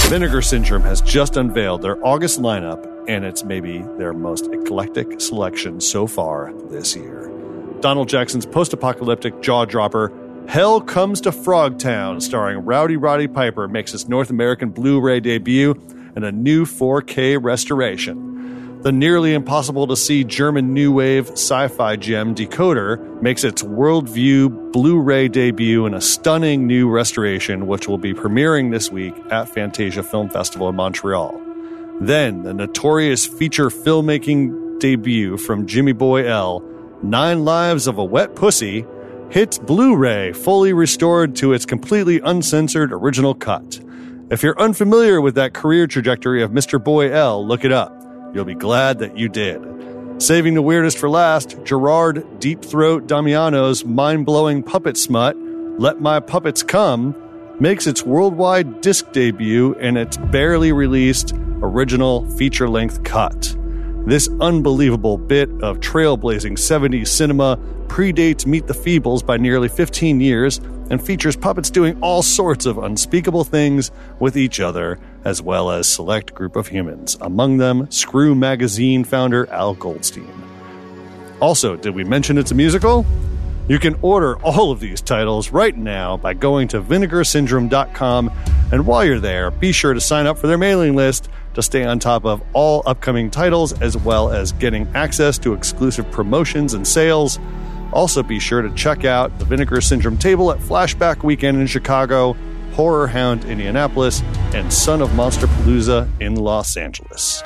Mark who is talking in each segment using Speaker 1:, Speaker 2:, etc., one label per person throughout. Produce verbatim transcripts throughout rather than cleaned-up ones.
Speaker 1: Vinegar Syndrome has just unveiled their August lineup, and it's maybe their most eclectic selection so far this year. Donald Jackson's post-apocalyptic jaw-dropper Hell Comes to Frogtown, starring Rowdy Roddy Piper, makes its North American Blu-ray debut in a new four K restoration. The nearly impossible-to-see German new wave sci-fi gem Decoder makes its Worldview Blu-ray debut in a stunning new restoration, which will be premiering this week at Fantasia Film Festival in Montreal. Then, the notorious feature filmmaking debut from Jimmy Boy L, Nine Lives of a Wet Pussy, hits Blu-ray, fully restored to its completely uncensored original cut. If you're unfamiliar with that career trajectory of Mister Boy L, look it up. You'll be glad that you did. Saving the weirdest for last, Gerard Deep Throat Damiano's mind-blowing puppet smut, Let My Puppets Come, makes its worldwide disc debut in its barely released original feature-length cut. This unbelievable bit of trailblazing seventies cinema predates Meet the Feebles by nearly fifteen years and features puppets doing all sorts of unspeakable things with each other, as well as select group of humans, among them Screw Magazine founder Al Goldstein. Also, did we mention it's a musical? You can order all of these titles right now by going to vinegar syndrome dot com, and while you're there, be sure to sign up for their mailing list to stay on top of all upcoming titles, as well as getting access to exclusive promotions and sales. Also, be sure to check out the Vinegar Syndrome table at Flashback Weekend in Chicago, Horror Hound Indianapolis, and Son of Monster Palooza in Los Angeles.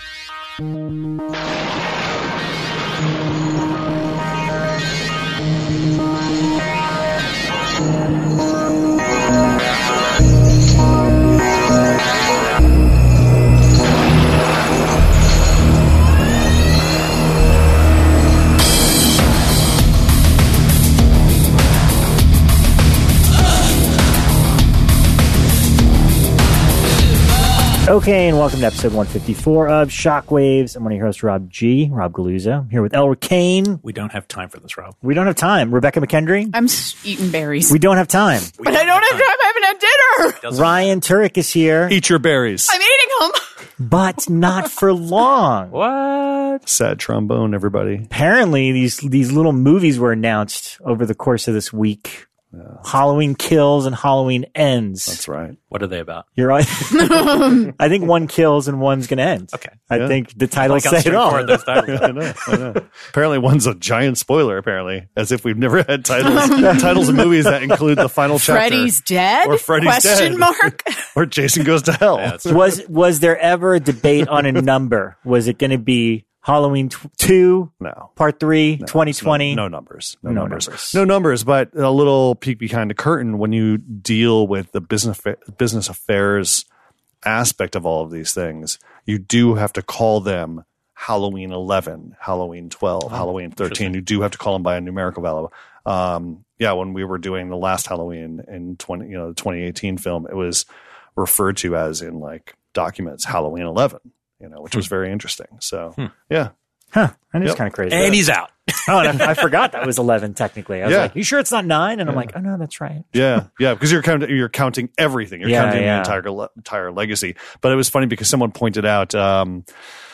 Speaker 2: Okay, and welcome to episode one fifty-four of Shockwaves. I'm one of your hosts, Rob G. Rob Galuzza. I'm here with Elra Kane.
Speaker 3: We don't have time for this, Rob.
Speaker 2: We don't have time. Rebecca McKendry.
Speaker 4: I'm s- eating berries.
Speaker 2: We don't have time.
Speaker 4: We but don't I don't have time. time. I haven't had dinner.
Speaker 3: Doesn't
Speaker 2: Ryan Turek is here.
Speaker 1: Eat your berries.
Speaker 4: I'm eating them.
Speaker 2: But not for long.
Speaker 3: What?
Speaker 1: Sad trombone, everybody.
Speaker 2: Apparently, these these little movies were announced over the course of this week. Yeah. Halloween Kills and Halloween Ends.
Speaker 1: That's right.
Speaker 3: What are they about?
Speaker 2: You're right. I think one kills and one's going to end.
Speaker 3: Okay.
Speaker 2: I
Speaker 1: yeah.
Speaker 2: think the titles
Speaker 3: like
Speaker 2: say it all.
Speaker 3: Those titles.
Speaker 1: I know, I know. Apparently one's a giant spoiler, apparently. As if we've never had titles titles of movies that include the final chapter.
Speaker 4: Freddy's dead?
Speaker 1: Or Freddy's
Speaker 4: Question
Speaker 1: dead.
Speaker 4: mark?
Speaker 1: Or Jason Goes to Hell.
Speaker 3: Yeah,
Speaker 2: was was there ever a debate on a number? Was it going to be Halloween two,
Speaker 1: no.
Speaker 2: Part three,
Speaker 1: no,
Speaker 2: twenty twenty?
Speaker 1: No, no numbers. No,
Speaker 2: no
Speaker 1: numbers.
Speaker 2: numbers.
Speaker 1: No numbers, but a little peek behind the curtain when you deal with the business business affairs aspect of all of these things. You do have to call them Halloween eleven, Halloween twelve, oh, Halloween thirteen. You do have to call them by a numerical value. Um, yeah, when we were doing the last Halloween in twenty, you know, the twenty eighteen film, it was referred to as in like documents Halloween eleven. You know, which was very interesting. So,
Speaker 3: hmm.
Speaker 1: yeah.
Speaker 2: Huh. That is
Speaker 1: Yep.
Speaker 2: kind of crazy.
Speaker 3: And he's out.
Speaker 2: Oh, and I, I forgot that was eleven technically. I was
Speaker 1: Yeah.
Speaker 2: like, you sure it's not nine? And I'm
Speaker 1: Yeah.
Speaker 2: like, oh, no, that's right.
Speaker 1: Yeah, yeah, because you're counting, you're counting everything. You're
Speaker 2: Yeah,
Speaker 1: counting
Speaker 2: yeah.
Speaker 1: the entire le- entire legacy. But it was funny because someone pointed out um,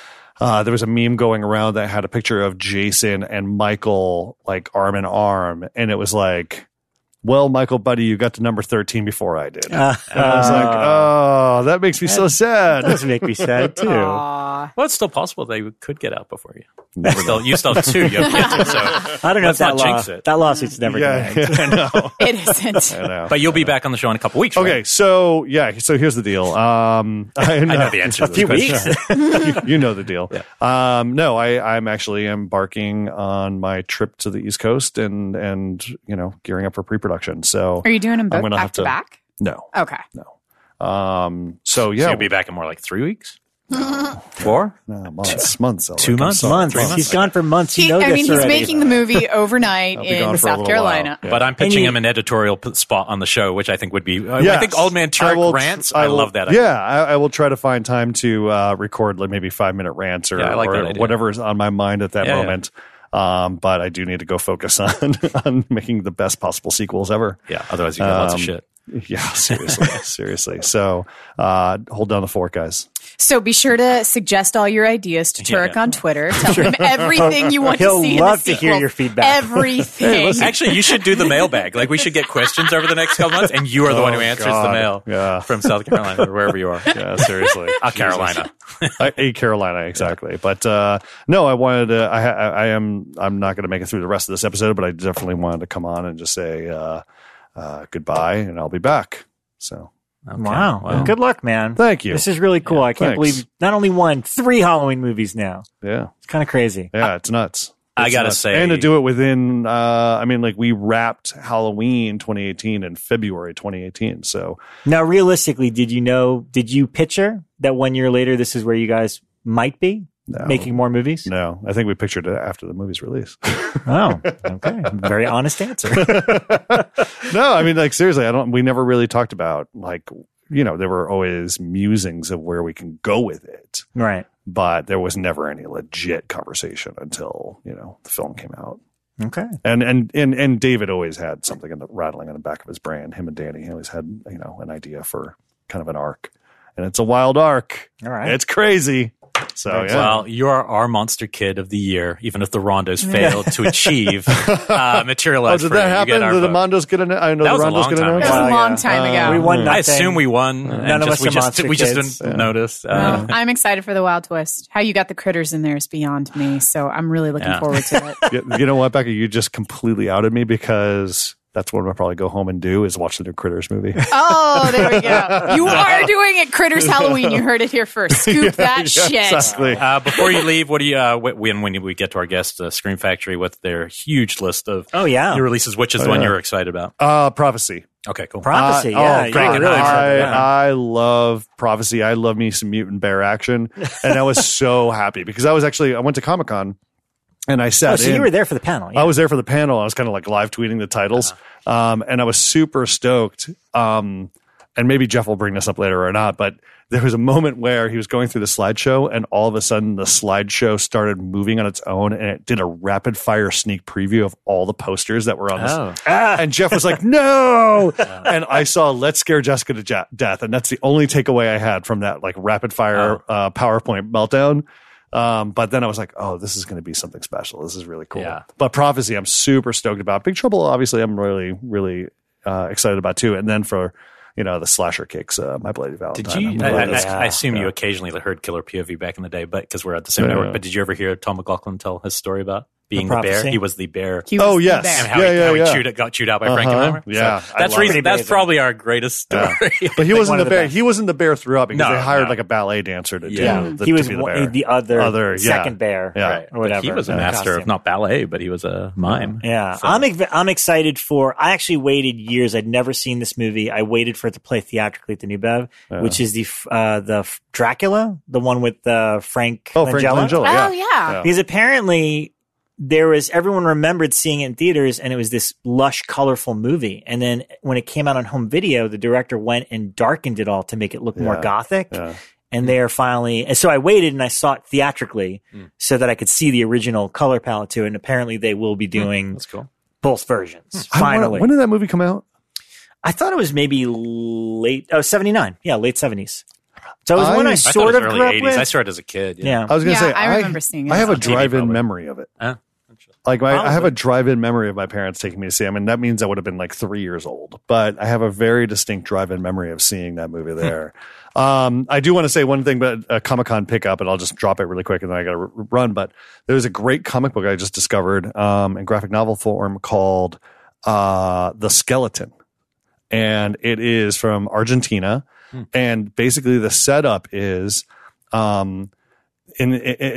Speaker 1: uh, there was a meme going around that had a picture of Jason and Michael like arm in arm, and it was like, well, Michael, buddy, you got to number thirteen before I did.
Speaker 2: Uh,
Speaker 1: and I was like, oh, that makes me so sad.
Speaker 2: That does make me sad, too.
Speaker 4: Aw.
Speaker 3: Well, it's still possible they could get out before you. You still, you still have two. You have yet to, so
Speaker 2: I don't know
Speaker 3: let's
Speaker 2: if that,
Speaker 3: not
Speaker 2: law,
Speaker 3: jinx it.
Speaker 2: that lawsuit's never
Speaker 1: yeah,
Speaker 2: going to end.
Speaker 1: yeah, I know.
Speaker 4: It isn't.
Speaker 1: I know.
Speaker 3: But you'll be back on the show in a couple weeks, right?
Speaker 1: Okay, so yeah, so here's the deal. Um, I,
Speaker 3: I know the answer
Speaker 2: A
Speaker 3: to
Speaker 2: few
Speaker 3: this question.
Speaker 2: weeks.
Speaker 1: you, you know the deal.
Speaker 3: Yeah.
Speaker 1: Um, no, I, I'm actually embarking on my trip to the East Coast and and you know gearing up for pre-production. So
Speaker 4: Are you doing them
Speaker 1: I'm
Speaker 4: both
Speaker 1: gonna
Speaker 4: back
Speaker 1: have
Speaker 4: to
Speaker 1: to-
Speaker 4: back?
Speaker 1: no,
Speaker 4: Okay.
Speaker 1: no. Um, so yeah,
Speaker 3: So you'll be back in more like three weeks? Four?
Speaker 1: no, months, months, Elric,
Speaker 3: Two
Speaker 1: I'm
Speaker 3: months?
Speaker 1: sorry.
Speaker 2: months.
Speaker 3: Three months.
Speaker 2: He's gone for months. You
Speaker 4: He,
Speaker 2: know
Speaker 4: I
Speaker 2: this
Speaker 4: mean, he's
Speaker 2: already.
Speaker 4: making the movie overnight
Speaker 1: I'll be gone
Speaker 4: in
Speaker 1: for a
Speaker 4: South
Speaker 1: little
Speaker 4: Carolina.
Speaker 1: while. Yeah.
Speaker 3: But I'm pitching
Speaker 2: you-
Speaker 3: him an editorial p- spot on the show, which I think would be. I-
Speaker 1: Yes.
Speaker 3: I think Old Man
Speaker 1: I
Speaker 3: Turk
Speaker 1: will tr-
Speaker 3: rants. I,
Speaker 1: will-
Speaker 3: love that. idea.
Speaker 1: Yeah, I, I will try to find time to uh, record like maybe five minute rants or,
Speaker 3: Yeah, I like that
Speaker 1: or
Speaker 3: idea.
Speaker 1: whatever is on my mind at that
Speaker 3: Yeah, yeah.
Speaker 1: moment. Um, but I do need to go focus on on making the best possible sequels ever.
Speaker 3: Yeah. Otherwise, you get lots of
Speaker 1: Um,
Speaker 3: shit.
Speaker 1: Yeah, seriously, seriously. So uh, hold down the fort, guys.
Speaker 4: So be sure to suggest all your ideas to Turek
Speaker 3: Yeah.
Speaker 4: on Twitter. Tell him everything you want
Speaker 2: He'll
Speaker 4: to see
Speaker 2: love
Speaker 4: in the
Speaker 2: to hear
Speaker 4: sequel.
Speaker 2: your feedback.
Speaker 4: Everything.
Speaker 3: Actually, you should do the mailbag. Like, we should get questions over the next couple months, and you are the
Speaker 1: Oh,
Speaker 3: one who answers
Speaker 1: God.
Speaker 3: the mail
Speaker 1: Yeah.
Speaker 3: from South Carolina or wherever you are.
Speaker 1: Yeah, seriously.
Speaker 3: Ah, Carolina.
Speaker 1: I, a Carolina, exactly. But uh, no, I wanted to. I, I, I am. I'm not going to make it through the rest of this episode, but I definitely wanted to come on and just say uh, uh, goodbye, and I'll be back. So
Speaker 3: Okay.
Speaker 2: Wow.
Speaker 3: Well,
Speaker 2: Good luck, man.
Speaker 1: thank you.
Speaker 2: This is really cool. I can't
Speaker 1: thanks.
Speaker 2: believe not only one, three Halloween movies now.
Speaker 1: Yeah,
Speaker 2: It's kind of crazy.
Speaker 1: yeah, it's nuts.
Speaker 3: I
Speaker 1: It's
Speaker 3: gotta
Speaker 1: nuts.
Speaker 3: say-
Speaker 1: and to do it within. Uh, I mean, like we wrapped Halloween twenty eighteen in February twenty eighteen. So
Speaker 2: Now, realistically, did you know, did you picture that one year later, this is where you guys might be
Speaker 1: no,
Speaker 2: making more movies?
Speaker 1: no, I think we pictured it after the movie's release.
Speaker 2: Oh, okay. Very honest answer.
Speaker 1: No, I mean, like seriously, I don't. We never really talked about like you know there were always musings of where we can go with it,
Speaker 2: Right.
Speaker 1: but there was never any legit conversation until you know the film came out.
Speaker 2: Okay.
Speaker 1: And and and and David always had something in the rattling in the back of his brain. Him and Danny he always had you know an idea for kind of an arc, and it's a wild arc.
Speaker 2: All right.
Speaker 1: It's crazy. So yeah.
Speaker 3: Well, you're our monster kid of the year, even if the Rondos failed to achieve uh,
Speaker 1: Oh,
Speaker 3: materialize.
Speaker 1: did
Speaker 3: for
Speaker 1: that
Speaker 3: you. You
Speaker 1: happen?
Speaker 3: get our
Speaker 1: Did the
Speaker 3: vote.
Speaker 1: Mondos get an? I know
Speaker 3: That
Speaker 1: the
Speaker 3: was a
Speaker 1: Rondos
Speaker 3: long
Speaker 1: get
Speaker 3: time
Speaker 1: an.
Speaker 3: ago.
Speaker 4: That was a
Speaker 2: Well,
Speaker 4: long
Speaker 2: yeah.
Speaker 4: time
Speaker 1: Uh,
Speaker 4: ago.
Speaker 2: We won
Speaker 3: I
Speaker 2: nothing.
Speaker 3: assume we won. and
Speaker 2: None of
Speaker 3: just,
Speaker 2: us
Speaker 3: we
Speaker 2: are
Speaker 3: just
Speaker 2: monster
Speaker 3: we just
Speaker 2: kids.
Speaker 3: didn't
Speaker 1: Yeah.
Speaker 3: notice. Uh,
Speaker 4: Well, I'm excited for the wild twist. How you got the critters in there is beyond me. So I'm really looking
Speaker 3: Yeah.
Speaker 4: forward to it.
Speaker 1: you, you know what, Becca? You just completely outed me because that's what I'll probably go home and do is watch the new Critters movie.
Speaker 4: Oh, there we go. You are doing it, Critters Halloween. You heard it here first. Scoop that
Speaker 1: Yeah,
Speaker 4: shit.
Speaker 1: exactly.
Speaker 3: Uh, before you leave, what do you uh, wh- when when we get to our guest, uh, Scream Factory, with their huge list of
Speaker 2: Oh, yeah.
Speaker 3: new releases? Which is
Speaker 1: Oh,
Speaker 3: the one
Speaker 1: yeah.
Speaker 3: you're excited about?
Speaker 1: Uh, Prophecy.
Speaker 3: Okay, cool.
Speaker 2: Prophecy.
Speaker 1: Uh,
Speaker 2: yeah.
Speaker 1: oh,
Speaker 2: you
Speaker 3: Frank
Speaker 2: were
Speaker 3: and
Speaker 2: really
Speaker 3: I-
Speaker 2: excited
Speaker 1: I,
Speaker 2: about that.
Speaker 1: I love Prophecy. I love me some mutant bear action. And I was so happy because I was actually, I went to Comic Con and I sat
Speaker 2: Oh, so
Speaker 1: in.
Speaker 2: you were there for the panel. Yeah.
Speaker 1: I was there for the panel. I was kind of like live tweeting the titles. Um, and I was super stoked. Um, and maybe Jeff will bring this up later or not, but there was a moment where he was going through the slideshow and all of a sudden the slideshow started moving on its own and it did a rapid fire sneak preview of all the posters that were on this.
Speaker 3: Oh.
Speaker 1: And Jeff was like, no. And I saw Let's Scare Jessica to ja- Death. And that's the only takeaway I had from that like rapid fire uh, PowerPoint meltdown. Um, but then I was like, oh, this is going to be something special. This is really cool.
Speaker 3: Yeah.
Speaker 1: But Prophecy, I'm super stoked about. Big Trouble, obviously, I'm really, really uh, excited about too. And then for, you know, the slasher kicks, uh, My Bloody Valentine.
Speaker 3: Did you?
Speaker 1: I'm
Speaker 3: I, I,
Speaker 1: really-
Speaker 3: I assume you
Speaker 1: Yeah.
Speaker 3: occasionally heard Killer P O V back in the day, but because we're at the same
Speaker 1: Yeah,
Speaker 3: network.
Speaker 1: yeah.
Speaker 3: But did you ever hear Tom McLaughlin tell his story about being
Speaker 2: The
Speaker 3: the, bear?
Speaker 2: prophecy?
Speaker 3: He was the bear.
Speaker 4: He was
Speaker 1: Oh,
Speaker 4: the
Speaker 1: yes.
Speaker 4: bear.
Speaker 3: And how
Speaker 1: Yeah,
Speaker 3: he,
Speaker 1: yeah,
Speaker 3: how he
Speaker 1: yeah.
Speaker 3: chewed, got chewed out by
Speaker 1: Uh-huh.
Speaker 3: Frankenheimer.
Speaker 1: Yeah,
Speaker 3: So
Speaker 1: I
Speaker 3: that's
Speaker 1: love
Speaker 3: reason,
Speaker 2: it.
Speaker 3: that's
Speaker 2: Amazing.
Speaker 3: probably our greatest story.
Speaker 1: But he
Speaker 2: Like
Speaker 1: wasn't
Speaker 2: one
Speaker 1: the
Speaker 2: of the
Speaker 1: bear.
Speaker 2: best.
Speaker 1: He wasn't the bear throughout because
Speaker 3: No,
Speaker 1: they hired
Speaker 3: no.
Speaker 1: like a ballet dancer to
Speaker 3: Yeah.
Speaker 1: do the,
Speaker 2: he
Speaker 1: to
Speaker 2: was
Speaker 1: be the
Speaker 2: one-
Speaker 1: bear.
Speaker 2: the other,
Speaker 1: Other, yeah.
Speaker 2: second bear.
Speaker 1: Yeah.
Speaker 3: Right.
Speaker 2: Or whatever.
Speaker 3: But he was a
Speaker 2: uh,
Speaker 3: master
Speaker 2: costume.
Speaker 3: of not ballet, but he was a mime.
Speaker 2: Yeah,
Speaker 3: So-
Speaker 2: I'm ex- I'm excited for. I actually waited years. I'd never seen this movie. I waited for it to play theatrically at the New Bev,
Speaker 1: Yeah.
Speaker 2: which is the f- uh, the f- Dracula, the one with uh, Frank
Speaker 1: Oh, Frank
Speaker 2: Langella.
Speaker 1: Langella.
Speaker 4: Oh,
Speaker 1: yeah.
Speaker 4: yeah.
Speaker 2: Because apparently there was everyone remembered seeing it in theaters, and it was this lush, colorful movie. And then when it came out on home video, the director went and darkened it all to make it look more
Speaker 1: Yeah.
Speaker 2: gothic.
Speaker 1: Yeah.
Speaker 2: And they are finally, and so I waited and I saw it theatrically so that I could see the original color palette to it. And apparently they will be doing
Speaker 3: That's cool.
Speaker 2: both versions.
Speaker 1: I wanna-
Speaker 2: Finally.
Speaker 1: when did that movie come out?
Speaker 2: I thought it was maybe late, oh, seventy-nine. Yeah, late seventies. So it was
Speaker 1: I-
Speaker 2: when I
Speaker 1: I
Speaker 3: I thought
Speaker 2: sort
Speaker 3: it
Speaker 2: of
Speaker 3: was
Speaker 2: grew
Speaker 3: early
Speaker 2: up
Speaker 3: eighties.
Speaker 2: with.
Speaker 3: I started as a kid.
Speaker 2: yeah.
Speaker 1: I was going to
Speaker 4: Yeah,
Speaker 1: say,
Speaker 4: I remember seeing it
Speaker 1: I have a
Speaker 4: on
Speaker 3: T V
Speaker 1: drive-in
Speaker 3: probably.
Speaker 1: memory of it.
Speaker 3: Huh?
Speaker 1: Like my, I have
Speaker 2: Probably.
Speaker 1: a drive-in memory of my parents taking me to see. I mean, that means I would have been like three years old, but I have a very distinct drive-in memory of seeing that movie there. um, I do want to say one thing, but a Comic-Con pickup, and I'll just drop it really quick, and then I got to r- run. But there's a great comic book I just discovered um, in graphic novel form called uh, The Skeleton, and it is from Argentina, and basically the setup is. Um, in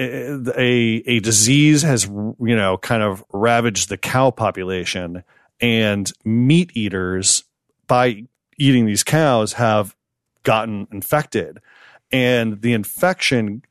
Speaker 1: a, a a disease has you know kind of ravaged the cow population, and meat eaters by eating these cows have gotten infected, and the infection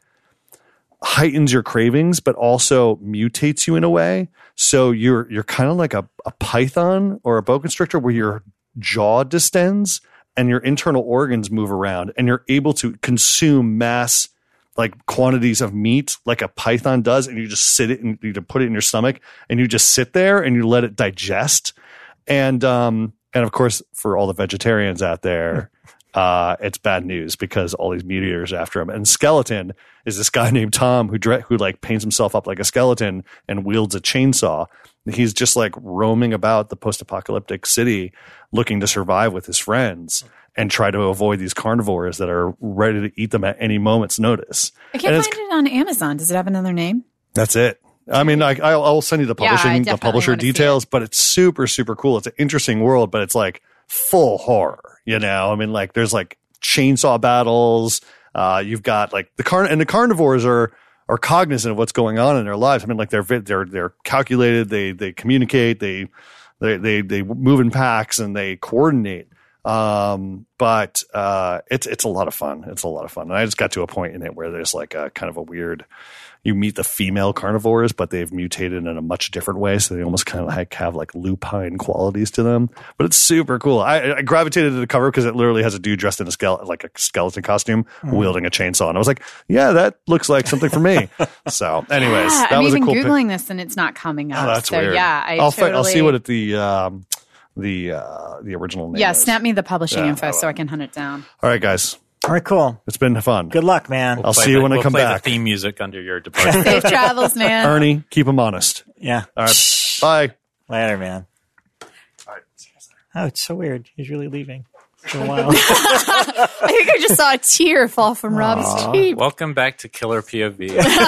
Speaker 1: heightens your cravings but also mutates you in a way, so you're you're kind of like a, a python or a boa constrictor where your jaw distends and your internal organs move around and you're able to consume mass like quantities of meat like a python does, and you just sit it and you put it in your stomach and you just sit there and you let it digest. And um And of course, for all the vegetarians out there, uh, it's bad news because all these meteors after him. And Skeleton is this guy named Tom who dre- who like paints himself up like a skeleton and wields a chainsaw. He's just like roaming about the post-apocalyptic city looking to survive with his friends and try to avoid these carnivores that are ready to eat them at any moment's notice.
Speaker 4: I can't
Speaker 1: And
Speaker 4: find it on Amazon. Does it have another name?
Speaker 1: That's it. I mean, like, I'll, I'll send you the
Speaker 4: Yeah, I
Speaker 1: publishing, the
Speaker 4: definitely
Speaker 1: publisher
Speaker 4: wanna see
Speaker 1: details, but it's super, super cool. It's an interesting world, but it's like full horror, you know? I mean, like, there's like chainsaw battles. Uh, you've got like the car, and the carnivores are, are cognizant of what's going on in their lives. I mean, like they're, they're, they're calculated. They, they communicate, they, they, they, they move in packs and they coordinate. Um, but, uh, it's, it's a lot of fun. It's a lot of fun. And I just got to a point in it where there's like a kind of a weird, you meet the female carnivores, but they've mutated in a much different way. So they almost kind of like have like lupine qualities to them, but it's super cool. I, I gravitated to the cover because it literally has a dude dressed in a skeleton, like a skeleton costume, mm. wielding a chainsaw. And I was like, yeah, that looks like something for me. So anyways,
Speaker 4: yeah,
Speaker 1: that
Speaker 4: I'm
Speaker 1: was
Speaker 4: even
Speaker 1: a cool
Speaker 4: Googling
Speaker 1: pic-
Speaker 4: this and it's not coming up.
Speaker 1: Oh, that's
Speaker 4: so
Speaker 1: weird.
Speaker 4: yeah, I
Speaker 1: I'll,
Speaker 4: totally...
Speaker 1: fi- I'll see what it, the, um, the, uh, the original name
Speaker 4: Yeah,
Speaker 1: is.
Speaker 4: snap me the publishing
Speaker 1: Yeah,
Speaker 4: info
Speaker 1: I
Speaker 4: so I can hunt it down.
Speaker 1: All right, guys.
Speaker 2: All right, cool.
Speaker 1: It's been fun.
Speaker 2: Good luck, man.
Speaker 3: We'll
Speaker 1: I'll
Speaker 3: play
Speaker 1: see you
Speaker 3: the,
Speaker 1: when I
Speaker 3: we'll
Speaker 1: come
Speaker 3: play
Speaker 1: back.
Speaker 3: The theme music under your departure.
Speaker 4: Safe travels, man.
Speaker 1: Ernie, keep them honest.
Speaker 2: Yeah.
Speaker 1: All right. Bye.
Speaker 2: Later, man.
Speaker 1: All right.
Speaker 2: Oh, it's so weird. He's really leaving for a while.
Speaker 4: I think I just saw a tear fall from Rob's cheek.
Speaker 3: Welcome back to Killer P O V.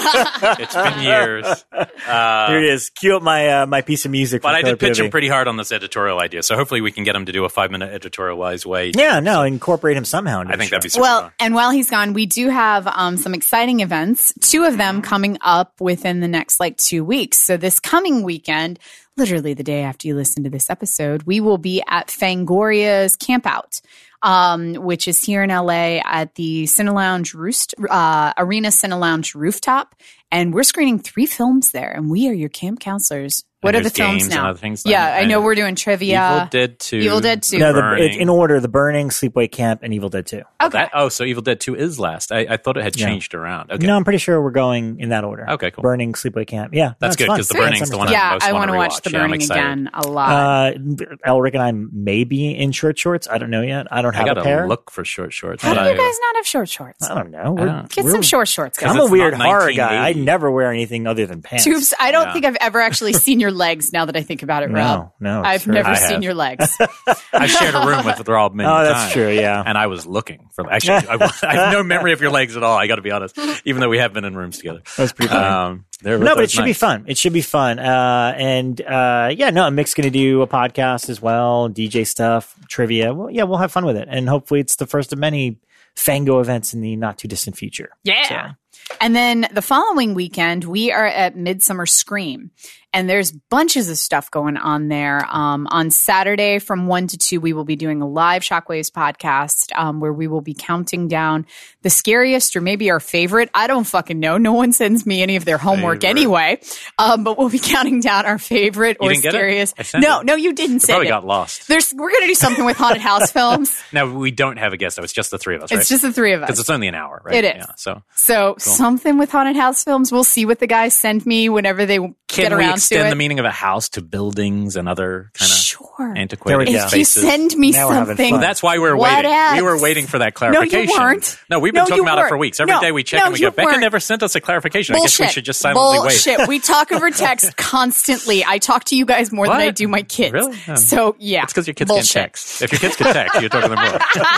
Speaker 3: It's been years. Uh,
Speaker 2: Here it is. Cue up my uh, my piece of music.
Speaker 3: But
Speaker 2: from
Speaker 3: I
Speaker 2: Killer
Speaker 3: did pitch
Speaker 2: P O V.
Speaker 3: him pretty hard on this editorial idea, so hopefully we can get him to do a five-minute editorialized way.
Speaker 2: Yeah, no, incorporate him somehow. Into
Speaker 3: I
Speaker 2: the
Speaker 3: think
Speaker 2: show.
Speaker 3: that'd be super
Speaker 4: Well,
Speaker 3: fun.
Speaker 4: and while he's gone, we do have um, some exciting events, two of them coming up within the next like two weeks. So this coming weekend, literally the day after you listen to this episode, we will be at Fangoria's Campout, um, which is here in L A at the Cine Lounge Roost, uh, Arena Cine Lounge rooftop. And we're screening three films there, and we are your camp counselors. What
Speaker 3: And
Speaker 4: are the
Speaker 3: there's
Speaker 4: films
Speaker 3: games
Speaker 4: now?
Speaker 3: and other things.
Speaker 4: Yeah,
Speaker 3: I-
Speaker 4: I know
Speaker 3: I-
Speaker 4: we're doing trivia.
Speaker 3: Evil Dead two.
Speaker 4: Evil Dead two.
Speaker 2: No, the,
Speaker 3: Burning.
Speaker 2: it's in order: The Burning, Sleepaway Camp, and Evil Dead Two.
Speaker 4: Okay.
Speaker 3: That, oh, so Evil Dead two is last. I, I thought it had
Speaker 2: Yeah.
Speaker 3: changed around. Okay.
Speaker 2: No, I'm pretty sure we're going in that order.
Speaker 3: Okay, cool.
Speaker 2: Burning, Sleepaway Camp. Yeah,
Speaker 3: That's good,
Speaker 2: fun.
Speaker 3: 'cause The
Speaker 2: Yeah,
Speaker 3: Burning's
Speaker 2: it's
Speaker 3: the one
Speaker 2: understandable.
Speaker 3: I
Speaker 4: yeah,
Speaker 3: most
Speaker 4: I
Speaker 3: wanna
Speaker 4: want to watch
Speaker 3: rewatch.
Speaker 4: The
Speaker 3: Yeah, I'm
Speaker 4: Burning
Speaker 3: excited.
Speaker 4: again a lot.
Speaker 2: Uh, Elric and I may be in short shorts. I don't know yet. I don't
Speaker 3: I
Speaker 2: have
Speaker 3: got
Speaker 2: a pair.
Speaker 3: to look for short shorts.
Speaker 4: How
Speaker 3: but
Speaker 4: do you
Speaker 3: I-
Speaker 4: guys not have short shorts?
Speaker 2: I don't know. We're,
Speaker 3: don't-
Speaker 4: Get
Speaker 2: we're-
Speaker 4: some short shorts, guys.
Speaker 2: I'm
Speaker 3: it's
Speaker 2: a weird
Speaker 3: not
Speaker 2: horror guy. I
Speaker 3: nineteen eighty.
Speaker 2: never wear anything other than pants.
Speaker 4: Tubes. I don't
Speaker 3: Yeah.
Speaker 4: think I've ever actually seen your legs. Now that I think about it,
Speaker 2: No,
Speaker 4: Rob.
Speaker 2: no, it's
Speaker 4: I've
Speaker 2: true.
Speaker 4: never
Speaker 3: I
Speaker 4: seen
Speaker 3: have.
Speaker 4: your legs.
Speaker 3: I shared a room with Rob many
Speaker 2: Oh, that's
Speaker 3: times.
Speaker 2: true, yeah.
Speaker 3: And I was looking for actually. I, I have no memory of your legs at all. I got to be honest, even though we have been in rooms together.
Speaker 2: That's pretty funny.
Speaker 3: Um, they're-
Speaker 2: No, but
Speaker 3: they're
Speaker 2: it should be
Speaker 3: nice.
Speaker 2: fun. It should be fun. Uh, and uh, yeah, no, Mick's going to do a podcast as well, D J stuff, trivia. Well, yeah, we'll have fun with it. And hopefully it's the first of many Fango events in the not too distant future.
Speaker 4: Yeah.
Speaker 2: So-
Speaker 4: And then the following weekend, we are at Midsummer Scream. And there's bunches of stuff going on there. Um, on Saturday from one to two, we will be doing a live Shockwaves podcast um, where we will be counting down the scariest or maybe our favorite. I don't fucking know. No one sends me any of their homework
Speaker 3: Favorite.
Speaker 4: anyway. Um, but we'll be counting down our favorite
Speaker 3: You
Speaker 4: or
Speaker 3: didn't get it?
Speaker 4: scariest.
Speaker 3: I sent
Speaker 4: No,
Speaker 3: it.
Speaker 4: no, you didn't
Speaker 3: You
Speaker 4: send
Speaker 3: probably
Speaker 4: it.
Speaker 3: got lost.
Speaker 4: There's, we're going to do something with haunted house films.
Speaker 3: Now we don't have a guest though. It's just the three of us, right?
Speaker 4: It's just the three of us.
Speaker 3: because it's only an hour, right?
Speaker 4: It is.
Speaker 3: Yeah, so
Speaker 4: So something with haunted house films. We'll see what the guys send me whenever they
Speaker 3: can
Speaker 4: get
Speaker 3: we
Speaker 4: around to
Speaker 3: extend
Speaker 4: it.
Speaker 3: the meaning of a house to buildings and other kind of
Speaker 4: Sure.
Speaker 3: antiquated
Speaker 2: There we go.
Speaker 4: If you
Speaker 3: spaces?
Speaker 4: send me
Speaker 2: Now we're having
Speaker 4: something,
Speaker 2: fun.
Speaker 3: That's why we were
Speaker 4: What
Speaker 3: waiting.
Speaker 4: else?
Speaker 3: We were waiting for that
Speaker 4: No, you
Speaker 3: clarification.
Speaker 4: weren't.
Speaker 3: No, we've been
Speaker 4: No,
Speaker 3: talking
Speaker 4: you
Speaker 3: about it for
Speaker 4: weren't.
Speaker 3: weeks. Every
Speaker 4: No,
Speaker 3: day we check
Speaker 4: no,
Speaker 3: and we
Speaker 4: you
Speaker 3: go, Becca
Speaker 4: weren't.
Speaker 3: never sent us a clarification. I
Speaker 4: bullshit.
Speaker 3: guess we should just silently
Speaker 4: bullshit.
Speaker 3: wait.
Speaker 4: We talk over text constantly. I talk to you guys more than
Speaker 3: What?
Speaker 4: I do my kids.
Speaker 3: Really? Oh.
Speaker 4: So yeah,
Speaker 3: It's because your kids
Speaker 4: bullshit.
Speaker 3: can't text. If your kids could text, you're talking to them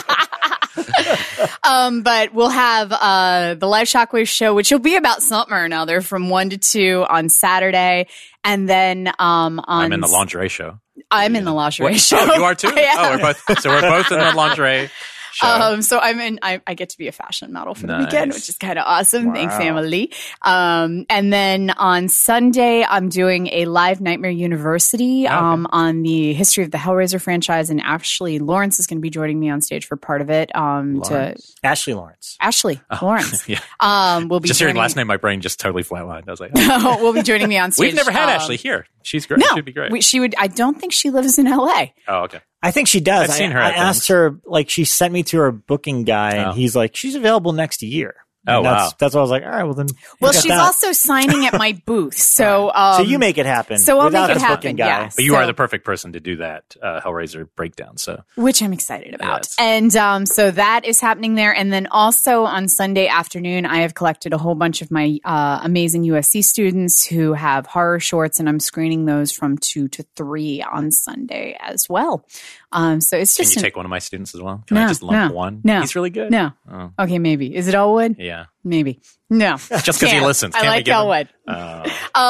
Speaker 3: more.
Speaker 4: Um, but we'll have uh, the live Shockwave show, which will be about something or another from one to two on Saturday, and then um, on
Speaker 3: I'm in the lingerie show.
Speaker 4: I'm in the lingerie
Speaker 3: What?
Speaker 4: show.
Speaker 3: Oh, you are too?
Speaker 4: I am.
Speaker 3: Oh, we're both. So we're both in the lingerie show.
Speaker 4: Um, so I'm in, I, I get to be a fashion model for the
Speaker 3: Nice.
Speaker 4: weekend, which is kind of awesome.
Speaker 2: Wow.
Speaker 4: Thanks, Emily. Um, and then on Sunday, I'm doing a live Nightmare University,
Speaker 3: Oh, okay.
Speaker 4: um, on the history of the Hellraiser franchise. And Ashley Lawrence is going to be joining me on stage for part of it. Um, to
Speaker 3: Lawrence?
Speaker 2: Ashley Lawrence.
Speaker 4: Ashley Lawrence.
Speaker 3: yeah.
Speaker 4: Um, will be
Speaker 3: Just hearing
Speaker 4: joining,
Speaker 3: last name, my brain just totally flatlined. I was like, oh.
Speaker 4: will be joining me on stage.
Speaker 3: We've never had
Speaker 4: Um,
Speaker 3: Ashley here. She's great.
Speaker 4: No,
Speaker 3: She'd be great.
Speaker 4: we, she would. I don't think she lives in L A.
Speaker 3: oh, okay.
Speaker 2: I think she does.
Speaker 3: I've seen
Speaker 2: I,
Speaker 3: her
Speaker 2: I
Speaker 3: at
Speaker 2: asked
Speaker 3: things.
Speaker 2: her, like, she sent me to her booking guy, and
Speaker 3: Oh.
Speaker 2: he's like, she's available next year.
Speaker 3: Oh,
Speaker 2: And that's,
Speaker 3: wow.
Speaker 2: That's why I was like, all right, well then.
Speaker 4: Well,
Speaker 2: I got
Speaker 4: she's
Speaker 2: that.
Speaker 4: also signing at my booth. So, um,
Speaker 2: So you make it happen.
Speaker 4: so I'll
Speaker 2: without
Speaker 4: make it
Speaker 2: the
Speaker 4: happen,
Speaker 2: booking guy.
Speaker 4: yeah.
Speaker 3: But you
Speaker 4: So-
Speaker 3: are the perfect person to do that uh, Hellraiser breakdown. So
Speaker 4: which I'm excited about.
Speaker 3: Yes.
Speaker 4: And um, so that is happening there. And then also on Sunday afternoon, I have collected a whole bunch of my uh, amazing U S C students who have horror shorts, and I'm screening those from two to three on Sunday as well. Um, so it's
Speaker 3: can
Speaker 4: just
Speaker 3: you
Speaker 4: an-
Speaker 3: take one of my students as well? Can
Speaker 4: No,
Speaker 3: I just lump
Speaker 4: no,
Speaker 3: one?
Speaker 4: no,
Speaker 3: He's really good.
Speaker 4: no.
Speaker 3: Oh.
Speaker 4: Okay, maybe. Is it Elwood?
Speaker 3: Yeah.
Speaker 4: Maybe. No.
Speaker 3: Just because he
Speaker 4: Can't.
Speaker 3: listens.
Speaker 4: I
Speaker 3: Can't we
Speaker 4: like
Speaker 3: give him-
Speaker 4: Elwood.
Speaker 3: Uh,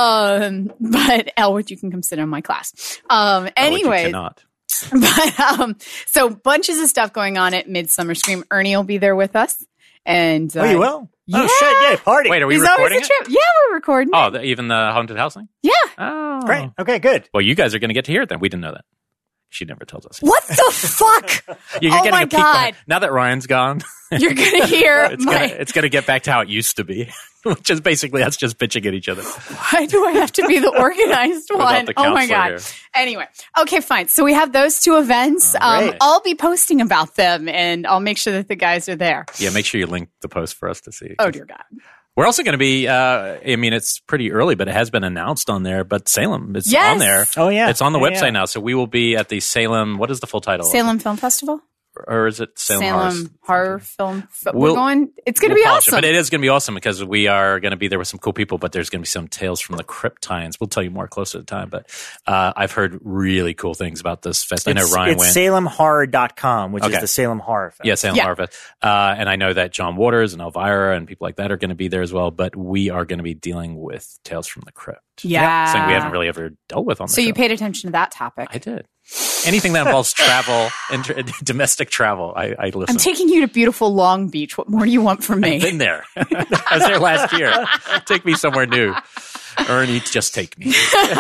Speaker 4: Um, but Elwood, you can come sit in my class. Um,
Speaker 3: Elwood, you
Speaker 4: anyway,
Speaker 3: cannot.
Speaker 4: but um, so bunches of stuff going on at Midsummer Scream. Ernie will be there with us, and uh,
Speaker 2: Oh, you will?
Speaker 4: Yeah.
Speaker 2: Oh, shit. Yeah, party.
Speaker 3: Wait, are we
Speaker 4: He's always
Speaker 3: recording
Speaker 4: a
Speaker 3: it?
Speaker 4: trip. Yeah, we're recording.
Speaker 3: Oh, the, even the haunted house thing?
Speaker 4: Yeah.
Speaker 3: Oh,
Speaker 2: Great. Okay, good.
Speaker 3: Well, you guys are going to get to hear it then. We didn't know that. She never tells us.
Speaker 4: What the fuck?
Speaker 3: You're
Speaker 4: Oh
Speaker 3: getting
Speaker 4: my
Speaker 3: a peek behind-
Speaker 4: God.
Speaker 3: Now that Ryan's gone,
Speaker 4: You're gonna hear
Speaker 3: it's
Speaker 4: my.
Speaker 3: gonna it's gonna get back to how it used to be, which is basically us just bitching at each other.
Speaker 4: Why do I have to be the organized
Speaker 3: Without
Speaker 4: one?
Speaker 3: the
Speaker 4: Oh my
Speaker 3: counselor
Speaker 4: god.
Speaker 3: here.
Speaker 4: Anyway, okay, fine. So we have those two events. Um,
Speaker 2: right.
Speaker 4: I'll be posting about them, and I'll make sure that the guys are there.
Speaker 3: Yeah, make sure you link the post for us to see.
Speaker 4: Oh dear God.
Speaker 3: We're also going to be, uh, I mean, it's pretty early, but it has been announced on there. But Salem, it's
Speaker 4: Yes.
Speaker 3: on there.
Speaker 2: Oh, yeah.
Speaker 3: It's on the
Speaker 2: Yeah,
Speaker 3: website
Speaker 2: yeah.
Speaker 3: now. So we will be at the Salem, what is the full title?
Speaker 4: Salem Film Festival.
Speaker 3: Or is it Salem, Horror?
Speaker 4: Salem Horror Film. F-
Speaker 3: We'll-
Speaker 4: We're going. It's going to
Speaker 3: We'll
Speaker 4: be
Speaker 3: polish it,
Speaker 4: awesome.
Speaker 3: but it is going to be awesome because we are going to be there with some cool people, but there's going to be some Tales from the Crypt tie-ins. We'll tell you more closer to the time, but uh, I've heard really cool things about this fest. I know
Speaker 2: It's,
Speaker 3: Ryan
Speaker 2: it's
Speaker 3: went.
Speaker 2: salem horror dot com, which
Speaker 3: Okay.
Speaker 2: is the Salem Horror Fest.
Speaker 3: Yeah, Salem
Speaker 4: Yeah.
Speaker 3: Horror Fest. Uh, and I know that John Waters and Elvira and people like that are going to be there as well, but we are going to be dealing with Tales from the Crypt.
Speaker 4: Yeah.
Speaker 3: Something we haven't really ever dealt with on the
Speaker 4: So
Speaker 3: show.
Speaker 4: you paid attention to that topic.
Speaker 3: I did. Anything that involves travel, inter- domestic travel, I, I listen.
Speaker 4: I'm taking you to beautiful Long Beach. What more do you want from me?
Speaker 3: I've been there. I was there last year. Take me somewhere new. Ernie, just take me.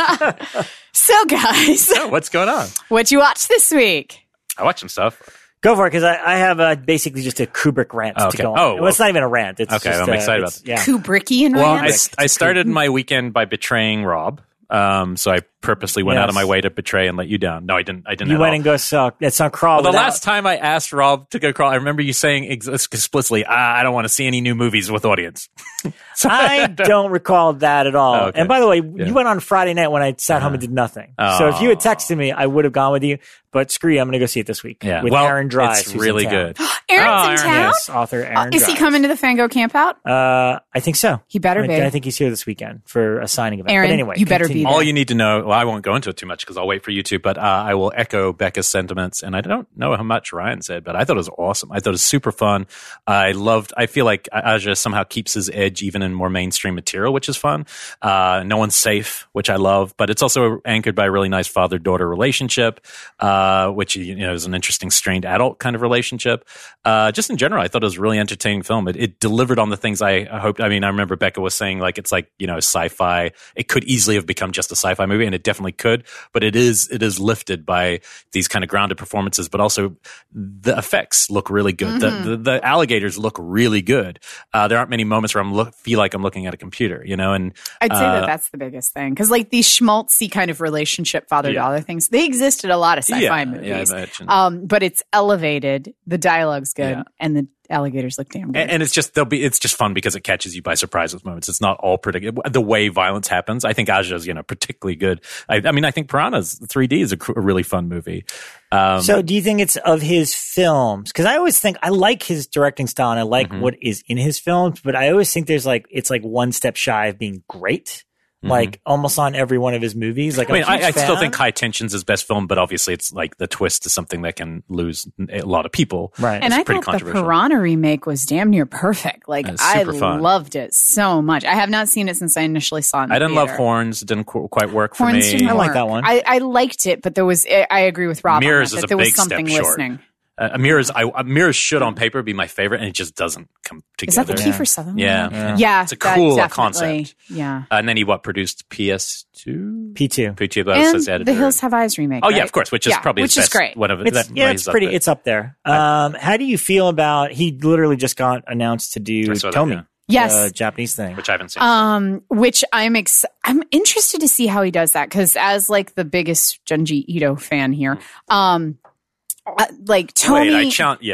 Speaker 4: So, guys,
Speaker 3: Oh, what's going on?
Speaker 4: what'd you watch this week?
Speaker 3: I watched some stuff.
Speaker 2: Go for it, because I, I have uh, basically just a Kubrick rant
Speaker 3: Okay.
Speaker 2: to go on.
Speaker 3: Oh,
Speaker 2: well, it's not even a rant. It's
Speaker 3: Okay,
Speaker 2: just,
Speaker 3: I'm
Speaker 2: uh,
Speaker 3: excited
Speaker 2: it's-
Speaker 3: about
Speaker 2: Yeah.
Speaker 4: Kubrickian
Speaker 3: Well, I,
Speaker 4: rant?
Speaker 3: I started my weekend by betraying Rob. Um, so I purposely went
Speaker 2: Yes.
Speaker 3: out of my way to betray and let you down. No, I didn't. I didn't.
Speaker 2: You
Speaker 3: at
Speaker 2: went
Speaker 3: all.
Speaker 2: and go saw It's not crawl.
Speaker 3: Well, the
Speaker 2: without-
Speaker 3: last time I asked Rob to go crawl, I remember you saying ex- explicitly, ah, "I don't want to see any new movies with audience." So
Speaker 2: I don't recall that at all.
Speaker 3: Oh, okay.
Speaker 2: And by the way,
Speaker 3: Yeah.
Speaker 2: you went on Friday night when I sat home and did nothing. So if you had texted me, I would have gone with you. But screw you, I'm going to go see it this week
Speaker 3: Yeah,
Speaker 2: with
Speaker 3: well,
Speaker 2: Aaron Dries.
Speaker 3: it's
Speaker 2: who's
Speaker 3: really
Speaker 2: in town.
Speaker 3: good.
Speaker 4: Aaron's
Speaker 3: Oh,
Speaker 4: in
Speaker 3: Aaron,
Speaker 4: town?
Speaker 2: Yes, author Aaron
Speaker 4: Is he
Speaker 2: Dries.
Speaker 4: coming to the Fango camp out?
Speaker 2: Uh, I think so.
Speaker 4: He better
Speaker 2: I,
Speaker 4: be.
Speaker 2: I think he's here this weekend for a signing event.
Speaker 4: Aaron,
Speaker 2: but anyway,
Speaker 4: you better be
Speaker 2: continue.
Speaker 4: there.
Speaker 3: All you need to know, well, I won't go into it too much because I'll wait for you to, but uh, I will echo Becca's sentiments. And I don't know how much Ryan said, but I thought it was awesome. I thought it was super fun. I loved, I feel like Aja somehow keeps his edge even in more mainstream material, which is fun. Uh, no one's safe, which I love, but it's also anchored by a really nice father-daughter relationship, uh, which, you know, is an interesting strained adult kind of relationship. Uh, just in general, I thought it was a really entertaining film. It, it delivered on the things I, I hoped. I mean, I remember Becca was saying like, it's like, you know, sci-fi. It could easily have become just a sci-fi movie, and it definitely could, but it is, it is lifted by these kind of grounded performances, but also the effects look really good.
Speaker 4: Mm-hmm.
Speaker 3: The, the, the alligators look really good. Uh, there aren't many moments where I'm look, feel like I'm looking at a computer, you know, and
Speaker 4: I'd say
Speaker 3: uh,
Speaker 4: that that's the biggest thing. Because, like, these schmaltzy kind of relationship father-daughter things, they exist in a lot of sci-fi
Speaker 3: yeah,
Speaker 4: movies.
Speaker 3: yeah, I imagine.
Speaker 4: Um, but it's elevated. The dialogue's good,
Speaker 3: Yeah.
Speaker 4: and the alligators look damn good.
Speaker 3: And, and it's just they'll be it's just fun because it catches you by surprise with moments. It's not all predictable. The way violence happens, I think Aja's, you know, particularly good. I, I mean, I think Piranha's three D is a, cr- a really fun movie. Um,
Speaker 2: So do you think it's of his films? Because I always think I like his directing style and I like
Speaker 3: Mm-hmm.
Speaker 2: what is in his films, but I always think there's like it's like one step shy of being great. Like almost on every one of his movies. Like
Speaker 3: I mean,
Speaker 2: I'm a huge
Speaker 3: I, I still
Speaker 2: fan.
Speaker 3: think High Tension's his best film, but obviously it's like the twist is something that can lose a lot of people.
Speaker 2: Right.
Speaker 4: And
Speaker 3: It's
Speaker 4: I
Speaker 3: pretty
Speaker 4: thought the
Speaker 3: controversial.
Speaker 4: Piranha remake was damn near perfect. Like,
Speaker 3: It's
Speaker 4: I
Speaker 3: super fun.
Speaker 4: loved it so much. I have not seen it since I initially saw it in the
Speaker 3: I didn't love
Speaker 4: theater.
Speaker 3: Horns. It didn't qu- quite work for
Speaker 4: Horns
Speaker 3: me.
Speaker 4: didn't
Speaker 2: I like
Speaker 4: work.
Speaker 2: that one.
Speaker 4: I, I liked it, but there was, I agree with Rob on
Speaker 3: Mirrors
Speaker 4: that,
Speaker 3: is
Speaker 4: that
Speaker 3: a
Speaker 4: there was
Speaker 3: big step
Speaker 4: something
Speaker 3: short.
Speaker 4: listening.
Speaker 3: Uh, Mirrors, I, uh, Mirrors should on paper be my favorite, and it just doesn't come
Speaker 4: Is that
Speaker 3: together.
Speaker 4: the Kiefer Sutherland?
Speaker 3: Yeah.
Speaker 4: one?
Speaker 3: Yeah.
Speaker 4: Yeah.
Speaker 3: It's a
Speaker 4: that
Speaker 3: cool
Speaker 4: definitely-
Speaker 3: concept.
Speaker 4: Yeah.
Speaker 3: Uh, and then he what produced P S two,
Speaker 2: P two.
Speaker 3: P two. That
Speaker 4: And
Speaker 3: was his editor.
Speaker 4: the Hills Have Eyes remake.
Speaker 3: Oh yeah,
Speaker 4: right?
Speaker 3: of course, which is
Speaker 4: Yeah,
Speaker 3: probably
Speaker 4: which
Speaker 3: his
Speaker 4: is
Speaker 3: best.
Speaker 4: great.
Speaker 3: One of
Speaker 2: It's,
Speaker 3: that
Speaker 2: yeah, it's
Speaker 3: raises up
Speaker 2: pretty.
Speaker 3: the-
Speaker 2: It's up there. Um, how do you feel about? He literally just got announced to do
Speaker 3: I saw that,
Speaker 2: Tomy,
Speaker 3: yeah.
Speaker 4: Yes.
Speaker 2: the Japanese thing.
Speaker 3: which I haven't seen.
Speaker 4: Um, which I'm ex- I'm interested to see how he does that because as like the biggest Junji Ito fan here, um, uh, like Tony,
Speaker 3: Wait, I challenge. Yeah, no, you're right.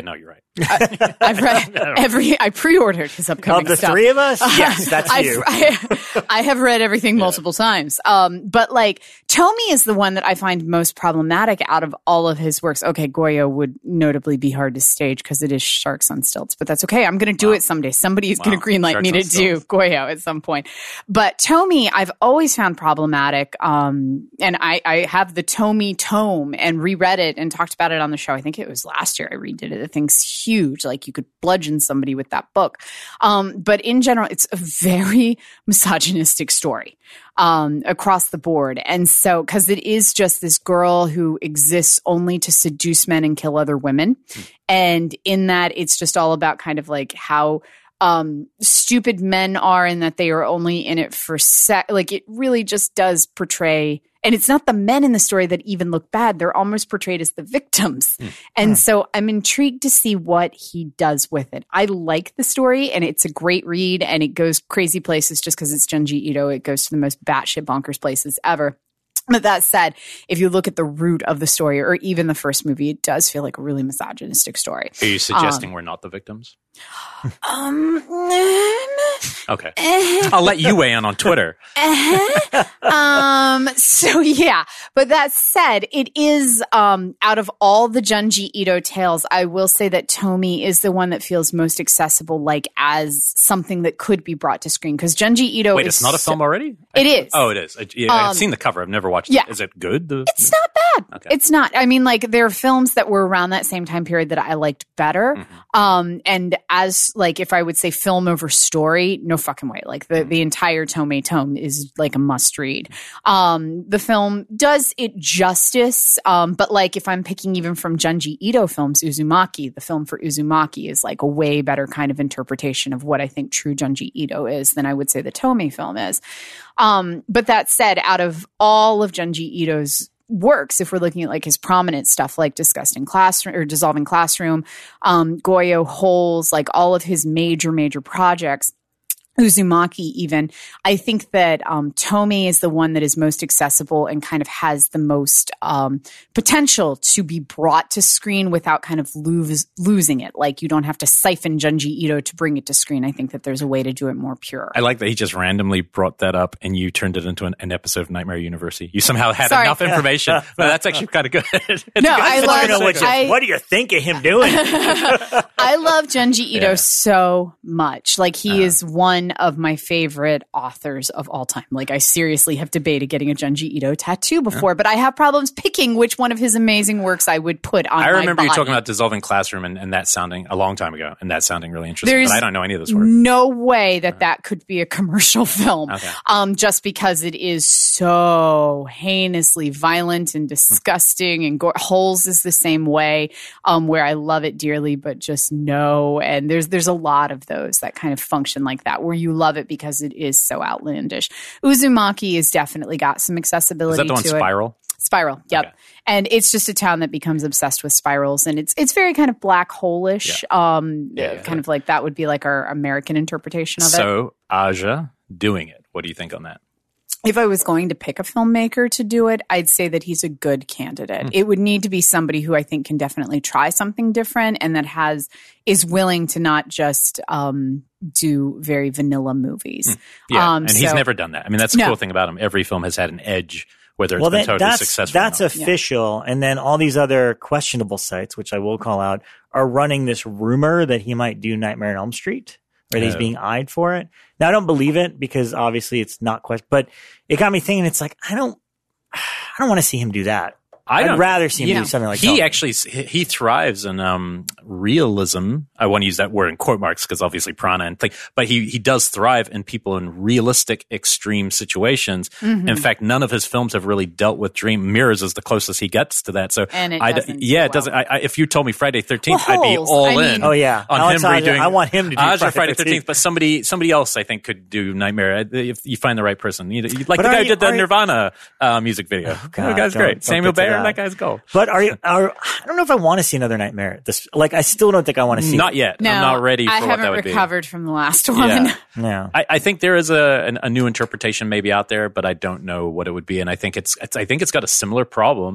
Speaker 4: I, I've read every. I pre-ordered his upcoming
Speaker 2: Of the
Speaker 4: stuff.
Speaker 2: three of us, yes, that's
Speaker 4: I've-
Speaker 2: you.
Speaker 4: I, I have read everything multiple times. Um, but like Tommy is the one that I find most problematic out of all of his works. Okay, Goyo would notably be hard to stage because it is Sharks on Stilts, but that's okay. I'm going to do
Speaker 3: Wow.
Speaker 4: it someday. Somebody is
Speaker 3: Wow.
Speaker 4: going to greenlight
Speaker 3: Sharks
Speaker 4: me
Speaker 3: on
Speaker 4: to do
Speaker 3: Stilts.
Speaker 4: Goyo at some point. But Tommy, I've always found problematic. Um, and I, I have the Tommy tome and reread it and talked about it on the show. I think it was last year I redid it. The thing's huge. Like you could bludgeon somebody with that book. Um, but in general, it's a very misogynistic story um, across the board. And so, because it is just this girl who exists only to seduce men and kill other women. And in that, it's just all about kind of like how um, stupid men are and that they are only in it for sex. Like it really just does portray. And it's not the men in the story that even look bad. They're almost portrayed as the victims. Mm. And mm. so I'm intrigued to see what he does with it. I like the story and it's a great read and it goes crazy places just because it's Junji Ito. It goes to the most batshit bonkers places ever. But that said, if you look at the root of the story or even the first movie, it does feel like a really misogynistic story.
Speaker 3: Are you suggesting
Speaker 4: um,
Speaker 3: we're not the victims?
Speaker 4: Um,
Speaker 3: okay. I'll let you weigh in on Twitter.
Speaker 4: um, so yeah, but that said, it is, um, out of all the Junji Ito tales, I will say that Tommy is the one that feels most accessible, like as something that could be brought to screen. Cause Junji Ito
Speaker 3: Wait,
Speaker 4: is
Speaker 3: it's not a
Speaker 4: so,
Speaker 3: film already?
Speaker 4: It is.
Speaker 3: Oh, it is. I, yeah,
Speaker 4: um,
Speaker 3: I've seen the cover. I've never watched
Speaker 4: yeah.
Speaker 3: it. Is it good? The,
Speaker 4: it's not bad.
Speaker 3: Okay.
Speaker 4: It's not. I mean, like there are films that were around that same time period that I liked better. Mm-hmm. Um, and as like, if I would say film over story, no fucking way. Like the, mm-hmm. the entire Tomei tome is like a must read. Um, the film does it justice. Um, but like if I'm picking even from Junji Ito films, Uzumaki, the film for Uzumaki is like a way better kind of interpretation of what I think true Junji Ito is than I would say the Tomei film is. Um, but that said, out of all of Junji Ito's works, if we're looking at like his prominent stuff like Disgusting Classroom or Dissolving Classroom, um, Goyo, Holes, like all of his major, major projects, Uzumaki even, I think that um, Tomei is the one that is most accessible and kind of has the most um, potential to be brought to screen without kind of lose, losing it. Like you don't have to siphon Junji Ito to bring it to screen. I think that there's a way to do it more pure.
Speaker 3: I like that he just randomly brought that up and you turned it into an, an episode of Nightmare University. You somehow had
Speaker 4: Sorry.
Speaker 3: enough information. Well, that's actually kind of good. It's
Speaker 4: no,
Speaker 3: good.
Speaker 4: I love
Speaker 2: know what, you,
Speaker 4: I,
Speaker 2: what do you think of him doing?
Speaker 4: I love Junji Ito
Speaker 3: Yeah.
Speaker 4: so much. Like he
Speaker 3: Uh-huh.
Speaker 4: is one of my favorite authors of all time. Like I seriously have debated getting a Junji Ito tattoo before, but I have problems picking which one of his amazing works I would put on
Speaker 3: I
Speaker 4: my
Speaker 3: remember you
Speaker 4: body.
Speaker 3: talking about Dissolving Classroom and, and that sounding a long time ago, and that sounding really interesting.
Speaker 4: There's
Speaker 3: but I don't know any of this work.
Speaker 4: no way that that could be a commercial film,
Speaker 3: Okay.
Speaker 4: um, just because it is so heinously violent and disgusting. And gore. Holes is the same way, um, where I love it dearly, but just no. And there's there's a lot of those that kind of function like that, where you love it because it is so outlandish. Uzumaki has definitely got some accessibility
Speaker 3: Is that the one
Speaker 4: to it.
Speaker 3: Spiral?
Speaker 4: Spiral, yep.
Speaker 3: Okay.
Speaker 4: And it's just a town that becomes obsessed with spirals, and it's it's very kind of black hole-ish. Um,
Speaker 3: Yeah,
Speaker 4: kind
Speaker 3: yeah.
Speaker 4: of like that would be like our American interpretation of it.
Speaker 3: So, Aja doing it. What do you think on that?
Speaker 4: If I was going to pick a filmmaker to do it, I'd say that he's a good candidate.
Speaker 3: Mm.
Speaker 4: It would need to be somebody who I think can definitely try something different and that has is willing to not just um, do very vanilla movies.
Speaker 3: Mm. Yeah,
Speaker 4: Um,
Speaker 3: and he's
Speaker 4: so-
Speaker 3: never done that. I mean, that's the
Speaker 4: No.
Speaker 3: cool thing about him. Every film has had an edge, whether it's
Speaker 2: well,
Speaker 3: been
Speaker 2: that,
Speaker 3: totally
Speaker 2: that's
Speaker 3: successful or
Speaker 2: that's
Speaker 3: not.
Speaker 2: official, and then all these other questionable sites, which I will call out, are running this rumor that he might do Nightmare on Elm Street, or that he's
Speaker 3: Oh.
Speaker 2: being eyed for it. Now, I don't believe it because obviously it's not question, but it got me thinking. It's like I don't, I don't want to see him do that.
Speaker 3: I
Speaker 2: I'd
Speaker 3: don't-
Speaker 2: rather see him
Speaker 3: Yeah.
Speaker 2: do something like
Speaker 3: he
Speaker 2: that.
Speaker 3: actually he thrives in um, realism. I want to use that word in quote marks because obviously prana and thing, but he he does thrive in people in realistic extreme situations.
Speaker 4: Mm-hmm.
Speaker 3: In fact, none of his films have really dealt with dream. Mirrors is the closest he gets to that. So
Speaker 4: And it
Speaker 3: I
Speaker 4: doesn't do
Speaker 3: yeah,
Speaker 4: well.
Speaker 3: it doesn't. I, I, if you told me Friday thirteenth,
Speaker 4: Well,
Speaker 3: I'd be
Speaker 4: Holes,
Speaker 3: all
Speaker 4: I
Speaker 3: in.
Speaker 4: mean-
Speaker 2: Oh yeah,
Speaker 3: on
Speaker 2: Alex
Speaker 3: him
Speaker 2: Aja,
Speaker 3: redoing.
Speaker 2: I want him to do
Speaker 3: Aja
Speaker 2: Friday
Speaker 3: Friday
Speaker 2: thirteenth.
Speaker 3: thirteenth, but somebody somebody else I think could do Nightmare if you find the right person. You- you- Like
Speaker 2: But
Speaker 3: the
Speaker 2: are
Speaker 3: guy who
Speaker 2: you-
Speaker 3: did the
Speaker 2: are you-
Speaker 3: Nirvana uh, music video.
Speaker 2: Oh, God,
Speaker 3: that guy's
Speaker 2: don't-
Speaker 3: great.
Speaker 2: don't
Speaker 3: Samuel
Speaker 2: get to
Speaker 3: Bayer,
Speaker 2: that.
Speaker 3: that guy's gold.
Speaker 2: But are you? Are, I don't know if I want to see another Nightmare. This, like, I still don't think I want to see.
Speaker 3: Not
Speaker 2: it.
Speaker 3: yet.
Speaker 4: No,
Speaker 3: I'm not ready for
Speaker 4: I
Speaker 3: what
Speaker 4: haven't
Speaker 3: that would
Speaker 4: recovered from the last
Speaker 3: be.
Speaker 4: one.
Speaker 3: Yeah.
Speaker 2: No.
Speaker 3: I, I think there is a an, a new interpretation maybe out there, but I don't know what it would be. And I think it's, it's I think it's got a similar problem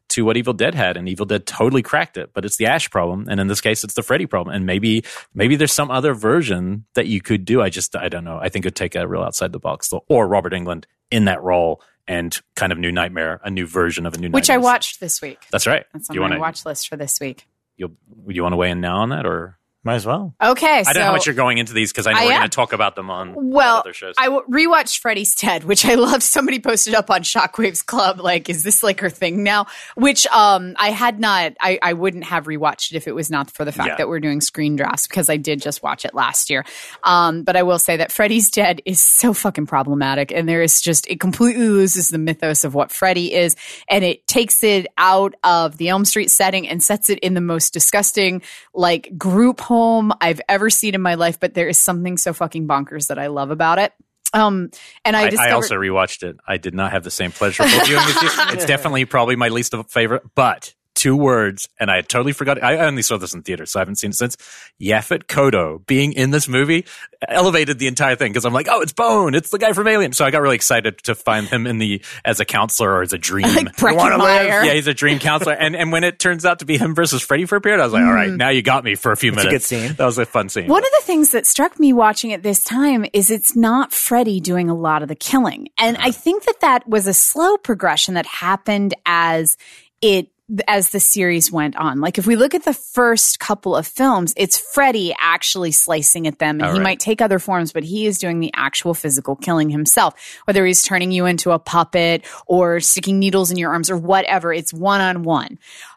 Speaker 3: to what Evil Dead had, and Evil Dead totally cracked it. But it's the Ash problem, and in this case, it's the Freddy problem. And maybe maybe there's some other version that you could do. I just I don't know. I think it'd take a real outside the box, or Robert Englund in that role. And kind of new Nightmare, a new version of a new Nightmare.
Speaker 4: Which I watched this week.
Speaker 3: That's right.
Speaker 4: That's on
Speaker 3: you
Speaker 4: my
Speaker 3: wanna,
Speaker 4: watch list for this week.
Speaker 3: You'll, you want to weigh in now on that, or?
Speaker 2: Might as well.
Speaker 4: Okay,
Speaker 3: I
Speaker 4: so
Speaker 3: don't know how much you're going into these because I know
Speaker 4: I
Speaker 3: we're
Speaker 4: am.
Speaker 3: going to talk about them on
Speaker 4: well,
Speaker 3: other shows.
Speaker 4: I w- rewatched Freddy's Dead, which I love. Somebody posted up on Shockwave's Club, like, is this like her thing now? Which um, I had not, I, I wouldn't have rewatched it if it was not for the fact
Speaker 3: Yeah.
Speaker 4: that we're doing screen drafts, because I did just watch it last year. Um, but I will say that Freddy's Dead is so fucking problematic, and there is just, it completely loses the mythos of what Freddy is, and it takes it out of the Elm Street setting and sets it in the most disgusting, like, group home I've ever seen in my life, but there is something so fucking bonkers that I love about it. Um, and I,
Speaker 3: I,
Speaker 4: discovered-
Speaker 3: I also rewatched it. I did not have the same pleasurable viewing as you. It's definitely probably my least favorite, but two words, and I had totally forgot. I only saw this in theater, so I haven't seen it since. Yaphet Kotto being in this movie elevated the entire thing because I'm like, oh, it's Bone. It's the guy from Alien. So I got really excited to find him in the as a counselor or as a dream.
Speaker 4: like Breckenmeyer.
Speaker 3: Yeah, he's a dream counselor. And and when it turns out to be him versus Freddy for a period, I was like, all right, now you got me for a few
Speaker 2: It's a
Speaker 3: minutes.
Speaker 2: good scene.
Speaker 3: That was a fun scene.
Speaker 4: One of the things that struck me watching it this time is it's not Freddy doing a lot of the killing. And I think that that was a slow progression that happened as it as the series went on. Like if we look at the first couple of films, it's Freddy actually slicing at them, and
Speaker 3: Oh,
Speaker 4: he
Speaker 3: right.
Speaker 4: might take other forms, but he is doing the actual physical killing himself. Whether he's turning you into a puppet or sticking needles in your arms or whatever, it's one-on-one.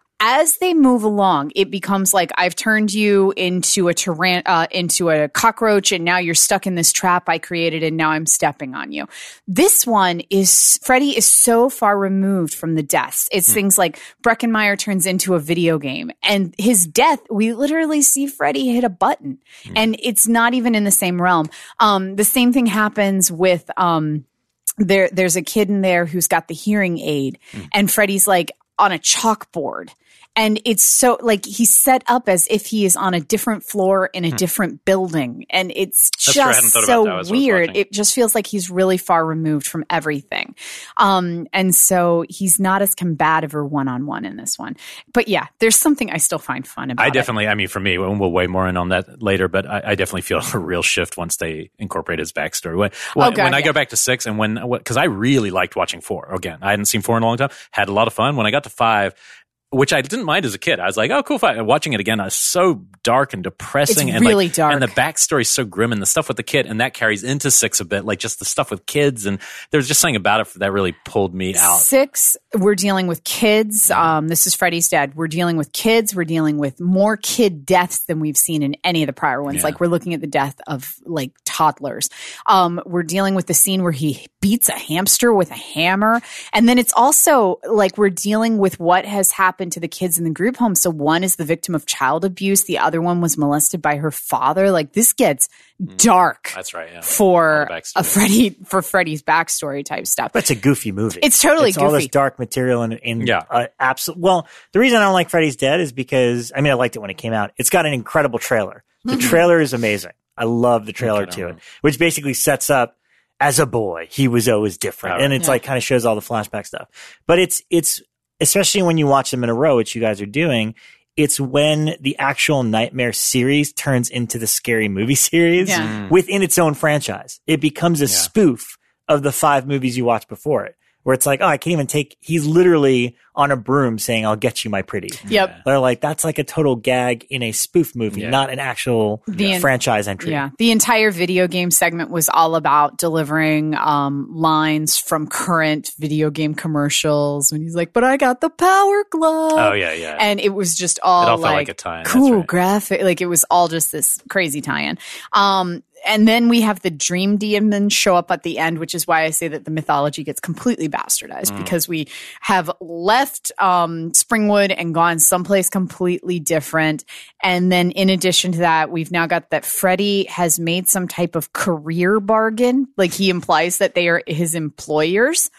Speaker 4: As they move along, it becomes like I've turned you into a tyran- uh, into a cockroach, and now you're stuck in this trap I created, and now I'm stepping on you. This one is Freddy is so far removed from the deaths. It's
Speaker 3: Hmm.
Speaker 4: things like Breckenmeyer turns into a video game, and his death, we literally see Freddy hit a button,
Speaker 3: Hmm.
Speaker 4: and it's not even in the same realm. Um, the same thing happens with um, there. There's a kid in there who's got the hearing aid,
Speaker 3: Hmm.
Speaker 4: and Freddy's like on a chalkboard. And it's so like he's set up as if he is on a different floor in a different building. And it's
Speaker 3: That's true. I hadn't
Speaker 4: just
Speaker 3: thought about
Speaker 4: so
Speaker 3: that as I was
Speaker 4: weird.
Speaker 3: watching.
Speaker 4: It just feels like he's really far removed from everything. Um, and so he's not as combative or one on one in this one. But yeah, there's something I still find fun about
Speaker 3: I
Speaker 4: it.
Speaker 3: definitely, I mean, for me, and we'll weigh more in on that later, but I, I definitely feel a real shift once they incorporate his backstory. When, when,
Speaker 4: Oh, God,
Speaker 3: when I
Speaker 4: yeah.
Speaker 3: go back to six and when, because I really liked watching four. Again, I hadn't seen four in a long time, had a lot of fun. When I got to five, which I didn't mind as a kid. I was like, oh, cool, fine. Watching it again, it's so dark and depressing.
Speaker 4: It's
Speaker 3: and
Speaker 4: really
Speaker 3: like,
Speaker 4: dark.
Speaker 3: And the backstory's so grim, and the stuff with the kid, and that carries into six a bit, like just the stuff with kids. And there's just something about it that really pulled me out.
Speaker 4: Six, we're dealing with kids. Um, this is Freddy's Dead. We're dealing with kids. We're dealing with more kid deaths than we've seen in any of the prior ones.
Speaker 3: Yeah.
Speaker 4: Like we're looking at the death of like toddlers. Um, we're dealing with the scene where he beats a hamster with a hammer. And then it's also like we're dealing with what has happened to the kids in the group home. So one is the victim of child abuse. The other one was molested by her father. Like this gets dark.
Speaker 3: That's right, yeah.
Speaker 4: For
Speaker 3: All the backstory.
Speaker 4: a Freddy, for Freddy's backstory type stuff.
Speaker 2: But it's a goofy movie.
Speaker 4: It's totally
Speaker 2: it's all this
Speaker 4: goofy.
Speaker 2: dark material and, and
Speaker 3: Yeah.
Speaker 2: uh, absolute. Well, the reason I don't like Freddy's Dead is because I mean I liked it when it came out. It's got an incredible trailer. The trailer is amazing. I love the trailer to it, which basically sets up as a boy he was always different,
Speaker 3: Oh,
Speaker 2: and it's
Speaker 4: yeah.
Speaker 2: like kind of shows all the flashback stuff. But it's it's especially when you watch them in a row, which you guys are doing. It's when the actual Nightmare series turns into the Scary Movie series
Speaker 4: Yeah.
Speaker 2: within its own franchise. It becomes a spoof of the five movies you watched before it, where it's like, oh, I can't even take, he's literally on a broom saying, I'll get you, my pretty.
Speaker 4: Yep.
Speaker 2: They're like, that's like a total gag in a spoof movie,
Speaker 3: Yeah.
Speaker 2: not an actual
Speaker 4: The en-
Speaker 2: franchise entry.
Speaker 4: Yeah. The entire video game segment was all about delivering um, lines from current video game commercials. When he's like, but I got the power glove.
Speaker 3: Oh, yeah, yeah.
Speaker 4: And it was just all,
Speaker 3: It all felt
Speaker 4: like,
Speaker 3: like a tie-in, that's
Speaker 4: cool
Speaker 3: right.
Speaker 4: graphic. Like it was all just this crazy tie-in. Um, and then we have the dream demons show up at the end, which is why I say that the mythology gets completely bastardized
Speaker 3: Mm.
Speaker 4: because we have left um, Springwood and gone someplace completely different. And then in addition to that, we've now got that Freddy has made some type of career bargain. Like he implies that they are his employers.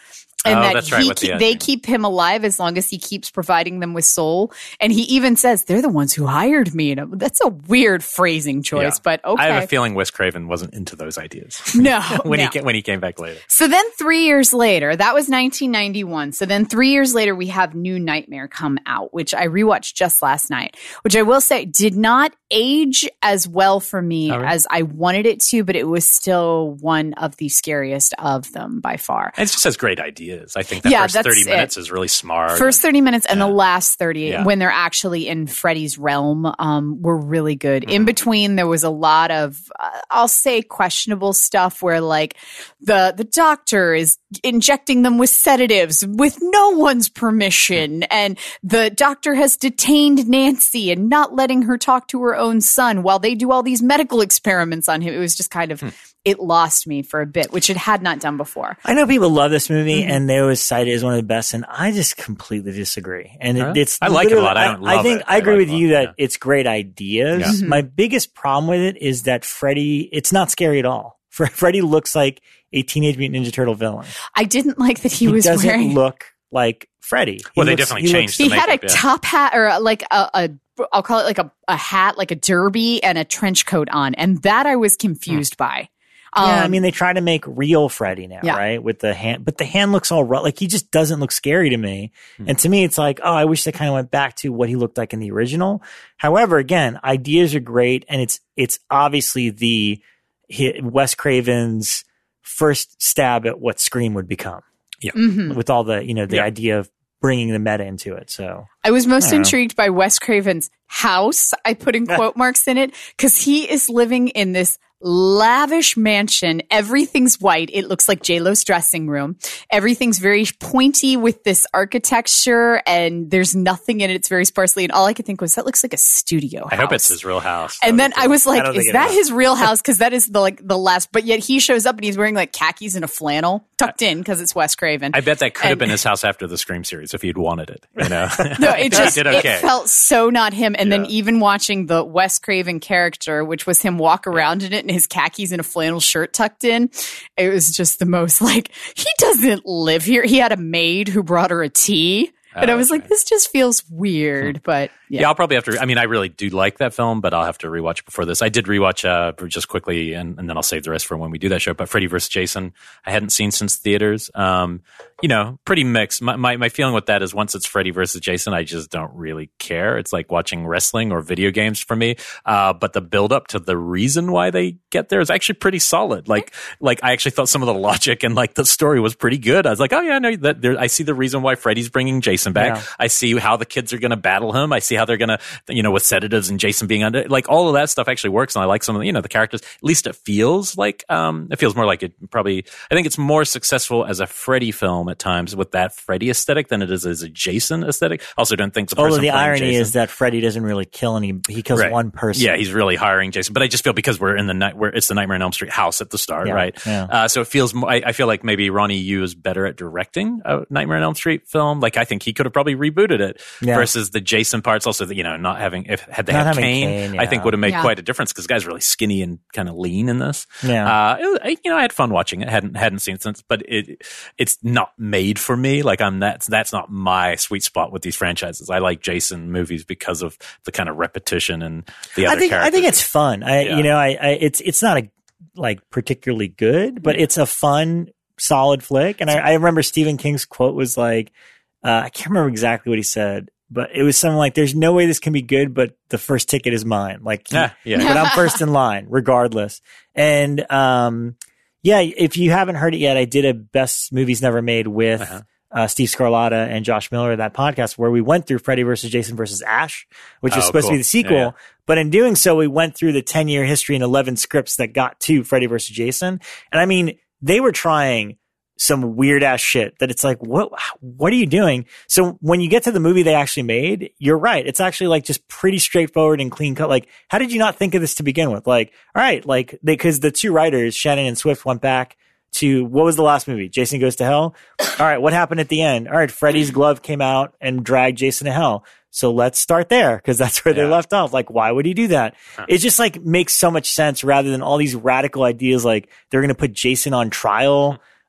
Speaker 4: And
Speaker 3: oh,
Speaker 4: that
Speaker 3: that's right,
Speaker 4: he
Speaker 3: with the
Speaker 4: keep, they
Speaker 3: ending.
Speaker 4: keep him alive as long as he keeps providing them with soul. And he even says, they're the ones who hired me. And I'm- that's a weird phrasing choice,
Speaker 3: Yeah.
Speaker 4: but okay.
Speaker 3: I have a feeling Wes Craven wasn't into those ideas.
Speaker 4: No,
Speaker 3: when
Speaker 4: no.
Speaker 3: he came, when he came back later.
Speaker 4: So then three years later, that was nineteen ninety-one. So then three years later, we have New Nightmare come out, which I rewatched just last night, which I will say did not age as well for me
Speaker 3: Oh, really?
Speaker 4: as I wanted it to, but it was still one of the scariest of them by far.
Speaker 3: And it just has great ideas. I think that
Speaker 4: Yeah,
Speaker 3: first
Speaker 4: that's
Speaker 3: thirty
Speaker 4: it.
Speaker 3: minutes is really smart.
Speaker 4: First thirty minutes and
Speaker 3: Yeah.
Speaker 4: the last thirty,
Speaker 3: Yeah.
Speaker 4: when they're actually in Freddy's realm, um, were really good.
Speaker 3: Mm-hmm.
Speaker 4: In between, there was a lot of, uh, I'll say, questionable stuff where, like, the the doctor is injecting them with sedatives with no one's permission, and the doctor has detained Nancy and not letting her talk to her own son while they do all these medical experiments on him. It was just kind of. It lost me for a bit, which it had not done before.
Speaker 2: I know people love this movie,
Speaker 4: Mm-hmm.
Speaker 2: and they always cite it as one of the best, and I just completely disagree. And
Speaker 3: Huh?
Speaker 2: it, it's
Speaker 3: I like it a lot. I
Speaker 2: literally-
Speaker 3: don't love
Speaker 2: think
Speaker 3: it.
Speaker 2: I
Speaker 3: I
Speaker 2: agree
Speaker 3: like
Speaker 2: with
Speaker 3: it a
Speaker 2: you
Speaker 3: lot,
Speaker 2: that
Speaker 3: yeah.
Speaker 2: it's great ideas.
Speaker 3: Yeah.
Speaker 4: Mm-hmm.
Speaker 2: My biggest problem with it is that Freddy. It's not scary at all. Fre- Freddy looks like a Teenage Mutant Ninja Turtle villain.
Speaker 4: I didn't like that he,
Speaker 2: He
Speaker 4: was
Speaker 2: doesn't
Speaker 4: wearing.
Speaker 2: look like Freddy. He
Speaker 3: Well, they
Speaker 2: looks-
Speaker 3: definitely
Speaker 2: he
Speaker 3: changed
Speaker 2: looks-
Speaker 3: the
Speaker 4: He had a
Speaker 3: makeup, yeah.
Speaker 4: top hat or like a, a I'll call it like a, a hat, like a derby and a trench coat on. And that I was confused by. Um,
Speaker 2: Yeah, I mean, they try to make real Freddy now,
Speaker 4: Yeah.
Speaker 2: right? With the hand, but the hand looks all rough. Like, he just doesn't look scary to me. And to me, it's like, oh, I wish they kind of went back to what he looked like in the original. However, again, ideas are great, and it's it's obviously the hi- Wes Craven's first stab at what Scream would become,
Speaker 4: mhm.
Speaker 2: with all the you know the
Speaker 3: Yeah.
Speaker 2: idea of bringing the meta into it. So
Speaker 4: I was most
Speaker 2: I don't know.
Speaker 4: intrigued by Wes Craven's house. I put in quote marks in it because he is living in this lavish mansion. Everything's white. It looks like J-Lo's dressing room. Everything's very pointy with this architecture, and there's nothing in it. It's very sparsely. And all I could think was, that looks like a studio house.
Speaker 3: I hope it's his real house.
Speaker 4: And then
Speaker 3: That would
Speaker 4: I
Speaker 3: be
Speaker 4: was
Speaker 2: I
Speaker 4: like,
Speaker 2: don't
Speaker 4: is
Speaker 2: think it
Speaker 4: that
Speaker 2: is.
Speaker 4: his real house? Because that is the like the last. But yet he shows up and he's wearing like khakis and a flannel tucked in because it's Wes Craven.
Speaker 3: I bet that could have
Speaker 4: And-
Speaker 3: been his house after the Scream series if he'd wanted it. You know,
Speaker 4: No, it just
Speaker 3: he did okay.
Speaker 4: it felt so not him. And then
Speaker 3: Yeah.
Speaker 4: even watching the Wes Craven character, which was him walk around in it in his khakis and a flannel shirt tucked in, it was just the most like, he doesn't live here. He had a maid who brought her a tea. And
Speaker 3: Oh,
Speaker 4: I was like,
Speaker 3: okay.
Speaker 4: this just feels weird. But
Speaker 3: Yeah.
Speaker 4: yeah.
Speaker 3: I'll probably have to. I mean, I really do like that film, but I'll have to rewatch it before this. I did rewatch uh, just quickly, and, and then I'll save the rest for when we do that show. But Freddy versus Jason, I hadn't seen since theaters. Um, you know, pretty mixed. My, my my feeling with that is once it's Freddy versus Jason, I just don't really care. It's like watching wrestling or video games for me. Uh, but the build up to the reason why they get there is actually pretty solid. Like like I actually thought some of the logic and like the story was pretty good. I was like, oh yeah, no, that there, I see the reason why Freddy's bringing Jason back.
Speaker 2: Yeah.
Speaker 3: I see how the kids are going to battle him. I see how they're going to, you know, with sedatives and Jason being under, like all of that stuff actually works. And I like some of the, you know, the characters. At least it feels like, um, it feels more like it probably, I think it's more successful as a Freddy film at times with that Freddy aesthetic than it is as a Jason aesthetic. Also don't think the person
Speaker 2: although the
Speaker 3: playing
Speaker 2: irony
Speaker 3: Jason-
Speaker 2: is that Freddy doesn't really kill any. He kills
Speaker 3: Right.
Speaker 2: one person.
Speaker 3: Yeah, he's really hiring Jason. But I just feel because we're in the night, where it's the Nightmare on Elm Street house at the start,
Speaker 2: Yeah,
Speaker 3: right?
Speaker 2: yeah.
Speaker 3: Uh, so it feels. More, I, I feel like maybe Ronnie Yu is better at directing a Nightmare on Elm Street film. Like I think he could have probably rebooted it
Speaker 2: Yeah.
Speaker 3: versus the Jason parts. Also, you know, not having if had they
Speaker 2: Not
Speaker 3: had
Speaker 2: having
Speaker 3: Kane,
Speaker 2: Kane,
Speaker 3: I think
Speaker 2: yeah.
Speaker 3: would have made
Speaker 4: Yeah.
Speaker 3: quite a difference because the guy's really skinny and kind of lean in this.
Speaker 2: Yeah.
Speaker 3: Uh, it was- I, you know, I had fun watching it. hadn't hadn't seen it since, but it it's not made for me. Like I'm that's that's not my sweet spot with these franchises. I like Jason movies because of the kind of repetition and the other
Speaker 2: I think
Speaker 3: characters.
Speaker 2: I think it's fun. I
Speaker 3: Yeah.
Speaker 2: you know I, I it's it's not a like particularly good, but it's a fun solid flick. And I, I remember Stephen King's quote was like, uh, I can't remember exactly what he said, but it was something like, "There's no way this can be good, but the first ticket is mine." Like, he-
Speaker 3: Yeah, yeah.
Speaker 2: but I'm first in line regardless. And um, yeah, if you haven't heard it yet, I did a best movies never made with.
Speaker 3: Uh-huh.
Speaker 2: Uh, Steve Scarlatta and Josh Miller, that podcast where we went through Freddy versus Jason versus Ash, which was
Speaker 3: Oh,
Speaker 2: supposed to
Speaker 3: cool.
Speaker 2: be the sequel.
Speaker 3: Yeah, yeah.
Speaker 2: But in doing so, we went through the ten year history and eleven scripts that got to Freddy versus Jason. And I mean, they were trying some weird ass shit that it's like, what, what are you doing? So when you get to the movie they actually made, you're right. It's actually like just pretty straightforward and clean cut. Like, how did you not think of this to begin with? Like, all right, like they, cause the two writers, Shannon and Swift, went back to what was the last movie? Jason Goes to Hell. All right, what happened at the end? All right, Freddy's glove came out and dragged Jason to hell. So let's start there because that's where they
Speaker 3: Yeah.
Speaker 2: left off. Like, why would he do that? It just like makes so much sense rather than all these radical ideas like they're going to put Jason on trial.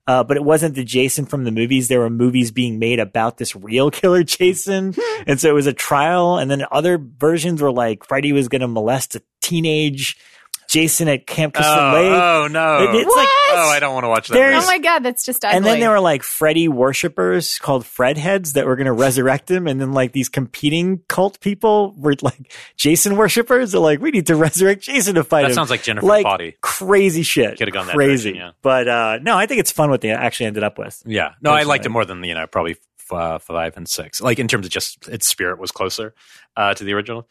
Speaker 2: Uh, but it wasn't the Jason from the movies. There were movies being made about this real killer Jason. And so it was a trial. And then other versions were like Freddy was going to molest a teenage Jason at Camp Crystal
Speaker 3: oh,
Speaker 2: Lake.
Speaker 3: Oh, no.
Speaker 2: It- it's
Speaker 4: What?
Speaker 2: like,
Speaker 3: Oh, I don't want to watch that.
Speaker 2: There's-
Speaker 3: movie.
Speaker 4: Oh my God, that's just ugly.
Speaker 2: and then there were like Freddy worshippers called Fred heads that were going to resurrect him. And then like these competing cult people were like Jason worshippers. They're like, we need to resurrect Jason to fight
Speaker 3: That
Speaker 2: him.
Speaker 3: sounds like Jennifer
Speaker 2: like
Speaker 3: Potty.
Speaker 2: crazy shit.
Speaker 3: Could've gone that
Speaker 2: crazy.
Speaker 3: direction, yeah.
Speaker 2: But uh, no, I think it's fun what they actually ended up with.
Speaker 3: Yeah. No, I liked
Speaker 2: Personally.
Speaker 3: it more than, you know, probably f- uh, five and six. Like in terms of just its spirit was closer uh, to the original.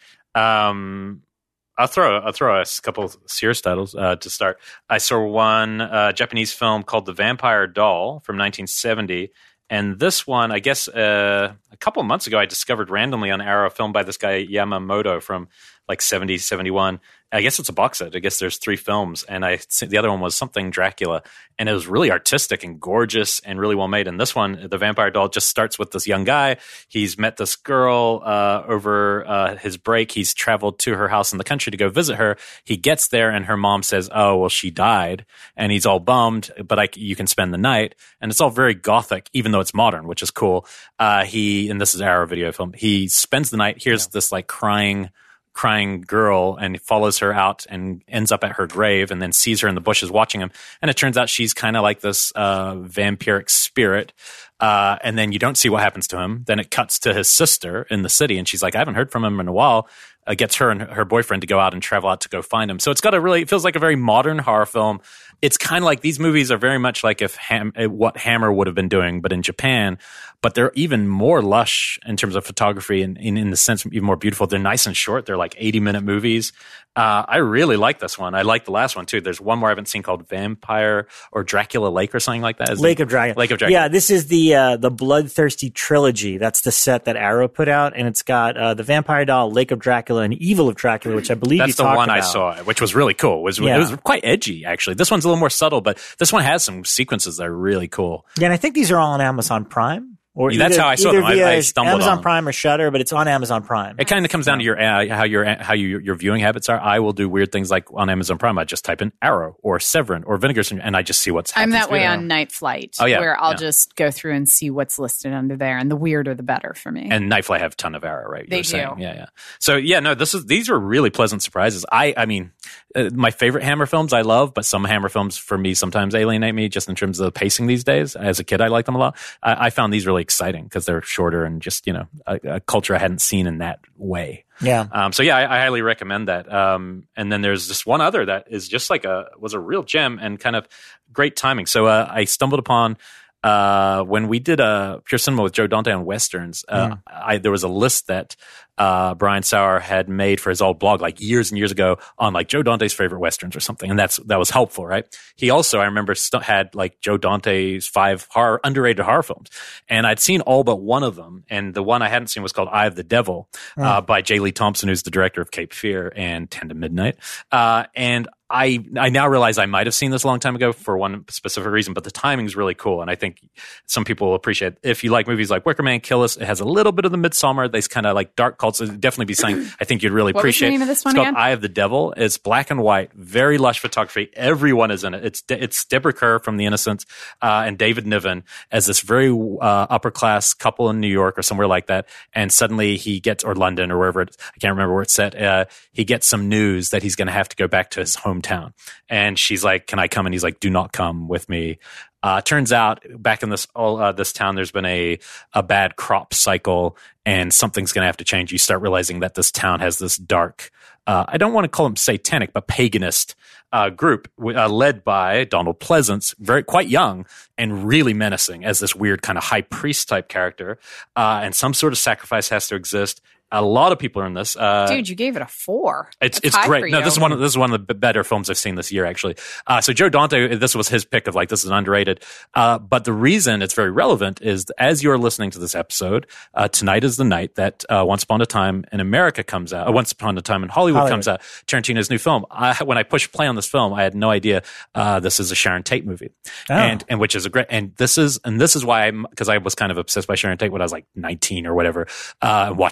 Speaker 3: Um, I'll throw I'll throw a couple Sears titles uh, to start. I saw one uh, Japanese film called The Vampire Doll from nineteen seventy. And this one, I guess uh, a couple of months ago, I discovered randomly on Arrow, a film by this guy Yamamoto from like seventy, seventy-one. I guess it's a box set. I guess there's three films. And I the other one was something Dracula. And it was really artistic and gorgeous and really well made. And this one, The Vampire Doll, just starts with this young guy. He's met this girl uh, over uh, his break. He's traveled to her house in the country to go visit her. He gets there and her mom says, oh, well, she died. And he's all bummed, but I, you can spend the night. And it's all very gothic, even though it's modern, which is cool. Uh, he, and this is our video film, he spends the night. Here's yeah. this like crying crying girl and follows her out and ends up at her grave and then sees her in the bushes watching him. And it turns out she's kind of like this uh, vampiric spirit. Uh, and then you don't see what happens to him. Then it cuts to his sister in the city and she's like, I haven't heard from him in a while. Uh, gets her and her boyfriend to go out and travel out to go find him. So it's got a really, it feels like a very modern horror film. It's kind of like these movies are very much like if Ham, what Hammer would have been doing, but in Japan. But they're even more lush in terms of photography and in, in the sense even more beautiful. They're nice and short. They're like eighty minute movies. Uh, I really like this one. I like the last one too. There's one more I haven't seen called Vampire or Dracula Lake or something like that. Is
Speaker 2: Lake
Speaker 3: it?
Speaker 2: of Dracula.
Speaker 3: Lake of Dracula.
Speaker 2: Yeah, this is the uh, the Bloodthirsty trilogy. That's the set that Arrow put out, and it's got uh, the Vampire Doll, Lake of Dracula, and Evil of Dracula, which I believe
Speaker 3: that's
Speaker 2: you
Speaker 3: the
Speaker 2: talked
Speaker 3: one
Speaker 2: about.
Speaker 3: I saw, which was really cool. It was
Speaker 2: Yeah.
Speaker 3: it was quite edgy actually. This one's a little more subtle, but this one has some sequences that are really cool.
Speaker 2: Yeah, and I think these are all on Amazon Prime. Or
Speaker 3: Yeah, that's
Speaker 2: either,
Speaker 3: how I saw
Speaker 2: either
Speaker 3: them. I-
Speaker 2: via
Speaker 3: I stumbled
Speaker 2: Amazon
Speaker 3: on them.
Speaker 2: Prime or Shudder, but it's on Amazon Prime.
Speaker 3: It kind of comes down to your uh, how your how you, your viewing habits are. I will do weird things like on Amazon Prime. I just type in Arrow or Severin or Vinegar Syndrome, and I just see what's
Speaker 4: I'm
Speaker 3: happening.
Speaker 4: that way on Night Flight,
Speaker 3: Oh, yeah,
Speaker 4: where I'll
Speaker 3: yeah.
Speaker 4: just go through and see what's listed under there, and the weirder the better for me.
Speaker 3: And Nightfly have a ton of Arrow, right? You
Speaker 4: They
Speaker 3: were saying.
Speaker 4: do.
Speaker 3: Yeah, yeah. So yeah, no, this is these are really pleasant surprises. I, I mean, uh, my favorite Hammer films I love, but some Hammer films for me sometimes alienate me just in terms of the pacing these days. As a kid, I liked them a lot. I, I found these really exciting because they're shorter and just you know a, a culture I hadn't seen in that way.
Speaker 2: Yeah.
Speaker 3: Um, so yeah, I, I highly recommend that. Um, and then there's this one other that is just like a was a real gem and kind of great timing. So uh, I stumbled upon uh, when we did a Pure Cinema with Joe Dante on Westerns. Uh,
Speaker 2: Mm.
Speaker 3: I, there was a list that uh, Brian Sauer had made for his old blog like years and years ago on like Joe Dante's favorite Westerns or something. And that's that was helpful, right? He also, I remember, st- had like Joe Dante's five horror, underrated horror films. And I'd seen all but one of them. And the one I hadn't seen was called Eye of the Devil uh, by J. Lee Thompson, who's the director of Cape Fear and ten to Midnight. Uh, and I I now realize I might have seen this a long time ago for one specific reason, but the timing's really cool. And I think some people will appreciate it. If you like movies like Wicker Man, Kill Us, it has a little bit of the Midsommar. These kind of like dark cults. It'd definitely be something I think you'd really
Speaker 4: What was the
Speaker 3: appreciate.
Speaker 4: name of this one
Speaker 3: it's called
Speaker 4: again?
Speaker 3: Eye of the Devil. It's black and white, very lush photography. Everyone is in it. It's De- it's Deborah Kerr from The Innocents uh, and David Niven as this very uh, upper class couple in New York or somewhere like that. And suddenly he gets, or London or wherever it, I can't remember where it's set. Uh, he gets some news that he's going to have to go back to his hometown. And she's like, "Can I come?" And he's like, "Do not come with me." Uh, turns out, back in this uh, this town, there's been a a bad crop cycle, and something's going to have to change. You start realizing that this town has this dark, uh, I don't want to call them satanic, but paganist uh, group uh, led by Donald Pleasance, very quite young and really menacing as this weird kind of high priest type character. Uh, and some sort of sacrifice has to exist. A lot of people are in this. Uh,
Speaker 4: Dude, you gave it a four.
Speaker 3: It's
Speaker 4: That's
Speaker 3: it's
Speaker 4: high for
Speaker 3: great. No,
Speaker 4: you.
Speaker 3: this is one of this is one of the b- better films I've seen this year, actually. Uh, so Joe Dante, this was his pick of like this is an underrated. Uh, but the reason it's very relevant is as you're listening to this episode, uh, tonight is the night that uh, Once Upon a Time in America comes out. Uh, Once Upon a Time in Hollywood,
Speaker 2: Hollywood.
Speaker 3: comes out. Tarantino's new film. I, when I pushed play on this film, I had no idea uh, this is a Sharon Tate movie,
Speaker 2: Oh.
Speaker 3: and and which is a great. And this is and this is why I'm because I was kind of obsessed by Sharon Tate when I was like nineteen or whatever. Uh, watched everything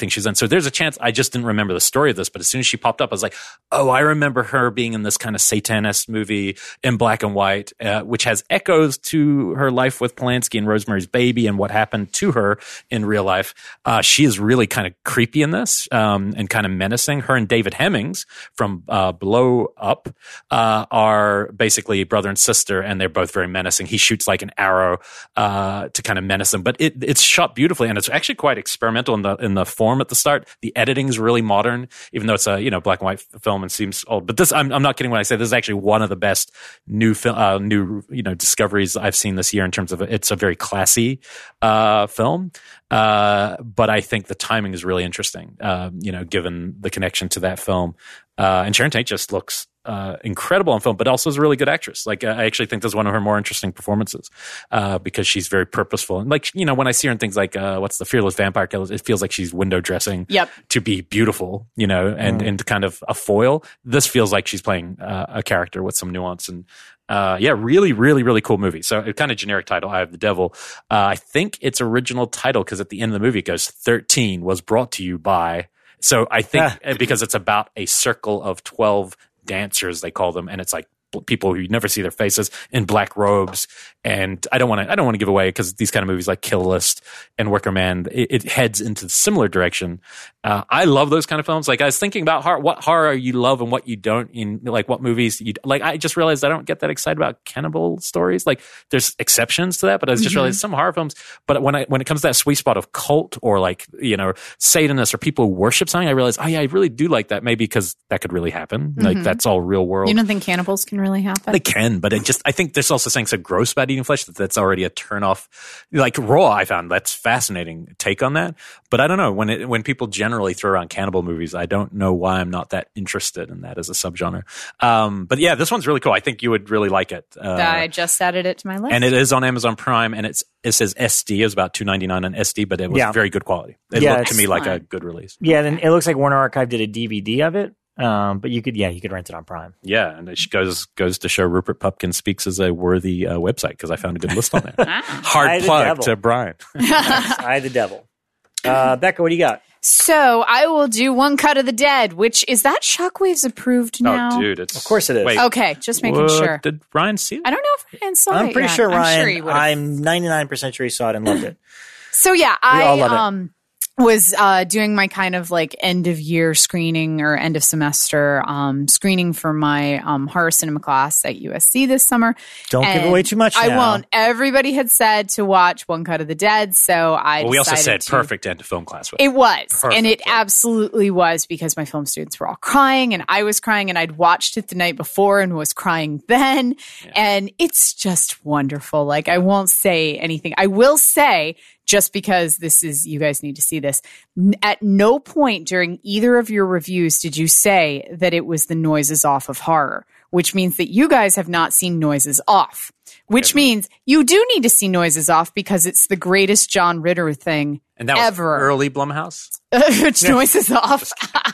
Speaker 3: everything she's in. So there's a chance I just didn't remember the story of this, but as soon as she popped up, I was like, oh, I remember her being in this kind of Satanist movie in black and white, uh, which has echoes to her life with Polanski and Rosemary's Baby and what happened to her in real life. Uh, she is really kind of creepy in this um, and kind of menacing. Her and David Hemmings from uh, Blow Up uh, are basically brother and sister, and they're both very menacing. He shoots like an arrow uh, to kind of menace them, but it, it's shot beautifully, and it's actually quite experimental in the in the form at the start. The editing is really modern, even though it's a you know black and white film and seems old. But this, I'm, I'm not kidding when I say this is actually one of the best new film, uh, new you know discoveries I've seen this year in terms of it's a very classy uh, film. Uh, but I think the timing is really interesting, uh, you know, given the connection to that film. Uh, and Sharon Tate just looks uh, incredible on film, but also is a really good actress. Like, I actually think this is one of her more interesting performances uh, because she's very purposeful. And like, you know, when I see her in things like, uh, what's the Fearless Vampire Killers, it feels like she's window dressing
Speaker 4: yep.
Speaker 3: to be beautiful, you know, and, mm. and kind of a foil. This feels like she's playing uh, a character with some nuance and, Uh, yeah, really, really, really cool movie. So a kind of generic title, Eye of the Devil. Uh, I think its original title, because at the end of the movie it goes, thirteen was brought to you by. So I think because it's about a circle of twelve dancers, they call them, and it's like people who you never see their faces in black robes. And I don't want to, I don't want to give away because these kind of movies like Kill List and Wicker Man, it, it heads into a similar direction. Uh, I love those kind of films. Like I was thinking about horror, what horror you love and what you don't in like what movies you like. I just realized I don't get that excited about cannibal stories. Like there's exceptions to that, but I just mm-hmm. realized some horror films. But when I, when it comes to that sweet spot of cult or like, you know, Satanists or people who worship something, I realized, oh yeah, I really do like that. Maybe because that could really happen. Mm-hmm. Like that's all real world.
Speaker 4: You don't think cannibals can really happen?
Speaker 3: They can, but it just, I think there's also something so gross about eating flesh that that's already a turn off. Like Raw, I found that's fascinating take on that. But I don't know, when it, when people generally throw around cannibal movies, I don't know why I'm not that interested in that as a subgenre. Um, but yeah, this one's really cool. I think you would really like it. Uh,
Speaker 4: I just added it to my list.
Speaker 3: And it is on Amazon Prime, and it's it says S D. It was about two ninety-nine on S D, but it was yeah. very good quality. It yeah, looked to me like a good release.
Speaker 2: Yeah, and it looks like Warner Archive did a D V D of it. Um, but you could, yeah, you could rent it on Prime.
Speaker 3: Yeah, and it goes goes to show Rupert Pupkin Speaks as a worthy uh, website because I found a good list on there. Hard plug to Brian.
Speaker 2: I the devil. Uh, Becca, what do you got?
Speaker 4: So I will do One Cut of the Dead, which is that Shockwaves approved now?
Speaker 3: Oh, dude, it's
Speaker 2: of course it is.
Speaker 3: Wait,
Speaker 4: okay, just making
Speaker 3: what,
Speaker 4: sure.
Speaker 3: Did Ryan see it?
Speaker 4: I don't know if Ryan saw
Speaker 2: I'm
Speaker 4: it.
Speaker 2: Pretty
Speaker 4: yet.
Speaker 2: sure Ryan,
Speaker 4: I'm sure
Speaker 2: I'm ninety-nine percent sure he saw it and loved it.
Speaker 4: So yeah,
Speaker 2: we
Speaker 4: I
Speaker 2: all love
Speaker 4: um.
Speaker 2: it.
Speaker 4: was uh, doing my kind of like end of year screening or end of semester um, screening for my um, horror cinema class at U S C this summer.
Speaker 2: Don't
Speaker 4: and
Speaker 2: give away too much.
Speaker 4: I
Speaker 2: now.
Speaker 4: won't. Everybody had said to watch One Cut of the Dead, so I.
Speaker 3: Well, we also said
Speaker 4: to,
Speaker 3: perfect end to film class. With
Speaker 4: it was,
Speaker 3: perfect,
Speaker 4: and it
Speaker 3: yeah.
Speaker 4: absolutely was because my film students were all crying, and I was crying, and I'd watched it the night before and was crying then, yeah. and it's just wonderful. Like I won't say anything. I will say. Just because this is, you guys need to see this. At no point during either of your reviews did you say that it was the Noises Off of horror, which means that you guys have not seen Noises Off, which yeah. means you do need to see Noises Off because it's the greatest John Ritter thing
Speaker 3: and that was
Speaker 4: ever.
Speaker 3: Early Blumhouse?
Speaker 4: Which yeah. Noises Off.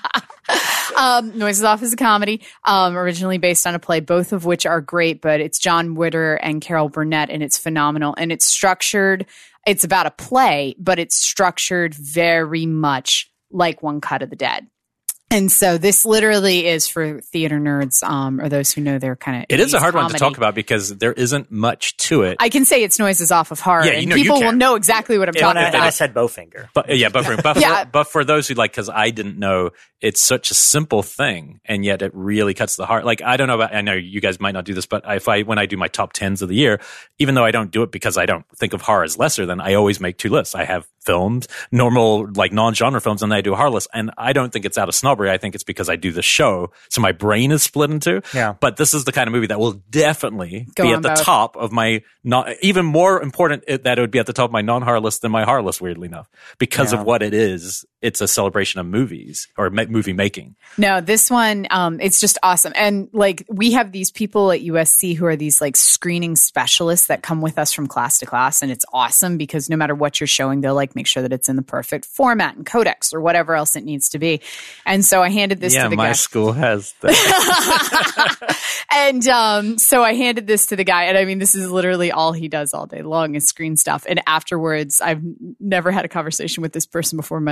Speaker 4: um, Noises Off is a comedy, um, originally based on a play, both of which are great, but it's John Ritter and Carol Burnett, and it's phenomenal. And it's structured... It's about a play, but it's structured very much like One Cut of the Dead. And so this literally is for theater nerds, um, or those who know their kind of.
Speaker 3: It is a hard comedy. one to talk about because there isn't much to it.
Speaker 4: I can say it's Noises Off of horror,
Speaker 3: yeah, you
Speaker 4: and
Speaker 3: know,
Speaker 4: people
Speaker 3: you
Speaker 4: will know exactly what I'm
Speaker 2: yeah,
Speaker 4: talking
Speaker 2: I,
Speaker 4: about.
Speaker 2: I said Bowfinger.
Speaker 3: But, yeah, Bowfinger. But,
Speaker 4: yeah.
Speaker 3: for, but for those who like, because I didn't know, it's such a simple thing, and yet it really cuts the heart. Like, I don't know about, I know you guys might not do this, but if I, when I do my top tens of the year, even though I don't do it because I don't think of horror as lesser than, I always make two lists. I have films, normal, like non-genre films, and then I do a horror list. And I don't think it's out of snobbery. I think it's because I do the show. So my brain is split in two.
Speaker 2: Yeah.
Speaker 3: But this is the kind of movie that will definitely
Speaker 4: Go
Speaker 3: be at the
Speaker 4: both.
Speaker 3: top of my, not even more important it, that it would be at the top of my non-horror list than my horror list, weirdly enough, because
Speaker 2: yeah.
Speaker 3: of what it is. It's a celebration of movies or ma- movie making.
Speaker 4: No, this one, um, it's just awesome. And like, we have these people at U S C who are these like screening specialists that come with us from class to class. And it's awesome because no matter what you're showing, they'll like make sure that it's in the perfect format and codex or whatever else it needs to be. And so I handed this
Speaker 3: yeah,
Speaker 4: to the
Speaker 3: my
Speaker 4: guy.
Speaker 3: school has that.
Speaker 4: And um, so I handed this to the guy. And I mean, this is literally all he does all day long is screen stuff. And afterwards, I've never had a conversation with this person before in my life. He always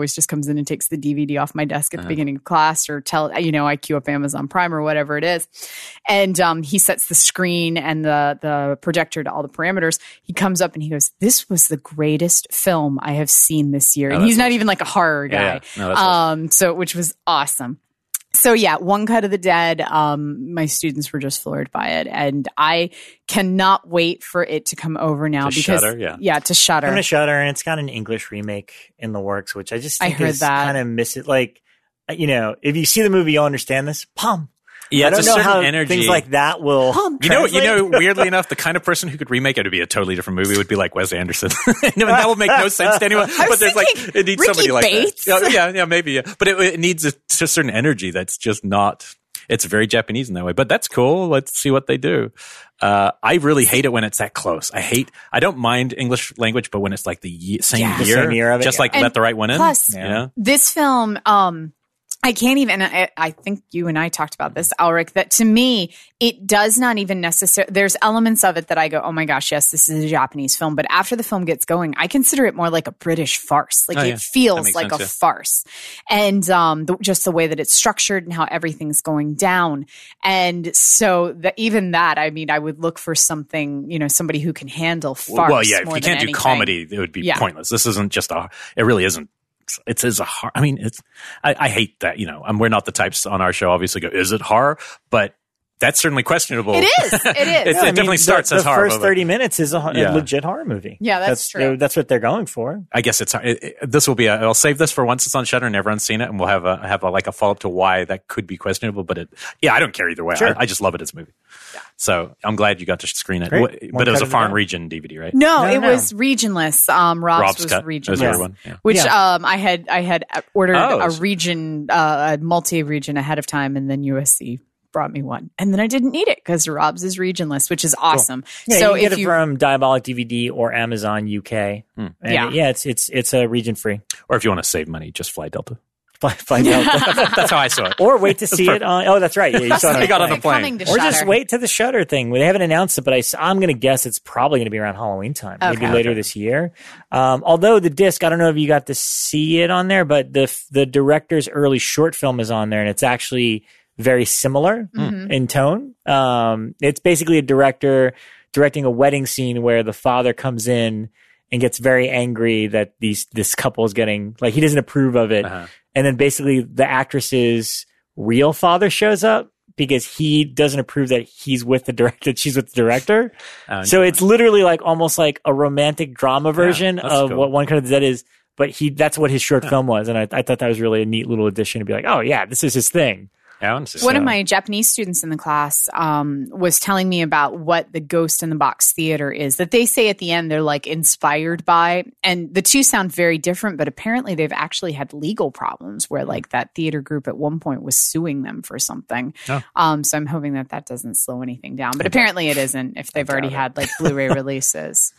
Speaker 4: always just comes in and takes the D V D off my desk at the uh-huh. beginning of class, or tell, you know, I queue up Amazon Prime or whatever it is. And um, he sets the screen and the, the projector to all the parameters. He comes up and he goes, this was the greatest film I have seen this year.
Speaker 3: Oh,
Speaker 4: and he's not
Speaker 3: awesome.
Speaker 4: even like a horror guy.
Speaker 3: Yeah, yeah. No, that's
Speaker 4: um,
Speaker 3: awesome.
Speaker 4: So, which was awesome. So yeah, One Cut of the Dead, um, my students were just floored by it. And I cannot wait for it to come over now.
Speaker 3: To
Speaker 4: because
Speaker 3: Shudder, yeah.
Speaker 4: Yeah, to Shudder.
Speaker 2: I'm going to Shudder, and it's got an English remake in the works, which I just think
Speaker 4: I heard
Speaker 2: is
Speaker 4: that.
Speaker 2: kind of miss it. Like, you know, if you see the movie, you'll understand this. Pum.
Speaker 3: Yeah,
Speaker 2: I don't
Speaker 3: it's a
Speaker 2: know
Speaker 3: certain
Speaker 2: how
Speaker 3: energy.
Speaker 2: things like that will.
Speaker 3: You know, you
Speaker 2: translate.
Speaker 3: know. Weirdly enough, the kind of person who could remake it to be a totally different movie would be like Wes Anderson. No, that would make no sense to anyone.
Speaker 4: I was
Speaker 3: But there's like
Speaker 4: thinking
Speaker 3: it needs
Speaker 4: Ricky
Speaker 3: somebody like
Speaker 4: Bates.
Speaker 3: that. Yeah, yeah, yeah, maybe. Yeah. But it, it needs a, a certain energy that's just not. It's very Japanese in that way. But that's cool. Let's see what they do. Uh, I really hate it when it's that close. I hate. I don't mind English language, but when it's like the ye- same,
Speaker 4: Yeah.
Speaker 2: The
Speaker 3: year,
Speaker 2: same year of it,
Speaker 3: just
Speaker 2: yeah.
Speaker 3: like
Speaker 4: And
Speaker 3: Let the Right One In.
Speaker 4: plus,
Speaker 3: you know?
Speaker 4: this film, um, I can't even, I, I think you and I talked about this, Ulrich, that to me, it does not even necessarily, there's elements of it that I go, oh my gosh, yes, this is a Japanese film. But after the film gets going, I consider it more like a British farce. Like
Speaker 3: Oh,
Speaker 4: it
Speaker 3: yeah. That
Speaker 4: feels
Speaker 3: makes
Speaker 4: like
Speaker 3: sense,
Speaker 4: a
Speaker 3: yeah.
Speaker 4: farce. And um, the, just the way that it's structured and how everything's going down. And so that even that, I mean, I would look for something, you know, somebody who can handle farce.
Speaker 3: Well, yeah, if
Speaker 4: more
Speaker 3: you
Speaker 4: than
Speaker 3: can't do
Speaker 4: anything.
Speaker 3: comedy, it would be
Speaker 4: Yeah.
Speaker 3: pointless. This isn't just a, it really isn't. It's, it's a horror. I mean, it's, I, I hate that, you know, um, we're not the types on our show, obviously go, is it horror? But that's certainly questionable.
Speaker 4: It is. It is.
Speaker 3: It,
Speaker 2: Yeah,
Speaker 3: it
Speaker 2: I mean,
Speaker 3: definitely starts
Speaker 2: the,
Speaker 3: as
Speaker 2: the
Speaker 3: horror.
Speaker 2: first
Speaker 3: but-
Speaker 2: thirty minutes is a, a
Speaker 3: Yeah.
Speaker 2: legit horror movie.
Speaker 4: Yeah, that's true.
Speaker 2: That's what they're going for.
Speaker 3: I guess it's, it, it, this will be, a, I'll save this for once it's on Shudder and everyone's seen it, and we'll have a, have a, like a follow up to why that could be questionable. But it, yeah, I don't care either way.
Speaker 2: Sure.
Speaker 3: I, I just love it as a movie. Yeah. So I'm glad you got to screen it.
Speaker 2: Great.
Speaker 3: What-
Speaker 2: One
Speaker 3: but it was
Speaker 2: cut
Speaker 3: a
Speaker 2: of the
Speaker 3: foreign
Speaker 2: dead.
Speaker 3: region D V D, right?
Speaker 4: No,
Speaker 2: No,
Speaker 4: it
Speaker 2: no.
Speaker 4: was regionless. Um, Rob's,
Speaker 3: Rob's
Speaker 4: was
Speaker 3: cut. That was
Speaker 4: regionless,
Speaker 3: the other one. Yeah.
Speaker 4: which
Speaker 2: Yeah.
Speaker 4: um, I had I had ordered
Speaker 3: Oh,
Speaker 4: a
Speaker 3: so-
Speaker 4: region, uh, a multi-region ahead of time, and then U S C brought me one, and then I didn't need it because Rob's is regionless, which is awesome.
Speaker 2: Yeah,
Speaker 4: so
Speaker 2: you can
Speaker 4: if
Speaker 2: get it
Speaker 4: you
Speaker 2: from Diabolic D V D or Amazon U K.
Speaker 3: Hmm.
Speaker 2: And
Speaker 4: Yeah.
Speaker 2: yeah, it's it's it's a region free.
Speaker 3: Or if you want to save money, just fly Delta.
Speaker 2: Find out.
Speaker 3: That's how I saw it.
Speaker 2: Or wait to see it on. Oh, that's right. Yeah, you saw it.
Speaker 3: I got on
Speaker 2: plane.
Speaker 3: a plane.
Speaker 4: coming to
Speaker 2: Or just
Speaker 4: Shudder.
Speaker 2: wait to the Shudder thing. They haven't announced it, but I, am going to guess it's probably going to be around Halloween time, maybe
Speaker 4: Okay.
Speaker 2: later this year. Um, although the disc, I don't know if you got to see it on there, but the the director's early short film is on there, and it's actually very similar
Speaker 4: Mhm.
Speaker 2: in tone. Um, it's basically a director directing a wedding scene where the father comes in and gets very angry that these this couple is getting, like, he doesn't approve of it.
Speaker 3: Uh-huh.
Speaker 2: And then basically the actress's real father shows up because he doesn't approve that he's with the director, that she's with the director.
Speaker 3: Oh,
Speaker 2: So it's literally like almost like a romantic drama version
Speaker 3: that's
Speaker 2: of
Speaker 3: cool.
Speaker 2: what One Cut of the Dead is. But he, that's what his short film was. And I, I thought that was really a neat little addition to be like, oh yeah, this is his thing.
Speaker 3: Yeah, I want to see
Speaker 4: One
Speaker 3: that.
Speaker 4: of my Japanese students in the class um, was telling me about what the Ghost in the Box theater is, that they say at the end they're like inspired by. And the two sound very different, but apparently they've actually had legal problems where like that theater group at one point was suing them for something.
Speaker 3: Oh.
Speaker 4: Um, so I'm hoping that that doesn't slow anything down. But apparently it isn't if they've already
Speaker 3: it.
Speaker 4: had like Blu-ray releases.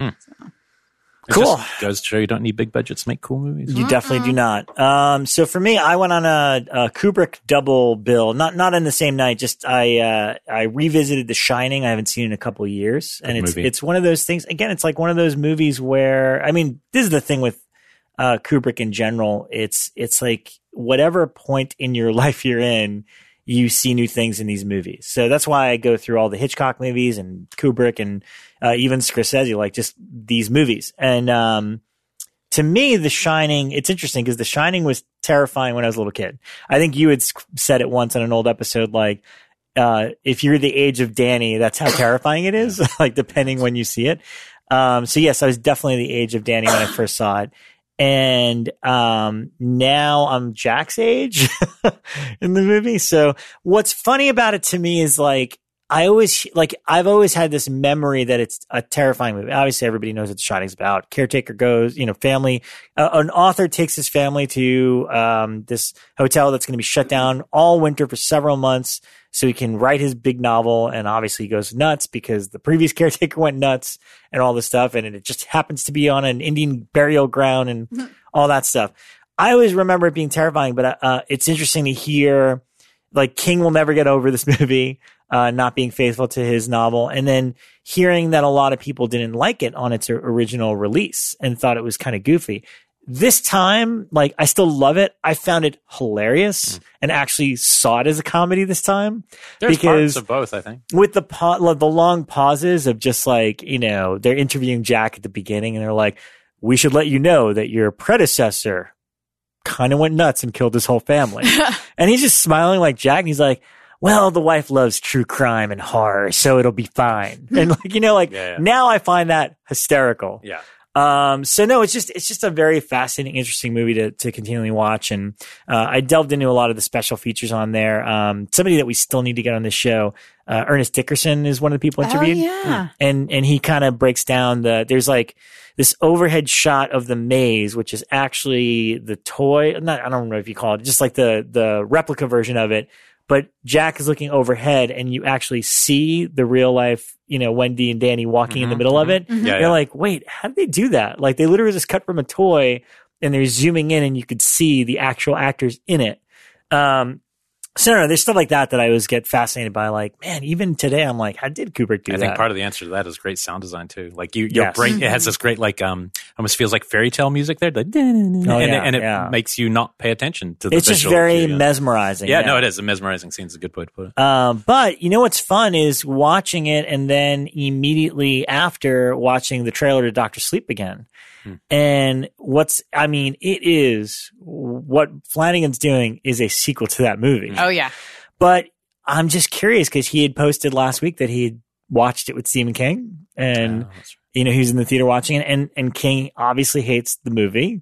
Speaker 3: It
Speaker 2: Cool.
Speaker 3: just goes to show you don't need big budgets to make cool movies.
Speaker 2: You definitely do not. Um, so for me, I went on a, a Kubrick double bill, not not in the same night. Just I uh, I revisited The Shining. I haven't seen it in a couple of years, and
Speaker 3: Good
Speaker 2: it's
Speaker 3: movie.
Speaker 2: it's one of those things. Again, it's like one of those movies where I mean, this is the thing with uh, Kubrick in general. It's it's like whatever point in your life you're in, you see new things in these movies. So that's why I go through all the Hitchcock movies and Kubrick and uh, even Scorsese, like just these movies. And um, to me, The Shining, it's interesting because The Shining was terrifying when I was a little kid. I think you had s- said it once on an old episode, like, uh, if you're the age of Danny, that's how terrifying it is, like depending when you see it. Um, so yes, I was definitely the age of Danny when I first saw it. And um, now I'm Jack's age in the movie. So what's funny about it to me is like, I always like, I've always had this memory that it's a terrifying movie. Obviously, everybody knows what The Shining's about. Caretaker goes, you know, family, uh, an author takes his family to um, this hotel that's going to be shut down all winter for several months so he can write his big novel. And obviously he goes nuts because the previous caretaker went nuts and all this stuff. And it just happens to be on an Indian burial ground and mm-hmm. all that stuff. I always remember it being terrifying, but uh, it's interesting to hear, like, King will never get over this movie, uh, not being faithful to his novel. And then hearing that a lot of people didn't like it on its original release and thought it was kind of goofy. this time, like, I still love it. I found it hilarious mm. and actually saw it as a comedy this time.
Speaker 3: There's
Speaker 2: because
Speaker 3: parts of both, I think.
Speaker 2: With the pa- the long pauses of just like, you know, they're interviewing Jack at the beginning and they're like, we should let you know that your predecessor kind of went nuts and killed his whole family. And he's just smiling like Jack and he's like, well, the wife loves true crime and horror, so it'll be fine. And like, you know, like yeah, yeah. now I find that hysterical.
Speaker 3: Yeah.
Speaker 2: Um, so no, it's just, it's just a very fascinating, interesting movie to, to continually watch. And, uh, I delved into a lot of the special features on there. Um, somebody that we still need to get on this show, uh, Ernest Dickerson is one of the people interviewed.
Speaker 4: Oh, yeah.
Speaker 2: And, and he kind of breaks down the, there's like this overhead shot of the maze, which is actually the toy. Not, I don't know if you call it, just like the, the replica version of it. But Jack is looking overhead and you actually see the real life, you know, Wendy and Danny walking mm-hmm, in the middle mm-hmm. of it.
Speaker 4: Mm-hmm.
Speaker 3: Yeah,
Speaker 2: You're
Speaker 3: yeah.
Speaker 2: like, wait, how did they do that? Like they literally just cut from a toy and they're zooming in and you could see the actual actors in it. Um, so no, no, there's stuff like that that I always get fascinated by. Like, man, even today, I'm like, how did Kubrick do
Speaker 3: I
Speaker 2: that?
Speaker 3: I think part of the answer to that is great sound design too. Like you, your
Speaker 2: yes.
Speaker 3: brain, it has this great, like, um, almost feels like fairy tale music there. Like, oh, and,
Speaker 2: yeah,
Speaker 3: it, and it
Speaker 2: yeah.
Speaker 3: makes you not pay attention to the
Speaker 2: It's just
Speaker 3: visual
Speaker 2: very
Speaker 3: cue, yeah.
Speaker 2: mesmerizing.
Speaker 3: Yeah,
Speaker 2: yeah,
Speaker 3: no, it is. A mesmerizing scene is a good way to put it.
Speaker 2: Um, but you know what's fun is watching it and then immediately after watching the trailer to Doctor Sleep again. Hmm. And what's, I mean, it is what Flanagan's doing is a sequel to that movie.
Speaker 4: Oh, yeah.
Speaker 2: But I'm just curious because he had posted last week that he had watched it with Stephen King and,
Speaker 3: oh, right.
Speaker 2: you know, he was in the theater watching it and, and King obviously hates the movie.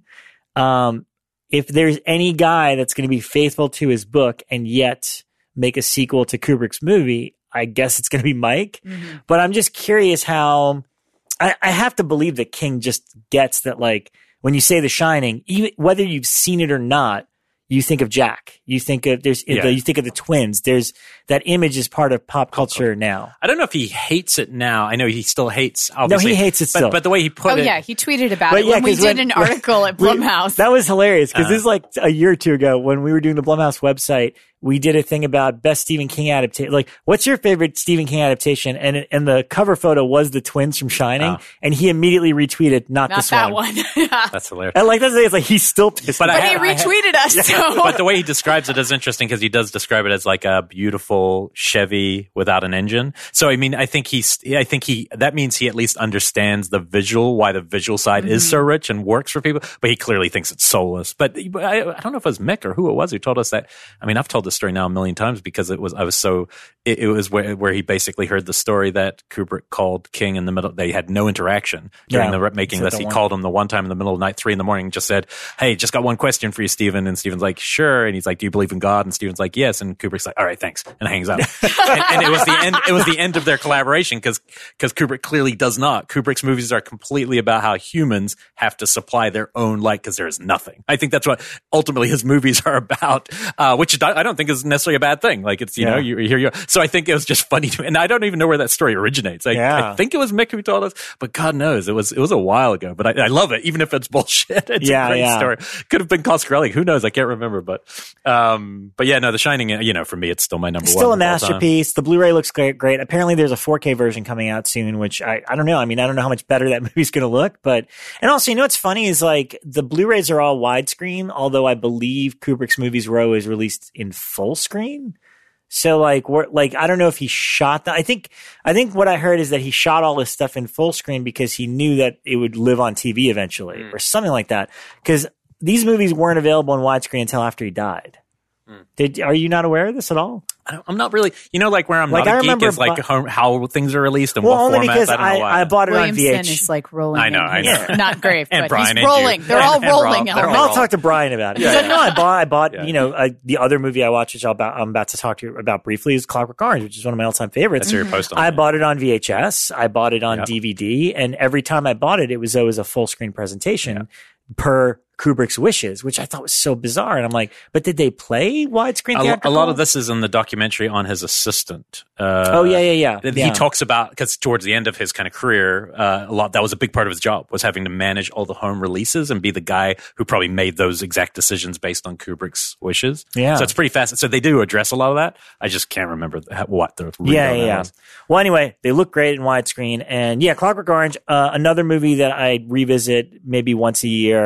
Speaker 2: Um, if there's any guy that's going to be faithful to his book and yet make a sequel to Kubrick's movie, I guess it's going to be Mike.
Speaker 4: Mm-hmm.
Speaker 2: But I'm just curious how I, I have to believe that King just gets that, like, when you say The Shining, even whether you've seen it or not, you think of Jack. You think of there's
Speaker 3: Yeah.
Speaker 2: you think of the twins. There's that image is part of pop culture now.
Speaker 3: I don't know if he hates it now. I know he still hates. Obviously,
Speaker 2: No, he hates it
Speaker 3: but,
Speaker 2: still.
Speaker 3: But the way he put
Speaker 4: Oh,
Speaker 3: it,
Speaker 4: yeah. He tweeted about
Speaker 2: But
Speaker 4: it
Speaker 2: yeah,
Speaker 4: when we
Speaker 2: 'cause
Speaker 4: did
Speaker 2: when-
Speaker 4: an article at
Speaker 2: We-
Speaker 4: Blumhouse.
Speaker 2: That was hilarious because
Speaker 3: Uh.
Speaker 2: this is like a year or two ago when we were doing the Blumhouse website. We did a thing about best Stephen King adaptation. Like, what's your favorite Stephen King adaptation? And and the cover photo was the twins from Shining,
Speaker 3: Oh.
Speaker 2: and he immediately retweeted not,
Speaker 4: Not
Speaker 2: this
Speaker 4: that
Speaker 2: one.
Speaker 4: one.
Speaker 3: that's hilarious.
Speaker 2: And like that's the thing, it's like he's still pissed.
Speaker 3: But I
Speaker 4: But he
Speaker 3: had- I had-
Speaker 4: retweeted us. So.
Speaker 3: But the way he describes it is interesting because he does describe it as like a beautiful Chevy without an engine. So I mean, I think he's, I think he, that means he at least understands the visual, why the visual side
Speaker 4: Mm-hmm.
Speaker 3: is so rich and works for people. But he clearly thinks it's soulless. But I, I don't know if it was Mick or who it was who told us that. I mean, I've told this story now a million times because it was I was so it, it was where where he basically heard the story that Kubrick called King in the middle. They had no interaction during
Speaker 2: Yeah.
Speaker 3: the making
Speaker 2: Except
Speaker 3: this.
Speaker 2: the
Speaker 3: He
Speaker 2: one.
Speaker 3: called him the one time in the middle of the night, three in the morning, and just said, "Hey, just got one question for you, Stephen." And Stephen's like, "Sure." And he's like, "Do you believe in God?" And Stephen's like, "Yes." And Kubrick's like, "All right, thanks," and hangs up. and, and it was the end. It was the end of their collaboration because because Kubrick clearly does not. Kubrick's movies are completely about how humans have to supply their own light because there is nothing. I think that's what ultimately his movies are about, uh, which I don't think is necessarily a bad thing. Like it's you
Speaker 2: Yeah.
Speaker 3: know you here you are. So I think it was just funny to me, and I don't even know where that story originates. I,
Speaker 2: Yeah.
Speaker 3: I think it was Mick who told us, but God knows it was it was a while ago. But I, I love it, even if it's bullshit. It's
Speaker 2: Yeah,
Speaker 3: a great
Speaker 2: yeah.
Speaker 3: story. Could have been Coscarelli. Who knows? I can't remember. But um, but yeah, no, The Shining. You know, for me, it's still my number
Speaker 2: Still
Speaker 3: one.
Speaker 2: a
Speaker 3: of all time.
Speaker 2: masterpiece. The Blu-ray looks great. Great. Apparently, there's a four K version coming out soon, which I, I don't know. I mean, I don't know how much better that movie's going to look, but and also, you know what's funny is like the Blu-rays are all widescreen, although I believe Kubrick's Movies Row is released in full screen. So like we're like I don't know if he shot that. I think I think what I heard is that he shot all this stuff in full screen because he knew that it would live on T V eventually
Speaker 3: Mm.
Speaker 2: or something like that. Because these movies weren't available in widescreen until after he died.
Speaker 3: Mm.
Speaker 2: Did are you not aware of this at all?
Speaker 3: I don't, I'm not really, you know, like where I'm
Speaker 2: Like,
Speaker 3: not
Speaker 2: I
Speaker 3: a geek
Speaker 2: remember
Speaker 3: is like
Speaker 2: bu-
Speaker 3: how, how things are released and
Speaker 2: Well,
Speaker 3: what
Speaker 2: only
Speaker 3: formats.
Speaker 2: because
Speaker 3: I don't know
Speaker 2: I,
Speaker 3: why.
Speaker 2: I bought it on V
Speaker 4: Williamson
Speaker 2: H.
Speaker 4: is like rolling.
Speaker 3: I know,
Speaker 4: in
Speaker 3: I
Speaker 4: his-
Speaker 3: know.
Speaker 4: Not grave,
Speaker 3: And
Speaker 4: but
Speaker 3: Brian
Speaker 4: he's
Speaker 3: and
Speaker 4: rolling.
Speaker 3: you.
Speaker 4: They're all
Speaker 3: And- and
Speaker 4: rolling.
Speaker 3: Rob. They're
Speaker 4: Elmer.
Speaker 3: all
Speaker 2: I'll talk to Brian about it.
Speaker 3: Yeah,
Speaker 2: He's like,
Speaker 3: yeah.
Speaker 2: no, I bought, I bought,
Speaker 3: Yeah.
Speaker 2: you know, uh, the other movie I watched, which I'll about, I'm about to talk to you about briefly, is Clockwork Orange, which is one of my all-time favorites.
Speaker 3: That's your post on
Speaker 2: I
Speaker 3: it.
Speaker 2: bought it on V H S. I bought it on
Speaker 3: Yeah.
Speaker 2: D V D, and every time I bought it, it was always a full screen presentation per Kubrick's wishes, which I thought was so bizarre. And I'm like, but did they play widescreen?
Speaker 3: A, lo- a
Speaker 2: theatrical?
Speaker 3: lot of this is in the documentary on his assistant. Uh,
Speaker 2: Oh yeah, yeah, yeah.
Speaker 3: He
Speaker 2: yeah.
Speaker 3: talks about because towards the end of his kind of career, uh, a lot that was a big part of his job was having to manage all the home releases and be the guy who probably made those exact decisions based on Kubrick's wishes.
Speaker 2: Yeah.
Speaker 3: so it's pretty fast. So they do address a lot of that. I just can't remember th- what the read
Speaker 2: Yeah,
Speaker 3: on that
Speaker 2: yeah.
Speaker 3: was.
Speaker 2: Well, anyway, they look great in widescreen, and yeah, Clockwork Orange, uh, another movie that I revisit maybe once a year.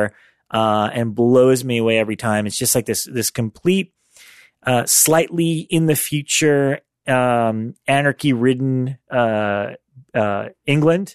Speaker 2: uh, and blows me away every time. It's just like this this complete, uh, slightly in the future, um, anarchy-ridden uh, uh, England.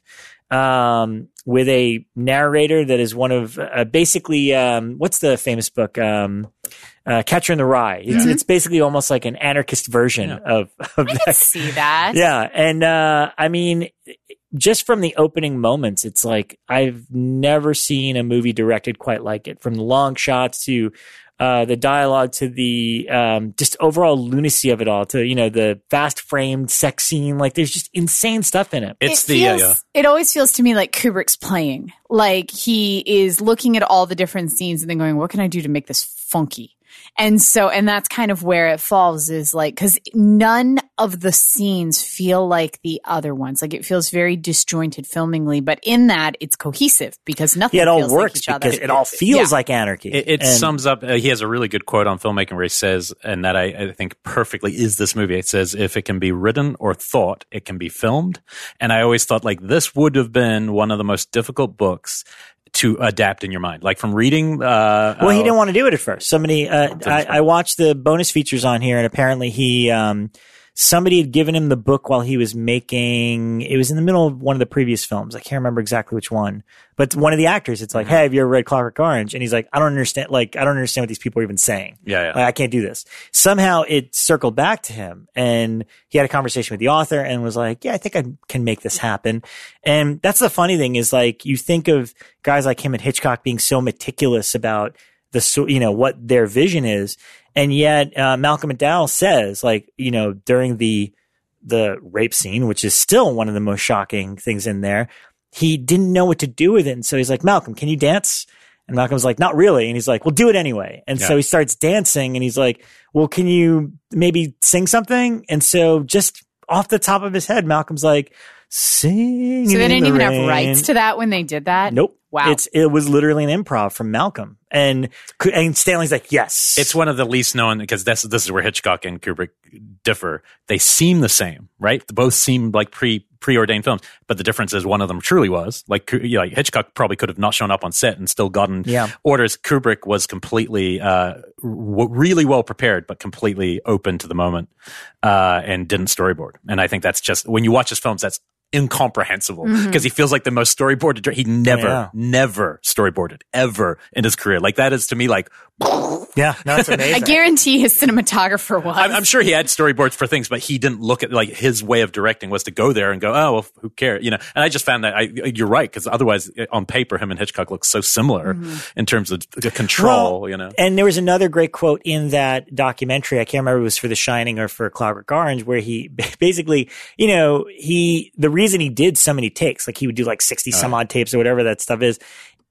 Speaker 2: Um, with a narrator that is one of uh, basically um, what's the famous book um, uh, Catcher in the Rye. It's,
Speaker 4: mm-hmm.
Speaker 2: it's basically almost like an anarchist version
Speaker 3: yeah.
Speaker 2: of, of
Speaker 4: I
Speaker 2: that.
Speaker 4: can see that.
Speaker 2: Yeah, and uh, I mean, just from the opening moments, it's like I've never seen a movie directed quite like it. From the long shots to uh, the dialogue to the um, just overall lunacy of it all, to, you know, the fast framed sex scene. Like, there's just insane stuff in it.
Speaker 3: It's
Speaker 4: it
Speaker 3: the
Speaker 4: feels,
Speaker 3: uh, yeah.
Speaker 4: It always feels to me like Kubrick's playing. Like, he is looking at all the different scenes and then going, what can I do to make this funky? And so, and that's kind of where it falls, is like, because none of the scenes feel like the other ones. Like, it feels very disjointed filmingly, but in that, it's cohesive because nothing
Speaker 2: Yeah, it all
Speaker 4: feels
Speaker 2: works
Speaker 4: like each other.
Speaker 2: because it all feels
Speaker 4: Yeah.
Speaker 2: like anarchy.
Speaker 3: It, it
Speaker 2: And-
Speaker 3: sums up. Uh, he has a really good quote on filmmaking where he says, and that I, I think perfectly is this movie. It says, "If it can be written or thought, it can be filmed." And I always thought, like, this would have been one of the most difficult books to adapt in your mind, like from reading. Uh,
Speaker 2: Well, he
Speaker 3: uh,
Speaker 2: didn't want to do it at first. Somebody, uh, I, I watched the bonus features on here, and apparently he, um, somebody had given him the book while he was making. It was in the middle of one of the previous films. I can't remember exactly which one, but one of the actors. It's like,
Speaker 3: Mm-hmm.
Speaker 2: "Hey, have you ever read Clockwork Orange?" And he's like, "I don't understand. Like, I don't understand what these people are even saying.
Speaker 3: Yeah, yeah.
Speaker 2: Like, I can't do this." Somehow it circled back to him, and he had a conversation with the author and was like, "Yeah, I think I can make this happen." And that's the funny thing, is like, you think of guys like him and Hitchcock being so meticulous about the, so- you know, what their vision is. And yet, uh, Malcolm McDowell says, like, you know, during the, the rape scene, which is still one of the most shocking things in there, he didn't know what to do with it. And so he's like, "Malcolm, can you dance?" And Malcolm's like, "Not really." And he's like, "Well, do it anyway." And
Speaker 3: Yeah.
Speaker 2: so he starts dancing, and he's like, "Well, can you maybe sing something?" And so just off the top of his head, Malcolm's like, "Sing."
Speaker 4: So they
Speaker 2: in
Speaker 4: didn't
Speaker 2: the
Speaker 4: even
Speaker 2: rain."
Speaker 4: have rights to that when they did that?
Speaker 2: Nope.
Speaker 4: Wow.
Speaker 2: It's, it was literally an improv from Malcolm. And, and Stanley's like, "Yes."
Speaker 3: It's one of the least known, because this this is where Hitchcock and Kubrick differ. They seem the same, right? They both seem like pre preordained films, but the difference is one of them truly was like, you know, like Hitchcock probably could have not shown up on set and still gotten
Speaker 2: Yeah.
Speaker 3: orders. Kubrick was completely, uh, w- really well prepared, but completely open to the moment, uh, and didn't storyboard. And I think that's just, when you watch his films, that's incomprehensible, because
Speaker 4: Mm-hmm.
Speaker 3: he feels like the most storyboarded. He never,
Speaker 2: Yeah.
Speaker 3: never storyboarded ever in his career. Like, that is to me like,
Speaker 2: Yeah, no, it's
Speaker 4: I
Speaker 2: amazing.
Speaker 4: guarantee his cinematographer was.
Speaker 3: I'm, I'm sure he had storyboards for things, but he didn't look at, like, his way of directing was to go there and go, "Oh, well, who cares?" You know. And I just found that I, you're right, because otherwise, on paper, him and Hitchcock look so similar in terms of the control.
Speaker 2: Well,
Speaker 3: you know.
Speaker 2: And there was another great quote in that documentary. I can't remember if it was for The Shining or for Clockwork Orange, where he basically, you know, he, the reason he did so many takes, like he would do like sixty some odd tapes or whatever that stuff is,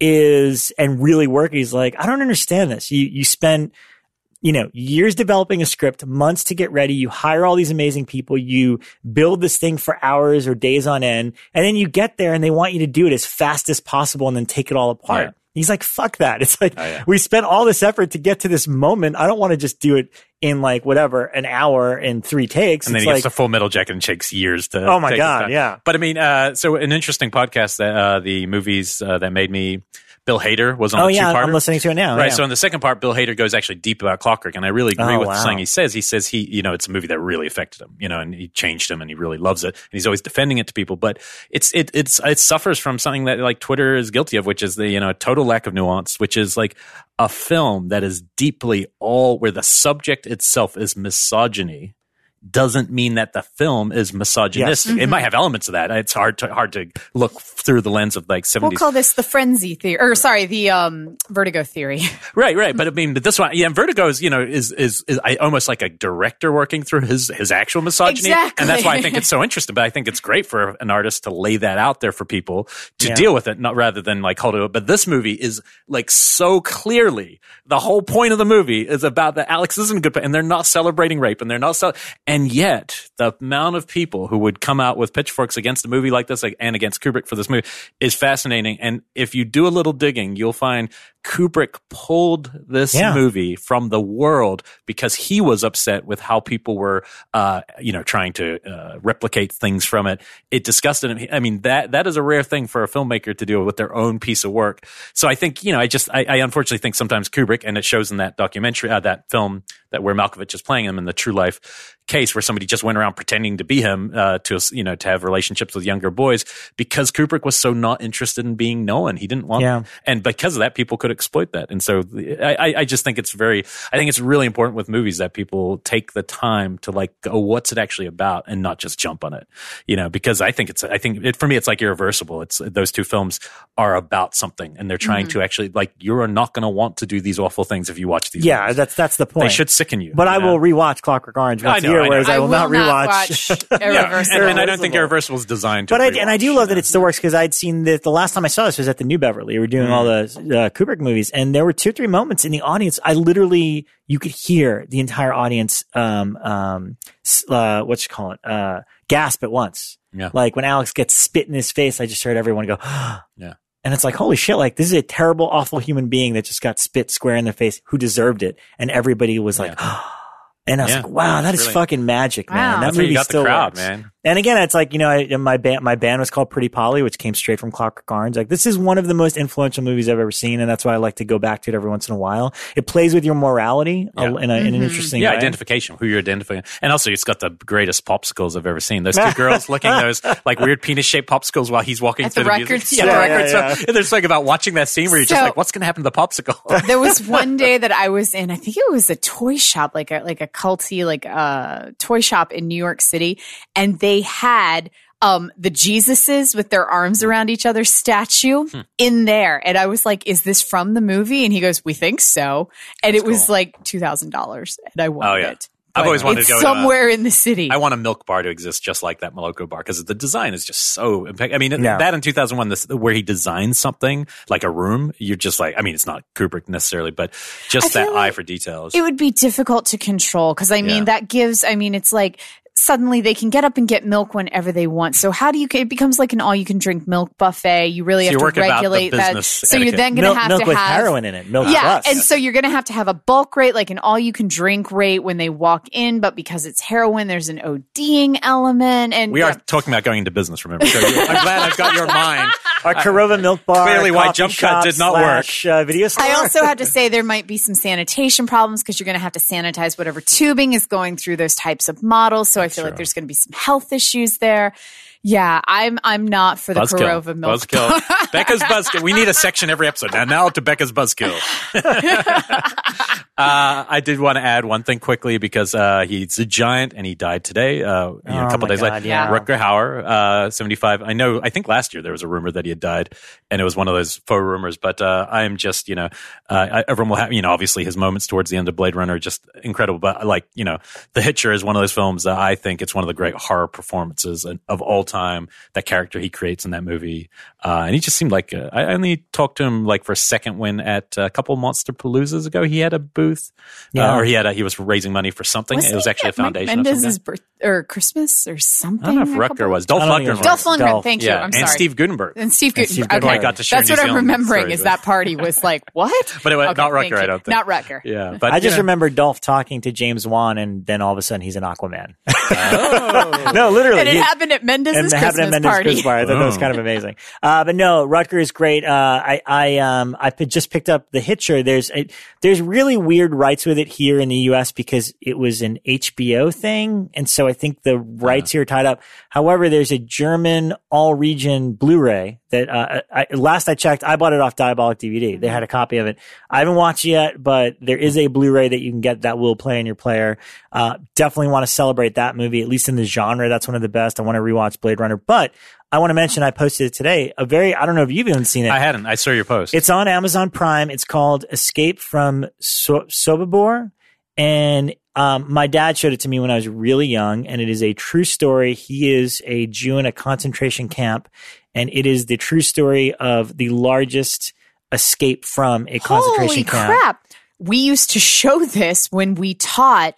Speaker 2: is, and really work. He's like, "I don't understand this. You, you spend, you know, years developing a script, months to get ready. You hire all these amazing people. You build this thing for hours or days on end. And then you get there and they want you to do it as fast as possible and then take it all apart."
Speaker 3: Right.
Speaker 2: He's like, "Fuck that." It's like,
Speaker 3: Oh, yeah.
Speaker 2: we spent all this effort to get to this moment. I don't want to just do it in like whatever, an hour and three takes.
Speaker 3: And then
Speaker 2: It's
Speaker 3: he
Speaker 2: like,
Speaker 3: gets the Full Metal Jacket and takes years to.
Speaker 2: Oh my
Speaker 3: take his
Speaker 2: God,
Speaker 3: time.
Speaker 2: yeah.
Speaker 3: But I mean, uh, so an interesting podcast that uh, the movies uh, that made me. Bill Hader was on
Speaker 2: oh
Speaker 3: the
Speaker 2: yeah,
Speaker 3: two-parter.
Speaker 2: I'm listening to it now.
Speaker 3: Right.
Speaker 2: yeah.
Speaker 3: So in the second part, Bill Hader goes actually deep about Clockwork, and I really agree
Speaker 2: Oh,
Speaker 3: with
Speaker 2: wow.
Speaker 3: something he says. He says he, you know, it's a movie that really affected him, you know, and he changed him, and he really loves it, and he's always defending it to people. But it's it it's it suffers from something that like Twitter is guilty of, which is the you know total lack of nuance, which is like a film that is deeply all where the subject itself is misogyny. Doesn't mean that the film is misogynistic.
Speaker 2: Yes.
Speaker 3: It might have elements of that. It's hard to hard to look through the lens of like
Speaker 4: We'll
Speaker 3: seventies.
Speaker 4: call this the frenzy theory, or sorry, the um, vertigo theory.
Speaker 3: Right, right. But I mean, but this one, yeah, Vertigo is, you know, is, is, is I, almost like a director working through his, his actual misogyny.
Speaker 4: Exactly.
Speaker 3: And that's why I think it's so interesting. But I think it's great for an artist to lay that out there for people to
Speaker 2: Yeah.
Speaker 3: deal with it, not rather than like hold it. But this movie is like so clearly the whole point of the movie is about that Alex isn't a good, and they're not celebrating rape, and they're not, cel- And yet, the amount of people who would come out with pitchforks against a movie like this like, and against Kubrick for this movie is fascinating. And if you do a little digging, you'll find Kubrick pulled this
Speaker 2: Yeah.
Speaker 3: movie from the world because he was upset with how people were, uh, you know, trying to uh, replicate things from it. It disgusted him. I mean, that that is a rare thing for a filmmaker to do with their own piece of work. So I think, you know, I just, I, I unfortunately think sometimes Kubrick, and it shows in that documentary, uh, that film that where Malkovich is playing him in the true life case where somebody just went around pretending to be him uh, to, you know, to have relationships with younger boys because Kubrick was so not interested in being known. He didn't want,
Speaker 2: Yeah.
Speaker 3: and because of that, people could exploit that. And so I, I just think it's very, I think it's really important with movies that people take the time to like, oh, what's it actually about, and not just jump on it, you know, because I think it's, I think it, for me, it's like Irreversible. It's those two films are about something, and they're trying
Speaker 4: Mm-hmm.
Speaker 3: to actually like, you're not going to want to do these awful things if you watch these.
Speaker 2: Yeah,
Speaker 3: movies.
Speaker 2: that's that's the point.
Speaker 3: They should sicken you.
Speaker 2: But
Speaker 3: you
Speaker 2: I
Speaker 3: know?
Speaker 2: will rewatch Clockwork Orange once
Speaker 3: I know,
Speaker 2: a year,
Speaker 3: I know.
Speaker 2: whereas I,
Speaker 4: I
Speaker 2: will not
Speaker 4: will
Speaker 2: rewatch.
Speaker 4: watch
Speaker 3: Yeah,
Speaker 4: Irreversible.
Speaker 3: and, and I don't think Irreversible is designed to.
Speaker 2: But I, and I do
Speaker 3: rewatch,
Speaker 2: love that
Speaker 3: you
Speaker 2: it still works because I'd seen the, the last time I saw this was at the New Beverly. We were doing all the uh, Kubrick movies, and there were two or three moments in the audience. I literally, you could hear the entire audience, um, um, s- uh, what you call it, uh, gasp at once.
Speaker 3: Yeah.
Speaker 2: Like when Alex gets spit in his face, I just heard everyone go,
Speaker 3: Yeah.
Speaker 2: And it's like, holy shit, like this is a terrible, awful human being that just got spit square in the face who deserved it. And everybody was like, and I was
Speaker 3: Yeah.
Speaker 2: like, wow, that is
Speaker 3: Really-
Speaker 2: fucking magic, man.
Speaker 4: Wow.
Speaker 2: That
Speaker 3: That's where
Speaker 2: movie
Speaker 3: you got the
Speaker 2: still
Speaker 3: crowd,
Speaker 2: works.
Speaker 3: man.
Speaker 2: And again, it's like, you know, I, my band, my band was called Pretty Polly, which came straight from Clockwork Orange. Like, this is one of the most influential movies I've ever seen, and that's why I like to go back to it every once in a while. It plays with your morality
Speaker 3: Yeah.
Speaker 2: a- in, a, in an interesting
Speaker 3: Yeah,
Speaker 2: way.
Speaker 3: identification, who you're identifying. And also, it's got the greatest popsicles I've ever seen. Those two girls licking those like weird penis-shaped popsicles while he's walking
Speaker 4: At
Speaker 3: through
Speaker 4: the
Speaker 3: the,
Speaker 4: record
Speaker 3: music.
Speaker 4: store.
Speaker 3: Yeah, the
Speaker 2: Yeah,
Speaker 3: record
Speaker 2: yeah,
Speaker 3: store. And there's something about watching that scene where you're just
Speaker 4: So-
Speaker 3: like, what's going to happen to the popsicle?
Speaker 4: There was one day that I was in, I think it was a toy shop, like a, like a culty, like a toy shop in New York City. And they had, um, the Jesuses with their arms around each other statue
Speaker 3: Hmm.
Speaker 4: in there. And I was like, is this from the movie? And he goes, we think so. And
Speaker 3: That's
Speaker 4: it was
Speaker 3: cool.
Speaker 4: like two thousand dollars. And I wanted
Speaker 3: Oh, yeah.
Speaker 4: it.
Speaker 3: I've
Speaker 4: But
Speaker 3: always wanted
Speaker 4: it's
Speaker 3: to go to a-
Speaker 4: somewhere in the city.
Speaker 3: I want a milk bar to exist just like that Moloko bar because the design is just so impeccable. I mean,
Speaker 2: Yeah.
Speaker 3: that in two thousand one, this, where he designed something like a room, you're just like, I mean, it's not Kubrick necessarily, but just
Speaker 4: I
Speaker 3: that
Speaker 4: feel
Speaker 3: eye
Speaker 4: like
Speaker 3: for details.
Speaker 4: It would be difficult to control because I mean
Speaker 3: Yeah.
Speaker 4: that gives. I mean, it's like suddenly they can get up and get milk whenever they want. So how do you? It becomes like an all-you-can-drink milk buffet. You really
Speaker 3: So
Speaker 4: have
Speaker 3: you're
Speaker 4: to
Speaker 3: working about the
Speaker 4: regulate that.
Speaker 3: business
Speaker 4: So you're
Speaker 3: etiquette.
Speaker 4: then going to
Speaker 2: milk
Speaker 4: have
Speaker 2: milk
Speaker 4: to
Speaker 2: with
Speaker 4: have
Speaker 2: heroin in it. Milk
Speaker 4: yeah,
Speaker 2: plus.
Speaker 4: and so you're going to have to have a bulk rate, like an all-you-can-drink rate when they walk in. But because it's heroin, there's an ODing element. And
Speaker 3: we are talking about going into business, remember? So you- I'm glad I've got your mind.
Speaker 2: Our Korova milk bar.
Speaker 3: Clearly why
Speaker 2: coffee
Speaker 3: Jump Cut
Speaker 2: shop
Speaker 3: did not
Speaker 2: slash, Uh, video store.
Speaker 4: I also have to say there might be some sanitation problems because you're going to have to sanitize whatever tubing is going through those types of models. So I feel like there's going to be some health issues there. Yeah, I'm I'm not for the
Speaker 3: Buzzkill.
Speaker 4: Korova milk.
Speaker 3: Buzzkill. Becca's Buzzkill. We need a section every episode. Now, now to Becca's Buzzkill. uh, I did want to add one thing quickly because uh, he's a giant and he died today, uh, you know,
Speaker 2: Oh
Speaker 3: a couple
Speaker 2: my
Speaker 3: days
Speaker 2: God,
Speaker 3: later.
Speaker 2: yeah.
Speaker 3: Rutger Hauer, uh, seventy-five. I know, I think last year there was a rumor that he had died and it was one of those faux rumors, but uh, I am just, you know, uh, I, everyone will have, you know, obviously his moments towards the end of Blade Runner are just incredible. But like, you know, The Hitcher is one of those films that I think it's one of the great horror performances of all time. That character he creates in that movie. Uh, and he just seemed like, uh, I only talked to him like for a second when at a couple Monster Paloozas ago, he had a booth
Speaker 2: Yeah.
Speaker 3: uh, or he had a, he was raising money for something.
Speaker 4: Wasn't
Speaker 3: it was
Speaker 4: he
Speaker 3: actually a
Speaker 4: at Mike
Speaker 3: foundation. of some
Speaker 4: Mendez's
Speaker 3: kind.
Speaker 4: birth or Christmas or something.
Speaker 3: I don't know if
Speaker 4: a couple-
Speaker 3: Rutger was. Dolph
Speaker 2: I don't think it
Speaker 3: Lundgren
Speaker 2: was
Speaker 4: Dolph
Speaker 3: was.
Speaker 4: Lundgren.
Speaker 2: Dolph.
Speaker 4: Thank you.
Speaker 3: Yeah.
Speaker 4: I'm
Speaker 3: and
Speaker 4: sorry.
Speaker 3: Steve Gutenberg.
Speaker 4: And Steve
Speaker 2: And Steve
Speaker 4: Gutenberg.
Speaker 2: Gutenberg.
Speaker 4: Okay.
Speaker 3: I got to share
Speaker 4: That's
Speaker 3: New
Speaker 4: what I'm
Speaker 3: Zealand
Speaker 4: remembering
Speaker 3: stories
Speaker 4: is
Speaker 3: with.
Speaker 4: that party was like, what?
Speaker 3: But it was
Speaker 4: Okay,
Speaker 3: not
Speaker 4: thank
Speaker 3: Rutger, I
Speaker 4: you.
Speaker 3: don't think.
Speaker 4: Not Rutger.
Speaker 3: Yeah. But
Speaker 2: I just
Speaker 3: you know,
Speaker 2: remember Dolph talking to James Wan, and then all of a sudden he's an Aquaman.
Speaker 3: Oh.
Speaker 2: No, literally.
Speaker 4: And it
Speaker 2: He-
Speaker 4: happened at Mendez's
Speaker 2: and it
Speaker 4: Christmas
Speaker 2: happened at Mendez's
Speaker 4: party.
Speaker 2: Christmas party. I thought that was
Speaker 3: Oh.
Speaker 2: kind of amazing. Uh, but no, Rutger is great. Uh, I, I, um, I p- just picked up The Hitcher. There's, a, there's really weird rights with it here in the U S because it was an H B O thing. And so I think the rights here are tied up. However, there's a German all region Blu-ray that, uh, I, last I checked, I bought it off Diabolic D V D. They had a copy of it. I haven't watched it yet, but there is a Blu-ray that you can get that will play in your player. Uh, definitely want to celebrate that movie, at least in the genre. That's one of the best. I want to rewatch Blade Runner, but I want to mention, I posted it today, a very, I don't know if you've even seen it.
Speaker 3: I hadn't. I saw your post.
Speaker 2: It's on Amazon Prime. It's called Escape from so- Sobibor. And um, my dad showed it to me when I was really young, and it is a true story. He is a Jew in a concentration camp, and it is the true story of the largest escape from a concentration
Speaker 4: Holy
Speaker 2: camp.
Speaker 4: crap. We used to show this when we taught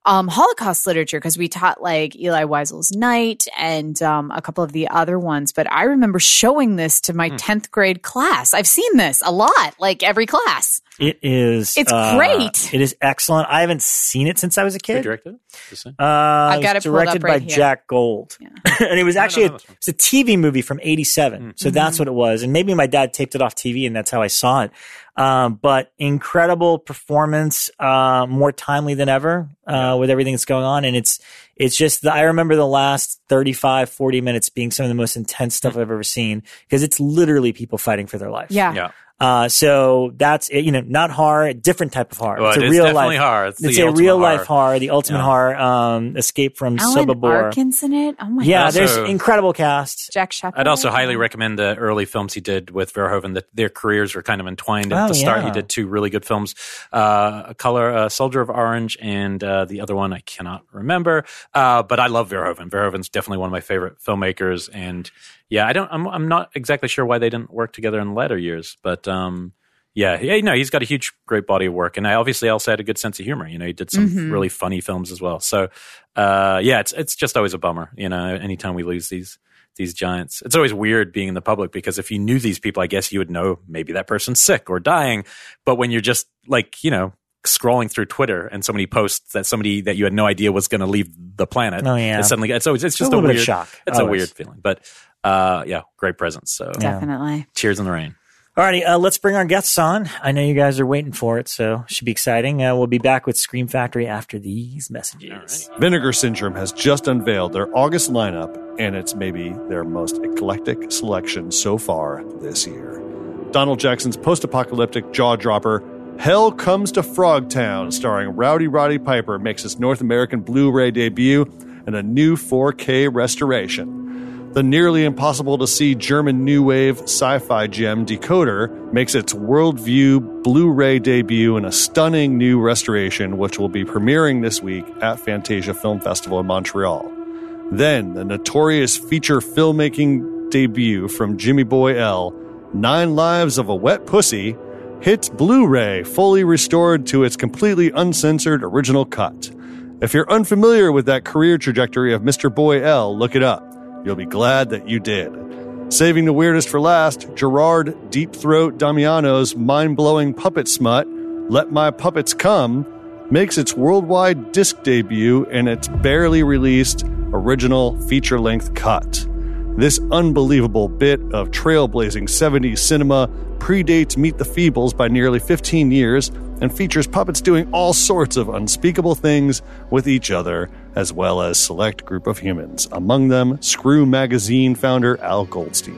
Speaker 4: um, Holocaust literature because we taught like Eli Wiesel's Night and um, a couple of the other ones. But I remember showing this to my tenth grade class. I've seen this a lot, like every class.
Speaker 2: It is.
Speaker 4: It's
Speaker 2: uh,
Speaker 4: great.
Speaker 2: It is excellent. I haven't seen it since I was a
Speaker 3: Who
Speaker 2: kid.
Speaker 3: directed it? Just saying.
Speaker 2: Uh,
Speaker 4: I've
Speaker 2: it
Speaker 4: got
Speaker 2: was
Speaker 4: it pulled up
Speaker 2: directed
Speaker 4: right
Speaker 2: by
Speaker 4: here.
Speaker 2: Jack Gold,
Speaker 4: Yeah.
Speaker 2: and it was actually
Speaker 3: know
Speaker 2: a,
Speaker 3: this one.
Speaker 2: it's a T V movie from eighty-seven.
Speaker 3: Mm.
Speaker 2: So that's what it was, and maybe my dad taped it off T V, and that's how I saw it. Um, but incredible performance, uh, more timely than ever uh,
Speaker 3: Yeah.
Speaker 2: with everything that's going on, and it's it's just the, I remember the last thirty-five, forty minutes being some of the most intense stuff I've ever seen because it's literally people fighting for their life.
Speaker 4: Yeah.
Speaker 3: Yeah.
Speaker 2: Uh, so that's it, you know, not horror, different type of horror.
Speaker 3: Well,
Speaker 2: it's
Speaker 3: it
Speaker 2: a
Speaker 3: is
Speaker 2: real
Speaker 3: definitely
Speaker 2: life
Speaker 3: horror. It's
Speaker 2: It's,
Speaker 3: the
Speaker 2: a
Speaker 3: ultimate
Speaker 2: real life
Speaker 3: horror.
Speaker 2: horror, the ultimate
Speaker 3: Yeah.
Speaker 2: horror. Um, Escape from
Speaker 4: Alan
Speaker 2: Sobibor.
Speaker 4: Arkin's in it. Oh my
Speaker 2: Yeah,
Speaker 4: god.
Speaker 2: there's
Speaker 3: Also-
Speaker 2: incredible cast.
Speaker 4: Jack Shepard.
Speaker 3: I'd also highly recommend the early films he did with Verhoeven. That their careers were kind of entwined at
Speaker 2: Oh,
Speaker 3: the start.
Speaker 2: yeah.
Speaker 3: He did two really good films, uh, a Color, uh, Soldier of Orange, and uh, the other one I cannot remember. Uh, but I love Verhoeven. Verhoeven's definitely one of my favorite filmmakers. And yeah, I don't. I'm, I'm not exactly sure why they didn't work together in later years, but. Um, Yeah, yeah, no, he's got a huge, great body of work, and I obviously also had a good sense of humor. You know, he did some
Speaker 4: Mhm.
Speaker 3: really funny films as well. So, uh, yeah, it's it's just always a bummer. You know, anytime we lose these these giants, it's always weird being in the public because if you knew these people, I guess you would know maybe that person's sick or dying. But when you're just like, you know, scrolling through Twitter and somebody posts that somebody that you had no idea was going to leave the planet,
Speaker 2: Oh, yeah.
Speaker 3: it's suddenly it's always it's just
Speaker 2: a
Speaker 3: a,
Speaker 2: little bit
Speaker 3: weird
Speaker 2: of shock.
Speaker 3: It's a
Speaker 2: Always.
Speaker 3: weird feeling, but uh, yeah, great presence. So,
Speaker 4: Definitely.
Speaker 3: cheers in the rain.
Speaker 2: Alrighty, uh, let's bring our guests on. I know you guys are waiting for it, so it should be exciting. Uh, we'll be back with Scream Factory after these messages.
Speaker 1: Vinegar Syndrome has just unveiled their August lineup, and it's maybe their most eclectic selection so far this year. Donald Jackson's post-apocalyptic jaw-dropper Hell Comes to Frogtown, starring Rowdy Roddy Piper, makes its North American Blu-ray debut and a new four K restoration. The nearly impossible-to-see German new wave sci-fi gem Decoder makes its Worldview Blu-ray debut in a stunning new restoration, which will be premiering this week at Fantasia Film Festival in Montreal. Then, the notorious feature filmmaking debut from Jimmy Boy L, Nine Lives of a Wet Pussy, hits Blu-ray, fully restored to its completely uncensored original cut. If you're unfamiliar with that career trajectory of Mister Boy L, look it up. You'll be glad that you did. Saving the weirdest for last, Gerard Deep Throat Damiano's mind-blowing puppet smut, Let My Puppets Come, makes its worldwide disc debut in its barely released original feature-length cut. This unbelievable bit of trailblazing seventies cinema predates Meet the Feebles by nearly fifteen years and features puppets doing all sorts of unspeakable things with each other, as well as select group of humans, among them Screw Magazine founder Al Goldstein.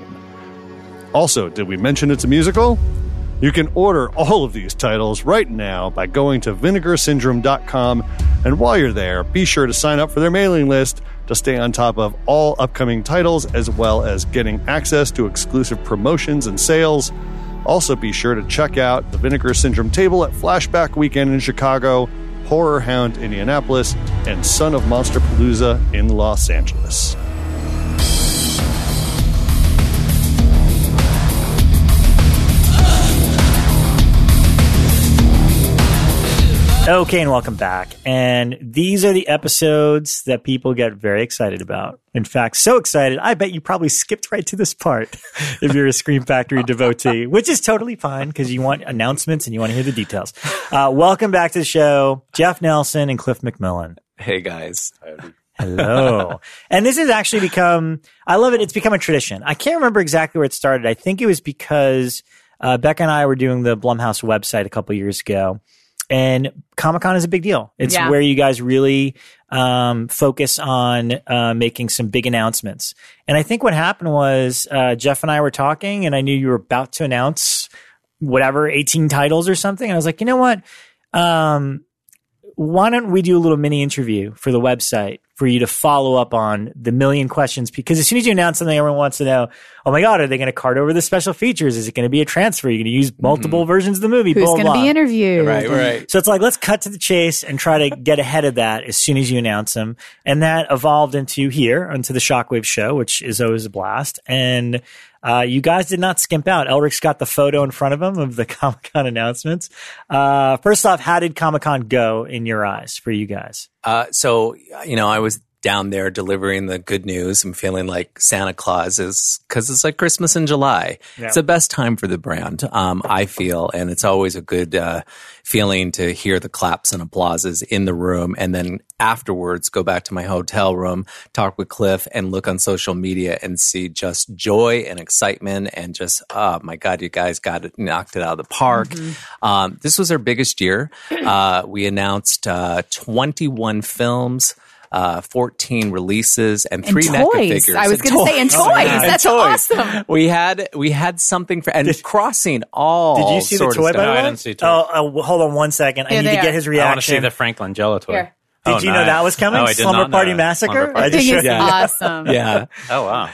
Speaker 1: Also, did we mention it's a musical? You can order all of these titles right now by going to vinegar syndrome dot com, and while you're there, be sure to sign up for their mailing list to stay on top of all upcoming titles, as well as getting access to exclusive promotions and sales. Also, be sure to check out the Vinegar Syndrome table at Flashback Weekend in Chicago, Horror Hound Indianapolis, and Son of Monsterpalooza in Los Angeles.
Speaker 2: Okay, and welcome back. And these are the episodes that people get very excited about. In fact, so excited, I bet you probably skipped right to this part if you're a Scream Factory devotee, which is totally fine because you want announcements and you want to hear the details. Uh, welcome back to the show, Jeff Nelson and Cliff McMillan.
Speaker 5: Hey, guys.
Speaker 2: Hello. And this has actually become, I love it. It's become a tradition. I can't remember exactly where it started. I think it was because uh, Becca and I were doing the Blumhouse website a couple years ago. And Comic-Con is a big deal. It's
Speaker 4: Yeah.
Speaker 2: where you guys really um, focus on uh, making some big announcements. And I think what happened was uh, Jeff and I were talking, and I knew you were about to announce whatever, eighteen titles or something. And I was like, you know what? Um, why don't we do a little mini interview for the website for you to follow up on the million questions? Because as soon as you announce something, everyone wants to know, oh my God, are they going to cart over the special features? Is it going to be a transfer? Are you going to use multiple mm-hmm. versions of the movie?
Speaker 4: Who's
Speaker 2: blah,
Speaker 4: going
Speaker 2: blah.
Speaker 4: to be interviewed?
Speaker 5: Right, right.
Speaker 2: So it's like, let's cut to the chase and try to get ahead of that as soon as you announce them. And that evolved into here, onto the Shockwave show, which is always a blast. And uh, you guys did not skimp out. Elric's got the photo in front of him of the Comic-Con announcements. Uh, first off, how did Comic-Con go in your eyes for you guys?
Speaker 5: Uh, so, you know, I was down there delivering the good news. I'm feeling like Santa Claus is because it's like Christmas in July.
Speaker 2: Yeah.
Speaker 5: It's the best time for the brand, um, I feel. And it's always a good uh, feeling to hear the claps and applauses in the room. And then afterwards, go back to my hotel room, talk with Cliff, and look on social media and see just joy and excitement and just, oh my God, you guys got it, knocked it out of the park. Mm-hmm. Um, this was our biggest year. Uh, we announced uh, twenty-one films. Uh, fourteen releases and three
Speaker 4: and
Speaker 5: NECA
Speaker 4: toys.
Speaker 5: figures.
Speaker 4: I was going to say, and toys.
Speaker 5: Oh, yeah.
Speaker 4: That's
Speaker 5: and toys.
Speaker 4: awesome.
Speaker 5: We had we had something for and crossing all.
Speaker 2: Did you see the
Speaker 5: sort of
Speaker 2: toy?
Speaker 5: stuff.
Speaker 2: By the
Speaker 3: No,
Speaker 2: way?
Speaker 3: I didn't see toys.
Speaker 2: Oh, uh, hold on one second. I
Speaker 4: Here
Speaker 2: need
Speaker 4: they
Speaker 2: to get
Speaker 4: are.
Speaker 2: his
Speaker 3: I want to see
Speaker 2: reaction.
Speaker 3: the Franklin Jello toy.
Speaker 4: Here.
Speaker 2: Did
Speaker 3: Oh,
Speaker 2: you know
Speaker 3: nice.
Speaker 2: that was coming?
Speaker 3: Oh, I did
Speaker 2: Slumber
Speaker 3: not know
Speaker 2: Party
Speaker 3: that.
Speaker 2: Massacre.
Speaker 3: Slumber Party.
Speaker 2: I
Speaker 4: I
Speaker 2: just
Speaker 4: think
Speaker 2: showed
Speaker 4: it's
Speaker 2: you.
Speaker 5: Yeah.
Speaker 4: awesome.
Speaker 5: Yeah.
Speaker 3: Oh wow.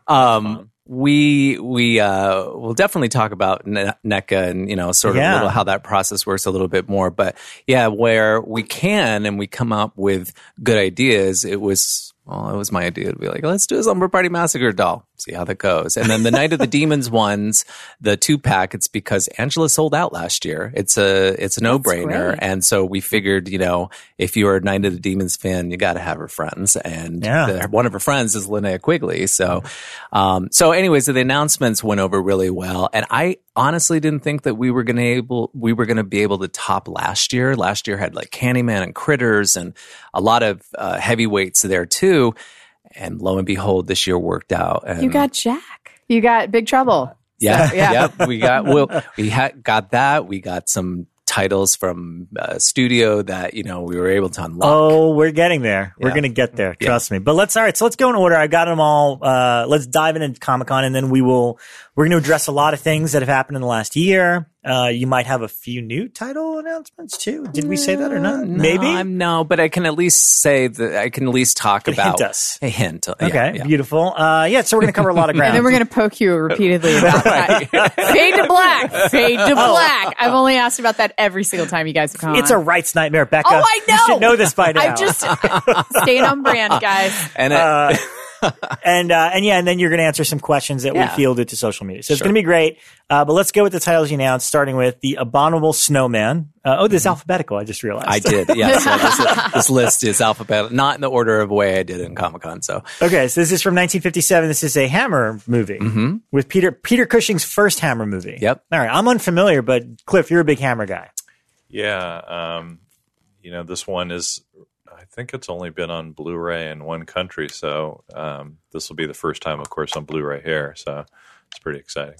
Speaker 5: Um, we we uh, we'll definitely talk about Ne- NECA and you know sort of
Speaker 2: Yeah.
Speaker 5: a little how that process works a little bit more. But yeah, where we can and we come up with good ideas, it was well, it was my idea to be like, let's do a Slumber Party Massacre doll, see how that goes. And then the Night of the Demons ones, the two pack, it's because Angela sold out last year. It's a it's a no brainer,
Speaker 4: great.
Speaker 5: and so we figured, you know, if you're a Night of the Demons fan, you got to have her friends, and
Speaker 2: Yeah.
Speaker 5: the, one of her friends is Linnea Quigley. So, um, so anyways, so the announcements went over really well, and I honestly didn't think that we were going to able we were going to be able to top last year. Last year had like Candyman and Critters and a lot of uh, heavyweights there too. And lo and behold, this year worked out. And
Speaker 4: You got Jack. You got Big Trouble.
Speaker 5: yeah,
Speaker 4: So, yeah.
Speaker 5: yeah. We got well, we had got that. We got some titles from a studio that you know we were able to unlock.
Speaker 2: Oh, we're getting there. We're
Speaker 5: Yeah.
Speaker 2: going to get there. Trust me. But let's, all right. So let's go in order. I got them all. Uh, let's dive into Comic-Con and then we will, we're going to address a lot of things that have happened in the last year. Uh, you might have a few new title announcements too. Did we say that or not?
Speaker 5: No,
Speaker 2: Maybe.
Speaker 5: I'm, no, but I can at least say that I can at least talk
Speaker 2: Can
Speaker 5: about
Speaker 2: hint us.
Speaker 5: a hint. Yeah,
Speaker 2: Okay.
Speaker 5: yeah.
Speaker 2: Beautiful. Uh, yeah. So we're going to cover a lot of ground.
Speaker 4: And then we're going to poke you repeatedly about that. Fade to black. Fade to black. I've only asked about that every single time you guys have come
Speaker 2: It's
Speaker 4: on.
Speaker 2: a rights nightmare, Becca.
Speaker 4: Oh, I know.
Speaker 2: You should know this by now.
Speaker 4: I'm just staying on brand, guys.
Speaker 5: And it,
Speaker 2: Uh, and uh, and yeah, and then you're going to answer some questions that
Speaker 5: Yeah.
Speaker 2: we fielded to social media. So it's
Speaker 5: Sure.
Speaker 2: going to be great. Uh, but let's go with the titles you announced, starting with The Abominable Snowman. Uh, oh, this is alphabetical, I just realized.
Speaker 5: I did, yes. So this, this list is alphabetical, not in the order of way I did it in Comic Con. So
Speaker 2: Okay, so this is from nineteen fifty-seven. This is a Hammer movie
Speaker 5: Mm-hmm.
Speaker 2: with Peter Peter Cushing's first Hammer movie.
Speaker 5: Yep.
Speaker 2: All right, I'm unfamiliar, but Cliff, you're a big Hammer guy.
Speaker 6: Yeah, um, you know, this one is, I think it's only been on Blu-ray in one country, so um, this will be the first time, of course, on Blu-ray here, so it's pretty exciting.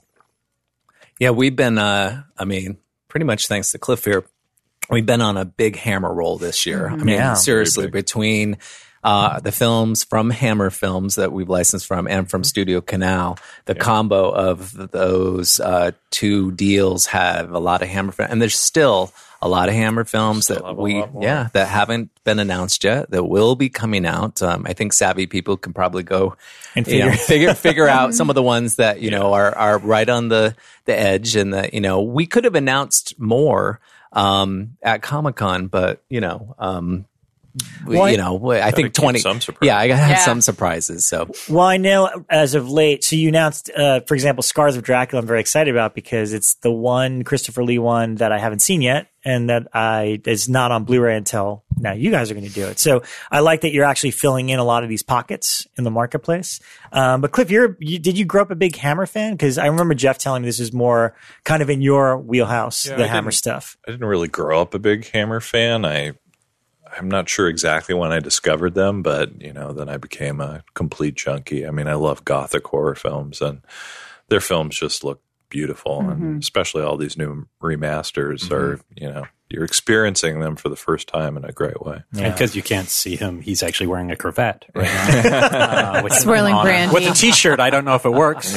Speaker 5: yeah, we've been. Uh, I mean, pretty much thanks to Cliff here, we've been on a big Hammer roll this year. I mean,
Speaker 2: Yeah.
Speaker 5: seriously,
Speaker 6: Very big.
Speaker 5: between uh, the films from Hammer Films that we've licensed from and from Studio Canal, the combo of those uh, two deals have a lot of Hammer films, and there's still a lot of Hammer films
Speaker 6: Still
Speaker 5: that
Speaker 6: have a
Speaker 5: we,
Speaker 6: lot more.
Speaker 5: yeah, that haven't been announced yet that will be coming out. Um, I think savvy people can probably go
Speaker 2: And
Speaker 5: you know,
Speaker 2: figure-
Speaker 5: figure figure out some of the ones that you know are are right on the the edge, and that you know we could have announced more um, at Comic Con, but you know. Um, we-
Speaker 2: Well,
Speaker 5: you know, I think
Speaker 6: keep
Speaker 5: twenty.
Speaker 6: some surprises.
Speaker 5: Yeah, I gotta have
Speaker 4: Yeah.
Speaker 5: some surprises. So
Speaker 2: Well, I know as of late, so you announced, uh, for example, Scars of Dracula. I'm very excited about because it's the one Christopher Lee one that I haven't seen yet, and that I is not on Blu-ray until now. You guys are going to do it, so I like that you're actually filling in a lot of these pockets in the marketplace. Um, but Cliff, you're you, did you grow up a big Hammer fan? Because I remember Jeff telling me this is more kind of in your wheelhouse,
Speaker 6: Yeah,
Speaker 2: the
Speaker 6: I
Speaker 2: Hammer
Speaker 6: didn't-
Speaker 2: stuff.
Speaker 6: I didn't really grow up a big Hammer fan. I, I'm not sure exactly when I discovered them, but, you know, then I became a complete junkie. I mean, I love gothic horror films, and their films just look beautiful, and especially all these new remasters are, you know, you're experiencing them for the first time in a great way.
Speaker 3: And because you can't see him, he's actually wearing a cravat right now. uh, which is
Speaker 4: Swirling
Speaker 3: an honor.
Speaker 4: brandy.
Speaker 3: With a T-shirt. I don't know if it works.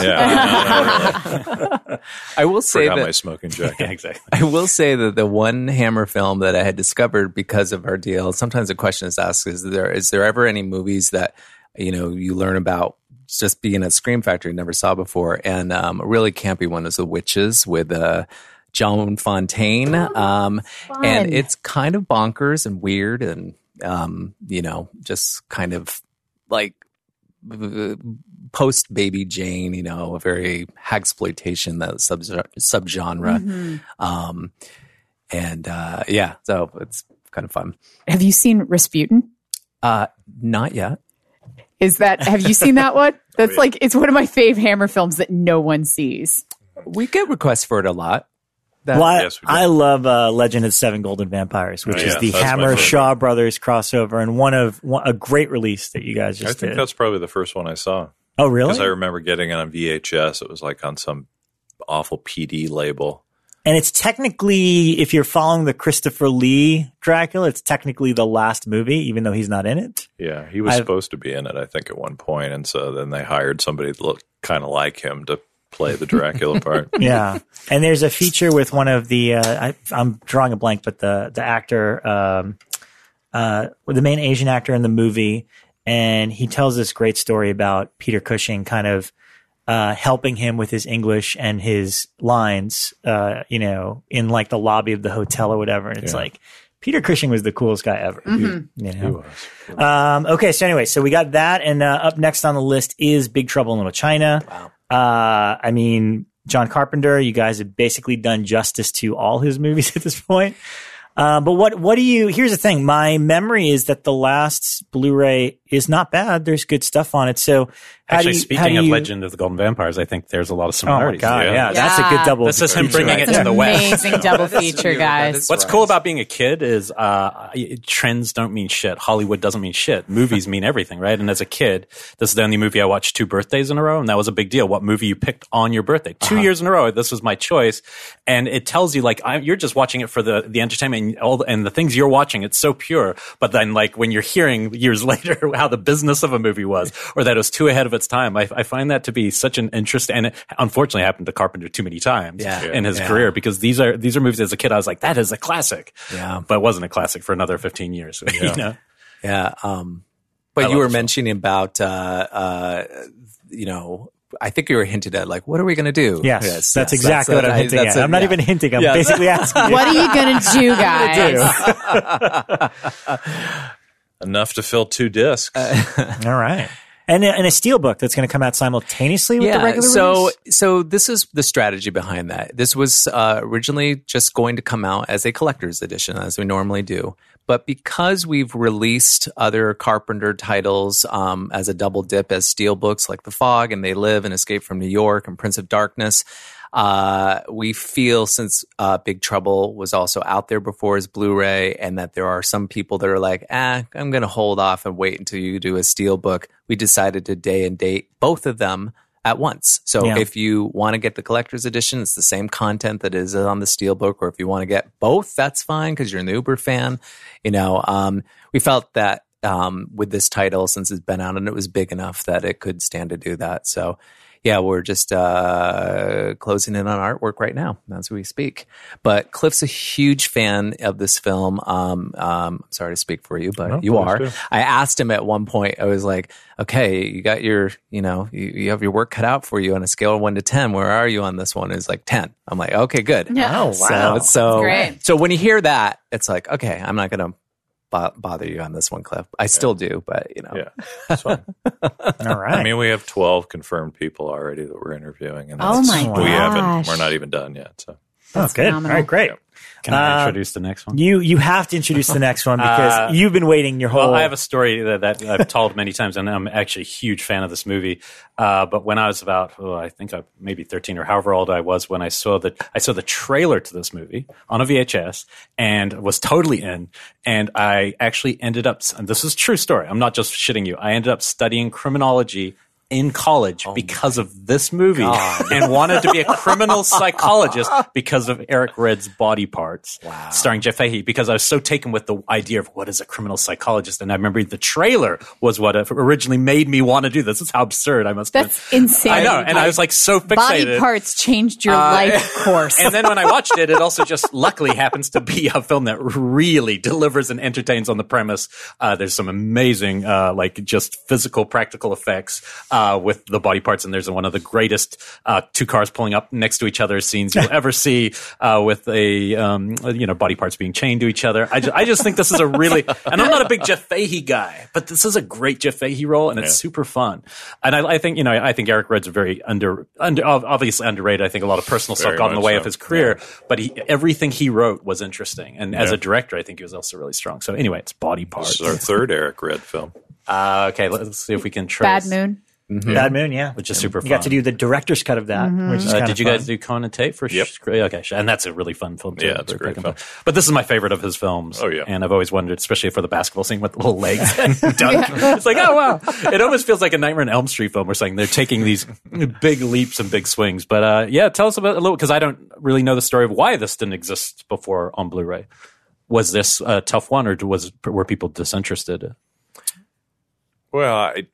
Speaker 6: Yeah,
Speaker 5: I will say
Speaker 6: forgot
Speaker 5: that
Speaker 6: my smoking jacket.
Speaker 3: Yeah, exactly.
Speaker 5: I will say that the one Hammer film that I had discovered because of our deal, sometimes the question is asked, is there is there ever any movies that, you know, you learn about just being at Scream Factory never saw before? And um, a really campy one is The Witches with uh, Joan Fontaine. Um, and it's kind of bonkers and weird and, um, you know, just kind of like post Baby Jane, you know, a very hagsploitation, that sub subgenre. Um, and uh, yeah, so it's kind of fun.
Speaker 4: Have you seen Rasputin?
Speaker 5: Uh, not yet.
Speaker 4: Is that, have you seen that one? That's like, it's one of my fave Hammer films that no one sees.
Speaker 5: We get requests for it a lot. That,
Speaker 2: Well, I,
Speaker 6: Yes, we do.
Speaker 2: I love uh, Legend of the Seven Golden Vampires, which
Speaker 6: Oh,
Speaker 2: is
Speaker 6: yeah,
Speaker 2: the
Speaker 6: that's my
Speaker 2: Hammer
Speaker 6: favorite.
Speaker 2: Shaw Brothers crossover, and one of one, a great release that you guys
Speaker 6: I
Speaker 2: just
Speaker 6: think
Speaker 2: did.
Speaker 6: that's probably the first one I saw.
Speaker 2: Oh, really?
Speaker 6: Because I remember getting it on V H S. It was like on some awful P D label.
Speaker 2: And it's technically, if you're following the Christopher Lee Dracula, it's technically the last movie, even though he's not in it.
Speaker 6: Yeah, he was
Speaker 2: I've-
Speaker 6: supposed to be in it, I think, at one point, and so then they hired somebody that looked kind of like him to play the Dracula part.
Speaker 2: Yeah. And there's a feature with one of the, uh, I, I'm drawing a blank, but the, the actor, um, uh, the main Asian actor in the movie, and he tells this great story about Peter Cushing kind of uh, helping him with his English and his lines, uh, you know, in like the lobby of the hotel or whatever. And it's
Speaker 6: Yeah.
Speaker 2: like, Peter Cushing was the coolest guy ever. You
Speaker 6: He
Speaker 2: know?
Speaker 6: was.
Speaker 2: Um, okay, so anyway, so we got that, and uh, up next on the list is Big Trouble in Little China.
Speaker 5: Wow.
Speaker 2: Uh, I mean, John Carpenter, you guys have basically done justice to all his movies at this point. Uh, but what what do you? Here's the thing. My memory is that the last Blu-ray is not bad. There's good stuff on it. So how
Speaker 3: Actually,
Speaker 2: do you,
Speaker 3: speaking
Speaker 2: how do
Speaker 3: of
Speaker 2: you,
Speaker 3: Legend of the Golden Vampires, I think there's a lot of
Speaker 2: Oh my
Speaker 3: similarities.
Speaker 2: god, yeah,
Speaker 6: Yeah.
Speaker 2: that's a good
Speaker 4: Yeah.
Speaker 2: double.
Speaker 3: This is him
Speaker 2: feature
Speaker 3: bringing
Speaker 2: right
Speaker 3: it
Speaker 2: there.
Speaker 3: to the West.
Speaker 4: Amazing double feature,
Speaker 5: Yeah, that
Speaker 4: guys.
Speaker 5: is
Speaker 3: What's
Speaker 5: right.
Speaker 3: cool about being a kid is uh, trends don't mean shit. Hollywood doesn't mean shit. Movies mean everything, right? And as a kid, this is the only movie I watched two birthdays in a row, and that was a big deal. What movie you picked on your birthday? Two years in a row, this was my choice, and it tells you like I, you're just watching it for the the entertainment and all the, and the things you're watching. It's so pure, but then like when you're hearing years later how the business of a movie was, or that it was too ahead of its time, I, I find that to be such an interest, and it unfortunately happened to Carpenter too many times
Speaker 5: Yeah.
Speaker 3: in his
Speaker 5: Yeah.
Speaker 3: career, because these are these are movies as a kid I was like, that is a classic.
Speaker 5: Yeah.
Speaker 3: But it wasn't a classic for another fifteen years. You know?
Speaker 5: Yeah. Um,
Speaker 3: I
Speaker 5: but you
Speaker 3: love
Speaker 5: were
Speaker 3: this film.
Speaker 5: mentioning about, uh, uh, you know, I think you were hinted at, like, what are we going to do?
Speaker 2: Yes, that's exactly what I'm
Speaker 5: I-
Speaker 2: hinting
Speaker 5: that's
Speaker 2: at.
Speaker 5: it,
Speaker 2: I'm not
Speaker 5: yeah.
Speaker 2: even hinting. I'm
Speaker 5: Yeah.
Speaker 2: basically asking you.
Speaker 4: What are you going to do, guys?
Speaker 6: Enough to fill two discs.
Speaker 2: All right. And, and a steelbook that's going to come out simultaneously with the regular
Speaker 5: so
Speaker 2: release?
Speaker 5: so this is the strategy behind that. This was uh, originally just going to come out as a collector's edition, as we normally do. But because we've released other Carpenter titles um, as a double dip as steelbooks, like The Fog and They Live and Escape from New York and Prince of Darkness, uh, we feel, since uh, Big Trouble was also out there before as Blu-ray, and that there are some people that are like, ah, I'm going to hold off and wait until you do a steelbook, we decided to day and date both of them at once. So
Speaker 2: Yeah.
Speaker 5: if you want to get the collector's edition, it's the same content that is on the steelbook, or if you want to get both, that's fine because you're an Uber fan. You know, um, we felt that um, with this title, since it's been out and it was big enough that it could stand to do that. So yeah, we're just uh, closing in on artwork right now as we speak. But Cliff's a huge fan of this film. Um, um, I'm sorry to speak for you, but
Speaker 6: No,
Speaker 5: you
Speaker 6: please
Speaker 5: are.
Speaker 6: do.
Speaker 5: I asked him at one point, I was like, okay, you got your, you know, you, you have your work cut out for you on a scale of one to ten. Where are you on this one? It's like ten. I'm like, okay, good.
Speaker 4: Yeah.
Speaker 2: Oh, wow.
Speaker 5: So, so,
Speaker 4: Great.
Speaker 5: so when you hear that, it's like, okay, I'm not going to bo- bother you on this one, Cliff. I still do, but you know,
Speaker 6: Yeah, that's fine.
Speaker 2: All right.
Speaker 6: I mean, we have twelve confirmed people already that we're interviewing, and
Speaker 4: Oh
Speaker 6: that's-
Speaker 4: my
Speaker 6: we haven't.
Speaker 4: gosh.
Speaker 6: We're not even done yet. So
Speaker 2: oh, good.
Speaker 4: phenomenal.
Speaker 2: All right, great.
Speaker 3: Can I
Speaker 2: Uh,
Speaker 3: introduce the next one?
Speaker 2: You you have to introduce the next one because
Speaker 3: Uh,
Speaker 2: you've been waiting your whole.
Speaker 3: Well, I have a story that, that I've told many times, and I'm actually a huge fan of this movie. Uh, but when I was about, oh, I think I maybe thirteen or however old I was when I saw the I saw the trailer to this movie on a V H S and was totally in. And I actually ended up, and this is a true story. I'm not just shitting you. I ended up studying criminology in college because of this movie and wanted to be a criminal psychologist because of Eric Red's Body Parts, starring Jeff Fahey, because I was so taken with the idea of what is a criminal psychologist. And I remember the trailer was what originally made me want to do this. This is how absurd I must have
Speaker 4: That's
Speaker 3: been.
Speaker 4: insane.
Speaker 3: I know. And I was like so fixated.
Speaker 4: Body parts changed your
Speaker 3: Uh,
Speaker 4: life course.
Speaker 3: And then when I watched it, it also just luckily happens to be a film that really delivers and entertains on the premise. Uh, there's some amazing, uh, like just physical, practical effects. Uh, uh, with the body parts. And there's one of the greatest uh, two cars pulling up next to each other scenes you'll ever see uh, with a um, you know body parts being chained to each other. I just, I just think this is a really, and I'm not a big Jeff Fahey guy, but this is a great Jeff Fahey role, and it's yeah. super fun. And I, I think you know I think Eric Red's a very under, under obviously underrated. I think a lot of personal
Speaker 6: very
Speaker 3: stuff got in the way
Speaker 6: so.
Speaker 3: of his career, yeah. but he, everything he wrote was interesting. And as
Speaker 6: yeah.
Speaker 3: a director, I think he was also really strong. So anyway, it's Body Parts.
Speaker 6: This is our third Eric Red film.
Speaker 3: Uh, okay, let's see if we can trace.
Speaker 4: Bad Moon.
Speaker 2: Mm-hmm. Bad Moon, yeah,
Speaker 3: which is super fun.
Speaker 2: You got to do the director's cut of that.
Speaker 4: Mm-hmm.
Speaker 2: Which is
Speaker 3: uh, did you
Speaker 2: fun.
Speaker 3: guys do Conan Tate for?
Speaker 6: Yep.
Speaker 3: Sh- okay, and that's a really fun film too.
Speaker 6: Yeah, it's a great film.
Speaker 3: But this is my favorite of his films.
Speaker 6: Oh yeah,
Speaker 3: and I've always wondered, especially for the basketball scene with the little legs and dunk. It's like, oh wow, it almost feels like a Nightmare on Elm Street film. Where saying they're taking these big leaps and big swings. But uh, yeah, tell us about a little because I don't really know the story of why this didn't exist before on Blu-ray. Was this a tough one, or was were people disinterested?
Speaker 6: Well, I.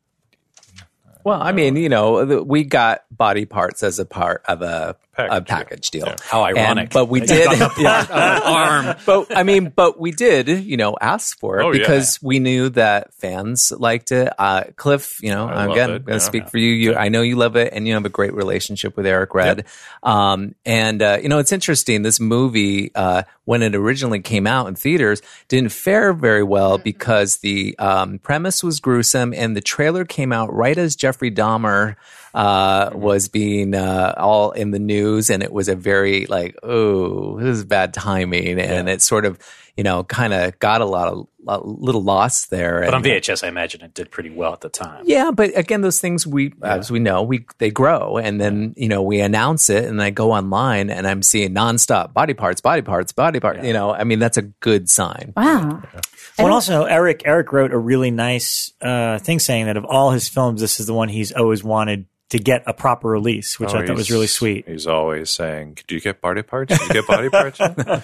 Speaker 5: Well, I mean, you know, the, we got Body Parts as a part of a
Speaker 6: package,
Speaker 5: a package deal.
Speaker 6: Yeah.
Speaker 3: How ironic!
Speaker 5: And, but we did,
Speaker 3: yeah, arm.
Speaker 5: But I mean, but we did, you know, ask for it
Speaker 6: oh,
Speaker 5: because
Speaker 6: yeah.
Speaker 5: we knew that fans liked it. Uh, Cliff, you know,
Speaker 6: I
Speaker 5: again,
Speaker 6: it,
Speaker 5: I'm going to
Speaker 6: yeah.
Speaker 5: speak for you. You, I know you love it, and you have a great relationship with Eric Red.
Speaker 6: Yep.
Speaker 5: Um, and uh, you know, it's interesting. This movie, uh, when it originally came out in theaters, didn't fare very well because the um, premise was gruesome, and the trailer came out right as Jeffrey Dahmer uh, was being uh, all in the news, and it was a very like, oh, this is bad timing, and
Speaker 3: Yeah.
Speaker 5: it sort of, you know, kind of got a lot of a little lost there.
Speaker 3: But
Speaker 5: and,
Speaker 3: on V H S, I imagine it did pretty well at the time.
Speaker 5: yeah, but again, those things we, as we know, we they grow, and then you know we announce it, and I go online and I'm seeing nonstop body parts, body parts, body parts. You know, I mean that's a good sign.
Speaker 4: Wow.
Speaker 2: Well, and also Eric Eric wrote a really nice uh, thing saying that of all his films, this is the one he's always wanted to get a proper release, which
Speaker 6: Oh,
Speaker 2: I thought was really sweet.
Speaker 6: He's always saying, "Do you get body parts? Do you get body parts?"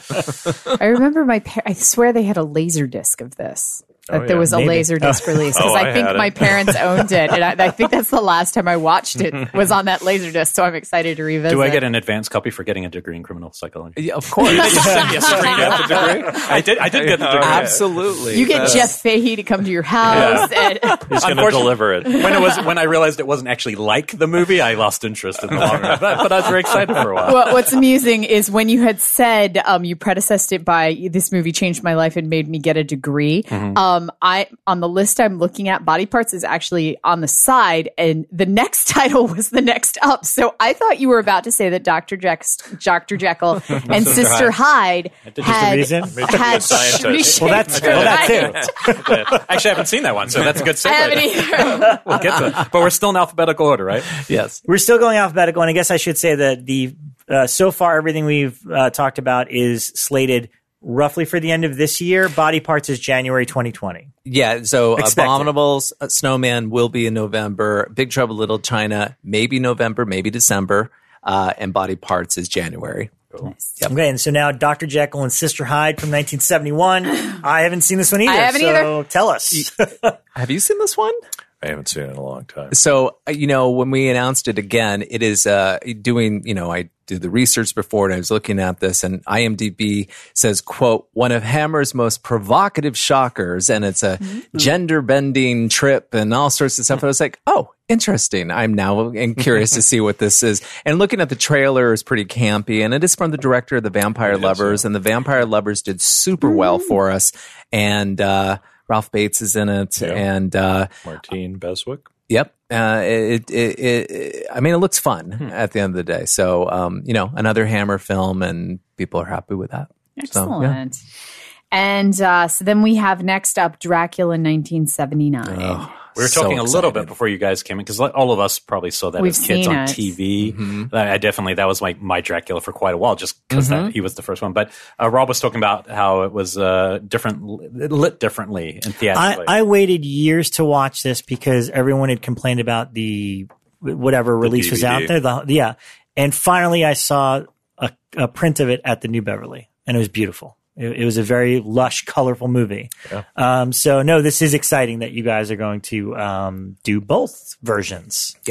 Speaker 4: I remember my par- I swear they had a laser disc of this. That
Speaker 6: Oh,
Speaker 4: there
Speaker 6: yeah.
Speaker 4: was a
Speaker 2: Maybe.
Speaker 4: laser disc release because
Speaker 6: Oh,
Speaker 4: I
Speaker 6: I
Speaker 4: think
Speaker 6: had it.
Speaker 4: my parents owned it, and I, I think that's the last time I watched it was on that laser disc. So I'm excited to revisit.
Speaker 3: Do I get an advanced copy for getting a degree in criminal psychology?
Speaker 5: Yeah, of course,
Speaker 3: Send me a screen degree. I did. I did get the degree.
Speaker 5: absolutely.
Speaker 4: You get
Speaker 5: That's-
Speaker 4: Jeff Fahey to come to your house, and
Speaker 6: He's going to
Speaker 3: Unfortunately-
Speaker 6: deliver it.
Speaker 3: When it was when I realized it wasn't actually like the movie, I lost interest in the long run. But, but I was very excited for a while.
Speaker 4: Well, what's amusing is when you had said um, you predecessed it by this movie changed my life and made me get a degree.
Speaker 3: Mm-hmm.
Speaker 4: Um, I on the list I'm looking at, Body Parts is actually on the side, and the next title was the next up. So I thought you were about to say that Doctor Jack, Doctor Jekyll and Sister Hyde
Speaker 2: Just
Speaker 4: had
Speaker 2: a reason?
Speaker 4: had
Speaker 6: scientist.
Speaker 4: reshaped
Speaker 2: Well, that's
Speaker 4: her
Speaker 2: well, that
Speaker 4: life.
Speaker 2: too.
Speaker 3: Actually, I haven't seen that one, so that's a good segue.
Speaker 4: I haven't either.
Speaker 3: We'll get to it. But we're still in alphabetical order, right?
Speaker 5: yes.
Speaker 2: We're still going alphabetical, and I guess I should say that the uh, so far everything we've uh, talked about is slated roughly for the end of this year. Body Parts is January twenty twenty.
Speaker 5: Yeah, so
Speaker 2: Expected.
Speaker 5: Abominables, uh, Snowman will be in November. Big Trouble in Little China, maybe November, maybe December. Uh, and Body Parts is January. Yep.
Speaker 2: Okay, and so now Doctor Jekyll and Sister Hyde from nineteen seventy-one. I haven't seen this one either.
Speaker 4: I haven't
Speaker 2: so
Speaker 4: either.
Speaker 2: Tell us.
Speaker 5: Have you seen this one?
Speaker 6: I haven't seen it in a long time.
Speaker 5: So, uh, you know, when we announced it again, it is uh, doing, you know, I did the research before and I was looking at this, and IMDb says, quote, one of Hammer's most provocative shockers, and it's a
Speaker 4: Mm-hmm.
Speaker 5: gender bending trip and all sorts of stuff. I was like, oh, interesting. I'm now curious to see what this is. And looking at the trailer is pretty campy, and it is from the director of The Vampire
Speaker 6: It is,
Speaker 5: Lovers,
Speaker 6: yeah.
Speaker 5: and The Vampire Lovers did super well for us. And uh, Ralph Bates is in it,
Speaker 6: Yeah.
Speaker 5: and uh,
Speaker 6: Martine Beswick.
Speaker 5: Yep. Uh, it, it, it, it, I mean, it looks fun
Speaker 2: Hmm.
Speaker 5: at the end of the day. So, um, you know, another Hammer film, and people are happy with that.
Speaker 4: Excellent.
Speaker 5: So, yeah.
Speaker 4: And uh, so then we have next up Dracula nineteen seventy-nine.
Speaker 5: Oh,
Speaker 3: We were
Speaker 5: so
Speaker 3: talking a little
Speaker 5: excited.
Speaker 3: bit before you guys came in because all of us probably saw that
Speaker 4: We've
Speaker 3: as kids
Speaker 4: seen
Speaker 3: on
Speaker 4: it.
Speaker 3: T V.
Speaker 5: Mm-hmm.
Speaker 3: I I definitely that was my my Dracula for quite a while, just because
Speaker 5: Mm-hmm.
Speaker 3: he was the first one. But uh, Rob was talking about how it was uh, different, lit differently in
Speaker 2: I,
Speaker 3: theatrically.
Speaker 2: I waited years to watch this because everyone had complained about the whatever release was out
Speaker 6: D V
Speaker 2: there.
Speaker 6: D.
Speaker 2: The, yeah. And finally I saw a, a print of it at the New Beverly, and it was beautiful. It, it was a very lush, colorful movie.
Speaker 6: Yeah.
Speaker 2: Um, so no, this is exciting that you guys are going to um, do both versions.
Speaker 5: Yep.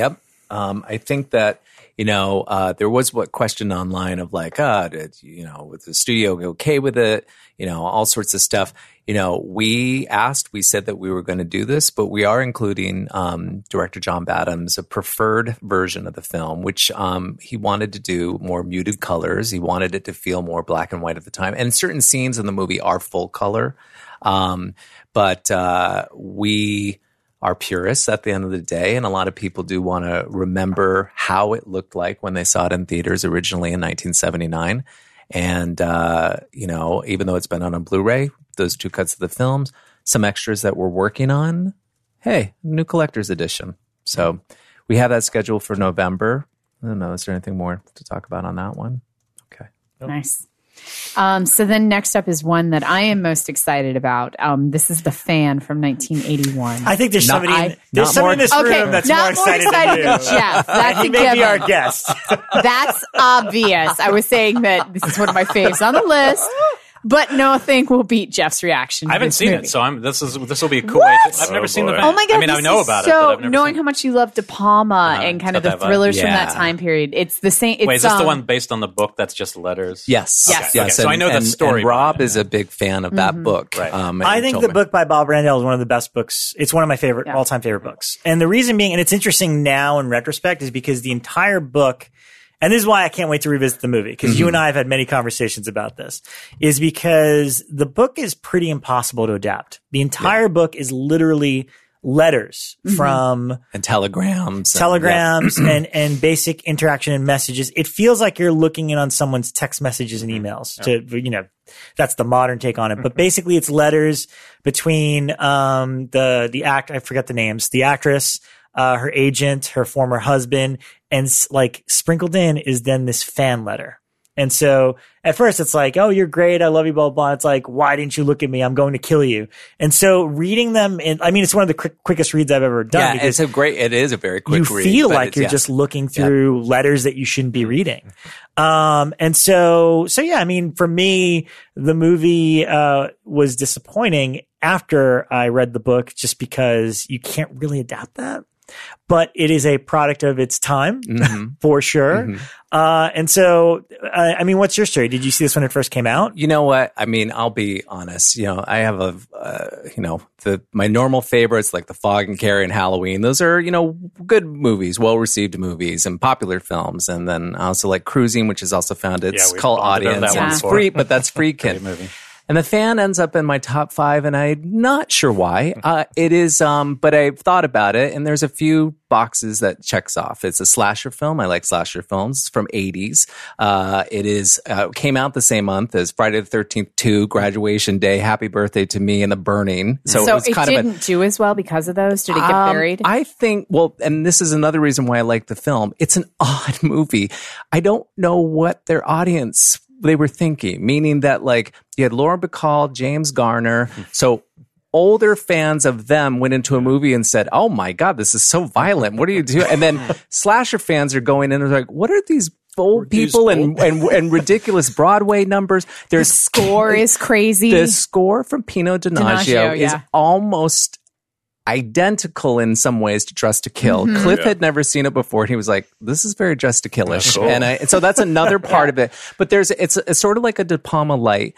Speaker 5: Um, I think that, you know, uh, there was what question online of like, uh, did, you know, was the studio okay with it? You know, all sorts of stuff. You know, we asked, we said that we were going to do this, but we are including um, director John Badham's a preferred version of the film, which um, he wanted to do more muted colors. He wanted it to feel more black and white at the time. And certain scenes in the movie are full color. Um, but uh, we are purists at the end of the day, and a lot of people do want to remember how it looked like when they saw it in theaters originally in nineteen seventy-nine. And, uh, you know, even though it's been on a Blu-ray, those two cuts of the films, some extras that we're working on, hey, new collector's edition. So we have that scheduled for November. I don't know, is there anything more to talk about on that one? Okay.
Speaker 4: Nice. Um, so then next up is one that I am most excited about. Um, this is The Fan from nineteen eighty-one.
Speaker 2: I think there's
Speaker 5: Not-
Speaker 2: somebody,
Speaker 5: I-
Speaker 2: in, there's
Speaker 5: not
Speaker 2: somebody
Speaker 5: more-
Speaker 2: in this
Speaker 4: Okay,
Speaker 2: room that's
Speaker 4: not
Speaker 2: more
Speaker 4: more
Speaker 2: excited,
Speaker 4: excited
Speaker 2: than
Speaker 4: than
Speaker 2: you.
Speaker 4: Jeff. That's
Speaker 2: he
Speaker 4: a
Speaker 2: may be
Speaker 4: given.
Speaker 2: our guest.
Speaker 4: That's obvious. I was saying that this is one of my faves on the list, but no thing will beat Jeff's reaction.
Speaker 3: I
Speaker 4: to
Speaker 3: haven't
Speaker 4: this
Speaker 3: seen
Speaker 4: movie.
Speaker 3: it, so I'm. This is this will be a cool.
Speaker 4: What?
Speaker 3: way to- I've never
Speaker 6: Oh,
Speaker 3: seen the.
Speaker 6: boy.
Speaker 3: Van.
Speaker 4: Oh my god!
Speaker 3: I mean, I
Speaker 4: this
Speaker 3: know
Speaker 4: is
Speaker 3: about
Speaker 4: so,
Speaker 3: it, but I've never
Speaker 4: knowing
Speaker 3: seen
Speaker 4: how much you love De Palma
Speaker 3: Uh-huh,
Speaker 4: and kind of
Speaker 3: it's
Speaker 4: the
Speaker 3: got that vibe.
Speaker 4: thrillers from
Speaker 5: Yeah.
Speaker 4: that time period. It's the same. It's,
Speaker 3: Wait, is this the
Speaker 4: um,
Speaker 3: one based on the book that's just letters?
Speaker 5: Yes.
Speaker 4: Yes.
Speaker 5: Yes.
Speaker 3: Okay, so I know the
Speaker 5: and,
Speaker 3: story
Speaker 5: And Rob
Speaker 3: behind it.
Speaker 5: is a big fan of that book.
Speaker 3: Right.
Speaker 5: Um,
Speaker 2: I
Speaker 5: and
Speaker 2: think
Speaker 5: told
Speaker 2: the
Speaker 5: me.
Speaker 2: book by Bob Randall is one of the best books. It's one of my favorite,
Speaker 4: Yeah.
Speaker 2: all-time favorite books. And the reason being, and it's interesting now in retrospect, is because the entire book, and this is why I can't wait to revisit the movie, because you and I have had many conversations about this, is because the book is pretty impossible to adapt. The entire book is literally letters from
Speaker 5: and telegrams. and-
Speaker 2: telegrams and, and basic interaction and messages. It feels like you're looking in on someone's text messages and emails to, you know, that's the modern take on it. But basically it's letters between, um, the, the act, I forget the names, the actress, uh, her agent, her former husband, and s- like sprinkled in is then this fan letter. And so at first it's like, oh, you're great. I love you, blah, blah, blah. It's like, why didn't you look at me? I'm going to kill you. And so reading them in, I mean, it's one of the quick, quickest reads I've ever done.
Speaker 5: Yeah,
Speaker 2: because
Speaker 5: it's a great. It is a very quick
Speaker 2: you
Speaker 5: read.
Speaker 2: feel
Speaker 5: but
Speaker 2: like
Speaker 5: it's-
Speaker 2: you're
Speaker 5: yeah.
Speaker 2: just looking through letters that you shouldn't be reading. Um, and so, so yeah, I mean, for me, the movie, uh, was disappointing after I read the book just because you can't really adapt that. But it is a product of its time
Speaker 5: Mhm.
Speaker 2: for sure.
Speaker 5: Mhm.
Speaker 2: Uh, and so, uh, I mean, what's your story? Did you see this when it first came out?
Speaker 5: You know what? I mean, I'll be honest. You know, I have a, uh, you know, the my normal favorites like The Fog and Carrie and Halloween. Those are, you know, good movies, well received movies, and popular films. And then I also like Cruising, which is also found its
Speaker 3: Yeah, we
Speaker 5: cult
Speaker 3: bonded over
Speaker 5: audience.
Speaker 3: that
Speaker 5: And
Speaker 4: one
Speaker 5: it's
Speaker 3: before.
Speaker 5: free, but that's Freakin'.
Speaker 3: Great movie.
Speaker 5: And The Fan ends up in my top five, and I'm not sure why. Uh, it is, um, but I've thought about it, and there's a few boxes that checks off. It's a slasher film. I like slasher films. It's from eighties. Uh, it is uh, came out the same month as Friday the thirteenth two, Graduation Day, Happy Birthday to Me, and The Burning. So,
Speaker 4: So,
Speaker 5: it was
Speaker 4: it
Speaker 5: kind of a
Speaker 4: didn't do as well because of those. Did it get
Speaker 5: um,
Speaker 4: buried?
Speaker 5: I think, well, and this is another reason why I like the film. It's an odd movie. I don't know what their audience they were thinking, meaning that like you had Laura Bacall, James Garner. So older fans of them went into a movie and said, oh my God, this is so violent. What are you doing? And then slasher fans are going in and like, what are these old people and, and, and ridiculous Broadway numbers? There's
Speaker 4: the score is crazy.
Speaker 5: the score from Pino Donaggio,
Speaker 4: Donaggio,
Speaker 5: is
Speaker 4: yeah.
Speaker 5: almost identical in some ways to Dressed to Kill.
Speaker 4: Mm-hmm.
Speaker 5: Cliff
Speaker 6: Yeah.
Speaker 5: had never seen it before, and he was like, "This is very Dressed to Killish,"
Speaker 6: Cool.
Speaker 5: and, I, and so that's another part of it. But there's it's, it's sort of like a De Palma light.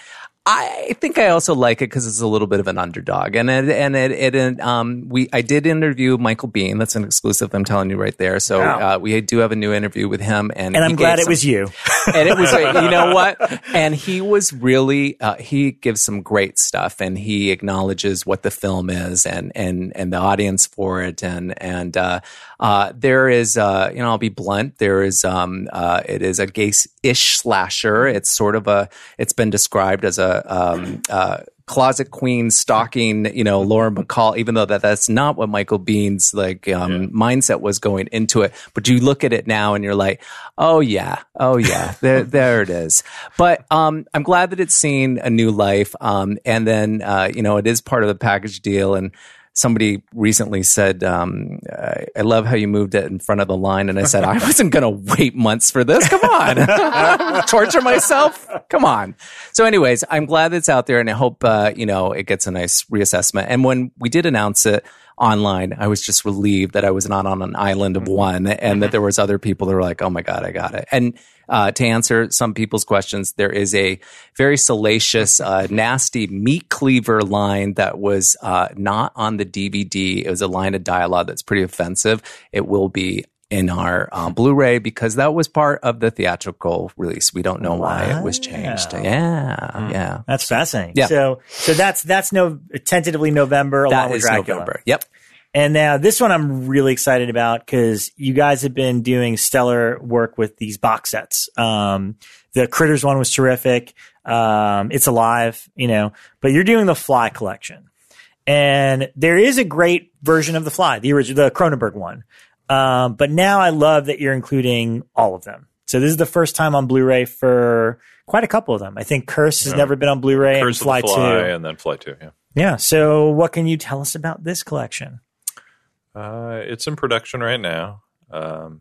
Speaker 5: I think I also like it because it's a little bit of an underdog, and it, and it, it, it um we I did interview Michael Biehn. That's an exclusive. I'm telling you right there. So
Speaker 2: Wow.
Speaker 5: uh, we do have a new interview with him, and
Speaker 2: And
Speaker 5: he
Speaker 2: I'm glad
Speaker 5: gave
Speaker 2: it
Speaker 5: some-
Speaker 2: was you.
Speaker 5: and it was like, you know what? And he was really, uh, he gives some great stuff, and he acknowledges what the film is and, and, and the audience for it. And, and, uh, uh, there is, uh, you know, I'll be blunt. There is, um, uh, it is a gay-ish slasher. It's sort of a, it's been described as a, um, uh, closet queen stalking, you know, Laura Bacall, even though that that's not what Michael Bihn's like um, mindset was going into it. But you look at it now and you're like, oh yeah, oh yeah, there there it is. But um, I'm glad that it's seen a new life. Um, and then uh, you know, it is part of the package deal. And somebody recently said, um, I, I love how you moved it in front of the line. And I said, I wasn't going to wait months for this. Come on. Torture myself. Come on. So anyways, I'm glad it's out there, and I hope, uh, you know, it gets a nice reassessment. And when we did announce it online. I was just relieved that I was not on an island of one, and that there was other people that were like, "Oh my god, I got it." And uh, to answer some people's questions, there is a very salacious, uh, nasty meat cleaver line that was uh, not on the D V D. It was a line of dialogue that's pretty offensive. It will be in our um, Blu-ray because that was part of the theatrical release. We don't know why it was changed.
Speaker 2: Wow.
Speaker 5: Yeah,
Speaker 2: Mm.
Speaker 5: yeah.
Speaker 2: That's fascinating.
Speaker 5: Yeah.
Speaker 2: So, so that's that's no tentatively November along
Speaker 5: That
Speaker 2: with
Speaker 5: is
Speaker 2: Dracula.
Speaker 5: November. Yep.
Speaker 2: And now this one I'm really excited about because you guys have been doing stellar work with these box sets. Um, the Critters one was terrific. Um, It's Alive, you know, but you're doing the Fly collection, and there is a great version of the Fly, the original, the Cronenberg one. Um, but now I love that you're including all of them. So this is the first time on Blu-ray for quite a couple of them. I think Curse has
Speaker 6: Yeah.
Speaker 2: never been on Blu-ray,
Speaker 6: Curse
Speaker 2: and Fly,
Speaker 6: of the Fly,
Speaker 2: two.
Speaker 6: and then Fly two. Yeah,
Speaker 2: Yeah. So what can you tell us about this collection?
Speaker 6: uh, it's in production right now. Um,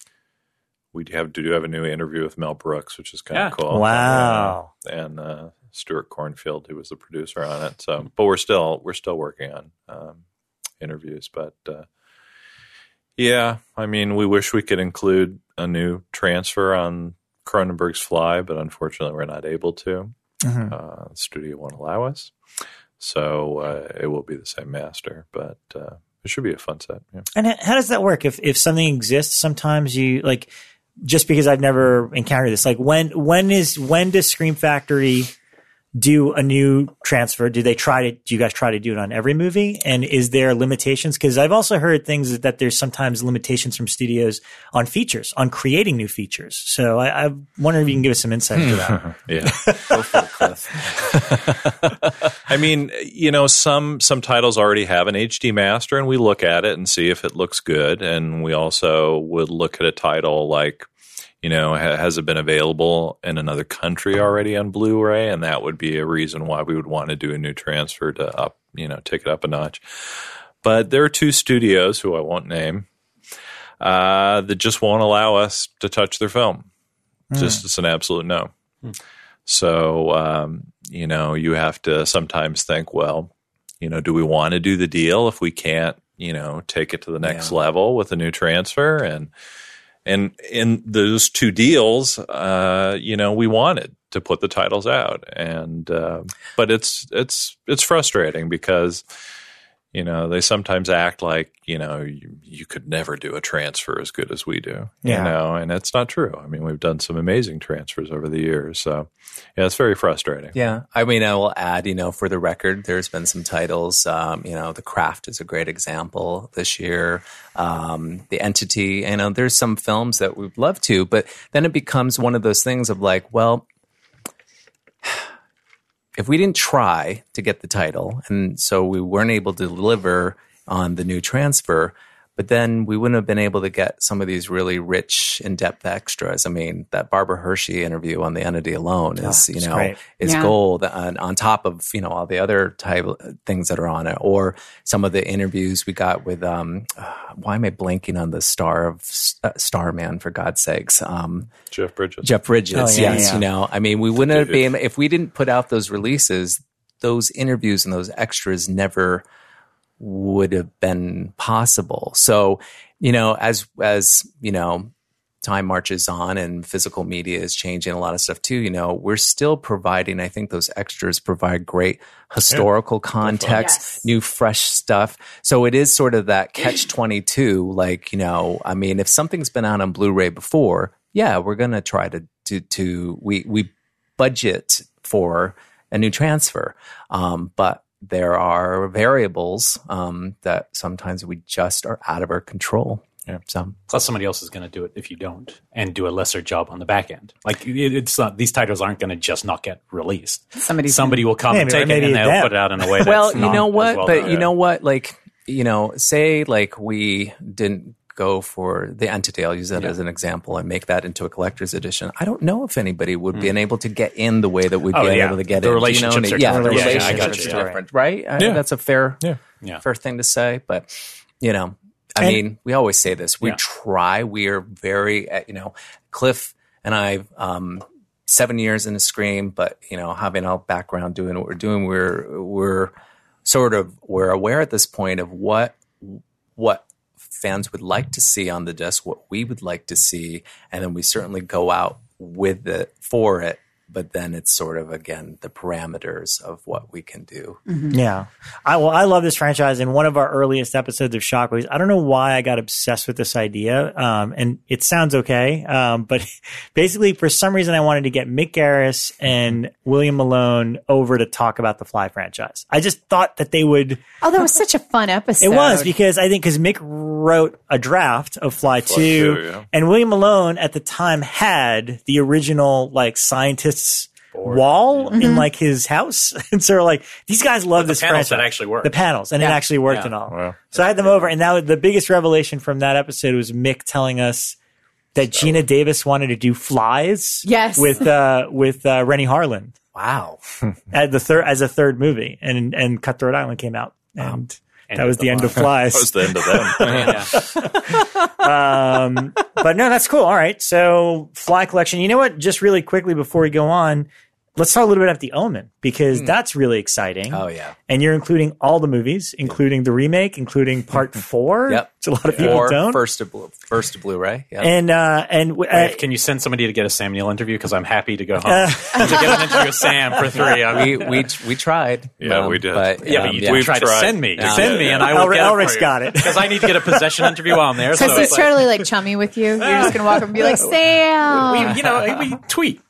Speaker 6: we have to do have a new interview with Mel Brooks, which is kind of
Speaker 3: Yeah.
Speaker 6: cool.
Speaker 2: Wow.
Speaker 6: Yeah. And uh, Stuart Cornfield, who was the producer on it. So, but we're still we're still working on um, interviews. But uh, yeah, I mean, we wish we could include a new transfer on Cronenberg's Fly, but unfortunately, we're not able to.
Speaker 2: Mhm.
Speaker 6: Uh, the studio won't allow us, so uh, it will be the same master. But uh, it should be a fun set. Yeah.
Speaker 2: And h- how does that work? If if something exists, sometimes you like, just because I've never encountered this, like when when is when does Scream Factory do a new transfer? Do they try to? Do you guys try to do it on every movie? And is there limitations? Because I've also heard things that, that there's sometimes limitations from studios on features, on creating new features. So I, I wonder if you can give us some insight into that.
Speaker 6: Yeah.
Speaker 5: Go for it, Cliff.
Speaker 6: I mean, you know, some some titles already have an H D master, and we look at it and see if it looks good. And we also would look at a title like, you know, ha- has it been available in another country already on Blu-ray? And that would be a reason why we would want to do a new transfer to up, you know, take it up a notch. But there are two studios, who I won't name, uh, that just won't allow us to touch their film.
Speaker 2: Mm.
Speaker 6: Just it's an absolute no. Mm. So, um, you know, you have to sometimes think, well, you know, do we want to do the deal if we can't, you know, take it to the next
Speaker 5: Yeah.
Speaker 6: level with a new transfer? And And in those two deals, uh, you know, we wanted to put the titles out, and uh, but it's it's it's frustrating because, you know, they sometimes act like, you know, you, you could never do a transfer as good as we do,
Speaker 2: Yeah.
Speaker 6: you know, and it's not true. I mean, we've done some amazing transfers over the years, so yeah, it's very frustrating.
Speaker 5: Yeah. I mean, I will add, you know, for the record, there's been some titles. Um, you know, The Craft is a great example this year. Um, The Entity, you know, there's some films that we'd love to, but then it becomes one of those things of like, well, if we didn't try to get the title, and so we weren't able to deliver on the new transfer, but then we wouldn't have been able to get some of these really rich, in-depth extras. I mean, that Barbara Hershey interview on The Entity alone is,
Speaker 2: Oh,
Speaker 5: you
Speaker 2: it's
Speaker 5: know,
Speaker 2: great.
Speaker 5: is
Speaker 4: Yeah.
Speaker 5: gold on, on top of, you know, all the other type of things that are on it. Or some of the interviews we got with, um, uh, why am I blanking on the star of uh, Starman, for God's sakes? Um,
Speaker 6: Jeff Bridges.
Speaker 5: Jeff Bridges,
Speaker 2: Oh, yeah,
Speaker 5: yes,
Speaker 2: yeah.
Speaker 5: you know, I mean, we wouldn't have
Speaker 6: Dude.
Speaker 5: been, if we didn't put out those releases, those interviews and those extras never would have been possible. So, you know, as, as, you know, time marches on and physical media is changing a lot of stuff too, you know, we're still providing, I think those extras provide great historical context,
Speaker 4: Yes.
Speaker 5: new, fresh stuff. So it is sort of that catch twenty-two. Like, you know, I mean, if something's been out on Blu-ray before, yeah, we're going to try to, to, to, we, we budget for a new transfer. Um, but there are variables um, that sometimes we just are out of our control.
Speaker 6: Yeah.
Speaker 5: So
Speaker 3: Plus, somebody else is going to do it if you don't, and do a lesser job on the back end. Like it, it's not; these titles aren't going to just not get released.
Speaker 4: Somebody's
Speaker 3: Somebody will come and
Speaker 2: Maybe-
Speaker 3: take
Speaker 2: maybe
Speaker 3: it, and they'll
Speaker 2: them.
Speaker 3: put it out in a way. That's
Speaker 5: well, you
Speaker 3: not
Speaker 5: know
Speaker 3: as
Speaker 5: what?
Speaker 3: well
Speaker 5: but
Speaker 3: done.
Speaker 5: you know what? Like, you know, say like we didn't go for the Entity, I'll use that
Speaker 3: Yeah.
Speaker 5: as an example, and make that into a collector's edition. I don't know if anybody would be able to get in the way that we'd
Speaker 3: Oh,
Speaker 5: be
Speaker 3: yeah.
Speaker 5: able to get
Speaker 3: The
Speaker 5: in.
Speaker 3: relationships
Speaker 5: you know,
Speaker 3: are
Speaker 5: yeah,
Speaker 3: different.
Speaker 5: the
Speaker 3: Yeah, yeah, I
Speaker 5: relationships
Speaker 3: got you,
Speaker 5: are
Speaker 3: yeah.
Speaker 5: different, right? I-
Speaker 6: Yeah.
Speaker 5: that's a fair,
Speaker 6: Yeah.
Speaker 3: Yeah.
Speaker 5: fair thing to say. But you know, I
Speaker 2: And-
Speaker 5: mean, we always say this. We
Speaker 3: Yeah.
Speaker 5: try. We are very, uh, you know, Cliff and I. Um, seven years into Scream, but you know, having a background doing what we're doing, we're we're sort of we're aware at this point of what what fans would like to see on the disc, what we would like to see, and then we certainly go out with it for it. But then it's sort of, again, the parameters of what we can do.
Speaker 2: Mm-hmm. Yeah. I well, I love this franchise. In one of our earliest episodes of Shockwaves, I don't know why I got obsessed with this idea. Um, and it sounds okay. Um, but basically, for some reason, I wanted to get Mick Garris and William Malone over to talk about the Fly franchise. I just thought that they would.
Speaker 4: Oh, that was such a fun episode.
Speaker 2: It was, because I think because Mick wrote a draft of Fly, Fly two, two yeah. and William Malone at the time had the original like scientists wall mm-hmm. in like his house. And so like these guys love
Speaker 3: but
Speaker 2: this
Speaker 3: the panels
Speaker 2: franchise.
Speaker 3: That actually worked.
Speaker 2: The panels. And yeah. it actually worked
Speaker 3: yeah.
Speaker 2: and all.
Speaker 6: Wow.
Speaker 2: So I had them over, and that the biggest revelation from that episode was Mick telling us that so. Gina Davis wanted to do Flies
Speaker 4: yes.
Speaker 2: with uh with uh, Rennie Harlan.
Speaker 5: Wow.
Speaker 2: At the third as a third movie. And and Cutthroat Island came out. And wow. That was the, the end of Flies.
Speaker 6: That was the end of them.
Speaker 2: um, but no, that's cool. All right. So Fly collection. You know what? Just really quickly before we go on, let's talk a little bit about The Omen, because mm. that's really exciting.
Speaker 5: Oh, yeah.
Speaker 2: And you're including all the movies, including the remake, including part four.
Speaker 5: Yep.
Speaker 2: Which a lot of people
Speaker 5: or
Speaker 2: don't.
Speaker 5: First to, Blu- first to Blu-ray. Yep.
Speaker 2: And, uh, and, uh,
Speaker 3: Dave, can you send somebody to get a Sam Neill interview? Because I'm happy to go home. Uh, to get an interview with Sam for three. I mean,
Speaker 5: we, we, we tried.
Speaker 6: Yeah,
Speaker 5: um,
Speaker 6: we did.
Speaker 5: But,
Speaker 3: yeah,
Speaker 5: um,
Speaker 3: but you
Speaker 5: yeah.
Speaker 3: do try to send me.
Speaker 5: Yeah.
Speaker 3: Send me, and I will
Speaker 2: Elric,
Speaker 3: get it
Speaker 2: Elric's
Speaker 3: for you.
Speaker 2: got it.
Speaker 3: Because I need to get a possession interview while I'm there.
Speaker 4: Because
Speaker 3: so
Speaker 4: he's
Speaker 3: like,
Speaker 4: totally like chummy with you. You're just going to walk up and be like, Sam.
Speaker 3: we, you know, we tweet.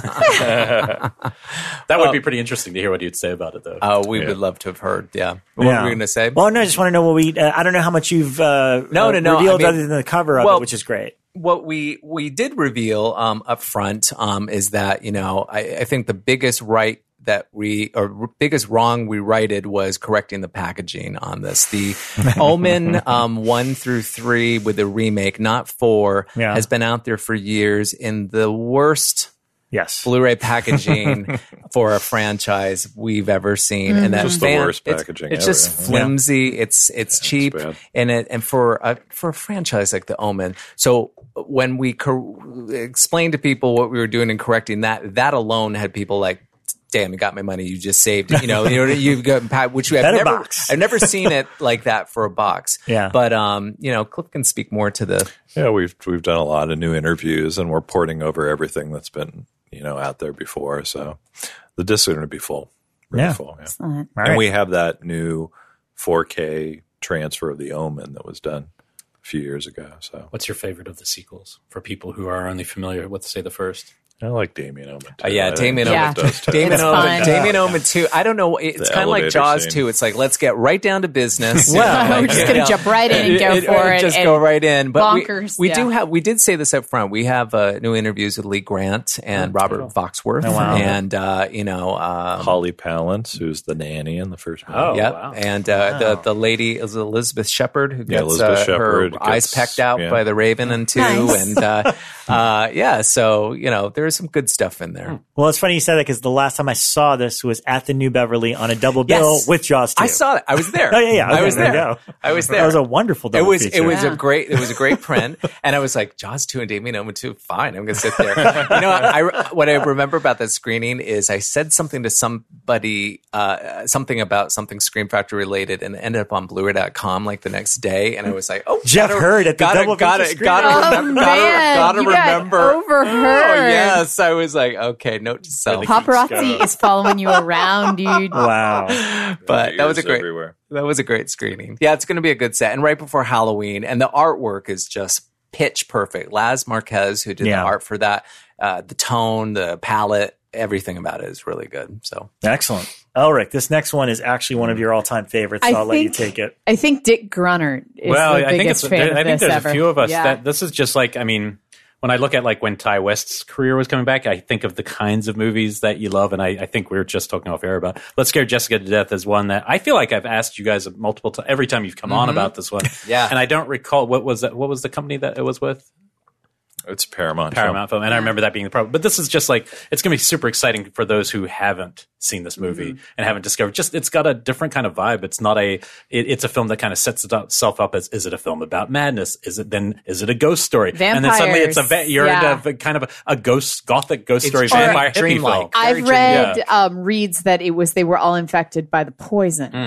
Speaker 3: That would be pretty interesting to hear what you'd say about it, though.
Speaker 5: Oh, we
Speaker 6: yeah.
Speaker 5: would love to have heard. Yeah. What
Speaker 2: yeah.
Speaker 5: were we going to say?
Speaker 2: Well, no, I just want to know what we. Uh, I don't know how much you've uh,
Speaker 5: no,
Speaker 2: uh,
Speaker 5: no, no.
Speaker 2: revealed
Speaker 5: I mean,
Speaker 2: other than the cover of
Speaker 5: well,
Speaker 2: it, which is great.
Speaker 5: What we we did reveal um, up front um, is that you know I, I think the biggest right that we or biggest wrong we righted was correcting the packaging on this. The Omen um, one through three with the remake, not four,
Speaker 2: yeah.
Speaker 5: has been out there for years in the worst.
Speaker 2: Yes,
Speaker 5: Blu-ray packaging for a franchise we've ever seen, mm-hmm. and that's
Speaker 6: just the worst packaging.
Speaker 5: It's, it's
Speaker 6: ever.
Speaker 5: just flimsy. Yeah. It's it's yeah, cheap,
Speaker 6: it's
Speaker 5: and it and for a for a franchise like The Omen. So when we co- explained to people what we were doing and correcting that, that alone had people like, "Damn, you got my money. You just saved it." You know, you know, you've got which I've never,
Speaker 2: box.
Speaker 5: I've never seen it like that for a box.
Speaker 2: Yeah,
Speaker 5: but um, you know, Cliff can speak more to the.
Speaker 6: Yeah, we've we've done a lot of new interviews, and we're porting over everything that's been. You know, out there before, so the discs are going to be full, really
Speaker 2: yeah.
Speaker 6: full. Yeah.
Speaker 4: Excellent.
Speaker 6: And
Speaker 2: right.
Speaker 6: we have that new four K transfer of The Omen that was done a few years ago. So,
Speaker 3: what's your favorite of the sequels for people who are only familiar with, say, the first?
Speaker 6: I like Damien Omen too.
Speaker 5: Uh, yeah,
Speaker 6: I
Speaker 5: Damien Omen
Speaker 4: yeah.
Speaker 5: does too. Damien
Speaker 4: It's
Speaker 5: Omen,
Speaker 4: fun.
Speaker 5: Damien Omen too. I don't know. It's kind of like Jaws
Speaker 6: scene.
Speaker 5: too. It's like let's get right down to business.
Speaker 2: Well,
Speaker 4: we're just going to jump right in and go
Speaker 5: it,
Speaker 4: for
Speaker 5: it,
Speaker 4: it.
Speaker 5: Just
Speaker 4: and
Speaker 5: go right in. But
Speaker 4: bonkers.
Speaker 5: we, we
Speaker 4: yeah.
Speaker 5: do have. We did say this up front. We have uh, new interviews with Lee Grant and Robert
Speaker 2: cool.
Speaker 5: Foxworth,
Speaker 2: Oh, wow.
Speaker 5: and uh, you know um,
Speaker 6: Holly Palance, who's the nanny in the first movie.
Speaker 3: Oh,
Speaker 5: Yep.
Speaker 3: wow.
Speaker 5: And uh,
Speaker 2: Wow.
Speaker 5: the the lady is Elizabeth Shepard, who
Speaker 6: Yeah,
Speaker 5: gets
Speaker 6: Elizabeth
Speaker 5: uh,
Speaker 6: Shepard
Speaker 5: her eyes
Speaker 6: gets-
Speaker 5: pecked out
Speaker 6: yeah.
Speaker 5: by the Raven and two,
Speaker 4: Nice.
Speaker 5: and uh, uh, yeah. So you know, there's some good stuff in there.
Speaker 2: Well, it's funny you said that, because the last time I saw this was at the New Beverly on a double bill
Speaker 5: Yes.
Speaker 2: with Jaws two.
Speaker 5: I saw it. I was there.
Speaker 2: Oh, yeah, yeah.
Speaker 5: I
Speaker 2: Okay,
Speaker 5: was
Speaker 2: there
Speaker 5: there.
Speaker 2: you go.
Speaker 5: I was there.
Speaker 2: That was a wonderful
Speaker 5: It
Speaker 2: double
Speaker 5: was
Speaker 2: feature.
Speaker 5: it was
Speaker 4: Yeah.
Speaker 5: a great it was a great print, and I was like Jaws two and Damien Omen two. Fine, I'm going to sit there. You know, I what I remember about that screening is I said something to somebody, uh, something about something Scream Factory related, and it ended up on Blu-ray dot com like the next day, and I was like, oh,
Speaker 2: Jeff
Speaker 5: gotta,
Speaker 2: Heard at the
Speaker 5: gotta,
Speaker 2: double
Speaker 5: gotta,
Speaker 2: feature
Speaker 5: gotta,
Speaker 2: screening.
Speaker 5: remember,
Speaker 4: Oh,
Speaker 5: gotta,
Speaker 4: man,
Speaker 5: gotta
Speaker 4: you got
Speaker 5: remember.
Speaker 4: overheard.
Speaker 5: Oh yes, I was like, okay, note to self.
Speaker 4: Paparazzi is following you around, dude.
Speaker 2: Wow.
Speaker 5: But that was a
Speaker 6: Ears
Speaker 5: great.
Speaker 6: everywhere.
Speaker 5: That was a great screening. Yeah, it's going to be a good set. And right before Halloween, and the artwork is just pitch perfect. Laz Marquez, who did
Speaker 2: Yeah.
Speaker 5: the art for that, uh, the tone, the palette, everything about it is really good. So
Speaker 2: Excellent. Elric, this next one is actually one of your all-time favorites, so
Speaker 4: I
Speaker 2: I'll let you
Speaker 4: think-
Speaker 2: take it.
Speaker 4: I think Dick Grunner is
Speaker 3: well,
Speaker 4: the
Speaker 3: I think
Speaker 4: biggest
Speaker 3: it's.
Speaker 4: fan
Speaker 3: There,
Speaker 4: of
Speaker 3: I think
Speaker 4: this
Speaker 3: there's
Speaker 4: ever.
Speaker 3: a few of us
Speaker 4: Yeah.
Speaker 3: that this is just like. I mean, when I look at like when Ty West's career was coming back, I think of the kinds of movies that you love, and I, I think we were just talking off air about Let's Scare Jessica to Death as one that I feel like I've asked you guys multiple times every time you've come on about this one.
Speaker 5: Yeah.
Speaker 3: and I don't recall what was that. What was the company that it was with?
Speaker 6: It's Paramount.
Speaker 3: Paramount Film, and I remember that being the problem. But this is just like it's going to be super exciting for those who haven't seen this movie
Speaker 4: Mm-hmm.
Speaker 3: and haven't discovered. Just it's got a different kind of vibe. It's not a. It, it's a film that kind of sets itself up as: is it a film about madness? Is it then? Is it a ghost story? And then suddenly it's a va- you're
Speaker 4: Yeah.
Speaker 3: into a, kind of a, a ghost gothic ghost story
Speaker 5: dream-
Speaker 3: vampire hippie
Speaker 5: dreamlike.
Speaker 3: film.
Speaker 4: I've
Speaker 5: Very
Speaker 4: read
Speaker 3: yeah.
Speaker 4: um, reads that it was they were all infected by the poison.
Speaker 3: Mm.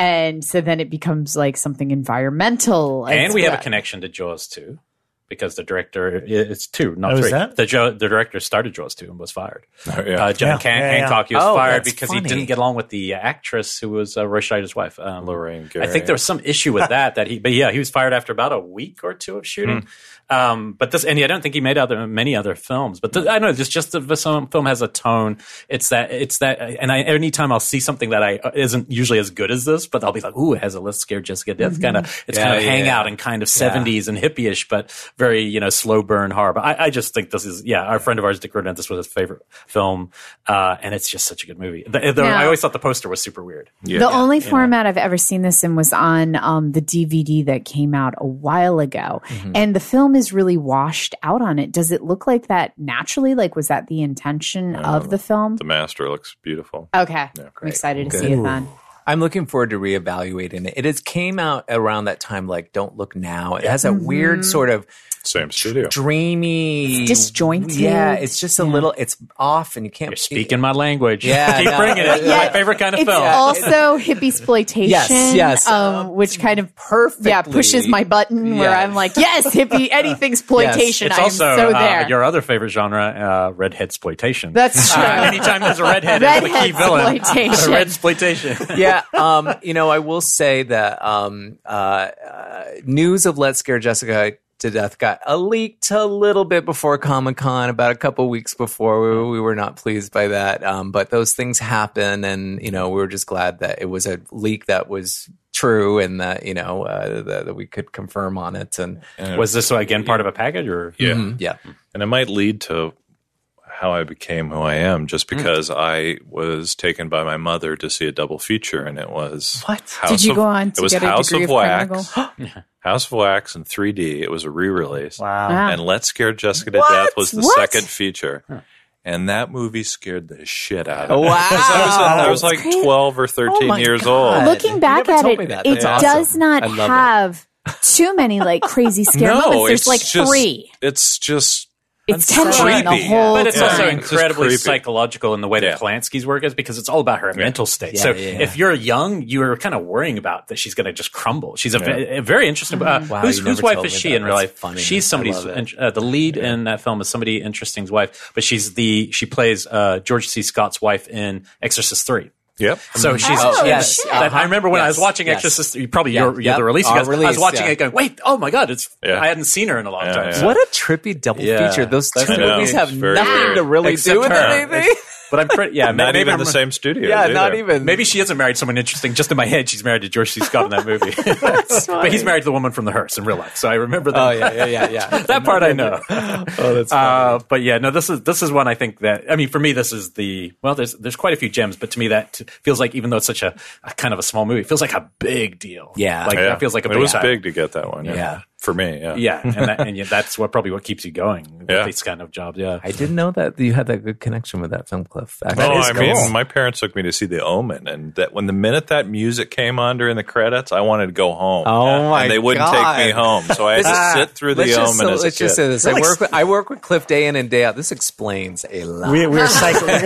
Speaker 4: And so then it becomes like something environmental.
Speaker 3: And we have a
Speaker 4: well.
Speaker 3: connection to Jaws two. Because the director, it's two, not
Speaker 2: Oh, is
Speaker 3: three.
Speaker 2: that?
Speaker 3: The, jo- the director started Jaws two and was fired.
Speaker 6: Oh, yeah.
Speaker 3: Uh, John
Speaker 2: Yeah,
Speaker 3: Can-
Speaker 2: yeah, yeah.
Speaker 3: Hancock, he was
Speaker 5: Oh,
Speaker 3: fired
Speaker 5: that's
Speaker 3: because
Speaker 5: funny.
Speaker 3: he didn't get along with the actress who was uh, Roy Scheider's wife, um,
Speaker 6: Lorraine
Speaker 3: I
Speaker 6: Gary.
Speaker 3: think there was some issue with that. That he, but yeah, he was fired after about a week or two of shooting. Um, but this, and I don't think he made other many other films. But the, I don't know, just just the, the film has a tone. It's that it's that, and I, anytime I'll see something that I isn't usually as good as this, but I'll be like, ooh, it has a Let's Scare Jessica Death
Speaker 4: Mm-hmm.
Speaker 3: kind of. It's
Speaker 5: Yeah,
Speaker 3: kind of
Speaker 5: yeah,
Speaker 3: hangout
Speaker 5: yeah.
Speaker 3: and kind of seventies and hippie-ish, but very you know slow burn horror. But I, I just think this is yeah. Our friend of ours, Dick Rodent, this was his favorite film, uh, and it's just such a good movie. The, the,
Speaker 4: Now-
Speaker 3: I always thought the poster was super weird.
Speaker 6: Yeah.
Speaker 4: The only format I've ever seen this in was on um, the D V D that came out a while ago.
Speaker 3: Mm-hmm.
Speaker 4: And the film is really washed out on it. Does it look like that naturally? Like, was that the intention of the film?
Speaker 6: The master looks beautiful.
Speaker 4: Okay. I'm excited to see it then.
Speaker 5: I'm looking forward to reevaluating it. It is came out around that time, like Don't Look Now. It has that
Speaker 4: Mm-hmm.
Speaker 5: weird sort of
Speaker 6: Same studio.
Speaker 5: dreamy,
Speaker 4: It's disjointed.
Speaker 5: Yeah, it's just a little. It's off, and you can't
Speaker 3: You're speaking my language.
Speaker 5: Yeah,
Speaker 3: keep
Speaker 5: no,
Speaker 3: bringing it. It's
Speaker 4: yeah,
Speaker 3: my favorite kind of
Speaker 4: It's
Speaker 3: film.
Speaker 4: also hippie exploitation.
Speaker 5: Yes, yes.
Speaker 4: Um, which kind of
Speaker 5: perfectly.
Speaker 4: yeah pushes my button where
Speaker 5: Yeah.
Speaker 4: I'm like, yes, hippie, anything exploitation.
Speaker 3: It's
Speaker 4: I'm
Speaker 3: also
Speaker 4: so
Speaker 3: uh,
Speaker 4: there.
Speaker 3: your other favorite genre, uh, redhead exploitation.
Speaker 4: That's true.
Speaker 3: Uh, anytime there's a redhead, it's the key
Speaker 4: Redhead
Speaker 3: villain.
Speaker 4: exploitation.
Speaker 3: Red exploitation.
Speaker 5: yeah, um, you know, I will say that um, uh, uh, news of Let's Scare Jessica to Death got a leaked a little bit before Comic-Con, about a couple weeks before. We, we were not pleased by that, um, but those things happen, and you know, we were just glad that it was a leak that was true, and that you know uh, that, that we could confirm on it. And
Speaker 3: Was this again part of a package, or
Speaker 6: Yeah.
Speaker 5: mm, yeah,
Speaker 6: And it might lead to how I became who I am just because I was taken by my mother to see a double feature, and it was
Speaker 5: What?
Speaker 6: House
Speaker 4: Did you
Speaker 6: of-
Speaker 4: go on to
Speaker 6: it was
Speaker 4: get a
Speaker 6: House
Speaker 4: degree
Speaker 6: of
Speaker 4: of
Speaker 6: Wax,
Speaker 4: Carmichael?
Speaker 6: House of Wax in three D. It was a re-release.
Speaker 2: Wow.
Speaker 4: Wow.
Speaker 6: And Let's Scare Jessica to
Speaker 5: What?
Speaker 6: Death was the
Speaker 4: What?
Speaker 6: second feature. And that movie scared the shit out of me.
Speaker 5: Wow.
Speaker 6: 'Cause I was, I was like
Speaker 4: That's
Speaker 6: twelve or thirteen
Speaker 5: Oh my
Speaker 6: years
Speaker 5: God.
Speaker 6: old.
Speaker 4: Looking
Speaker 5: You
Speaker 4: back
Speaker 5: never
Speaker 4: at
Speaker 5: told
Speaker 4: it,
Speaker 5: me that.
Speaker 4: it
Speaker 5: That's awesome.
Speaker 4: does not
Speaker 5: I love it.
Speaker 4: have too many like crazy scare
Speaker 6: no,
Speaker 4: moments. There's
Speaker 6: it's
Speaker 4: like
Speaker 6: just,
Speaker 4: three.
Speaker 6: It's just
Speaker 4: It's
Speaker 6: That's
Speaker 4: tension the
Speaker 6: creepy.
Speaker 4: whole
Speaker 3: But it's
Speaker 6: Yeah.
Speaker 3: also
Speaker 4: time.
Speaker 6: It's just
Speaker 3: incredibly
Speaker 6: creepy.
Speaker 3: psychological in the way
Speaker 6: Yeah.
Speaker 3: that Polanski's work is, because it's all about her mental state.
Speaker 5: Yeah,
Speaker 3: so
Speaker 5: yeah, yeah.
Speaker 3: if you're young, you're kind of worrying about that she's going to just crumble. She's a,
Speaker 6: Yeah.
Speaker 3: ve- a very interesting. Uh,
Speaker 5: Wow,
Speaker 3: who's
Speaker 5: you
Speaker 3: whose
Speaker 5: never
Speaker 3: wife
Speaker 5: told
Speaker 3: is
Speaker 5: me
Speaker 3: she
Speaker 5: that.
Speaker 3: in real
Speaker 5: That's
Speaker 3: life?
Speaker 5: funny.
Speaker 3: She's
Speaker 5: I
Speaker 3: somebody's.
Speaker 5: love it.
Speaker 3: Uh, the lead in that film is somebody interesting's wife, but she's the she plays uh, George C. Scott's wife in Exorcist three.
Speaker 6: Yep.
Speaker 3: So she's,
Speaker 4: Oh,
Speaker 3: she's
Speaker 5: yes.
Speaker 3: that-
Speaker 5: Uh-huh.
Speaker 3: I remember when I
Speaker 5: Yes.
Speaker 3: was watching
Speaker 5: Yes.
Speaker 3: Exorcist. You probably
Speaker 5: Yeah.
Speaker 3: you're, you're
Speaker 5: Yep.
Speaker 3: the release.
Speaker 5: Our
Speaker 3: guys. I
Speaker 5: release,
Speaker 3: was watching
Speaker 5: yeah.
Speaker 3: it going, wait, oh my god, it's
Speaker 6: Yeah.
Speaker 3: I hadn't seen her in a long
Speaker 6: Yeah,
Speaker 3: time.
Speaker 6: yeah.
Speaker 3: So-
Speaker 5: What a trippy double
Speaker 3: Yeah.
Speaker 5: feature. Those two
Speaker 6: I know.
Speaker 5: movies have
Speaker 6: It's very
Speaker 5: nothing
Speaker 6: weird.
Speaker 5: to really
Speaker 3: Except
Speaker 5: do with
Speaker 3: her.
Speaker 5: it, maybe.
Speaker 3: But I'm pretty yeah,
Speaker 6: Not
Speaker 3: maybe
Speaker 6: even
Speaker 3: I'm-
Speaker 6: the same studio.
Speaker 5: Yeah,
Speaker 6: either.
Speaker 5: not even.
Speaker 3: Maybe she isn't married to someone interesting. Just in my head, she's married to George C. Scott in that movie. But he's married to the woman from The Hearse in real life. So I remember that.
Speaker 5: Oh yeah, yeah, yeah, yeah.
Speaker 3: that part I know.
Speaker 5: Oh, that's
Speaker 3: Uh, but yeah, no, this is this is one I think that I mean for me this is the well there's there's quite a few gems, but to me that t- feels like even though it's such a, a kind of a small movie, it feels like a big deal.
Speaker 5: Yeah.
Speaker 3: like
Speaker 6: Yeah.
Speaker 3: that feels like a
Speaker 6: it
Speaker 3: big
Speaker 6: was
Speaker 3: title.
Speaker 6: big to get that one. Yeah.
Speaker 5: Yeah.
Speaker 6: For me. Yeah.
Speaker 3: Yeah, and that, and yeah, that's what probably what keeps you going with
Speaker 6: Yeah.
Speaker 3: these kind of jobs. Yeah,
Speaker 5: I didn't know that you had that good connection with that film, Cliff. Actually.
Speaker 6: Oh,
Speaker 3: is
Speaker 6: I
Speaker 3: cool.
Speaker 6: mean, my parents took me to see The Omen, and that when the minute that music came on during the credits, I wanted to go home.
Speaker 5: Oh, my
Speaker 6: And they wouldn't
Speaker 5: God.
Speaker 6: take me home, so I had to sit through The
Speaker 5: Let's just,
Speaker 6: Omen
Speaker 5: so,
Speaker 6: as a
Speaker 5: let's
Speaker 6: kid.
Speaker 5: just say this. I
Speaker 2: Really?
Speaker 5: work, with, I work with Cliff day in and day out. This explains a lot.
Speaker 2: We, we're psycho. We're,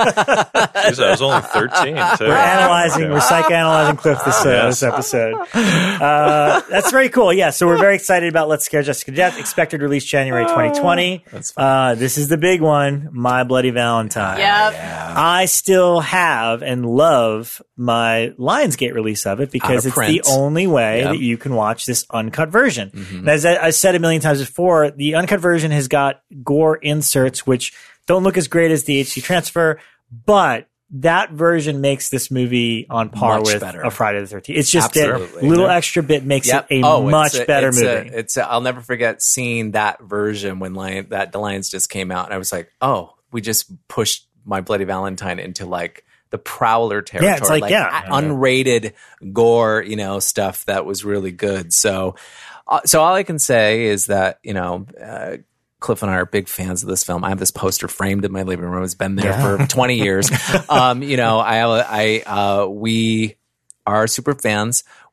Speaker 6: Jeez, I was only thirteen. Too.
Speaker 2: we're analyzing. We're psychoanalyzing Cliff this, uh,
Speaker 6: Yes.
Speaker 2: this episode. Uh, that's very cool. Yeah, so we're very excited about Let's Scare Jessica to Death. Expected release January twenty twenty. Uh, this is the big one. My Bloody Valentine.
Speaker 4: Yep.
Speaker 2: I still have and love my Lionsgate release of it because
Speaker 5: Out of
Speaker 2: it's the
Speaker 5: print.
Speaker 2: only way
Speaker 5: Yep.
Speaker 2: that you can watch this uncut version. And as I, I said a million times before, the uncut version has got gore inserts which don't look as great as the H D transfer, but that version makes this movie on par
Speaker 5: Much
Speaker 2: with
Speaker 5: better.
Speaker 2: a Friday the thirteenth. It's just that
Speaker 5: Absolutely.
Speaker 2: little extra bit makes
Speaker 5: Yep.
Speaker 2: it a
Speaker 5: Oh, it's
Speaker 2: much
Speaker 5: a-
Speaker 2: better
Speaker 5: it's
Speaker 2: movie.
Speaker 5: A, it's a, I'll never forget seeing that version when Lion, that the Lions just came out, and I was like, oh, we just pushed My Bloody Valentine into like the Prowler territory.
Speaker 2: Yeah, it's like, yeah.
Speaker 5: a- unrated gore, you know, stuff that was really good. So, uh, so all I can say is that you know. Uh, Cliff and I are big fans of this film. I have this poster framed in my living room. It's been there for twenty years. Um, you know, I, I, uh, we are super fans.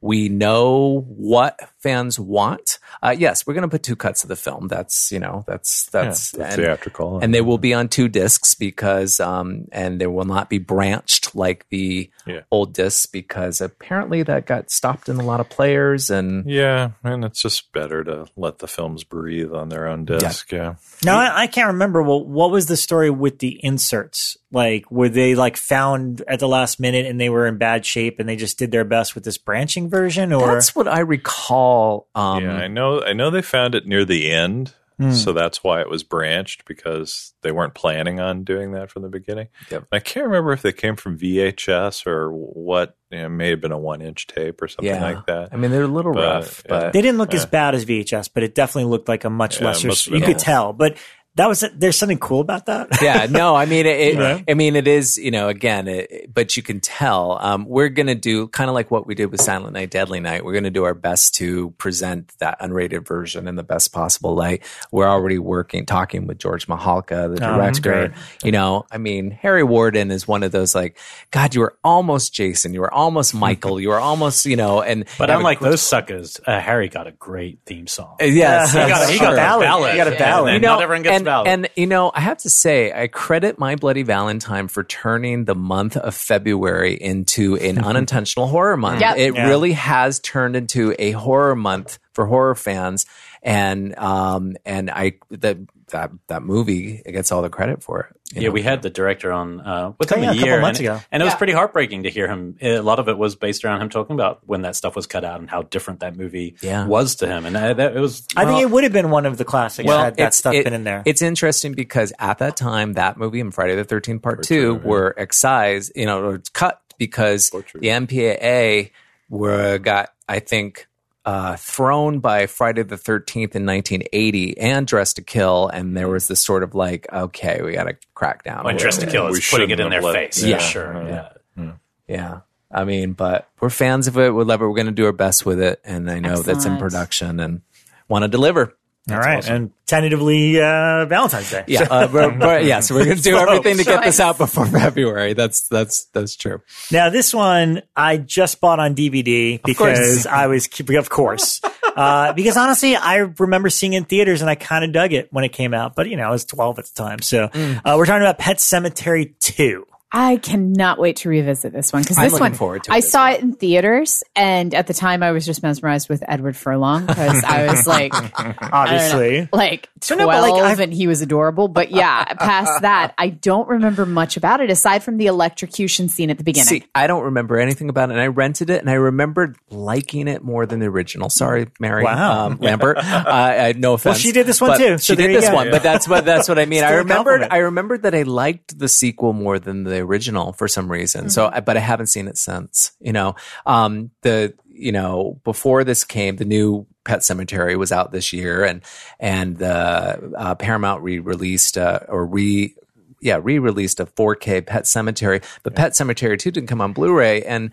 Speaker 5: We know what fans want. Uh, yes, we're going to put two cuts of the film. That's, you know, that's, that's,
Speaker 6: yeah,
Speaker 5: and,
Speaker 6: theatrical.
Speaker 5: and they will be on two discs because, um, and they will not be branched like the
Speaker 6: yeah.
Speaker 5: old discs because apparently that got stopped in a lot of players and.
Speaker 6: Yeah. And it's just better to let the films breathe on their own disc. Yeah. yeah.
Speaker 2: Now, I, I can't remember. Well, what was the story with the inserts? Like, were they like found at the last minute and they were in bad shape and they just did their best with this branching version? Or
Speaker 5: that's what I recall. Um,
Speaker 6: yeah, I know. I know they found it near the end, mm. so that's why it was branched because they weren't planning on doing that from the beginning.
Speaker 5: Yep.
Speaker 6: I can't remember if they came from V H S or what. You know, it may have been a one-inch tape or something
Speaker 5: yeah.
Speaker 6: like that.
Speaker 5: I mean, they're a little
Speaker 6: but,
Speaker 5: rough,
Speaker 6: yeah.
Speaker 5: but
Speaker 2: they didn't look
Speaker 6: yeah.
Speaker 2: as bad as V H S, but it definitely looked like a much
Speaker 6: Yeah,
Speaker 2: lesser.
Speaker 6: must have
Speaker 2: You
Speaker 6: been
Speaker 2: could
Speaker 6: a-
Speaker 2: tell, but. That was there's something cool about that.
Speaker 5: yeah, no, I mean, it, it
Speaker 2: Yeah.
Speaker 5: I mean, it is, you know, again, it, but you can tell. Um, we're going to do kind of like what we did with Silent Night, Deadly Night. We're going to do our best to present that unrated version in the best possible light. We're already working, talking with George Mahalka, the
Speaker 2: Oh,
Speaker 5: director.
Speaker 2: great.
Speaker 5: You know, I mean, Harry Warden is one of those like, God, you were almost Jason, you were almost Michael, you were almost, you know, and
Speaker 3: But unlike those suckers, uh, Harry got a great theme song.
Speaker 5: yes,
Speaker 2: He got-
Speaker 5: that's
Speaker 2: he got
Speaker 5: true.
Speaker 2: ballad.
Speaker 3: ballad.
Speaker 2: He got a
Speaker 3: Yeah,
Speaker 2: ballad.
Speaker 3: and
Speaker 5: You know,
Speaker 3: not everyone gets
Speaker 5: and,
Speaker 3: ballad.
Speaker 5: and you know, I have to say, I credit My Bloody Valentine for turning the month of February into an unintentional horror month.
Speaker 4: Yep.
Speaker 5: It
Speaker 2: Yeah.
Speaker 5: really has turned into a horror month for horror fans, and um, and I that that that movie gets all the credit for it. you
Speaker 3: Yeah,
Speaker 5: know?
Speaker 3: we had the director on uh, within
Speaker 2: Oh, yeah,
Speaker 3: a
Speaker 2: a couple
Speaker 3: year,
Speaker 2: months
Speaker 3: and,
Speaker 2: ago.
Speaker 3: and it was
Speaker 4: Yeah.
Speaker 3: pretty heartbreaking to hear him. A lot of it was based around him talking about when that stuff was cut out and how different that movie
Speaker 5: Yeah.
Speaker 3: was to him, and that, that it was.
Speaker 2: I think
Speaker 3: well,
Speaker 2: it would have been one of the classics had that
Speaker 5: it's-
Speaker 2: stuff
Speaker 5: it-
Speaker 2: been in there.
Speaker 5: It's interesting because at that time, that movie and Friday the thirteenth Part Two were excised, you know, or cut because the M P A A were got, I think, uh, thrown by Friday the thirteenth in nineteen eighty and Dress to Kill, and there was this sort of like, okay, we got to crack down. a
Speaker 3: when
Speaker 5: little
Speaker 3: Dress to
Speaker 5: bit.
Speaker 3: Kill
Speaker 6: We
Speaker 3: is putting it
Speaker 6: shouldn't
Speaker 3: in their
Speaker 6: have let-
Speaker 3: face.
Speaker 5: Yeah.
Speaker 3: Yeah, sure. Yeah.
Speaker 5: Yeah. I mean, but we're fans of it. We love it. We're going to do our best with it. And I know that's in
Speaker 4: Excellent.
Speaker 5: production and want to deliver.
Speaker 2: All right, and tentatively uh, Valentine's Day.
Speaker 5: Yeah. Uh, we're, we're, yeah. So we're going to do everything to get this
Speaker 4: Choice.
Speaker 5: out before February. That's, that's, that's true.
Speaker 2: Now, this one I just bought on D V D because
Speaker 5: course.
Speaker 2: I was, of course, uh, because honestly, I remember seeing it in theaters and I kind of dug it when it came out. But you know, I was twelve at the time, so uh, we're talking about Pet Sematary two.
Speaker 4: I cannot wait to revisit this one because
Speaker 5: I'm
Speaker 4: this
Speaker 5: looking
Speaker 4: one
Speaker 5: forward to it
Speaker 4: I
Speaker 5: as
Speaker 4: saw it in theaters, and at the time I was just mesmerized with Edward Furlong because I was like,
Speaker 2: Obviously,
Speaker 4: like
Speaker 2: So
Speaker 4: twelve,
Speaker 2: no, but, like, I've-
Speaker 4: and he was adorable. But yeah, past that, I don't remember much about it aside from the electrocution scene at the beginning.
Speaker 5: See, I don't remember anything about it. And I rented it and I remembered liking it more than the original. Sorry, Mary
Speaker 2: Wow.
Speaker 5: um, Lambert. uh, I, no offense.
Speaker 2: she did this one
Speaker 5: But
Speaker 2: too, so
Speaker 5: She
Speaker 2: there
Speaker 5: did
Speaker 2: you
Speaker 5: this
Speaker 2: go.
Speaker 5: one, but that's what that's what I mean. I
Speaker 2: Still a
Speaker 5: remembered.
Speaker 2: compliment.
Speaker 5: I remembered that I liked the sequel more than the original for some reason. So, I- but I haven't seen it since. You know, um, the you know before this came, the new Pet Sematary was out this year, and and uh, uh, Paramount re-released uh, or re. Yeah, re-released a four K Pet Sematary, but Pet Sematary two didn't come on Blu-ray. And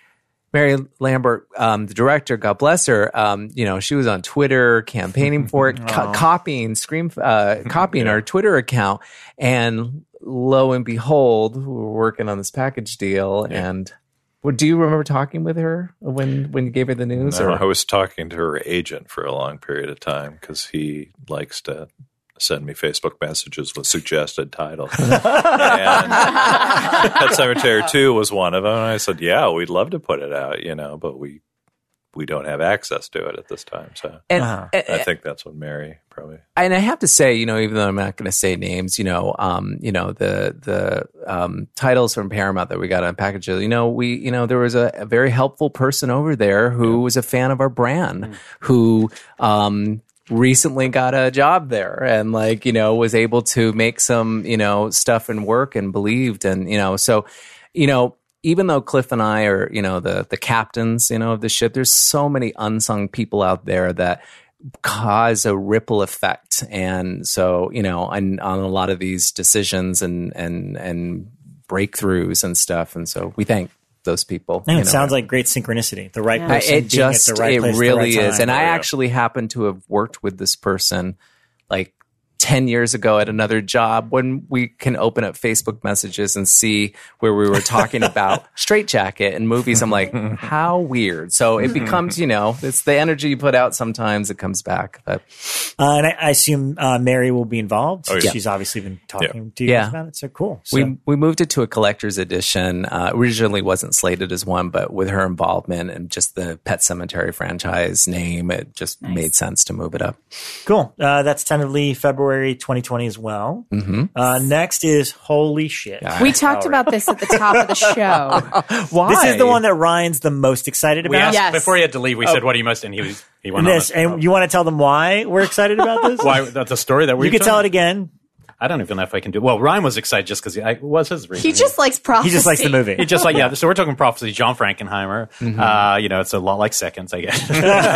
Speaker 5: Mary Lambert, um, the director, God bless her, um, you know, she was on Twitter campaigning for it, co- copying, scream, uh, copying our Twitter account. And lo and behold, we were working on this package deal. And well, do you remember talking with her when, when you gave her the news?
Speaker 6: No,
Speaker 5: or?
Speaker 6: I was talking to her agent for a long period of time because he likes to send me Facebook messages with suggested titles. and Pet Sematary two was one of them. And I said, yeah, we'd love to put it out, you know, but we we don't have access to it at this time. So
Speaker 5: And,
Speaker 2: Uh-huh.
Speaker 6: I think that's what Mary probably.
Speaker 5: And I have to say, you know, even though I'm not going to say names, you know, um, you know, the the um, titles from Paramount that we got on packages, you know, we, you know, there was a, a very helpful person over there who was a fan of our brand,
Speaker 2: Mm.
Speaker 5: who um, recently got a job there and, like, you know, was able to make some, you know, stuff and work and believed, and you know, so, you know. Even though Cliff and I are, you know, the the captains, you know, of the ship, there's so many unsung people out there that cause a ripple effect. And so, you know, on, on a lot of these decisions and and and breakthroughs and stuff. And so we thank those people.
Speaker 2: Man,
Speaker 5: you
Speaker 2: it
Speaker 5: know.
Speaker 2: sounds like great synchronicity. The right
Speaker 4: Yeah.
Speaker 2: person
Speaker 5: I-
Speaker 2: being
Speaker 5: it just
Speaker 2: at the right
Speaker 5: it
Speaker 2: place at the
Speaker 5: really
Speaker 2: right
Speaker 5: is.
Speaker 2: time.
Speaker 5: And I
Speaker 6: Oh, yeah.
Speaker 5: actually happen to have worked with this person like ten years ago at another job when we can open up Facebook messages and see where we were talking about Straight Jacket and movies. I'm like, how weird. So it becomes, you know, it's the energy you put out. Sometimes it comes back. But
Speaker 2: Uh, and I, I assume uh, Mary will be involved.
Speaker 6: Oh, yeah.
Speaker 2: She's obviously been talking
Speaker 6: Yeah.
Speaker 2: to you
Speaker 5: Yeah.
Speaker 2: guys about it. So cool. So,
Speaker 5: we we moved it to a collector's edition. Uh, originally wasn't slated as one, but with her involvement and just the Pet Sematary franchise name, it just made sense to move it up.
Speaker 2: cool. Uh, that's tentatively February twenty twenty as well.
Speaker 5: Mm-hmm.
Speaker 2: Uh, next is Holy Shit.
Speaker 4: We talked about this at the top of the show.
Speaker 5: Why?
Speaker 2: This is the one that Ryan's the most excited
Speaker 3: We
Speaker 2: about.
Speaker 3: asked,
Speaker 4: Yes.
Speaker 3: Before he had to leave, we said, "What are you most?" And he was he went
Speaker 2: And this,
Speaker 3: on.
Speaker 2: and you want to tell them why we're excited about this?
Speaker 3: Why that's a story that we
Speaker 2: You can tell it again.
Speaker 3: I don't even know if I can do it. Well, Ryan was excited just because it was his reason.
Speaker 4: He just likes prophecy.
Speaker 2: He just likes the movie.
Speaker 3: He just like, yeah, so we're talking prophecy, John Frankenheimer. Uh, you know, it's a lot like Seconds, I guess.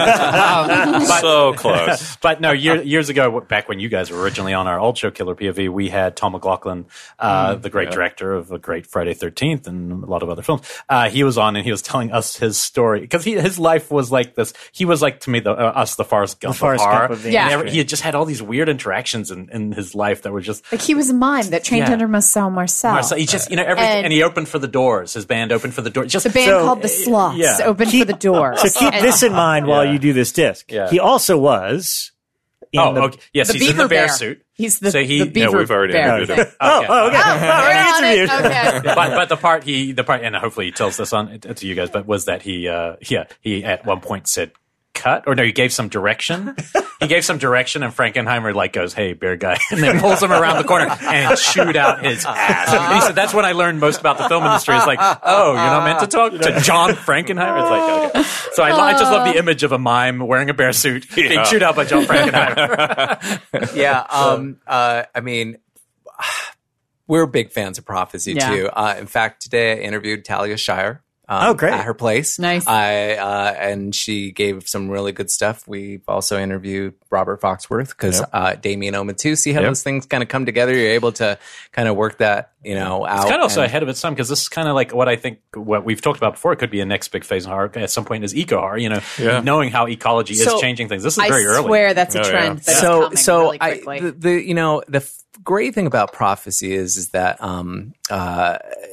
Speaker 6: so close.
Speaker 3: But no, year, years ago, back when you guys were originally on our old show, Killer P O V, we had Tom McLaughlin, uh, the great director of a great Friday thirteenth and a lot of other films. Uh, he was on and he was telling us his story because he, his life was like this. He was like, to me, the, uh, us, the Forrest Gump
Speaker 2: The Forrest
Speaker 3: of horror.
Speaker 2: Gump of the
Speaker 4: Yeah.
Speaker 3: And every- he had just had all these weird interactions in, in his life that were just
Speaker 4: Like he was a mime that trained
Speaker 3: Yeah.
Speaker 4: under Marcel Marcel.
Speaker 3: Marcel, he just, you know, everything, and,
Speaker 4: And-
Speaker 3: he opened for the Doors. His band opened for the Doors. Just
Speaker 4: the band
Speaker 2: So-
Speaker 4: called the Sloths
Speaker 3: yeah.
Speaker 4: opened for the Doors.
Speaker 2: So keep
Speaker 4: And-
Speaker 2: this in mind while
Speaker 3: Yeah.
Speaker 2: you do this disc.
Speaker 3: Yeah.
Speaker 2: He also was in
Speaker 3: oh,
Speaker 2: the.
Speaker 3: okay. Yes,
Speaker 4: the
Speaker 3: he's
Speaker 4: beaver
Speaker 3: in the bear,
Speaker 4: bear.
Speaker 3: suit.
Speaker 4: He's the,
Speaker 3: So he-
Speaker 4: the
Speaker 3: Yeah,
Speaker 4: beaver
Speaker 6: we've already
Speaker 4: bear
Speaker 6: interviewed
Speaker 4: thing.
Speaker 6: him.
Speaker 2: Oh, oh, okay.
Speaker 4: Oh,
Speaker 2: Well,
Speaker 4: we're on it.
Speaker 2: interviewed.
Speaker 4: Okay.
Speaker 3: but but the part he the part and hopefully he tells this on to you guys, but was that he uh yeah he at one point said cut or no he gave some direction. He gave some direction and Frankenheimer like goes, "Hey, bear guy," and then pulls him around the corner and chewed out his ass. And he said that's when I learned most about the film industry. It's like, oh, you're not meant to talk to John Frankenheimer. It's like okay. So I, I just love the image of a mime wearing a bear suit being
Speaker 6: Yeah.
Speaker 3: chewed out by John Frankenheimer.
Speaker 5: yeah. Um, uh, I mean, we're big fans of Prophecy
Speaker 4: Yeah.
Speaker 5: too. Uh, in fact, today I interviewed Talia Shire. Um,
Speaker 2: Oh, great.
Speaker 5: At her place.
Speaker 4: Nice.
Speaker 5: I, uh, and she gave some really good stuff. We've also interviewed Robert Foxworth because, uh, Damien Omen too. See how
Speaker 6: Yep.
Speaker 5: those things kind of come together. You're able to kind of work that, you know, out.
Speaker 3: It's kind of also
Speaker 5: and-
Speaker 3: ahead of its time because this is kind of like what I think what we've talked about before. It could be a next big phase in horror at some point is eco horror. You know,
Speaker 6: Yeah.
Speaker 3: knowing how ecology
Speaker 5: So,
Speaker 3: is changing things. This is
Speaker 4: I
Speaker 3: very early.
Speaker 4: swear that's a
Speaker 6: Oh, yeah.
Speaker 4: trend. That's
Speaker 5: so
Speaker 4: coming
Speaker 5: so
Speaker 4: really
Speaker 5: I
Speaker 4: quickly.
Speaker 5: the, the you know the f- great thing about Prophecy is is that um uh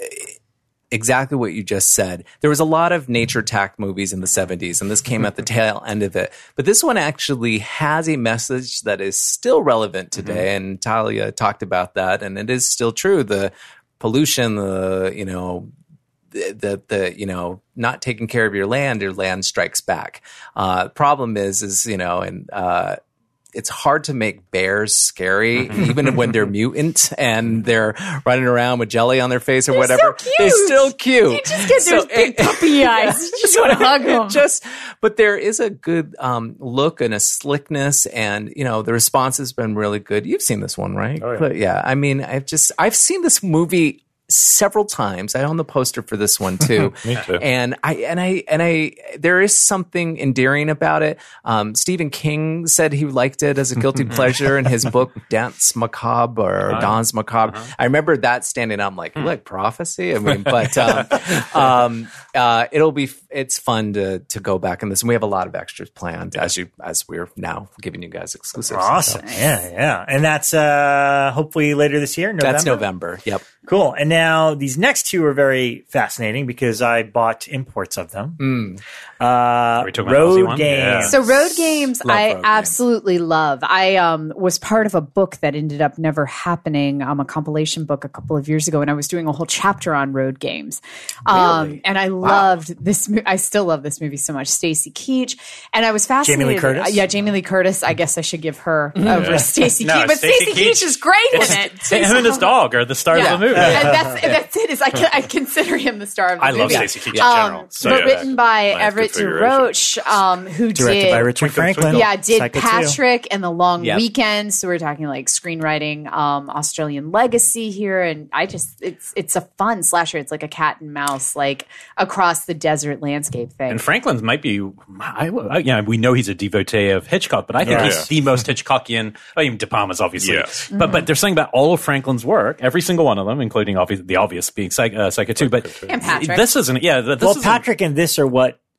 Speaker 5: exactly what you just said. There was a lot of nature attack movies in the seventies, and this came at the tail end of it. But this one actually has a message that is still relevant today, and Talia talked about that, and it is still true. The pollution, the you know. The, the the you know not taking care of your land, your land strikes back. Uh, problem is is you know and uh, it's hard to make bears scary, even when they're mutant and they're running around with jelly on their face or
Speaker 4: They're
Speaker 5: whatever.
Speaker 4: so cute.
Speaker 5: They're still cute.
Speaker 4: You just get those
Speaker 5: So
Speaker 4: big
Speaker 5: it-
Speaker 4: puppy eyes. You just want to hug
Speaker 5: it
Speaker 4: them.
Speaker 5: just, but there is a good um, look and a slickness, and you know the response has been really good. You've seen this one, right?
Speaker 3: Oh, yeah.
Speaker 5: But yeah, I mean, I've just I've seen this movie several times. I own the poster for this one too.
Speaker 6: Me too.
Speaker 5: And I and I and I there is something endearing about it. Um, Stephen King said he liked it as a guilty pleasure in his book Dance Macabre or
Speaker 3: Uh-huh.
Speaker 5: Danse Macabre. I remember that standing out. I'm like, you like Prophecy? I mean, but um, um, uh, it'll be it's fun to to go back in this, and we have a lot of extras planned as you as we're now giving you guys exclusives.
Speaker 2: Awesome.
Speaker 5: So
Speaker 2: Yeah, yeah. And that's uh hopefully later this year, November.
Speaker 5: that's November. Yep.
Speaker 2: Cool. And now these next two are very fascinating because I bought imports of them.
Speaker 5: Mm.
Speaker 2: Uh,
Speaker 3: we talking about Aussie
Speaker 2: Road
Speaker 3: one?
Speaker 2: Games.
Speaker 3: Yeah.
Speaker 4: So road games,
Speaker 5: Love
Speaker 4: I
Speaker 5: road games.
Speaker 4: absolutely love. I um, was part of a book that ended up never happening, um, a compilation book a couple of years ago, and I was doing a whole chapter on road games. Um,
Speaker 5: Really?
Speaker 4: and I loved this. Mo- I still love this movie so much. Stacy Keach, and I was fascinated.
Speaker 2: Jamie Lee Curtis?
Speaker 4: Uh, yeah, Jamie Lee Curtis. I guess I should give her over Stacy
Speaker 3: No,
Speaker 4: Keach, but
Speaker 3: Stacey
Speaker 4: Stacy
Speaker 3: Keach-
Speaker 4: Keach is great in it.
Speaker 3: Him and his dog are the stars
Speaker 4: Yeah.
Speaker 3: of the movie.
Speaker 4: And that's that's it. Is I, can, I consider him the star of the
Speaker 3: I
Speaker 4: movie.
Speaker 3: love Stacey Keach in
Speaker 4: Um,
Speaker 3: general. So
Speaker 4: but
Speaker 3: yeah.
Speaker 4: written by
Speaker 6: Nice
Speaker 4: Everett
Speaker 6: configuration.
Speaker 4: DeRoche, um, who
Speaker 2: Directed
Speaker 4: did
Speaker 2: by Richard Franklin.
Speaker 4: yeah, did
Speaker 2: Psycho two.
Speaker 4: Patrick and The Long
Speaker 5: Yep.
Speaker 4: Weekend. So we're talking like screenwriting, um, Australian legacy here, and I just it's it's a fun slasher. It's like a cat and mouse, like across the desert landscape thing.
Speaker 3: And Franklin's might be, I, I, yeah, we know he's a devotee of Hitchcock, but I think
Speaker 2: Yeah.
Speaker 3: he's the most Hitchcockian. I mean, De Palma's obviously,
Speaker 6: Yes.
Speaker 3: but but there's something about all of Franklin's work, every single one of them, including obvious, the obvious being Psych, uh, Psycho two. But
Speaker 4: And Patrick.
Speaker 3: this isn't, yeah, this
Speaker 2: Well,
Speaker 3: isn't,
Speaker 2: Patrick and this are what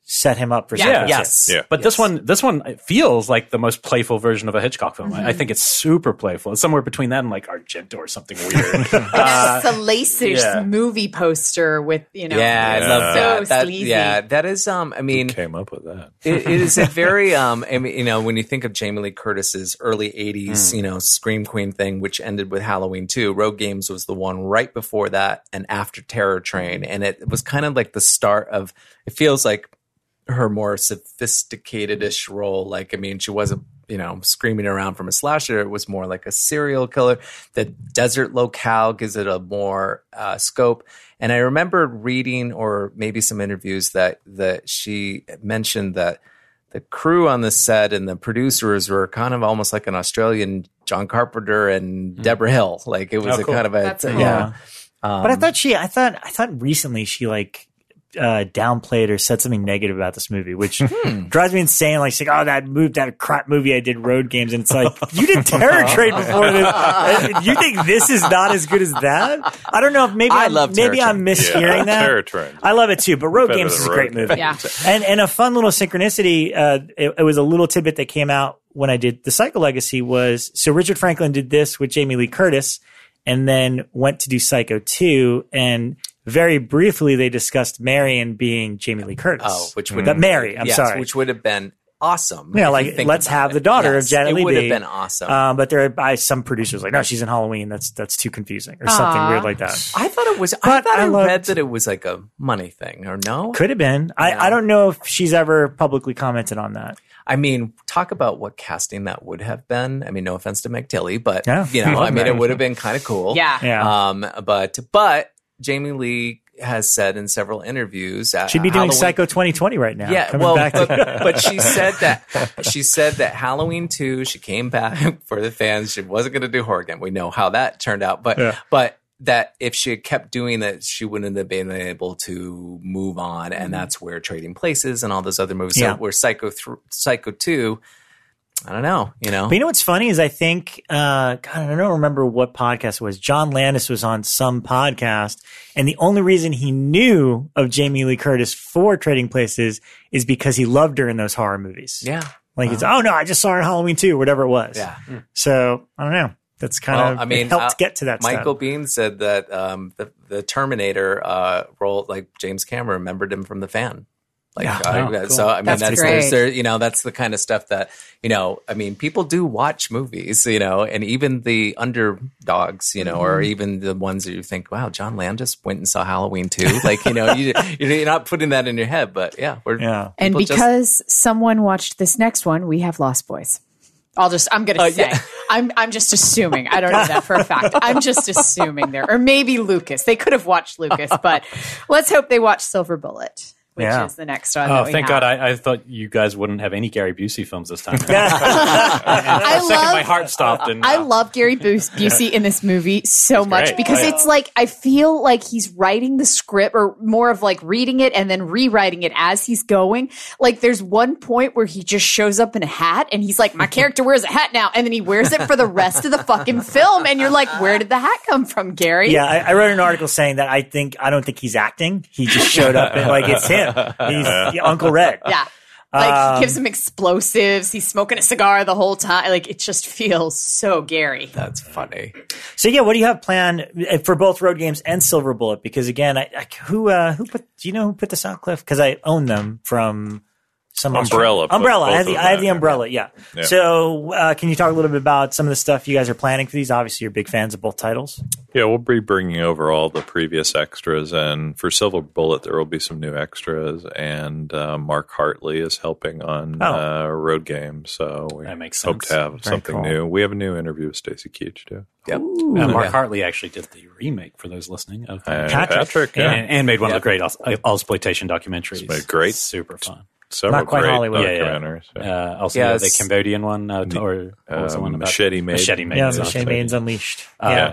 Speaker 2: set him up for
Speaker 4: Yeah.
Speaker 2: Psycho
Speaker 3: Yeah.
Speaker 2: two.
Speaker 5: Yes.
Speaker 6: Yeah.
Speaker 3: But this one, this one feels like the most playful version of a Hitchcock film. I, I think it's super playful. It's somewhere between that and like Argento or something weird. uh,
Speaker 4: Salacious
Speaker 3: yeah.
Speaker 4: movie poster with, you know,
Speaker 5: Yeah, I
Speaker 6: Yeah.
Speaker 5: love
Speaker 4: so
Speaker 5: that. that
Speaker 4: sleazy.
Speaker 5: yeah, that is. Um, I mean,
Speaker 6: Came up with that.
Speaker 5: it, it is a very um I mean, you know, when you think of Jamie Lee Curtis's early eighties, you know, Scream Queen thing, which ended with Halloween two, Road Games was the one right before that and after Terror Train, and it was kind of like the start of, it feels like her more sophisticated-ish role. Like, I mean, she wasn't, you know, screaming around from a slasher. It was more like a serial killer. The desert locale gives it a more uh, scope. And I remember reading, or maybe some interviews, that that she mentioned that the crew on the set and the producers were kind of almost like an Australian John Carpenter and Deborah Hill. Like, it was
Speaker 3: Oh,
Speaker 5: a
Speaker 3: cool.
Speaker 5: kind of a
Speaker 4: That's cool.
Speaker 5: yeah.
Speaker 2: But I thought she, I thought, I thought recently she like uh, downplayed or said something negative about this movie, which drives me insane. Like, she's like, oh, that move, that crap movie I did, Road Games, and it's like, you did Terror Train before this. Uh, You think this is not as good as that? I don't know if maybe
Speaker 5: I
Speaker 2: I'm,
Speaker 5: love
Speaker 2: maybe
Speaker 5: Terror
Speaker 2: I'm
Speaker 5: Train.
Speaker 2: mishearing
Speaker 6: Yeah,
Speaker 2: that.
Speaker 6: Terror Train.
Speaker 2: I love it too, but Road
Speaker 6: Better
Speaker 2: Games
Speaker 6: than
Speaker 2: is a
Speaker 6: Road
Speaker 2: great
Speaker 6: Games.
Speaker 2: movie.
Speaker 4: Yeah.
Speaker 2: And and a fun little synchronicity. Uh, it, it was a little tidbit that came out when I did the Psycho Legacy. Was so Richard Franklin did this with Jamie Lee Curtis, and then went to do Psycho two, and very briefly they discussed Marion being Jamie Lee Curtis.
Speaker 5: Oh, which would
Speaker 2: that Mary? I'm
Speaker 5: yes,
Speaker 2: sorry.
Speaker 5: which would have been awesome.
Speaker 2: Yeah,
Speaker 5: if
Speaker 2: like
Speaker 5: you think
Speaker 2: let's
Speaker 5: about
Speaker 2: have
Speaker 5: it.
Speaker 2: the daughter
Speaker 5: Yes,
Speaker 2: of Janet
Speaker 5: it
Speaker 2: Leigh.
Speaker 5: would have
Speaker 2: be.
Speaker 5: been awesome.
Speaker 2: Um, but there are by some producers like, no, she's in Halloween. That's that's too confusing or something
Speaker 4: Aw.
Speaker 2: weird like that.
Speaker 5: I thought it was. I
Speaker 2: But
Speaker 5: thought
Speaker 2: I
Speaker 5: I,
Speaker 2: loved-
Speaker 5: read that it was like a money thing, or no?
Speaker 2: Could have been. I,
Speaker 5: Yeah.
Speaker 2: I don't know if she's ever publicly commented on that.
Speaker 5: I mean, talk about what casting that would have been. I mean, no offense to Meg Tilly, but
Speaker 2: Yeah.
Speaker 5: you know,
Speaker 2: Love
Speaker 5: I mean,
Speaker 2: Meg.
Speaker 5: it would have been kind of cool.
Speaker 4: Yeah.
Speaker 2: Yeah.
Speaker 5: Um, but but Jamie Lee has said in several interviews, uh,
Speaker 2: She'd be doing
Speaker 5: Halloween-
Speaker 2: Psycho twenty twenty right now.
Speaker 5: Yeah,
Speaker 2: coming
Speaker 5: well,
Speaker 2: back
Speaker 5: but,
Speaker 2: to-
Speaker 5: but she said that she said that Halloween two, she came back for the fans. She wasn't going to do horror again. We know how that turned out, but
Speaker 2: Yeah.
Speaker 5: but that if she had kept doing that, she wouldn't have been able to move on, and that's where Trading Places and all those other movies.
Speaker 2: Yeah.
Speaker 5: So where Psycho th- Psycho two, I don't know, you know.
Speaker 2: But you know what's funny is I think, uh, God, I don't remember what podcast it was. John Landis was on some podcast, and the only reason he knew of Jamie Lee Curtis for Trading Places is because he loved her in those horror movies.
Speaker 5: Yeah,
Speaker 2: Like, it's, oh no, I just saw her in Halloween two, or whatever it was.
Speaker 5: yeah.
Speaker 2: So, I don't know. That's kind
Speaker 5: Well,
Speaker 2: of,
Speaker 5: I mean,
Speaker 2: it helped
Speaker 5: uh,
Speaker 2: get to that
Speaker 5: Michael
Speaker 2: step.
Speaker 5: Biehn said that um, the the Terminator uh, role, like James Cameron, remembered him from The Fan. Like,
Speaker 2: Yeah.
Speaker 5: I-
Speaker 3: Oh, cool.
Speaker 5: so I mean,
Speaker 4: That's
Speaker 5: that's,
Speaker 4: great.
Speaker 5: there's, there, you know, that's the kind of stuff that, you know, I mean, people do watch movies, you know, and even the underdogs, you know,
Speaker 4: Mm-hmm.
Speaker 5: or even the ones that you think, wow, John Landis went and saw Halloween too. Like, you know, you, you're not putting that in your head, but yeah, we're
Speaker 2: Yeah.
Speaker 4: And
Speaker 5: people just-
Speaker 4: because someone watched this next one, we have Lost Boys. I'll just, I'm going to
Speaker 5: Uh,
Speaker 4: say,
Speaker 5: yeah.
Speaker 4: I'm, I'm just assuming. I don't know that for a fact. I'm just assuming there, or maybe Lucas. They could have watched Lucas, but let's hope they watched Silver Bullet, which
Speaker 2: Yeah.
Speaker 4: is the next one.
Speaker 3: Oh,
Speaker 4: that we
Speaker 3: thank
Speaker 4: have.
Speaker 3: God! I, I thought you guys wouldn't have any Gary Busey films this time.
Speaker 4: I
Speaker 3: For a second,
Speaker 4: love,
Speaker 3: my heart stopped. And
Speaker 4: I
Speaker 3: uh,
Speaker 4: love Gary Bus- Busey in this movie so much
Speaker 3: great.
Speaker 4: because
Speaker 3: Oh, yeah.
Speaker 4: it's like I feel like he's writing the script or more of like reading it and then rewriting it as he's going. Like there's one point where he just shows up in a hat and he's like, my character wears a hat now, and then he wears it for the rest of the fucking film, and you're like, where did the hat come from, Gary?
Speaker 2: Yeah, I, I wrote an article saying that I think, I don't think he's acting. He just showed up and like, it's him. He's Uncle Red.
Speaker 4: Yeah. Like
Speaker 2: Um,
Speaker 4: he gives him explosives. He's smoking a cigar the whole time. Like it just feels so Gary.
Speaker 5: that's funny.
Speaker 2: So yeah, what do you have planned uh, for both Road Games and Silver Bullet? Because again, I, I who uh, who put do you know who put this out, Cliff? Because I own them from some
Speaker 6: Umbrella put
Speaker 2: Umbrella. I
Speaker 6: both
Speaker 2: have the
Speaker 6: of
Speaker 2: I have
Speaker 6: them
Speaker 2: the
Speaker 6: out.
Speaker 2: Umbrella. Yeah.
Speaker 6: Yeah.
Speaker 2: So uh, can you talk a little bit about some of the stuff you guys are planning for these? Obviously, you're big fans of both titles.
Speaker 6: Yeah, we'll be bringing over all the previous extras, and for Silver Bullet, there will be some new extras. And uh, Mark Hartley is helping on
Speaker 2: Oh.
Speaker 6: uh, Road Games, so we
Speaker 3: That makes
Speaker 6: hope
Speaker 3: sense.
Speaker 6: to have
Speaker 2: Very
Speaker 6: something
Speaker 2: cool.
Speaker 6: new. We have a new interview with Stacey Keach too.
Speaker 5: Yep.
Speaker 3: uh, Mark
Speaker 5: Yeah.
Speaker 3: Hartley actually did the remake for those listening of
Speaker 6: Uh,
Speaker 2: Patrick.
Speaker 6: Patrick, yeah,
Speaker 3: and, and made one of the great exploitation documentaries.
Speaker 6: It's made great.
Speaker 3: super fun.
Speaker 6: several
Speaker 2: Not quite
Speaker 6: great
Speaker 2: Hollywood.
Speaker 3: Yeah, yeah.
Speaker 6: documentaries. Yeah.
Speaker 3: Uh, also,
Speaker 5: Yeah,
Speaker 3: the, the
Speaker 5: it's-
Speaker 3: Cambodian one, uh, or what was the
Speaker 6: Um,
Speaker 3: one about
Speaker 6: Machete Maid.
Speaker 3: Machete Maid.
Speaker 2: Yeah,
Speaker 3: is
Speaker 2: the
Speaker 3: awesome.
Speaker 2: Shane Maidens Unleashed.
Speaker 3: Uh,
Speaker 2: yeah.
Speaker 3: yeah.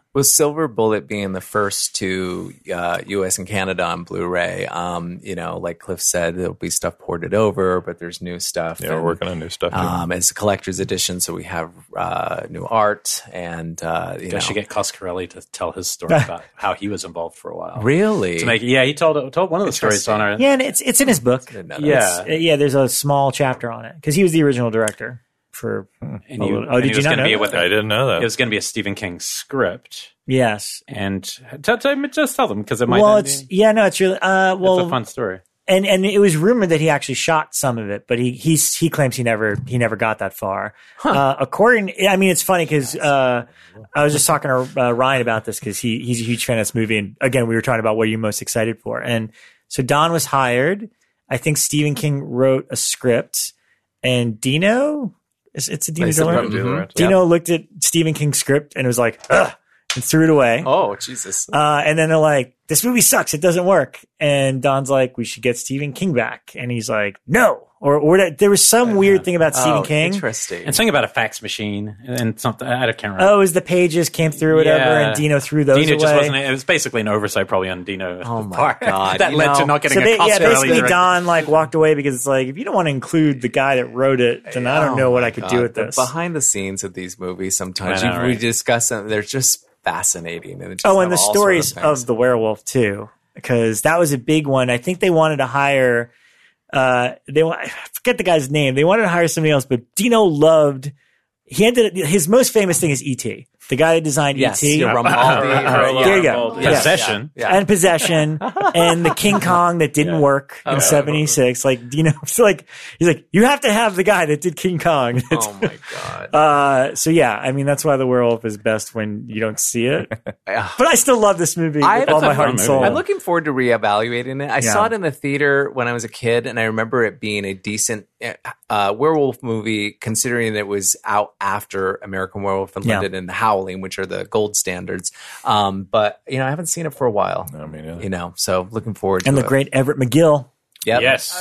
Speaker 5: With Silver Bullet being the first to uh, U S and Canada on Blu-ray, um, you know, like Cliff said, there'll be stuff ported over, but there's new stuff.
Speaker 6: Yeah, we're
Speaker 5: and,
Speaker 6: working on new stuff. too.
Speaker 5: Um, it's a collector's edition, so we have uh, new art and uh, you
Speaker 3: I
Speaker 5: know.
Speaker 3: should get Coscarelli to tell his story about how he was involved for a while.
Speaker 5: Really?
Speaker 3: To make, yeah, he told told one of the stories on our.
Speaker 2: Yeah, and it's it's in his book.
Speaker 3: Yeah.
Speaker 2: It's- yeah. There's a small chapter on it because he was the original director for.
Speaker 3: And
Speaker 2: a
Speaker 3: you,
Speaker 2: little- oh,
Speaker 3: and
Speaker 2: did
Speaker 3: he
Speaker 2: you
Speaker 3: was
Speaker 2: not
Speaker 3: going to
Speaker 2: know
Speaker 3: be
Speaker 2: that?
Speaker 3: with
Speaker 6: I
Speaker 3: it.
Speaker 6: didn't know that.
Speaker 3: It was going to be a Stephen King script,
Speaker 2: Yes.
Speaker 3: and t- t- just tell them because it might.
Speaker 2: Well,
Speaker 3: not
Speaker 2: it's
Speaker 3: be,
Speaker 2: yeah, no, it's really uh, well,
Speaker 3: it's a fun story.
Speaker 2: and and it was rumored that he actually shot some of it, but he he's, he claims he never he never got that far. Uh, according, I mean, it's funny because uh, I was just talking to uh, Ryan about this because he he's a huge fan of this movie, and again, we were talking about what you're most excited for, and so Don was hired. I think Stephen King wrote a script, and Dino, it's, it's a Dino
Speaker 5: Lisa
Speaker 2: Dillon.
Speaker 5: Dillon. Mhm.
Speaker 2: Dino looked at Stephen King's script and was like, ugh, and threw it away.
Speaker 5: Oh, Jesus.
Speaker 2: Uh, and then they're like, this movie sucks. It doesn't work. And Don's like, we should get Stephen King back. And he's like, no. Or, or that- there was some weird thing about Stephen
Speaker 5: Oh,
Speaker 2: King.
Speaker 5: interesting.
Speaker 3: And something about a fax machine and something. I can't remember.
Speaker 2: Oh, it was the pages came through, whatever,
Speaker 3: Yeah.
Speaker 2: and Dino threw those
Speaker 3: Dino
Speaker 2: away.
Speaker 3: just wasn't. It was basically an oversight, probably on Dino.
Speaker 5: Oh my
Speaker 3: part.
Speaker 5: God.
Speaker 3: that
Speaker 5: You
Speaker 3: led
Speaker 5: know,
Speaker 3: to not getting
Speaker 2: so
Speaker 3: a
Speaker 2: they, yeah,
Speaker 3: Coscarelli
Speaker 2: basically
Speaker 3: directed.
Speaker 2: Don like walked away because it's like, if you don't want to include the guy that wrote it, then I don't
Speaker 5: Oh
Speaker 2: know what
Speaker 5: my
Speaker 2: I could
Speaker 5: God.
Speaker 2: do with
Speaker 5: The
Speaker 2: this.
Speaker 5: behind the scenes of these movies, sometimes
Speaker 3: I know,
Speaker 5: you- we
Speaker 3: right?
Speaker 5: discuss them. They're just fascinating. And it just
Speaker 2: Oh, and
Speaker 5: have
Speaker 2: the
Speaker 5: all
Speaker 2: stories
Speaker 5: sort of,
Speaker 2: of
Speaker 5: things.
Speaker 2: the werewolf too, because that was a big one. I think they wanted to hire. Uh, they wa- I forget the guy's name. They wanted to hire somebody else, but Dino loved. He ended his most famous thing is E T. The guy that designed
Speaker 5: Yes,
Speaker 2: E T.
Speaker 5: your Romaldi. right,
Speaker 2: There you
Speaker 5: yeah.
Speaker 2: go.
Speaker 5: Yeah,
Speaker 3: Possession.
Speaker 5: Yeah.
Speaker 2: And Possession and the King Kong that didn't work in seventy-six. Like, you know, so like, he's like, you have to have the guy that did King Kong.
Speaker 5: Oh my God.
Speaker 2: Uh, so yeah, I mean, that's why the werewolf is best when you don't see it.
Speaker 5: Yeah.
Speaker 2: But I still love this movie
Speaker 5: I-
Speaker 2: with all
Speaker 5: that's
Speaker 2: my
Speaker 3: a
Speaker 2: heart
Speaker 3: fun
Speaker 2: and
Speaker 3: movie.
Speaker 2: soul.
Speaker 5: I'm looking forward to reevaluating it. I
Speaker 2: Yeah.
Speaker 5: saw it in the theater when I was a kid, and I remember it being a decent uh, werewolf movie, considering it was out after American Werewolf in
Speaker 2: Yeah.
Speaker 5: London and The Howling, which are the gold standards. Um, but you know, I haven't seen it for a while.
Speaker 6: I mean, yeah.
Speaker 5: You know, so looking forward
Speaker 2: and
Speaker 5: to
Speaker 2: the
Speaker 5: it.
Speaker 2: great Everett McGill.
Speaker 5: Yep.
Speaker 3: Yes,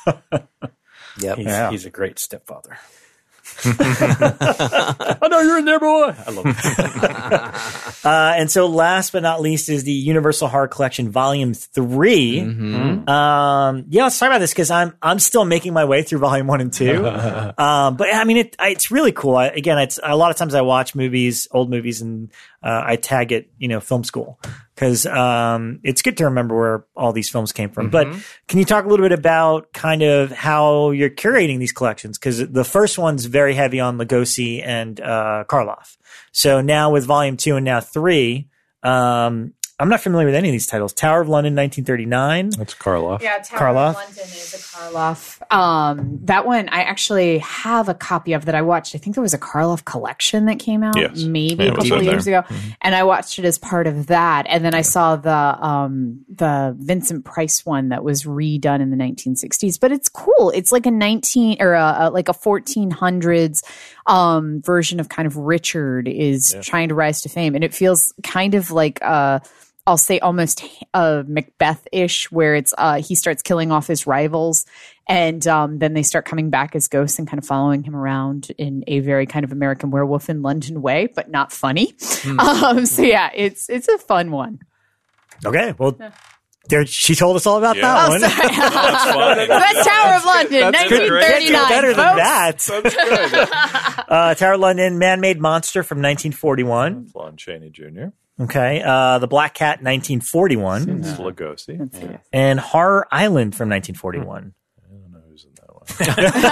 Speaker 5: Yep.
Speaker 3: he's,
Speaker 2: Yeah.
Speaker 3: he's a great stepfather. I know you're in there, boy. I love it.
Speaker 2: Uh, and so last but not least is the Universal Horror Collection Volume three.
Speaker 5: Mm-hmm.
Speaker 2: Um, yeah, let's talk about this because I'm I'm still making my way through Volume one and two. um, but I mean, it, I, it's really cool. I, again, it's a lot of times I watch movies, old movies, and uh, I tag it, you know, film school because um, it's good to remember where all these films came from. But can you talk a little bit about kind of how you're curating these collections? Because the first one's very heavy on Lugosi and uh, Karloff. So now with Volume two and now three, um, I'm not familiar with any of these titles. Tower of London, nineteen thirty-nine.
Speaker 6: That's Karloff.
Speaker 4: Yeah, Tower
Speaker 2: Karloff?
Speaker 4: of London is a Karloff. Um, that one I actually have a copy of that I watched. I think there was a Karloff collection that came out
Speaker 6: Yes.
Speaker 4: maybe
Speaker 6: Yeah,
Speaker 4: a
Speaker 6: it was
Speaker 4: couple of
Speaker 6: in
Speaker 4: years
Speaker 6: there.
Speaker 4: ago, and I watched it as part of that. And then I saw the um, the Vincent Price one that was redone in the nineteen sixties. But it's cool. It's like a nineteen or a, a, like a fourteen hundreds um, version of kind of Richard is trying to rise to fame, and it feels kind of like uh I'll say almost uh, Macbeth-ish, where it's uh, he starts killing off his rivals, and um, then they start coming back as ghosts and kind of following him around in a very kind of American Werewolf in London way, but not funny. Um, so yeah, it's it's a fun one.
Speaker 2: Okay, well, there she told us all about
Speaker 6: Yeah.
Speaker 2: that
Speaker 4: Oh,
Speaker 2: one.
Speaker 4: sorry.
Speaker 6: That's fine.
Speaker 4: That's Tower of London,
Speaker 6: That's
Speaker 4: nineteen
Speaker 6: good.
Speaker 2: Can't get better
Speaker 4: thirty-nine.
Speaker 2: than that. uh, Tower of London, Man-Made Monster from nineteen forty-one.
Speaker 6: Lon Chaney Junior
Speaker 2: Okay, uh, The Black Cat, nineteen forty-one,
Speaker 6: It's Lugosi.
Speaker 2: and Horror Island from nineteen forty-one.
Speaker 6: I don't know who's in that one.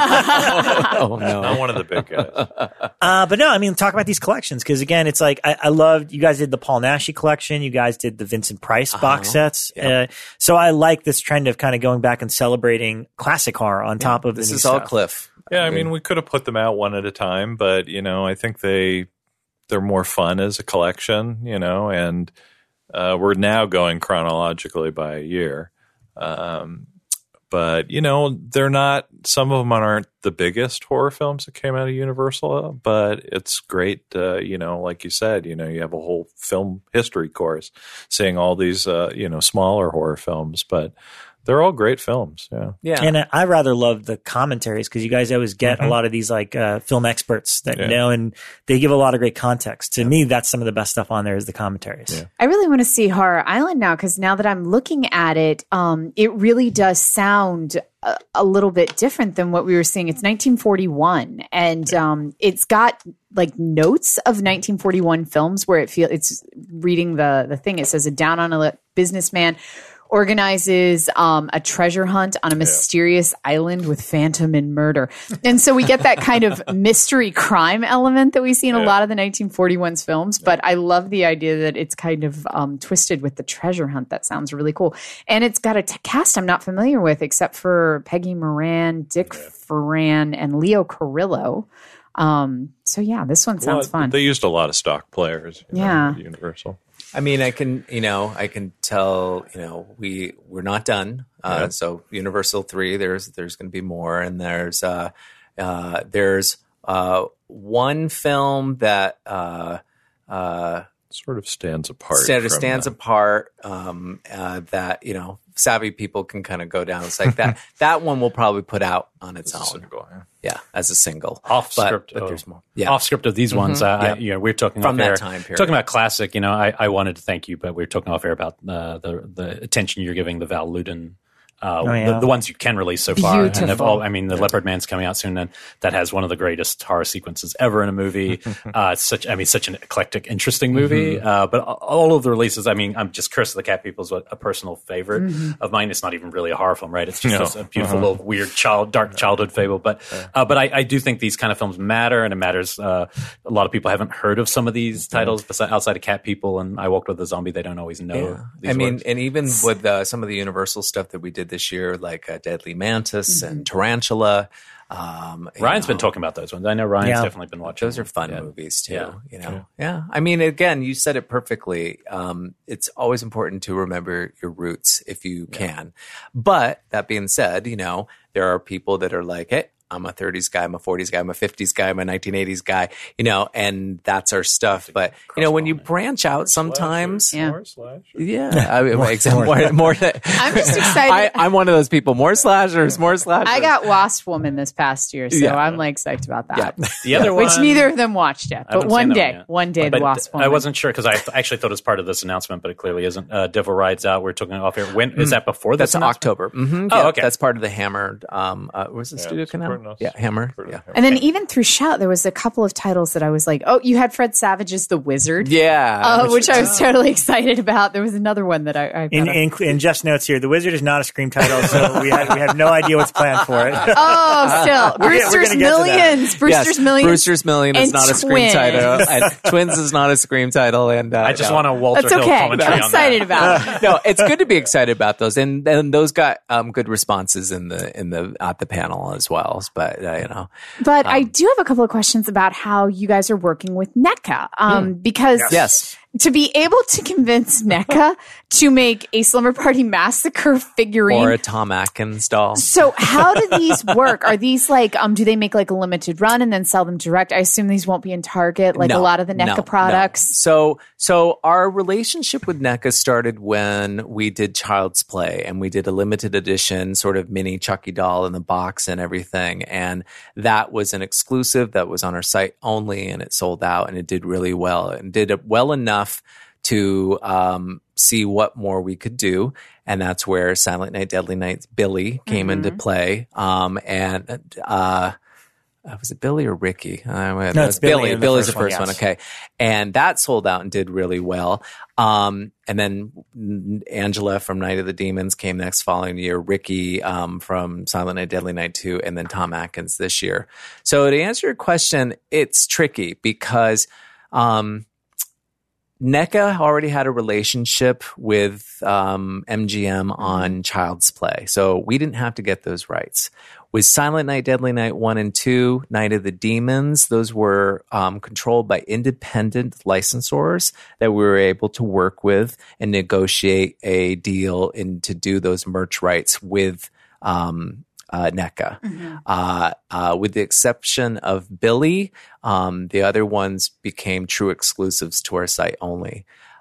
Speaker 5: Oh no.
Speaker 6: Not one of the big guys.
Speaker 2: Uh, but no, I mean, talk about these collections because again, it's like I, I loved you guys did the Paul Naschy collection, you guys did the Vincent Price box sets. Uh, so I like this trend of kind of going back and celebrating classic horror on top of
Speaker 5: This
Speaker 2: the new
Speaker 5: is all
Speaker 2: stuff.
Speaker 5: Cliff.
Speaker 6: Yeah, I mean, we could have put them out one at a time, but you know, I think they they're more fun as a collection, you know, and uh, we're now going chronologically by a year. Um, but you know, they're not. Some of them aren't the biggest horror films that came out of Universal, but it's great. Uh, you know, like you said, you know, you have a whole film history course, seeing all these, uh, you know, smaller horror films, but. They're all great films. Yeah.
Speaker 5: Yeah.
Speaker 2: And I rather love the commentaries because you guys always get
Speaker 6: Mm-hmm.
Speaker 2: a lot of these like uh, film experts that
Speaker 6: Yeah.
Speaker 2: know, and they give a lot of great context. To me, that's some of the best stuff on there is the commentaries.
Speaker 6: Yeah.
Speaker 4: I really want to see Horror Island now because now that I'm looking at it, um, it really does sound a, a little bit different than what we were seeing. It's nineteen forty-one, and um, it's got like notes of nineteen forty-one films where it feel it's reading the the thing. It says a down on a businessman organizes um, a treasure hunt on a mysterious island with phantom and murder. And so we get that kind of mystery crime element that we see in a
Speaker 6: Yeah.
Speaker 4: lot of the nineteen forty-one's films. But I love the idea that it's kind of um, twisted with the treasure hunt. That sounds really cool. And it's got a t- cast I'm not familiar with except for Peggy Moran, Dick Ferran, and Leo Carrillo. Um, so yeah, this one sounds
Speaker 6: Well,
Speaker 4: fun.
Speaker 6: They used a lot of stock players. you know,
Speaker 4: Yeah.
Speaker 6: at Universal.
Speaker 5: I mean, I can, you know, I can tell, you know, we we're not done. Uh,
Speaker 6: Yeah.
Speaker 5: So Universal three, there's there's going to be more, and there's uh, uh, there's uh, one film that uh, uh,
Speaker 6: Sort of stands apart.
Speaker 5: stands
Speaker 6: from,
Speaker 5: stands
Speaker 6: uh,
Speaker 5: apart. Um, uh, that you know, savvy people can kind of go down. It's like that. That one we'll probably put out on its
Speaker 6: as a
Speaker 5: own.
Speaker 6: single, yeah.
Speaker 5: Yeah, as a single.
Speaker 3: Off
Speaker 5: But-
Speaker 3: script,
Speaker 5: but
Speaker 3: oh,
Speaker 5: there's more. Yeah.
Speaker 3: Off script of these ones. Uh, I,
Speaker 5: Yeah.
Speaker 3: you know, we're talking
Speaker 5: From
Speaker 3: off
Speaker 5: that
Speaker 3: air,
Speaker 5: time period.
Speaker 3: talking about classic. You know, I, I wanted to thank you, but we were talking off air about uh, the the attention you're giving the Val Luden. Uh,
Speaker 2: Oh, yeah.
Speaker 3: the, the ones you can release so far, and have
Speaker 4: Beautiful.
Speaker 3: all, I mean, the Leopard Man's coming out soon, and that has one of the greatest horror sequences ever in a movie. uh, it's such, I mean, such an eclectic, interesting movie. Uh, but all of the releases, I mean, I'm just Curse of the Cat People is a, a personal favorite of mine. It's not even really a horror film, right? It's just
Speaker 6: No.
Speaker 3: a, a beautiful little weird child, dark childhood fable. But uh, but I, I do think these kind of films matter, and it matters. Uh, a lot of people haven't heard of some of these titles besides, outside of Cat People and I Walked with a Zombie. They don't always know.
Speaker 5: Yeah.
Speaker 3: These
Speaker 5: I mean,
Speaker 3: works.
Speaker 5: and even with uh, some of the Universal stuff that we did this year, like uh, Deadly Mantis and Tarantula. Um, you
Speaker 3: Ryan's
Speaker 5: know,
Speaker 3: been talking about those ones. I know Ryan's
Speaker 2: Yeah.
Speaker 3: definitely been watching.
Speaker 5: Those are fun
Speaker 3: Yeah.
Speaker 5: movies too.
Speaker 3: Yeah.
Speaker 5: You know, yeah. I mean, again, you said it perfectly. Um, it's always important to remember your roots if you can. But that being said, you know, there are people that are like, hey, I'm a thirties guy, I'm a forties guy, I'm a fifties guy, I'm a nineteen eighties guy, you know, and that's our stuff. But, you know, when you branch out sometimes,
Speaker 4: Yeah.
Speaker 6: More slash.
Speaker 5: yeah, I mean, exactly, more, more
Speaker 4: I'm just excited.
Speaker 5: I, I'm one of those people. More slashers, more slashers.
Speaker 4: I got Wasp Woman this past year, so
Speaker 5: Yeah.
Speaker 4: I'm like psyched about that.
Speaker 5: Yeah.
Speaker 3: The other one,
Speaker 4: Which neither of them watched yet.
Speaker 3: I
Speaker 4: But
Speaker 3: haven't
Speaker 4: one
Speaker 3: seen that
Speaker 4: day,
Speaker 3: yet.
Speaker 4: one day,
Speaker 3: But
Speaker 4: the Wasp Woman.
Speaker 3: I wasn't sure because I th- actually thought it was part of this announcement, but it clearly isn't. Uh, Devil Rides Out. We're talking off here. When is that before this
Speaker 5: That's in
Speaker 3: announcement?
Speaker 5: October. Mm-hmm.
Speaker 3: Oh,
Speaker 5: Yeah,
Speaker 3: okay.
Speaker 5: That's part of the Hammer. Um, uh, was the
Speaker 6: Yeah,
Speaker 5: studio
Speaker 6: it's
Speaker 5: canal?
Speaker 6: important enough.
Speaker 5: Yeah, Hammer.
Speaker 6: For the
Speaker 5: Yeah.
Speaker 6: Hammer.
Speaker 4: And then even through Shout, there was a couple of titles that I was like, oh, you had Fred Savage's The Wizard,
Speaker 5: Yeah.
Speaker 4: uh, which I was totally excited about. There was another one that I, I
Speaker 2: In,
Speaker 4: found-
Speaker 2: in, in Jeff's notes here, The Wizard is not a Scream title, so we had, we have no idea what's planned for it.
Speaker 4: oh, still,
Speaker 2: We're gonna- we're
Speaker 4: Brewster's
Speaker 2: gonna get to that.
Speaker 4: Millions, Brewster's
Speaker 5: Yes,
Speaker 4: Millions,
Speaker 5: Brewster's Million is
Speaker 4: and
Speaker 5: not a Scream
Speaker 4: Twins.
Speaker 5: title. And Twins is not a Scream title. And uh,
Speaker 3: I just
Speaker 5: no.
Speaker 3: want a Walter
Speaker 4: That's
Speaker 3: Hill
Speaker 4: okay.
Speaker 3: commentary
Speaker 4: I'm
Speaker 3: on
Speaker 4: excited
Speaker 3: that.
Speaker 4: about it.
Speaker 5: no, it's good to be excited about those, and and those got um, good responses in the in the at the panel as well. But uh, you know,
Speaker 4: But I do have a couple of questions about how you guys are working with NECA, um, because
Speaker 5: yes,
Speaker 4: to be able to convince NECA to make a Slumber Party Massacre figurine.
Speaker 5: or a Tom Atkins doll.
Speaker 4: So how do these work? Are these like, um, do they make like a limited run and then sell them direct? I assume these won't be in Target, like a
Speaker 5: No,
Speaker 4: lot of the NECA
Speaker 5: no,
Speaker 4: products.
Speaker 5: no. So, so our relationship with NECA started when we did Child's Play, and we did a limited edition sort of mini Chucky doll in the box and everything. And that was an exclusive that was on our site only, and it sold out, and it did really well, and did it well enough to um, see what more we could do. And that's where Silent Night, Deadly Night Billy came into play. Um, and uh, uh, was it Billy or Ricky? Uh,
Speaker 2: No, it's Billy in the
Speaker 5: Billy's
Speaker 2: first
Speaker 5: the first
Speaker 2: one,
Speaker 5: one.
Speaker 2: yes.
Speaker 5: Okay. And that sold out and did really well. Um, and then mm, Angela from Night of the Demons came next following year, Ricky um, from Silent Night, Deadly Night two, and then Tom Atkins this year. So to answer your question, it's tricky because um, NECA already had a relationship with um, M G M on Child's Play. So we didn't have to get those rights. With Silent Night, Deadly Night one and two, Night of the Demons, those were um, controlled by independent licensors that we were able to work with and negotiate a deal in to do those merch rights with um, uh, NECA.
Speaker 4: Mm-hmm.
Speaker 5: Uh, uh, with the exception of Billy, um, the other ones became true exclusives to our site only.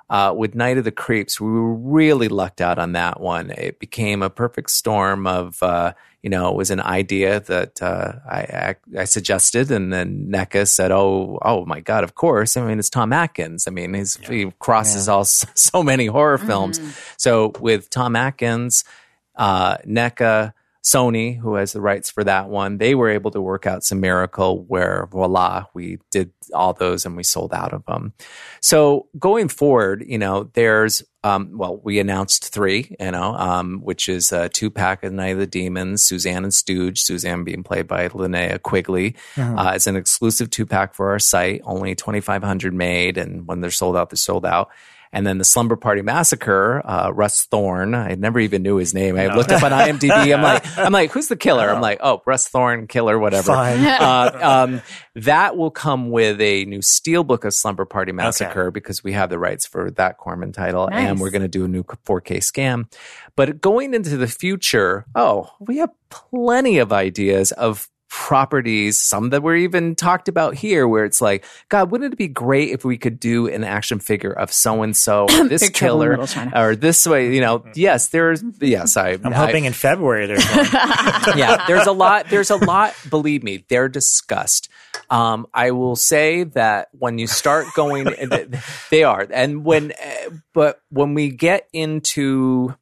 Speaker 5: Uh, with Night of the Creeps, we were really lucked out on that one. It became a perfect storm of, uh, you know, it was an idea that uh, I, I, I suggested, and then N E C A said, "Oh, oh my God, of course! I mean, it's Tom Atkins. I mean, he's, yeah. he crosses yeah. all so many horror films." Mm. So with Tom Atkins, uh, N E C A, Sony, who has the rights for that one, they were able to work out some miracle where, voila, we did all those and we sold out of them. So going forward, you know, there's, um, well, we announced three, you know, um, which is a two-pack of Night of the Demons, Suzanne and Stooge, Suzanne being played by Linnea Quigley. Mm-hmm. Uh, it's an exclusive two-pack for our site, only twenty-five hundred made, and when they're sold out, they're sold out. And then the Slumber Party Massacre, uh, Russ Thorne. I never even knew his name. I no. looked up on IMDb. I'm like, I'm like, who's the killer? I'm like, oh, Russ Thorne, killer, whatever.
Speaker 2: Fine.
Speaker 5: Uh, um, that will come with a new steelbook of Slumber Party Massacre okay. because we have the rights for that Corman title, nice. And we're going to do a new four K scan. But going into the future, oh, we have plenty of ideas of properties, some that were even talked about here, where it's like, God, wouldn't it be great if we could do an action figure of so and so, this killer, or this way? You know, yes, there's, yes, I.
Speaker 2: I'm I, hoping in February there's one.
Speaker 5: Yeah, there's a lot. There's a lot. Believe me, they're discussed. Um, I will say that when you start going, they are, and when, but when we get into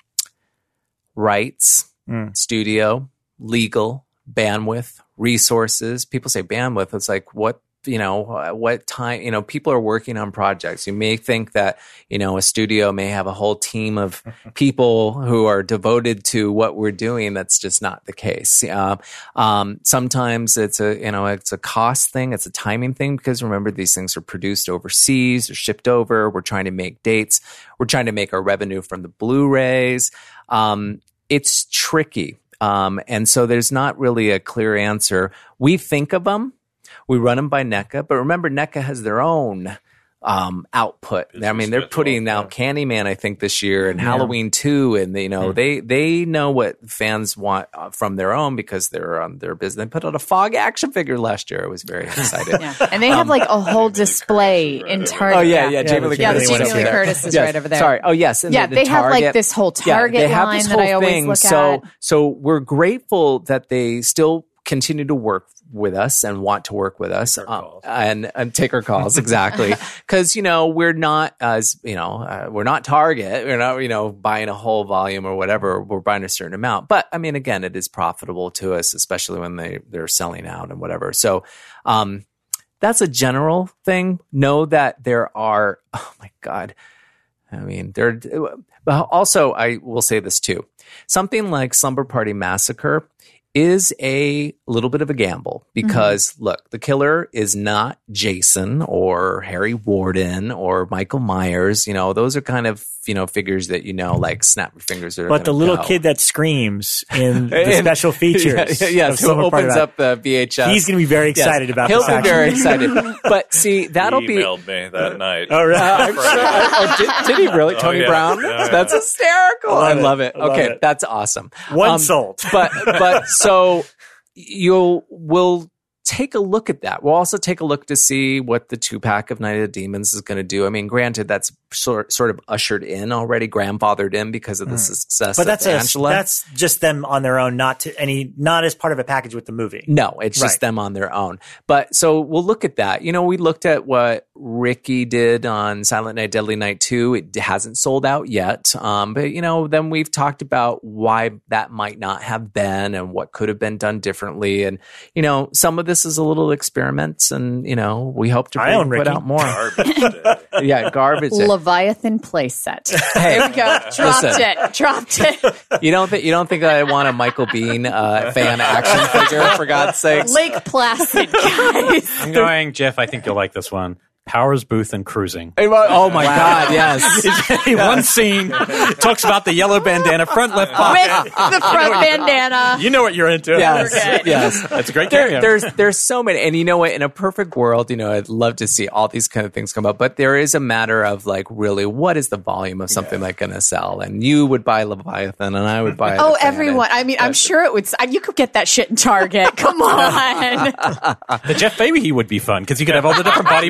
Speaker 5: rights, mm. studio, legal, bandwidth, resources. People say bandwidth. It's like, what, you know, what time, you know, people are working on projects. You may think that, you know, a studio may have a whole team of people who are devoted to what we're doing. That's just not the case. Uh, um, sometimes it's a, you know, it's a cost thing. It's a timing thing, because remember, these things are produced overseas or shipped over. We're trying to make dates. We're trying to make our revenue from the Blu-rays. Um, it's tricky. Um, and so there's not really a clear answer. We think of them, we run them by N E C A, but remember, N E C A has their own um, output. Business I mean, they're putting out Candyman, I think, this year, and yeah. Halloween two, and you know, mm. they they know what fans want from their own, because they're on their business. They put out a Fog action figure last year. I was very excited.
Speaker 4: Yeah. And they have um, like a whole display right in Target.
Speaker 5: Oh yeah, yeah, Jamie Lee
Speaker 4: yeah,
Speaker 5: Curtis,
Speaker 4: Jamie Lee Curtis is
Speaker 5: yes.
Speaker 4: right over there.
Speaker 5: Sorry. Oh yes,
Speaker 4: and yeah,
Speaker 5: the, the
Speaker 4: they have
Speaker 5: Target.
Speaker 4: like this whole Target
Speaker 5: yeah, they have
Speaker 4: line
Speaker 5: this
Speaker 4: that I
Speaker 5: whole
Speaker 4: always
Speaker 5: thing.
Speaker 4: look
Speaker 5: so,
Speaker 4: at.
Speaker 5: So we're grateful that they still continue to work with us and want to work with us um, and, and take our calls. Exactly. Cause you know, we're not as, you know, uh, we're not Target. We're not, you know, buying a whole volume or whatever. We're buying a certain amount, but I mean, again, it is profitable to us, especially when they, they're selling out and whatever. So, um, that's a general thing. Know that there are, oh my God. I mean, there, but also I will say this too. Something like Slumber Party Massacre is a little bit of a gamble, because mm-hmm. look, the killer is not Jason or Harry Warden or Michael Myers. You know, those are kind of, you know, figures that, you know, like snap your fingers.
Speaker 2: But the little go. kid that screams in the and, special features.
Speaker 5: Yeah, yeah who opens up the V H S.
Speaker 2: He's going to be very excited
Speaker 5: yes,
Speaker 2: about
Speaker 5: he'll
Speaker 2: this.
Speaker 5: He'll be
Speaker 2: action.
Speaker 5: very excited. But see, that'll
Speaker 6: he
Speaker 5: be.
Speaker 6: He emailed me that night.
Speaker 5: Oh, really? Uh, I'm sure. oh, did, did he really? Tony oh, yeah. Brown? Yeah, that's yeah. hysterical. I love it. I love okay, it. That's awesome.
Speaker 2: One um, sold.
Speaker 5: But, but so. You'll will take a look at that. We'll also take a look to see what the two pack of Night of the Demons is going to do. I mean, granted, that's sort sort of ushered in already, grandfathered in because of the mm. success.
Speaker 2: But that's
Speaker 5: of
Speaker 2: a,
Speaker 5: Angela.
Speaker 2: That's just them on their own, not to any, not as part of a package with the movie.
Speaker 5: No, it's just right. them on their own. But so we'll look at that. You know, we looked at what Ricky did on Silent Night, Deadly Night two. It hasn't sold out yet. Um, but you know, then we've talked about why that might not have been and what could have been done differently. And you know, some of this is a little experiments, and you know, we hope to bring, put out more.
Speaker 6: Garbage day.
Speaker 5: Yeah, garbage day.
Speaker 4: Leviathan playset.
Speaker 5: Hey,
Speaker 4: there we go. Dropped
Speaker 5: listen,
Speaker 4: it. Dropped it.
Speaker 5: You don't think you don't think I want a Michael Biehn uh, fan action figure, for God's sakes?
Speaker 4: Lake Placid, guys.
Speaker 3: I'm going, Jeff. I think you'll like this one. Powers Booth and Cruising.
Speaker 5: Oh my wow. God! Yes,
Speaker 3: one scene talks about the yellow bandana, front left pocket
Speaker 4: with the front bandana.
Speaker 3: You know what you're into.
Speaker 5: Yes, yes,
Speaker 3: that's a great
Speaker 5: there,
Speaker 3: cameo.
Speaker 5: There's there's so many, and you know what? In a perfect world, you know, I'd love to see all these kind of things come up. But there is a matter of like, really, what is the volume of something yeah. like going to sell? And you would buy Leviathan, and I would buy.
Speaker 4: Oh, everyone! I mean, I'm sure it would. You could get that shit in Target. Come on.
Speaker 3: The Jeff Fahey would be fun because you could have all the different body parts.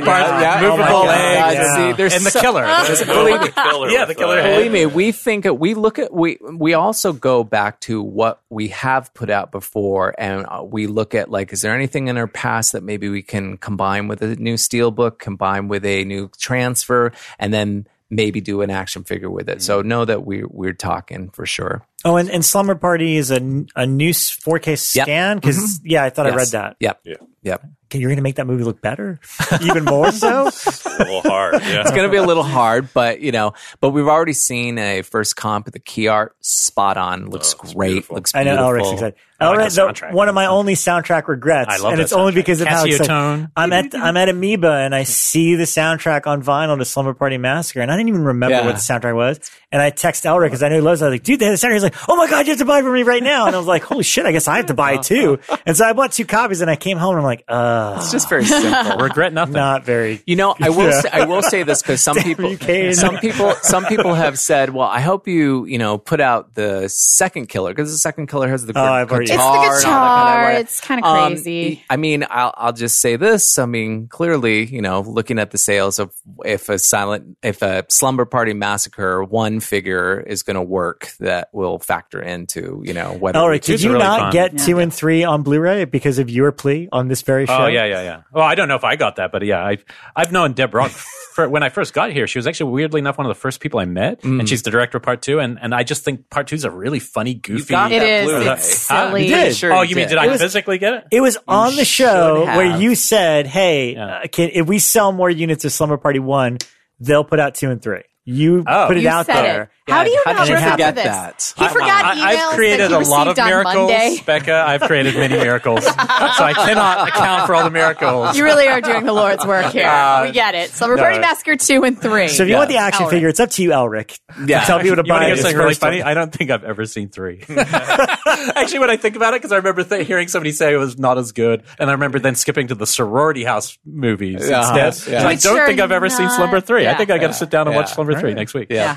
Speaker 5: Yeah,
Speaker 3: movable
Speaker 5: oh my
Speaker 3: legs.
Speaker 5: God, yeah. See, there's
Speaker 3: and the
Speaker 5: so-
Speaker 3: killer.
Speaker 6: There's
Speaker 3: Believe
Speaker 6: the
Speaker 3: me.
Speaker 6: killer
Speaker 3: Yeah,
Speaker 6: with
Speaker 3: the killer
Speaker 6: that.
Speaker 3: head.
Speaker 5: Believe me, we think we look at we we also go back to what we have put out before, and we look at like, is there anything in our past that maybe we can combine with a new Steelbook, combine with a new transfer, and then maybe do an action figure with it. So know that we we're talking for sure.
Speaker 2: Oh, and, and Slumber Party is a, a new four K scan? Because, mm-hmm. yeah, I thought
Speaker 5: Yes.
Speaker 2: I read that.
Speaker 5: Yep.
Speaker 6: Yeah.
Speaker 5: Yep.
Speaker 2: Okay, you're going to make that movie look better? Even more so?
Speaker 6: It's a little hard. Yeah.
Speaker 5: It's going to be a little hard, but you know, but we've already seen a first comp of the key art, spot on, looks
Speaker 6: Oh, it's
Speaker 5: great,
Speaker 6: beautiful.
Speaker 5: looks
Speaker 2: I know
Speaker 5: beautiful.
Speaker 2: Elric's excited.
Speaker 3: I like
Speaker 2: Elric,
Speaker 3: the
Speaker 2: the-
Speaker 3: soundtrack.
Speaker 2: one of my only soundtrack regrets,
Speaker 3: I love
Speaker 2: and
Speaker 3: that
Speaker 2: it's only
Speaker 3: soundtrack.
Speaker 2: because of how excited
Speaker 3: Cassiopeia.
Speaker 2: I'm at. I'm at Amoeba, and I see the soundtrack on vinyl to Slumber Party Massacre, and I didn't even remember
Speaker 5: Yeah.
Speaker 2: what the soundtrack was. And I text Elric because I knew he loves it. I was like, "Dude, they have the soundtrack." He's like, "Oh my god, you have to buy it for me right now!" And I was like, "Holy shit, I guess I have to buy it too." And so I bought two copies, and I came home, and I'm like, "Uh,
Speaker 5: It's just very simple.
Speaker 3: Regret nothing.
Speaker 2: not very."
Speaker 5: You know, I will
Speaker 2: Yeah.
Speaker 5: say, I will say this because some people
Speaker 2: you, Kane.
Speaker 5: some people some people have said, well, I hope you you know put out the second killer because the second killer has the
Speaker 2: Oh, I've
Speaker 5: guitar.
Speaker 2: heard-
Speaker 4: It's the
Speaker 5: and all that
Speaker 4: guitar.
Speaker 5: kind of-
Speaker 4: It's kind of
Speaker 5: Um,
Speaker 4: crazy.
Speaker 5: I mean, I'll I'll just say this. I mean, clearly, you know, looking at the sales of if a silent if a Slumber Party Massacre one figure is going to work, that will factor into you know whether. we
Speaker 2: Elric,
Speaker 5: can-
Speaker 2: did you
Speaker 3: really
Speaker 2: not
Speaker 3: fun.
Speaker 2: get two and three on Blu-ray because of your plea on this very show?
Speaker 3: Oh yeah, yeah, yeah. Well, I don't know if I got that, but yeah, I've I've known Deb Rock for, when I first got here. She was actually weirdly enough one of the first people I met, and she's the director of Part Two. And, and I just think Part Two is a really funny, goofy.
Speaker 5: got
Speaker 4: It
Speaker 5: that
Speaker 4: is.
Speaker 5: Blu-ray.
Speaker 4: It's
Speaker 3: Huh?
Speaker 4: silly.
Speaker 2: You did.
Speaker 5: Sure
Speaker 3: oh,
Speaker 5: you
Speaker 3: you mean
Speaker 5: did.
Speaker 3: did I
Speaker 2: It was-
Speaker 3: physically get it?
Speaker 2: It was on the show
Speaker 5: should
Speaker 2: where
Speaker 5: have.
Speaker 2: you said, "Hey,
Speaker 5: Yeah.
Speaker 2: uh, can, if we sell more units of Slumber Party One, they'll put out two and three." You
Speaker 3: Oh.
Speaker 2: put it
Speaker 4: You
Speaker 2: out
Speaker 4: said
Speaker 2: there.
Speaker 4: it. How do you
Speaker 5: How
Speaker 4: not
Speaker 5: did you
Speaker 4: remember
Speaker 5: forget
Speaker 4: this?
Speaker 5: that?
Speaker 4: He forgot
Speaker 3: I,
Speaker 4: emails
Speaker 3: I've created
Speaker 4: that he
Speaker 3: a lot of
Speaker 4: received on
Speaker 3: miracles,
Speaker 4: Monday.
Speaker 3: Becca. I've created many miracles, so I cannot account for all the miracles.
Speaker 4: You really are doing the Lord's work here.
Speaker 3: Uh,
Speaker 4: we get it. Slumber
Speaker 3: no.
Speaker 4: Party Massacre two and three.
Speaker 2: So if you want the action
Speaker 4: Elric.
Speaker 2: figure, it's up to you, Elric.
Speaker 5: Yeah.
Speaker 2: To tell people to
Speaker 3: You want
Speaker 2: buy
Speaker 3: to
Speaker 2: it.
Speaker 3: get something
Speaker 2: It's
Speaker 3: really
Speaker 2: first
Speaker 3: funny?
Speaker 2: one.
Speaker 3: I don't think I've ever seen three. Actually, when I think about it, because I remember th- hearing somebody say it was not as good, and I remember then skipping to the Sorority House movies
Speaker 5: Uh-huh.
Speaker 3: instead.
Speaker 5: Yeah.
Speaker 3: So I
Speaker 4: Which
Speaker 3: don't
Speaker 4: are
Speaker 3: think I've ever seen
Speaker 4: not-
Speaker 3: Slumber three. I
Speaker 4: yeah.
Speaker 3: think I got to sit down and watch
Speaker 5: Yeah.
Speaker 3: Slumber three next week.
Speaker 5: Yeah.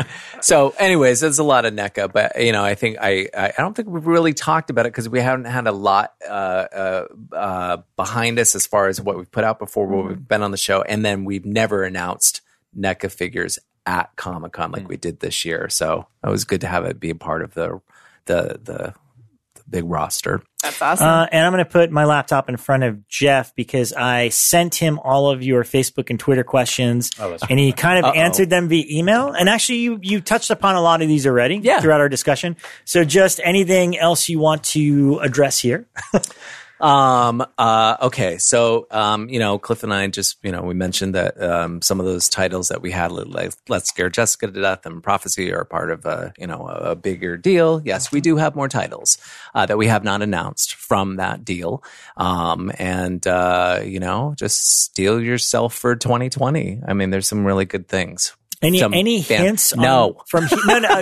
Speaker 5: So, anyways, there's a lot of NECA, but you know, I think I I, I don't think we've really talked about it because we haven't had a lot uh, uh, uh, behind us as far as what we've put out before, what we've been on the show, and then we've never announced NECA figures at Comic Con like we did this year. So it was good to have it be a part of the the the, the big roster.
Speaker 4: That's awesome.
Speaker 2: Uh, and I'm going to put my laptop in front of Jeff because I sent him all of your Facebook and Twitter questions, and he kind of
Speaker 5: Uh-oh.
Speaker 2: answered them via email. And actually, you you touched upon a lot of these already
Speaker 5: Yeah.
Speaker 2: throughout our discussion. So, just anything else you want to address here?
Speaker 5: Um, uh, okay. So, um, you know, Cliff and I just, you know, we mentioned that, um, some of those titles that we had, like Let's Scare Jessica to Death and Prophecy, are part of a, you know, a, a bigger deal. Yes, we do have more titles, uh, that we have not announced from that deal. Um, and, uh, you know, just steel yourself for twenty twenty. I mean, there's some really good things.
Speaker 2: Any
Speaker 5: Some
Speaker 2: any
Speaker 5: fan-
Speaker 2: hints?
Speaker 5: No.
Speaker 2: on, from no no no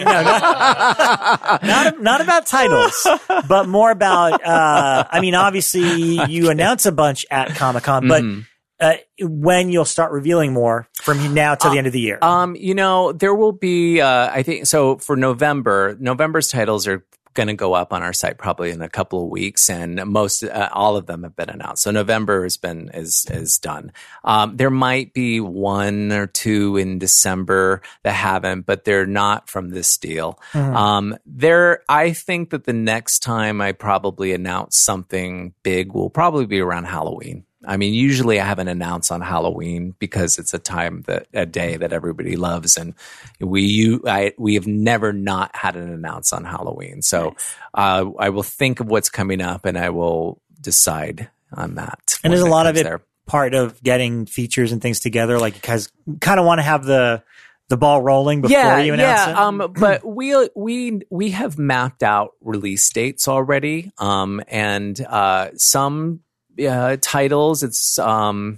Speaker 2: not not, not about titles, but more about. Uh, I mean, obviously, you announce a bunch at Comic Con, but
Speaker 5: Mm-hmm.
Speaker 2: uh, when you'll start revealing more from now till the end of the year.
Speaker 5: Um, you know, there will be, uh, I think, so for November, November's titles are going to go up on our site probably in a couple of weeks, and most, uh, all of them have been announced. So November has been, is, is done. Um, there might be one or two in December that haven't, but they're not from this deal. Um, there, I think that the next time I probably announce something big will probably be around Halloween. I mean, usually I haven't announced on Halloween because it's a time that a day that everybody loves, and we you I we have never not had an announce on Halloween. So uh, I will think of what's coming up, and I will decide on that.
Speaker 2: And
Speaker 5: when
Speaker 2: there's a lot of
Speaker 5: comes
Speaker 2: it
Speaker 5: there.
Speaker 2: part of getting features and things together. Like you guys kind of want to have the the ball rolling before
Speaker 5: yeah,
Speaker 2: you announce
Speaker 5: yeah.
Speaker 2: it.
Speaker 5: Um, but we we we have mapped out release dates already, um, and uh, some. Uh, titles, it's um,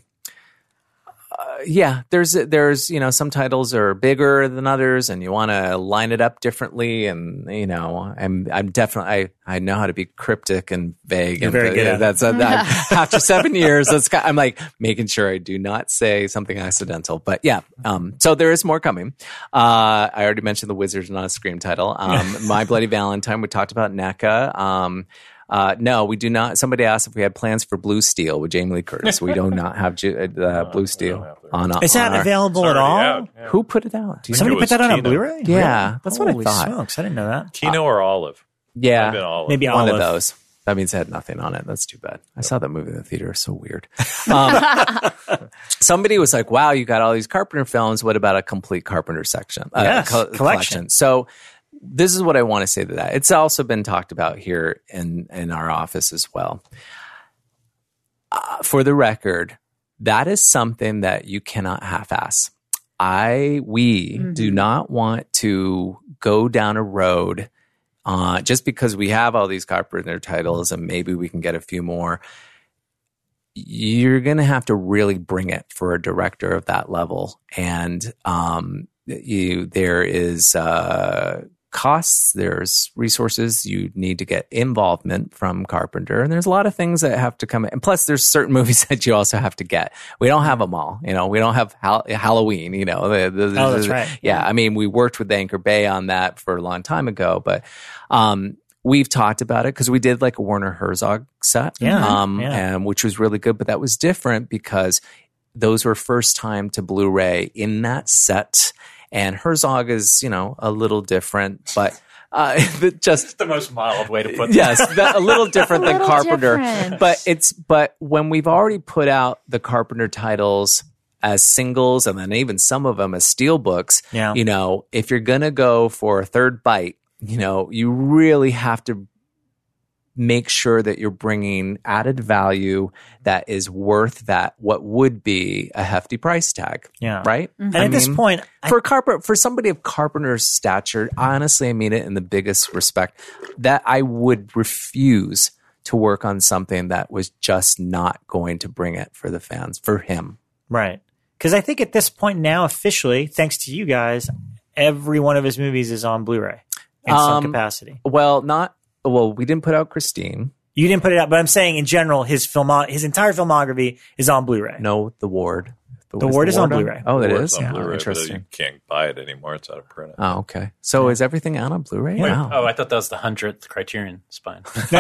Speaker 5: uh, yeah. There's there's you know some titles are bigger than others, and you want to line it up differently. And you know, I'm I'm definitely I, I know how to be cryptic and vague.
Speaker 2: You're
Speaker 5: and
Speaker 2: very good
Speaker 5: uh,
Speaker 2: at it.
Speaker 5: that's uh, that, after seven years. That's ki- I'm like making sure I do not say something accidental. But yeah, um, so there is more coming. Uh, I already mentioned the Wizards, not a Scream title. Um, My Bloody Valentine. We talked about NECA. Um, Uh, no, we do not. Somebody asked if we had plans for Blue Steel with Jamie Lee Curtis. We do not have ju- uh, Blue Steel on. on
Speaker 2: Is that
Speaker 5: on our-
Speaker 2: available at all?
Speaker 6: Out, yeah.
Speaker 5: Who put it out? Do you
Speaker 2: Somebody
Speaker 6: It
Speaker 2: put that
Speaker 6: was
Speaker 2: on a
Speaker 6: Kino.
Speaker 2: Blu-ray?
Speaker 5: Yeah,
Speaker 2: Really?
Speaker 5: that's what I
Speaker 2: Holy
Speaker 5: thought.
Speaker 2: smokes, I didn't know that.
Speaker 6: Kino or Olive?
Speaker 5: Yeah,
Speaker 6: I've been Olive.
Speaker 2: Maybe
Speaker 5: one
Speaker 2: Olive.
Speaker 5: of those. That means it had nothing on it. That's too bad. I saw that movie in the theater. It's so weird. Um, somebody was like, wow, you got all these Carpenter films. What about a complete Carpenter section? Uh,
Speaker 2: Yes,
Speaker 5: co-
Speaker 2: collection.
Speaker 5: So this is what I want to say to that. It's also been talked about here in, in our office as well. Uh, for the record, that is something that you cannot half-ass. I, we
Speaker 4: Mm-hmm.
Speaker 5: do not want to go down a road uh, just because we have all these Carpenter titles and maybe we can get a few more. You're going to have to really bring it for a director of that level. And um, you, there is uh, costs, there's resources. You need to get involvement from Carpenter. And there's a lot of things that have to come in. And plus, there's certain movies that you also have to get. We don't have them all. You know, we don't have Hal- Halloween, you know. The, the,
Speaker 2: Oh, that's
Speaker 5: the-
Speaker 2: right.
Speaker 5: Yeah. I mean, we worked with Anchor Bay on that for a long time ago, but um, we've talked about it because we did like a Werner Herzog set,
Speaker 2: Yeah,
Speaker 5: um,
Speaker 2: yeah.
Speaker 5: and which was really good. But that was different because those were first time to Blu-ray in that set. And Herzog is, you know, a little different, but uh, just
Speaker 3: the most mild way to put that.
Speaker 5: yes, that, a little different than
Speaker 4: little
Speaker 5: Carpenter.
Speaker 4: different.
Speaker 5: But it's but when we've already put out the Carpenter titles as singles and then even some of them as steel books,
Speaker 2: Yeah.
Speaker 5: you know, if you're gonna go for a third bite, you know, you really have to make sure that you're bringing added value that is worth that what would be a hefty price tag.
Speaker 2: Yeah.
Speaker 5: Right.
Speaker 2: And
Speaker 5: I
Speaker 2: at this
Speaker 5: mean,
Speaker 2: point, I-
Speaker 5: for Carpenter, for somebody of Carpenter's stature, honestly, I mean it in the biggest respect, that I would refuse to work on something that was just not going to bring it for the fans, for him.
Speaker 2: right. Because I think at this point now, officially, thanks to you guys, every one of his movies is on Blu-ray in some
Speaker 5: Um,
Speaker 2: capacity.
Speaker 5: Well, not well. We didn't put out Christine.
Speaker 2: You didn't put it out, but I'm saying in general, his film, his entire filmography is on Blu-ray.
Speaker 5: No, The Ward.
Speaker 2: The Ward is on Blu-ray.
Speaker 5: Oh, it
Speaker 6: It's
Speaker 5: is.
Speaker 6: on
Speaker 5: Oh,
Speaker 6: Blu-ray, but
Speaker 5: interesting.
Speaker 6: you can't buy it anymore. It's out of print.
Speaker 5: Oh, okay. So is everything out on Blu-ray?
Speaker 3: Wait,
Speaker 5: Wow.
Speaker 3: oh, I thought that was the hundredth Criterion spine.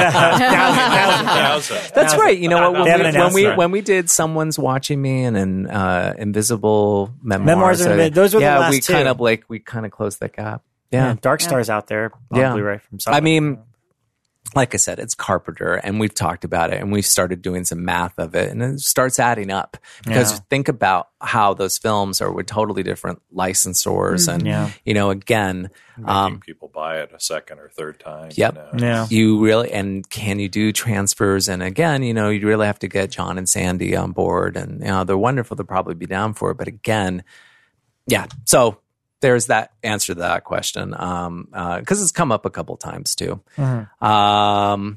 Speaker 2: Thousand, thousand.
Speaker 6: Thousand.
Speaker 5: That's right. You know what?
Speaker 2: They
Speaker 5: When
Speaker 2: haven't
Speaker 5: we, when
Speaker 2: announced
Speaker 5: we
Speaker 2: that.
Speaker 5: when we did Someone's Watching Me and an uh, Invisible Memoirs,
Speaker 2: Memoirs of
Speaker 5: uh,
Speaker 2: Invi- those were the
Speaker 5: yeah,
Speaker 2: last
Speaker 5: we
Speaker 2: two.
Speaker 5: kind of like we kind of closed that gap.
Speaker 2: Yeah,
Speaker 5: Yeah.
Speaker 2: Dark Star's out there on
Speaker 5: Yeah.
Speaker 2: Blu-ray from
Speaker 5: I
Speaker 2: Sony.
Speaker 5: mean, like I said, it's Carpenter, and we've talked about it, and we've started doing some math of it, and it starts adding up. Because
Speaker 2: Yeah.
Speaker 5: think about how those films are with totally different licensors, and
Speaker 2: Yeah.
Speaker 5: you know, again,
Speaker 6: Making
Speaker 5: um,
Speaker 6: people buy it a second or third time.
Speaker 5: Yep.
Speaker 6: You know.
Speaker 2: yeah.
Speaker 5: you really and can you do transfers? And again, you know, you really have to get John and Sandy on board, and you know, they're wonderful. They'll probably be down for it, but again, yeah. So there's that answer to that question, um, because it's come up a couple times too.
Speaker 2: Mm-hmm.
Speaker 5: Um,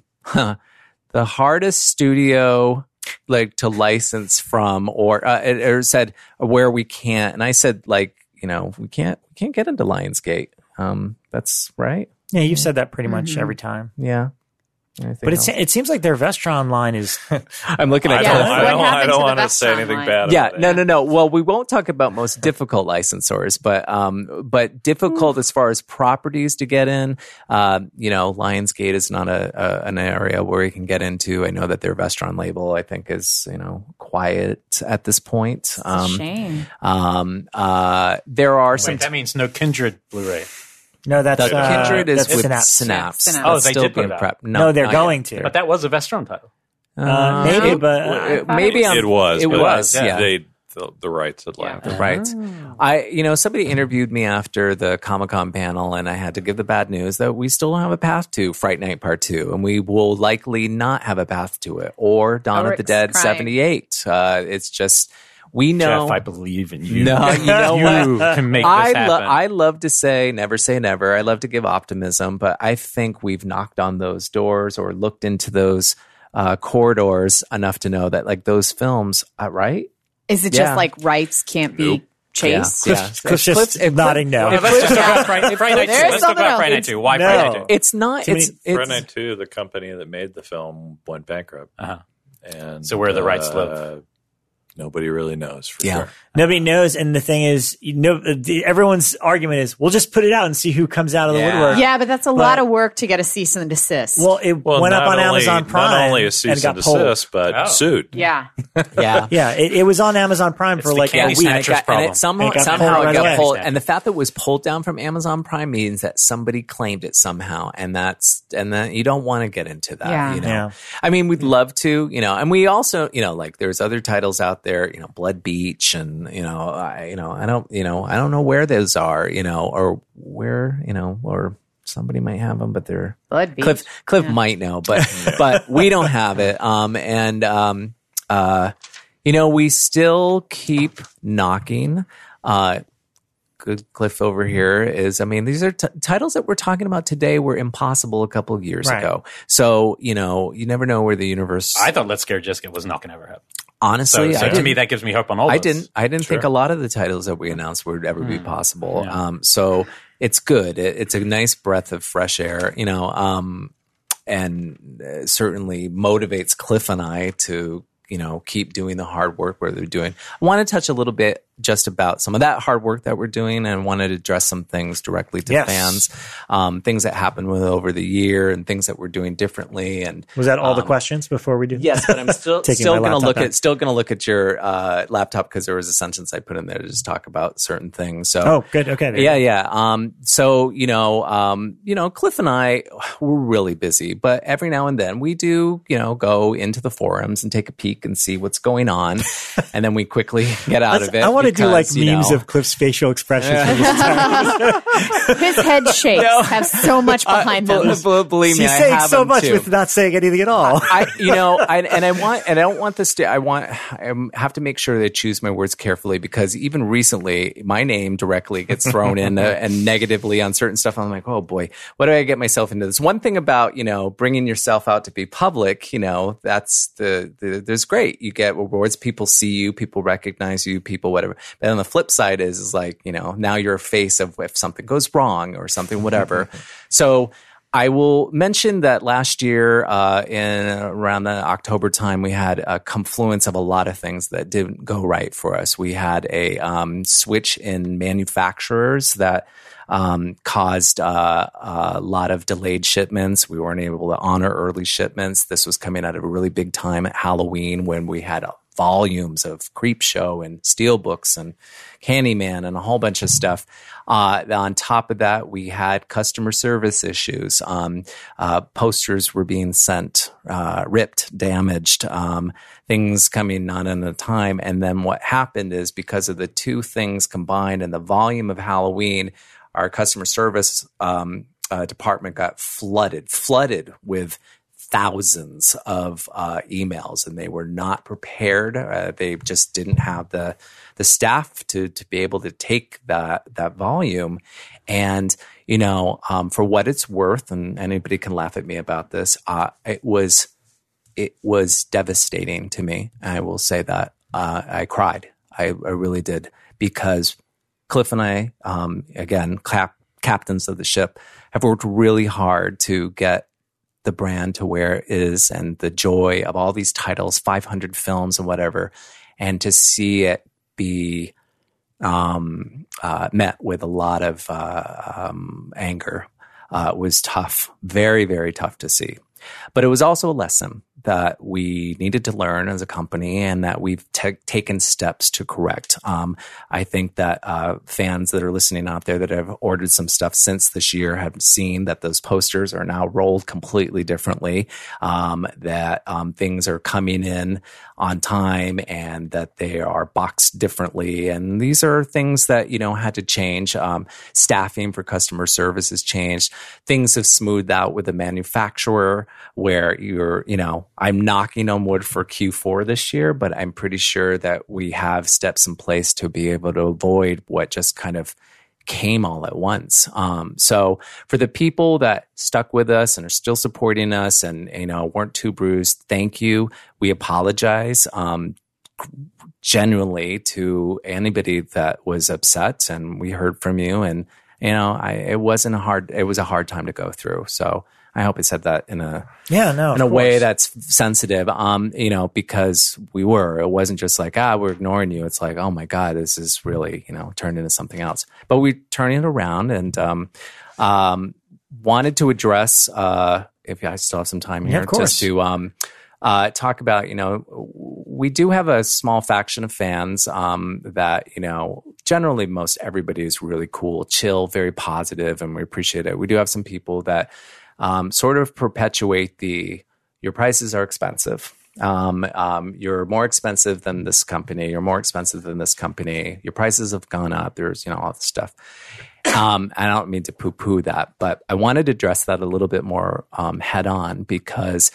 Speaker 5: the hardest studio like to license from, or uh, it, it said where we can't, and I said like you know we can't we can't get into Lionsgate. Um, that's right.
Speaker 2: Yeah, you've said that pretty much every time.
Speaker 5: Yeah. Anything
Speaker 2: But it's,
Speaker 5: else?
Speaker 2: it seems like their Vestron line is.
Speaker 5: I'm looking at
Speaker 6: I
Speaker 4: Yeah,
Speaker 6: don't,
Speaker 4: what
Speaker 6: I don't, I
Speaker 4: happened
Speaker 6: don't
Speaker 4: to the
Speaker 6: want to
Speaker 4: Vestron
Speaker 6: say anything
Speaker 4: line?
Speaker 6: bad
Speaker 5: yeah,
Speaker 6: about
Speaker 5: no,
Speaker 6: it.
Speaker 5: no, no. Well, we won't talk about most difficult licensors, but um, but difficult as far as properties to get in. Um, you know, Lionsgate is not a, a an area where you can get into. I know that their Vestron label, I think, is you know quiet at this point. Um,
Speaker 4: Shame.
Speaker 5: um, uh, there are some.
Speaker 3: Wait, that means no Kindred Blu-ray.
Speaker 2: No, that's
Speaker 5: the
Speaker 2: uh,
Speaker 5: Kindred is
Speaker 2: that's
Speaker 5: with
Speaker 2: Synapse.
Speaker 5: Synapse.
Speaker 4: Synapse.
Speaker 3: Oh,
Speaker 5: That's
Speaker 3: they
Speaker 5: still
Speaker 3: did put
Speaker 5: being
Speaker 3: it out.
Speaker 5: prepped.
Speaker 2: No, they're
Speaker 5: not
Speaker 2: going
Speaker 5: yet.
Speaker 2: to.
Speaker 3: But that was a Vestron title.
Speaker 2: Uh, maybe,
Speaker 5: maybe,
Speaker 2: but
Speaker 5: uh,
Speaker 4: thought
Speaker 5: maybe
Speaker 4: it
Speaker 5: on-
Speaker 6: It was.
Speaker 5: It
Speaker 6: but
Speaker 5: was. Yeah.
Speaker 6: They, the, the rights had left.
Speaker 4: Yeah.
Speaker 5: Right. I, you know, somebody interviewed me after the Comic Con panel, and I had to give the bad news that we still don't have a path to Fright Night Part Two, and we will likely not have a path to it, or Dawn of the
Speaker 4: Rick's
Speaker 5: Dead
Speaker 4: crying.
Speaker 5: seventy-eight. Uh, it's just we know.
Speaker 3: Jeff, I believe in you.
Speaker 5: No, you know
Speaker 3: you
Speaker 5: what?
Speaker 3: can make this
Speaker 5: I,
Speaker 3: happen.
Speaker 5: lo- I love to say never say never. I love to give optimism, but I think we've knocked on those doors or looked into those uh, corridors enough to know that like those films, uh, right?
Speaker 4: Is it
Speaker 5: Yeah.
Speaker 4: just like rights can't be
Speaker 6: Nope.
Speaker 4: chased?
Speaker 5: Yeah.
Speaker 2: Cliff's, Cliff's just
Speaker 5: if-
Speaker 2: nodding no.
Speaker 3: Well, let's just talk about Friday, Friday Night two.
Speaker 4: There's
Speaker 3: Let's talk
Speaker 4: something
Speaker 3: about
Speaker 4: else.
Speaker 3: Friday Night two. Why
Speaker 2: No.
Speaker 3: Friday Night two?
Speaker 5: It's not.
Speaker 2: Too
Speaker 5: It's,
Speaker 2: many-
Speaker 5: it's
Speaker 6: Friday Night two, the company that made the film, went bankrupt.
Speaker 3: Uh-huh.
Speaker 6: And
Speaker 3: So where the rights
Speaker 6: uh,
Speaker 3: live.
Speaker 6: Nobody really knows for
Speaker 5: Yeah.
Speaker 6: sure.
Speaker 2: Nobody knows, and the thing is, you know, the, everyone's argument is, we'll just put it out and see who comes out of the
Speaker 5: Yeah.
Speaker 2: woodwork.
Speaker 4: Yeah, but that's a
Speaker 2: But-
Speaker 4: lot of work to get a cease and desist.
Speaker 2: Well, it
Speaker 6: Well,
Speaker 2: went up
Speaker 6: not
Speaker 2: on
Speaker 6: only-
Speaker 2: Amazon Prime.
Speaker 6: Not only a
Speaker 2: and
Speaker 6: cease
Speaker 2: got
Speaker 6: and
Speaker 2: pulled.
Speaker 6: desist, but
Speaker 3: Oh.
Speaker 6: sued.
Speaker 4: yeah.
Speaker 5: Yeah.
Speaker 2: Yeah, it, it was on Amazon Prime for
Speaker 3: the
Speaker 2: like a
Speaker 3: candy
Speaker 2: week.
Speaker 5: And it,
Speaker 3: Snatchers
Speaker 5: got, and
Speaker 3: problem.
Speaker 5: it somehow,
Speaker 2: It got
Speaker 5: somehow
Speaker 2: pulled
Speaker 5: it
Speaker 2: right
Speaker 5: got
Speaker 2: away.
Speaker 5: pulled, and the fact that it was pulled down from Amazon Prime means that somebody claimed it somehow, and that's and then you don't want to get into that.
Speaker 4: Yeah.
Speaker 5: You know,
Speaker 2: Yeah.
Speaker 5: I mean, we'd love to, you know, and we also, you know, like there's other titles out there, you know, Blood Beach, and you know, I, you know, I don't, you know, I don't know where those are, you know, or where, you know, or somebody might have them, but they're
Speaker 4: Blood Beach.
Speaker 5: Cliff Cliff might know, but but we don't have it. Um, and um, uh, you know, we still keep knocking. Uh, good Cliff over here is, I mean, these are t- titles that we're talking about today were impossible a couple of years
Speaker 2: Right.
Speaker 5: ago. So you know, you never know where the universe.
Speaker 3: I thought Let's Scare Jessica was not going to ever happen.
Speaker 5: honestly,
Speaker 3: So, so
Speaker 5: I
Speaker 3: to
Speaker 5: didn't.
Speaker 3: me, that gives me hope on all.
Speaker 5: I
Speaker 3: those.
Speaker 5: didn't. I didn't think
Speaker 3: Sure.
Speaker 5: a lot of the titles that we announced would ever be possible.
Speaker 3: Yeah.
Speaker 5: Um, so it's good. It, it's a nice breath of fresh air, you know, um, and uh, certainly motivates Cliff and I to, you know, keep doing the hard work where they're doing. I want to touch a little bit just about some of that hard work that we're doing, and wanted to address some things directly to
Speaker 2: Yes.
Speaker 5: fans, um, things that happened with over the year, and things that we're doing differently. And
Speaker 2: Was that all the
Speaker 5: um,
Speaker 2: questions before we do?
Speaker 5: Yes, but I'm still
Speaker 2: Taking
Speaker 5: still
Speaker 2: my
Speaker 5: going to
Speaker 2: laptop
Speaker 5: look
Speaker 2: out.
Speaker 5: at still going to look at your uh, laptop, because there was a sentence I put in there to just talk about certain things. So
Speaker 2: Oh, good. Okay. there you
Speaker 5: yeah,
Speaker 2: go.
Speaker 5: yeah. Um, so you know, um, you know, Cliff and I, we're really busy, but every now and then we do, you know, go into the forums and take a peek and see what's going on, and then we quickly get out
Speaker 2: Let's-
Speaker 5: of it.
Speaker 2: I want to do like
Speaker 5: because, you
Speaker 2: memes
Speaker 5: know,
Speaker 2: of Cliff's facial expressions. from this time.
Speaker 4: His head shakes have so much behind
Speaker 5: uh,
Speaker 4: them.
Speaker 5: b- b- believe me,
Speaker 2: He's
Speaker 5: I
Speaker 2: saying
Speaker 5: have
Speaker 2: so
Speaker 5: them
Speaker 2: much
Speaker 5: too.
Speaker 2: with not saying anything at all.
Speaker 5: I, you know, I, and I want, and I don't want this to, I want, I have to make sure that I choose my words carefully, because even recently my name directly gets thrown in uh, and negatively on certain stuff. I'm like, oh boy, what do I get myself into? This one thing about, you know, bringing yourself out to be public, you know, that's the, the, there's great. You get rewards. People see you, people recognize you, people, whatever. But on the flip side is, is like, you know, now you're a face of if something goes wrong or something, whatever. So, I will mention that last year, uh, in around the October time, we had a confluence of a lot of things that didn't go right for us. We had a um, switch in manufacturers that um, caused uh, a lot of delayed shipments. We weren't able to honor early shipments. This was coming out of a really big time at Halloween, when we had volumes of Creepshow and Steelbooks and Candyman and a whole bunch of stuff. Uh, on top of that, we had customer service issues. Um, uh, posters were being sent, uh, ripped, damaged, um, things coming not in a time. And then what happened is, because of the two things combined and the volume of Halloween, our customer service um, uh, department got flooded, flooded with thousands of uh, emails, and they were not prepared. Uh, they just didn't have the the staff to to be able to take that that volume. And you know, um, for what it's worth, and anybody can laugh at me about this, uh, it was it was devastating to me. I will say that uh, I cried. I, I really did, because Cliff and I, um, again, cap- captains of the ship, have worked really hard to get the brand to where it is, and the joy of all these titles, five hundred films and whatever, and to see it be um, uh, met with a lot of uh, um, anger uh, was tough, very, very tough to see. But it was also a lesson that we needed to learn as a company, and that we've t- taken steps to correct. Um, I think that uh, fans that are listening out there that have ordered some stuff since this year have seen that those posters are now rolled completely differently, um, that um, things are coming in on time, and that they are boxed differently. And these are things that, you know, had to change. Um, staffing for customer service has changed. Things have smoothed out with the manufacturer, where you're, you know, I'm knocking on wood for Q four this year, but I'm pretty sure that we have steps in place to be able to avoid what just kind of came all at once. Um, so for the people that stuck with us and are still supporting us, and, you know, weren't too bruised, thank you. We apologize. Um, genuinely to anybody that was upset, and we heard from you, and, you know, I, it wasn't a hard, it was a hard time to go through. So I hope I said that in a
Speaker 2: Yeah, no,
Speaker 5: in a
Speaker 2: of
Speaker 5: way
Speaker 2: course.
Speaker 5: that's sensitive. Um, you know, because we were. It wasn't just like, ah, we're ignoring you. It's like, oh my God, this is really, you know, turned into something else. But we're turning it around and um, um, wanted to address. Uh, if I still have some time here,
Speaker 2: Yeah, of course.
Speaker 5: just to um, uh, talk about, you know, we do have a small faction of fans um, that, you know, generally most everybody is really cool, chill, very positive, and we appreciate it. We do have some people that um, sort of perpetuate the your prices are expensive. Um, um, you're more expensive than this company. You're more expensive than this company. Your prices have gone up. There's, you know, all this stuff. Um, I don't mean to poo-poo that, but I wanted to address that a little bit more um, head on because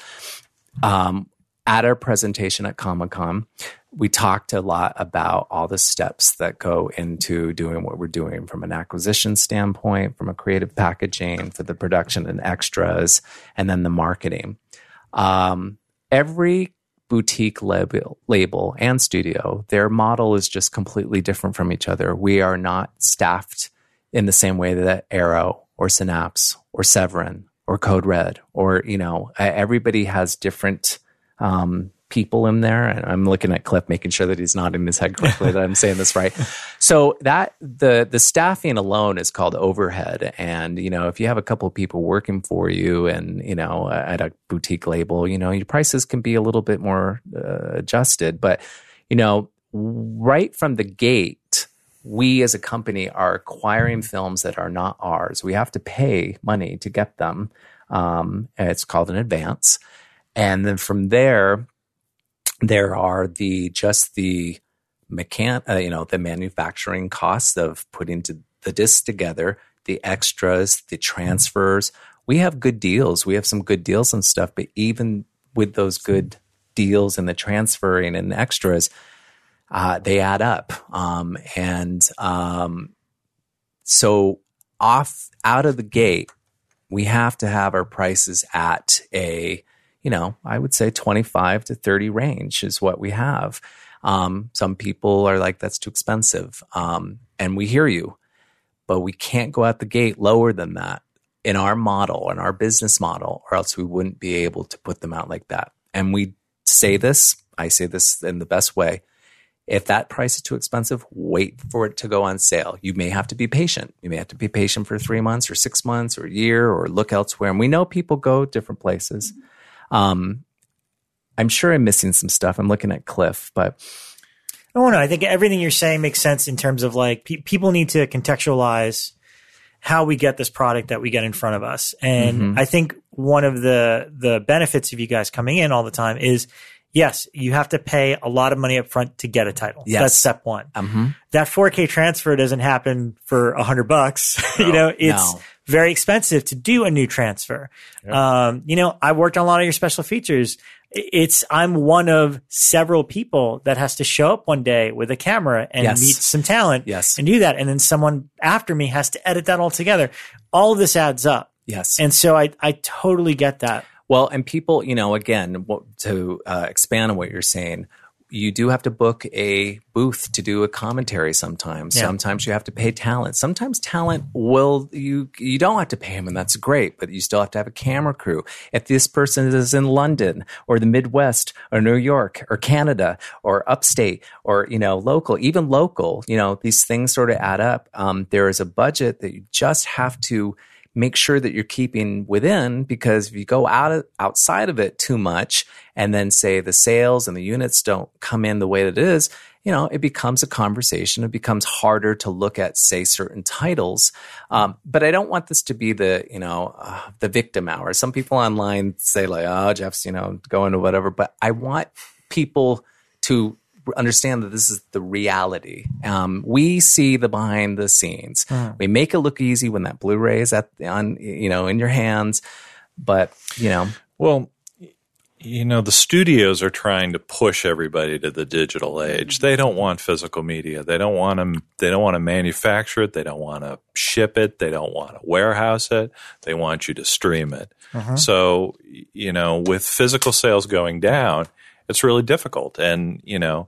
Speaker 5: um, at our presentation at Comic-Con, we talked a lot about all the steps that go into doing what we're doing from an acquisition standpoint, from a creative packaging, for the production and extras, and then the marketing. Um, every boutique label, label and studio, their model is just completely different from each other. We are not staffed in the same way that Arrow or Synapse or Severin or Code Red or, you know, everybody has different um, people in there. And I'm looking at Cliff, making sure that he's nodding his head correctly, that I'm saying this right. So that the the staffing alone is called overhead. And, you know, if you have a couple of people working for you and, you know, at a boutique label, you know, your prices can be a little bit more uh, adjusted. But, you know, right from the gate, we as a company are acquiring films that are not ours. We have to pay money to get them. Um, and it's called an advance. And then from there, there are the just the mechan, uh, you know, the manufacturing costs of putting to the discs together, the extras, the transfers. We have good deals. We have some good deals and stuff. But even with those good deals and the transferring and the extras, uh, they add up. Um, and um, so off out of the gate, we have to have our prices at a, you know, I would say twenty-five to thirty range is what we have. Um, some people are like, that's too expensive. Um, and we hear you, but we can't go out the gate lower than that in our model, in our business model, or else we wouldn't be able to put them out like that. And we say this, I say this in the best way. If that price is too expensive, wait for it to go on sale. You may have to be patient. You may have to be patient for three months or six months or a year or look elsewhere. And we know people go different places. Um, I'm sure I'm missing some stuff. I'm looking at Cliff, but
Speaker 2: I don't know. I think everything you're saying makes sense in terms of like pe- people need to contextualize how we get this product that we get in front of us. And
Speaker 5: Mm-hmm.
Speaker 2: I think one of the the benefits of you guys coming in all the time is, yes, you have to pay a lot of money up front to get a title.
Speaker 5: Yes.
Speaker 2: That's step one.
Speaker 5: Mm-hmm.
Speaker 2: That four K transfer doesn't happen for a hundred bucks. you know, it's
Speaker 5: no.
Speaker 2: very expensive to do a new transfer. Um, you know, I worked on a lot of your special features. It's, I'm one of several people that has to show up one day with a camera and
Speaker 5: Yes.
Speaker 2: meet some talent
Speaker 5: Yes.
Speaker 2: and do that. And then someone after me has to edit that all together. All of this adds up.
Speaker 5: Yes.
Speaker 2: And so I, I totally get that.
Speaker 5: Well, and people, you know, again, what, to uh, expand on what you're saying, you do have to book a booth to do a commentary sometimes.
Speaker 2: Yeah.
Speaker 5: Sometimes you have to pay talent. Sometimes talent will, you you don't have to pay them, and that's great, but you still have to have a camera crew. If this person is in London or the Midwest or New York or Canada or upstate or, you know, local, even local, you know, these things sort of add up. Um, there is a budget that you just have to make sure that you're keeping within, because if you go out of, outside of it too much and then say the sales and the units don't come in the way that it is, you know, it becomes a conversation. It becomes harder to look at, say, certain titles. Um, but I don't want this to be the, you know, uh, the victim hour. Some people online say like, oh, Jeff's, you know, going to whatever. But I want people to understand that this is the reality. Um, we see the behind the scenes. Mm. We make it look easy when that Blu-ray is at on, you know, in your hands. But, you know,
Speaker 6: well, you know, the studios are trying to push everybody to the digital age. They don't want physical media. They don't want to. They don't want to manufacture it. They don't want to ship it. They don't want to warehouse it. They want you to stream it. Uh-huh. So, you know, with physical sales going down, it's really difficult. And, you know,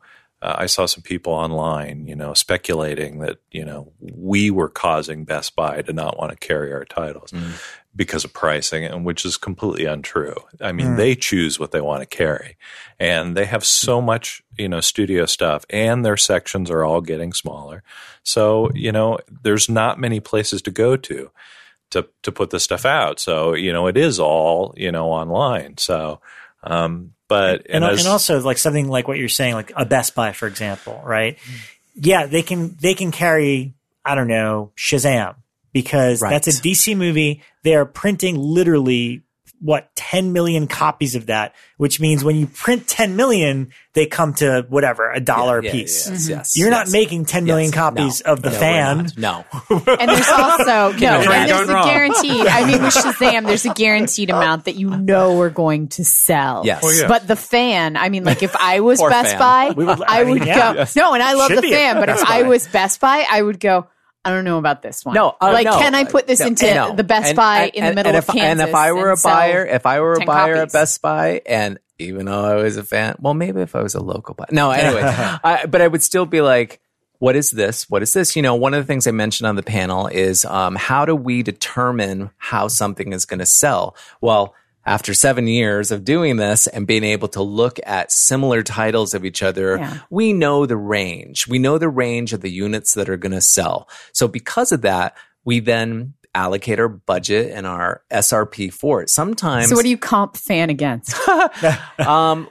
Speaker 6: uh, I saw some people online, you know, speculating that, you know, we were causing Best Buy to not want to carry our titles mm. because of pricing, and which is completely untrue. I mean, mm. they choose what they want to carry, and they have so much, you know, studio stuff, and their sections are all getting smaller. So, you know, there's not many places to go to to to put this stuff out. So, you know, it is all, you know, online. So, um, but
Speaker 2: and,
Speaker 6: and,
Speaker 2: and,
Speaker 6: as,
Speaker 2: and also like something like what you're saying, like a Best Buy, for example, right? Yeah, they can they can carry, I don't know, Shazam, because
Speaker 5: right.
Speaker 2: that's a D C movie. They are printing literally what ten million copies of that, which means when you print ten million, they come to whatever, a dollar
Speaker 5: yeah,
Speaker 2: a
Speaker 5: yeah,
Speaker 2: piece.
Speaker 5: Yes, yes,
Speaker 2: You're
Speaker 5: yes.
Speaker 2: not making ten million
Speaker 5: yes.
Speaker 2: copies
Speaker 5: no.
Speaker 2: of the
Speaker 5: no,
Speaker 2: fan.
Speaker 5: No.
Speaker 4: And there's also no, and
Speaker 2: imagine?
Speaker 4: there's a
Speaker 2: Going wrong.
Speaker 4: guaranteed. I mean, with Shazam, there's a guaranteed amount that you know we're going to sell.
Speaker 5: Yes. Oh,
Speaker 6: yeah.
Speaker 4: But the fan, I mean, like if I was
Speaker 5: Or
Speaker 4: Best
Speaker 5: fan.
Speaker 4: Buy,
Speaker 2: We would-
Speaker 4: I
Speaker 2: I mean,
Speaker 4: would
Speaker 2: yeah.
Speaker 4: go.
Speaker 2: Yes.
Speaker 4: No, and I love
Speaker 2: Should
Speaker 4: the
Speaker 2: be
Speaker 4: fan,
Speaker 2: a
Speaker 4: but if
Speaker 2: Best
Speaker 4: I
Speaker 2: Buy.
Speaker 4: was Best Buy, I would go, I don't know about this one.
Speaker 5: No, uh,
Speaker 4: like
Speaker 5: no.
Speaker 4: can I put this
Speaker 5: No,
Speaker 4: into
Speaker 5: no.
Speaker 4: the Best
Speaker 5: And-
Speaker 4: Buy
Speaker 5: and-
Speaker 4: in the
Speaker 5: and-
Speaker 4: middle
Speaker 5: and
Speaker 4: of
Speaker 5: if,
Speaker 4: Kansas?
Speaker 5: And if I were a
Speaker 4: and sell
Speaker 5: buyer, if I were a
Speaker 4: ten
Speaker 5: buyer
Speaker 4: copies?
Speaker 5: at Best Buy, and even though I was a fan, well, maybe if I was a local buyer. No, anyway, I, but I would still be like, what is this? What is this? You know, one of the things I mentioned on the panel is um, how do we determine how something is going to sell? Well, after seven years of doing this and being able to look at similar titles of each other,
Speaker 4: Yeah.
Speaker 5: we know the range. We know the range of the units that are going to sell. So because of that, we then allocate our budget and our S R P for it. Sometimes.
Speaker 4: So what do you comp fan against?
Speaker 5: um,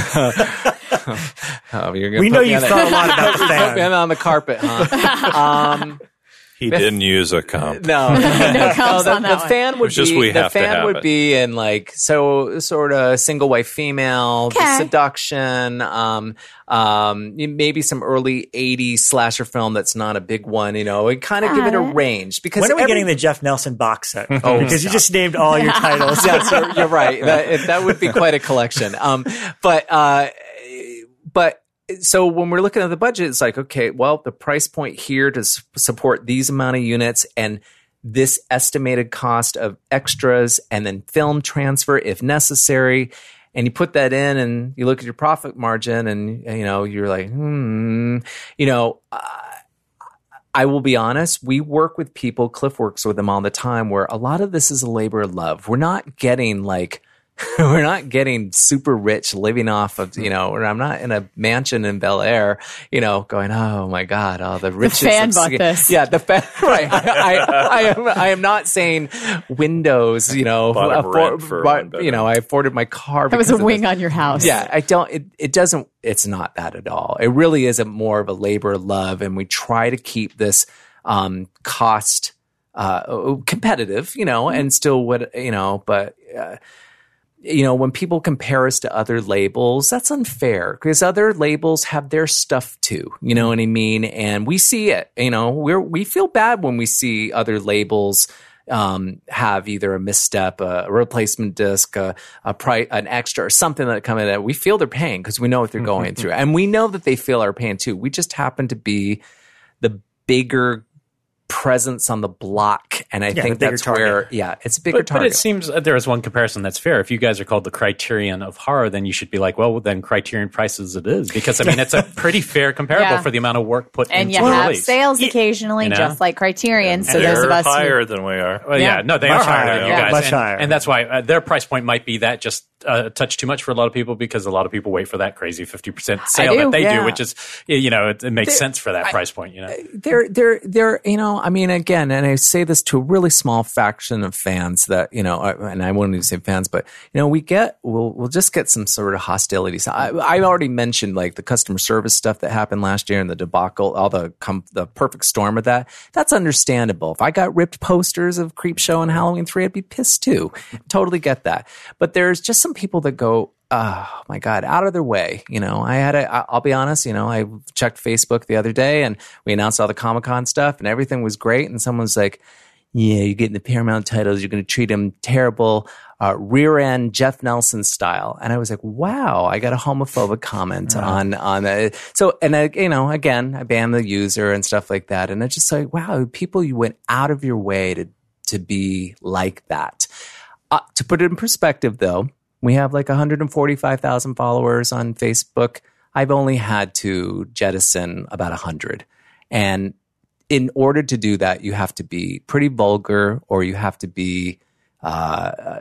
Speaker 5: oh, you're gonna
Speaker 2: We
Speaker 5: put
Speaker 2: know
Speaker 5: me
Speaker 2: you've
Speaker 5: on
Speaker 2: thought a lot about the
Speaker 5: Put me
Speaker 2: fan.
Speaker 5: on the carpet, huh? um,
Speaker 6: he didn't use a comp.
Speaker 5: no,
Speaker 4: No comps
Speaker 5: the,
Speaker 4: on that
Speaker 5: the
Speaker 4: one.
Speaker 5: fan would
Speaker 6: It's just
Speaker 5: be
Speaker 6: we
Speaker 5: the
Speaker 6: have to
Speaker 5: fan
Speaker 6: have
Speaker 5: would
Speaker 6: it.
Speaker 5: be in like so sort of single wife female, the
Speaker 4: Okay.
Speaker 5: seduction, um, um, maybe some early eighties slasher film that's not a big one, you know, and kind of give it a
Speaker 4: Got it.
Speaker 5: range because
Speaker 2: When are we
Speaker 5: every-
Speaker 2: getting the Jeff Nelson box set?
Speaker 5: Oh,
Speaker 2: because you just named all your titles.
Speaker 5: Yes, you're, you're right. That, if- that would be quite a collection. Um, but, uh, but so when we're looking at the budget, it's like, okay, well, the price point here to s- support these amount of units and this estimated cost of extras and then film transfer if necessary. And you put that in and you look at your profit margin and, you know, you're like, hmm, you know, uh, I will be honest, we work with people, Cliff works with them all the time, where a lot of this is a labor of love. We're not getting like, we're not getting super rich living off of, you know, or I'm not in a mansion in Bel Air, you know, going, oh my God, all the riches.
Speaker 4: fan
Speaker 5: of-
Speaker 4: bought this.
Speaker 5: Yeah, the fan, right. I, I, I, am, I am not saying windows, you know,
Speaker 6: Bought a rent for
Speaker 5: but,
Speaker 6: one bedroom.
Speaker 5: you know, I afforded my car.
Speaker 4: That was
Speaker 5: because
Speaker 4: a
Speaker 5: of
Speaker 4: wing
Speaker 5: this.
Speaker 4: on your house.
Speaker 5: Yeah, I don't, it, it doesn't, it's not that at all. It really is a more of a labor of love. And we try to keep this um, cost uh, competitive, you know, and still what, you know, but, uh, you know, when people compare us to other labels, that's unfair because other labels have their stuff too. You know what I mean? And we see it, you know, we're, we feel bad when we see other labels um, have either a misstep, a replacement disc, a, a price, an extra or something that come in that we feel they're paying because we know what they're going through. And we know that they feel our pain too. We just happen to be the bigger presence on the block. And I
Speaker 2: Yeah,
Speaker 5: think
Speaker 2: the bigger
Speaker 5: that's
Speaker 2: target.
Speaker 5: where, yeah, it's a bigger
Speaker 3: But, but
Speaker 5: target.
Speaker 3: it seems uh, there is one comparison that's fair. If you guys are called the Criterion of horror, then you should be like, well, then Criterion prices it is. Because, I mean, it's a pretty fair comparable
Speaker 4: Yeah.
Speaker 3: for the amount of work put
Speaker 4: And
Speaker 3: into
Speaker 4: you
Speaker 3: the
Speaker 4: have
Speaker 3: release.
Speaker 4: sales occasionally,
Speaker 3: You know?
Speaker 4: just like Criterion. So
Speaker 6: They're
Speaker 4: those of us who
Speaker 6: higher than we are.
Speaker 3: Well, yeah.
Speaker 4: Yeah.
Speaker 3: no, they
Speaker 2: Much
Speaker 3: are higher
Speaker 2: higher,
Speaker 3: than you
Speaker 4: yeah.
Speaker 3: guys.
Speaker 2: Much
Speaker 3: and,
Speaker 2: higher.
Speaker 3: and that's why uh, their price point might be that just uh, a touch too much for a lot of people because a lot of people wait for that crazy fifty percent sale
Speaker 4: do,
Speaker 3: that they
Speaker 5: yeah.
Speaker 3: do, which is, you know, it, it makes
Speaker 5: There-
Speaker 3: sense for that
Speaker 5: I-
Speaker 3: price point, you know.
Speaker 5: They're, they're, they're, you know, I mean, again, and I say this to a really small faction of fans that, you know, and I wouldn't even say fans, but, you know, we get, we'll, we'll just get some sort of hostilities. I, I already mentioned like the customer service stuff that happened last year and the debacle, all the, com- the perfect storm of that. That's understandable. If I got ripped posters of Creepshow and Halloween three, I'd be pissed too. Totally get that. But there's just some people that go, oh my God, out of their way. You know, I had a, I'll be honest, you know, I checked Facebook the other day and we announced all the Comic-Con stuff and everything was great. And someone's like, yeah, you're getting the Paramount titles. You're going to treat them terrible, uh, rear end Jeff Nelson style. And I was like, wow, I got a homophobic comment on, on that. So, and I, you know, again, I banned the user and stuff like that. And it's just like, wow, people, you went out of your way to, to be like that. Uh, to put it in perspective though, we have like one hundred forty-five thousand followers on Facebook. I've only had to jettison about a hundred. And in order to do that, you have to be pretty vulgar, or you have to be uh,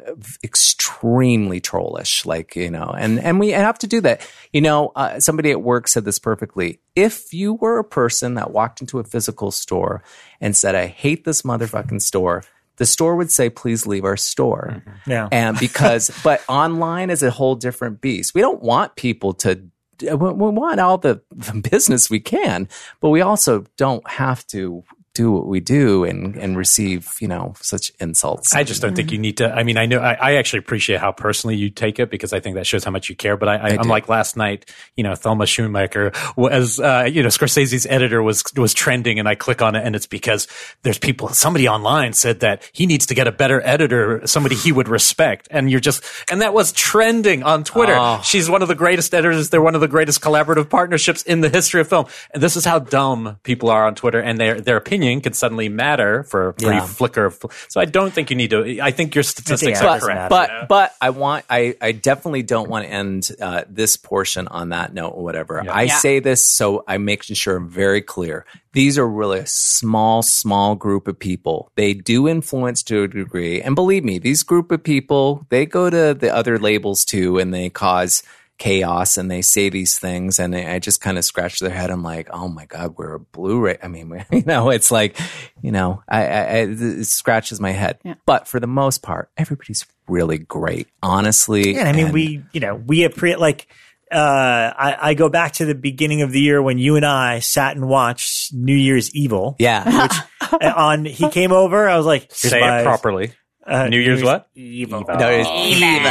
Speaker 5: extremely trollish, like, you know, and, and we have to do that. You know, uh, somebody at work said this perfectly. If you were a person that walked into a physical store and said, I hate this motherfucking store, the store would say, please leave our store.
Speaker 2: Mm-hmm. Yeah.
Speaker 5: And because, but online is a whole different beast. We don't want people to, we want all the, the business we can, but we also don't have to do what we do and, and receive, you know, such insults.
Speaker 3: I just don't think you need to. I mean, I know I, I actually appreciate how personally you take it, because I think that shows how much you care. But I, I, I I'm like last night, you know, Thelma Schoonmaker was, uh, you know, Scorsese's editor was was trending, and I click on it, and it's because there's people. Somebody online said that he needs to get a better editor, somebody he would respect, and you're just, and that was trending on Twitter. Oh. She's one of the greatest editors. They're one of the greatest collaborative partnerships in the history of film. And this is how dumb people are on Twitter, and their their opinion can suddenly matter for a brief yeah. flicker of, so I don't think you need to. I think your statistics
Speaker 5: but,
Speaker 3: are correct.
Speaker 5: But yeah. but I want I, I definitely don't want to end uh, this portion on that note or whatever. Yeah. I yeah. say this so I'm making sure I'm very clear. These are really a small, small group of people. They do influence to a degree, and believe me, these group of people, they go to the other labels too, and they cause chaos, and they say these things, and I just kind of scratch their head. I'm like, oh my God, we're a Blu-ray. I mean, you know, it's like, you know, I, I, it scratches my head. Yeah. But for the most part, everybody's really great, honestly.
Speaker 2: Yeah, I mean, and, we, you know, we appreciate, like, uh, I, I go back to the beginning of the year when you and I sat and watched New Year's Evil.
Speaker 5: Yeah.
Speaker 2: Which on, he came over, I was like,
Speaker 3: say it properly. Uh,
Speaker 2: New
Speaker 3: Year's, Year's what?
Speaker 2: Evil.
Speaker 3: Evil.
Speaker 5: No, it's evil.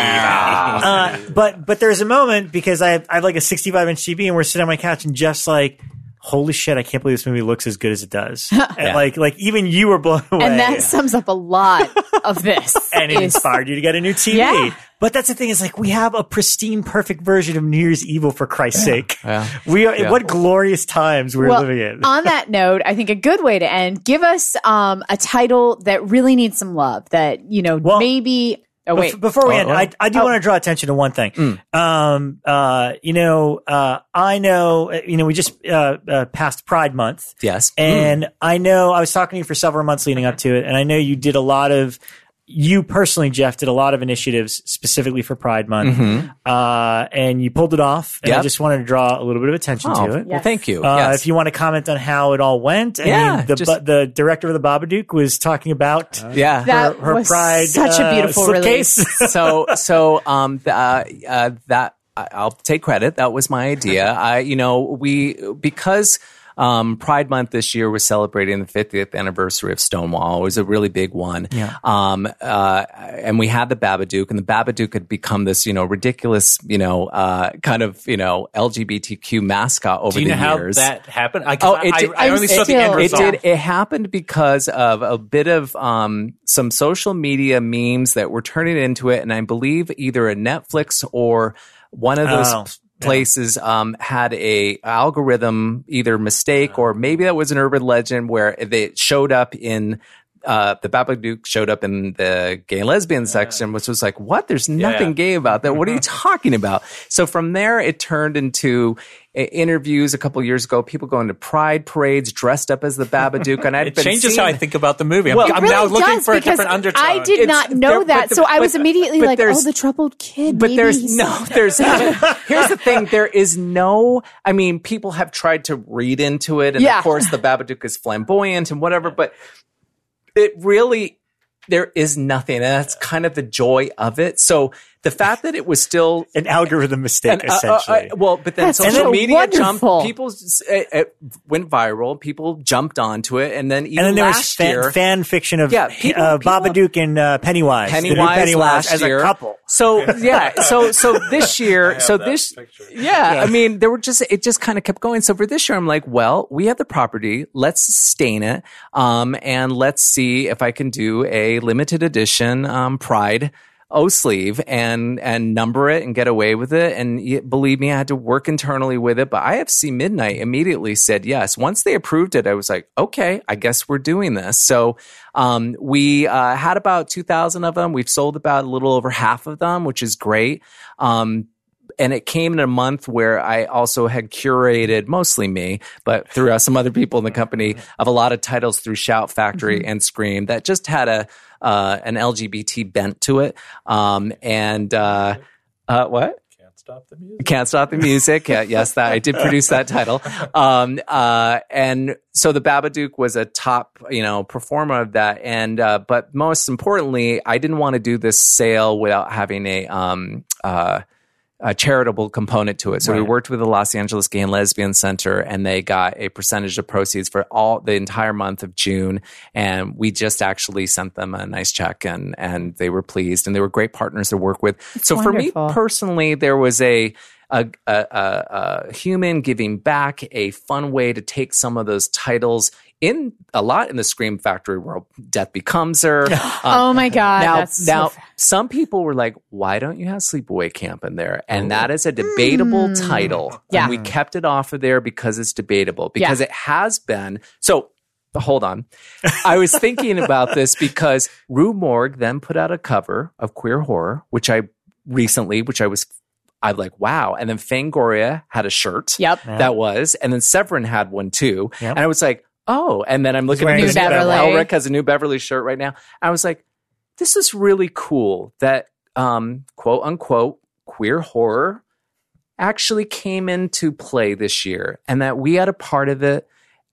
Speaker 2: Uh, but but there's a moment, because I have, I have like a sixty-five inch T V, and we're sitting on my couch, and Jeff's like, holy shit, I can't believe this movie looks as good as it does. And
Speaker 5: yeah.
Speaker 2: like like even you were blown away.
Speaker 4: And that sums up a lot of this.
Speaker 2: And it inspired you to get a new T V.
Speaker 4: Yeah.
Speaker 2: But that's the thing, is like, we have a pristine, perfect version of New Year's Evil, for Christ's
Speaker 5: yeah.
Speaker 2: sake.
Speaker 5: Yeah.
Speaker 2: We are,
Speaker 5: yeah.
Speaker 2: what glorious times we're
Speaker 4: well,
Speaker 2: living in.
Speaker 4: On that note, I think a good way to end, give us um, a title that really needs some love, that, you know,
Speaker 2: well,
Speaker 4: maybe... Oh, wait.
Speaker 2: Bef- before we
Speaker 5: oh,
Speaker 2: end,
Speaker 5: oh.
Speaker 2: I, I do
Speaker 4: oh.
Speaker 2: want to draw attention to one thing.
Speaker 5: Mm.
Speaker 2: Um, uh, you know, uh, I know, you know, we just uh, uh, passed Pride Month.
Speaker 5: Yes.
Speaker 2: And
Speaker 5: mm.
Speaker 2: I know, I was talking to you for several months leading up to it, and I know you did a lot of, you personally, Jeff, did a lot of initiatives specifically for Pride Month.
Speaker 5: Mm-hmm.
Speaker 2: Uh, and you pulled it off. And
Speaker 5: yep.
Speaker 2: I just wanted to draw a little bit of attention
Speaker 5: oh,
Speaker 2: to it.
Speaker 5: Well, thank you.
Speaker 2: Uh,
Speaker 5: yes.
Speaker 2: If you want to comment on how it all went. I
Speaker 5: yeah,
Speaker 2: mean, the,
Speaker 5: just,
Speaker 2: bu- the director of the Babadook was talking about
Speaker 5: uh, yeah.
Speaker 4: that
Speaker 2: her, her
Speaker 4: was
Speaker 2: Pride
Speaker 4: such a beautiful
Speaker 2: uh, release.
Speaker 5: so, so, um, uh, uh, that, I'll take credit. That was my idea. I, you know, we, because, Um, Pride Month this year was celebrating the fiftieth anniversary of Stonewall. It was a really big one.
Speaker 2: Yeah.
Speaker 5: Um, uh, and we had the Babadook, and the Babadook had become this, you know, ridiculous, you know, uh, kind of, you know, L G B T Q mascot over
Speaker 3: the years. Do you know
Speaker 5: years.
Speaker 3: how that happened? I,
Speaker 5: oh, it
Speaker 3: I,
Speaker 5: did,
Speaker 3: I, I only saw the end
Speaker 5: it
Speaker 3: result.
Speaker 5: did. It happened because of a bit of um, some social media memes that were turning into it, and I believe either a Netflix or one of those.
Speaker 2: Oh.
Speaker 5: Places um, had a algorithm either mistake, or maybe that was an urban legend, where they showed up in uh, the Babadook showed up in the gay and lesbian section, which was like, what? There's nothing
Speaker 3: yeah.
Speaker 5: gay about that. What are you talking about? So from there, it turned into uh, interviews a couple of years ago. People going to pride parades dressed up as the Babadook, and I've
Speaker 3: it
Speaker 5: been
Speaker 3: changes
Speaker 5: seeing,
Speaker 3: how I think about the movie. I'm,
Speaker 5: Well,
Speaker 3: I'm
Speaker 4: really
Speaker 3: now looking
Speaker 4: does,
Speaker 3: for a
Speaker 4: because
Speaker 3: different undertone.
Speaker 4: I did
Speaker 5: It's-
Speaker 4: not know
Speaker 5: there-
Speaker 4: that,
Speaker 5: but the-
Speaker 4: so I was
Speaker 5: but-
Speaker 4: immediately
Speaker 5: but
Speaker 4: like,
Speaker 5: there's-
Speaker 4: "Oh, the troubled kid."
Speaker 5: But
Speaker 4: maybe
Speaker 5: there's
Speaker 4: he's-
Speaker 5: no, there's here's the thing. There is no, I mean, people have tried to read into it. And
Speaker 4: Yeah.
Speaker 5: of course, the Babadook is flamboyant and whatever, but it really, there is nothing. And that's kind of the joy of it. So the fact that it was still
Speaker 2: An algorithm mistake,
Speaker 5: and, uh, uh,
Speaker 2: essentially.
Speaker 5: uh, well, but then
Speaker 4: That's
Speaker 5: social
Speaker 4: so
Speaker 5: media
Speaker 4: wonderful.
Speaker 5: jumped. People uh, uh, went viral. People jumped onto it, and then even
Speaker 2: and then there was
Speaker 5: last
Speaker 2: fan,
Speaker 5: year,
Speaker 2: fan fiction of
Speaker 5: Yeah, people-
Speaker 2: uh,
Speaker 5: people-
Speaker 2: Babadook and uh, Pennywise. The new
Speaker 5: Pennywise,
Speaker 2: Pennywise
Speaker 5: last
Speaker 2: as
Speaker 5: year.
Speaker 2: a couple.
Speaker 5: So yeah, so so this year, so
Speaker 6: that
Speaker 5: this
Speaker 6: picture.
Speaker 5: yeah, I mean, there were just it just kind of kept going. So for this year, I'm like, well, we have the property, let's sustain it, um, and let's see if I can do a limited edition um, Pride O sleeve and and number it and get away with it. And y- believe me, I had to work internally with it. But I F C Midnight immediately said yes. Once they approved it, I was like, okay, I guess we're doing this. So um, we uh, had about two thousand of them. We've sold about a little over half of them, which is great. Um, and it came in a month where I also had curated, mostly me, but through uh, some other people in the company, of a lot of titles through Shout Factory mm-hmm. and Scream that just had a uh, an L G B T bent to it. Um, and uh, uh, what?
Speaker 6: Stop the music.
Speaker 5: Can't Stop the Music. Yeah, yes, that I did produce that title. Um, uh, and so the Babadook was a top, you know, performer of that. And uh, but most importantly, I didn't want to do this sale without having a um, uh, a charitable component to it. So right. we worked with the Los Angeles Gay and Lesbian Center, and they got a percentage of proceeds for all the entire month of June. And we just actually sent them a nice check, and and they were pleased, and they were great partners to work with.
Speaker 4: That's
Speaker 5: so
Speaker 4: wonderful.
Speaker 5: For me personally, there was a a, a a a human giving back, a fun way to take some of those titles. In a lot in the Scream Factory world, Death Becomes Her. Um,
Speaker 4: oh my God!
Speaker 5: Now,
Speaker 4: that's
Speaker 5: now
Speaker 4: so
Speaker 5: some people were like, "Why don't you have Sleepaway Camp in there?" And that is a debatable mm. title.
Speaker 4: Yeah,
Speaker 5: and we kept it off of there because it's debatable. Because yeah. it has been so. Hold on, I was thinking about this because Rue Morgue then put out a cover of Queer Horror, which I recently, which I was. I'm like, wow. And then Fangoria had a shirt.
Speaker 4: Yep.
Speaker 5: Yeah. That was. And then Severin had one too.
Speaker 2: Yep.
Speaker 5: And I was like, oh. And then I'm looking at this. Elric has a New Beverly shirt right now. I was like, this is really cool that, um, quote unquote, queer horror actually came into play this year and that we had a part of it.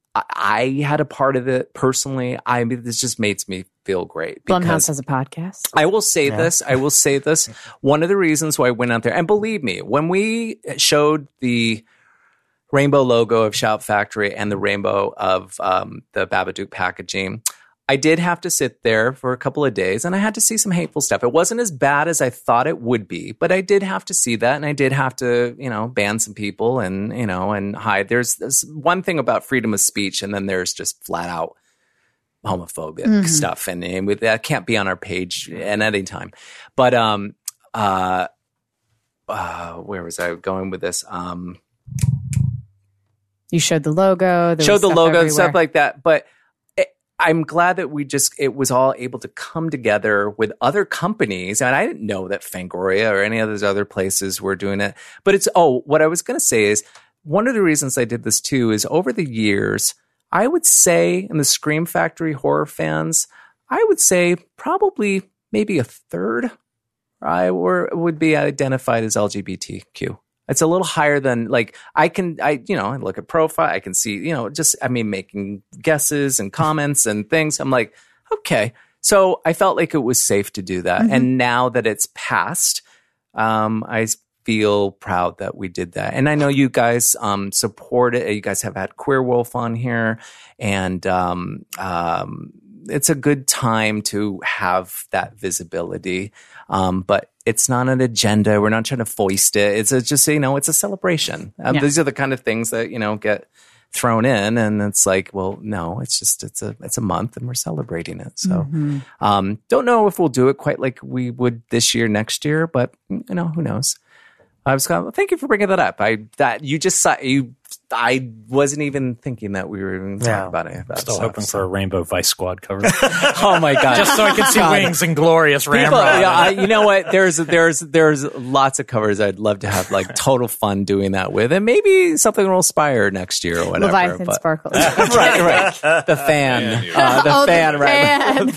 Speaker 5: I had a part of it personally. I mean, this just makes me feel great.
Speaker 4: Blumhouse has a podcast.
Speaker 5: I will say
Speaker 2: yeah.
Speaker 5: this. I will say this. One of the reasons why I went out there, and believe me, when we showed the rainbow logo of Shout Factory and the rainbow of um, the Babadook packaging, I did have to sit there for a couple of days and I had to see some hateful stuff. It wasn't as bad as I thought it would be, but I did have to see that, and I did have to, you know, ban some people and, you know, and hide. There's, there's one thing about freedom of speech, and then there's just flat out homophobic mm-hmm. stuff, and, and with, that can't be on our page at any time. But um, uh, uh, where was I going with this? Um,
Speaker 4: you showed the logo, there
Speaker 5: showed the logo,
Speaker 4: everywhere.
Speaker 5: Stuff like that, but. I'm glad that we just, it was all able to come together with other companies. And I didn't know that Fangoria or any of those other places were doing it. But it's, oh, what I was going to say is one of the reasons I did this too is over the years, I would say in the Scream Factory horror fans, I would say probably maybe a third I were, would be identified as L G B T Q. It's a little higher than like I can, I, you know, I look at profile, I can see, you know, just, I mean, making guesses and comments and things. I'm like, okay. So I felt like it was safe to do that. Mm-hmm. And now that it's passed, um, I feel proud that we did that. And I know you guys um, support it. You guys have had Queer Wolf on here, and um, um, it's a good time to have that visibility. Um, but it's not an agenda. We're not trying to foist it. It's a, just, you know, it's a celebration. Um,
Speaker 4: yeah.
Speaker 5: These are the kind of things that, you know, get thrown in, and it's like, well, no, it's just, it's a, it's a month and we're celebrating it. So,
Speaker 4: mm-hmm.
Speaker 5: um, don't know if we'll do it quite like we would this year, next year, but you know, who knows? I was going, thank you for bringing that up. I, that you just saw, you, I wasn't even thinking that we were even talking
Speaker 2: yeah.
Speaker 5: about it.
Speaker 3: Still so, hoping so. for a Rainbow Vice Squad cover.
Speaker 5: Oh my God.
Speaker 3: Just so I can see God. Wings and glorious ramrod.
Speaker 5: Yeah, I, you know what? There's, there's, there's lots of covers I'd love to have like total fun doing that with, and maybe something will inspire next year or whatever.
Speaker 4: Leviathan
Speaker 5: but,
Speaker 4: Sparkle.
Speaker 5: right, right. The fan, uh, the
Speaker 4: oh,
Speaker 5: fan,
Speaker 4: the
Speaker 5: right?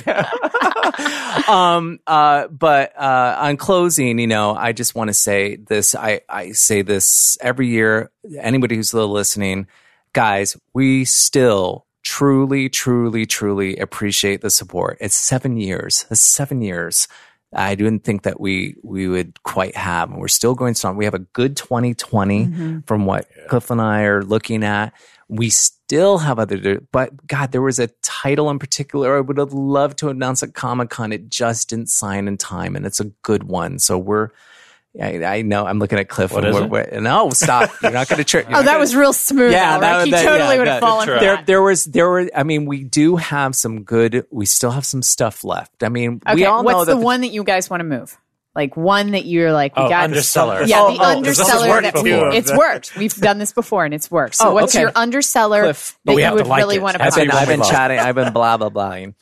Speaker 4: fan.
Speaker 5: um, uh, but, uh, on closing, you know, I just want to say this. I, I say this every year. Anybody who's listening, guys, we still truly, truly, truly appreciate the support. It's seven years. It's seven years. I didn't think that we we would quite have, and we're still going strong. We have a good twenty twenty mm-hmm. from what yeah. Cliff and I are looking at. We still have other, but God, there was a title in particular I would have loved to announce at Comic-Con. It just didn't sign in time, and it's a good one. So we're. I, I know. I'm looking at Cliff.
Speaker 3: What
Speaker 5: and
Speaker 3: is
Speaker 5: we're, we're, no, stop! You're not going to trip.
Speaker 4: Oh, that
Speaker 5: gonna,
Speaker 4: was real smooth.
Speaker 5: Yeah,
Speaker 4: that,
Speaker 5: that,
Speaker 4: he
Speaker 5: that,
Speaker 4: totally
Speaker 5: yeah,
Speaker 4: would have
Speaker 5: that,
Speaker 4: fallen for
Speaker 5: there,
Speaker 4: that.
Speaker 5: there was, there were. I mean, we do have some good. We still have some stuff left. I mean,
Speaker 4: okay,
Speaker 5: we all
Speaker 4: what's
Speaker 5: know
Speaker 4: the,
Speaker 5: that the
Speaker 4: one that you guys want to move? Like one that you're like, we
Speaker 3: oh,
Speaker 4: got
Speaker 3: underseller.
Speaker 4: Yeah,
Speaker 3: oh,
Speaker 4: the
Speaker 3: oh,
Speaker 4: underseller that we,
Speaker 3: before.
Speaker 4: it's worked. We've done this before and it's worked. So
Speaker 5: oh,
Speaker 4: what's
Speaker 5: okay.
Speaker 4: your underseller
Speaker 5: Cliff,
Speaker 4: that
Speaker 3: we
Speaker 4: you
Speaker 3: have
Speaker 4: would
Speaker 3: to like
Speaker 4: really
Speaker 3: it.
Speaker 4: want to
Speaker 5: I've been,
Speaker 4: put
Speaker 5: I've been
Speaker 3: love.
Speaker 5: chatting. I've been blah blah blahing.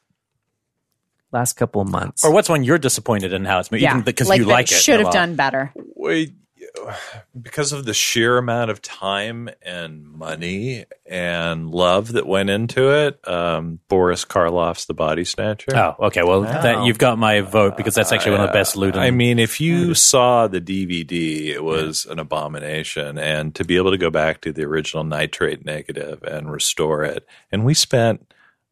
Speaker 5: Last couple of months.
Speaker 3: Or what's one you're disappointed in how it's made,
Speaker 4: yeah,
Speaker 3: even because
Speaker 4: like
Speaker 3: you like it?
Speaker 4: Should have
Speaker 3: well.
Speaker 4: done better.
Speaker 6: Wait, because of the sheer amount of time and money and love that went into it, um, Boris Karloff's The Body Snatcher.
Speaker 3: Oh, okay. Well, that, you've got my vote because that's actually one of the best Ludin.
Speaker 6: I mean, if you saw the D V D, it was an abomination. And to be able to go back to the original nitrate negative and restore it, and we spent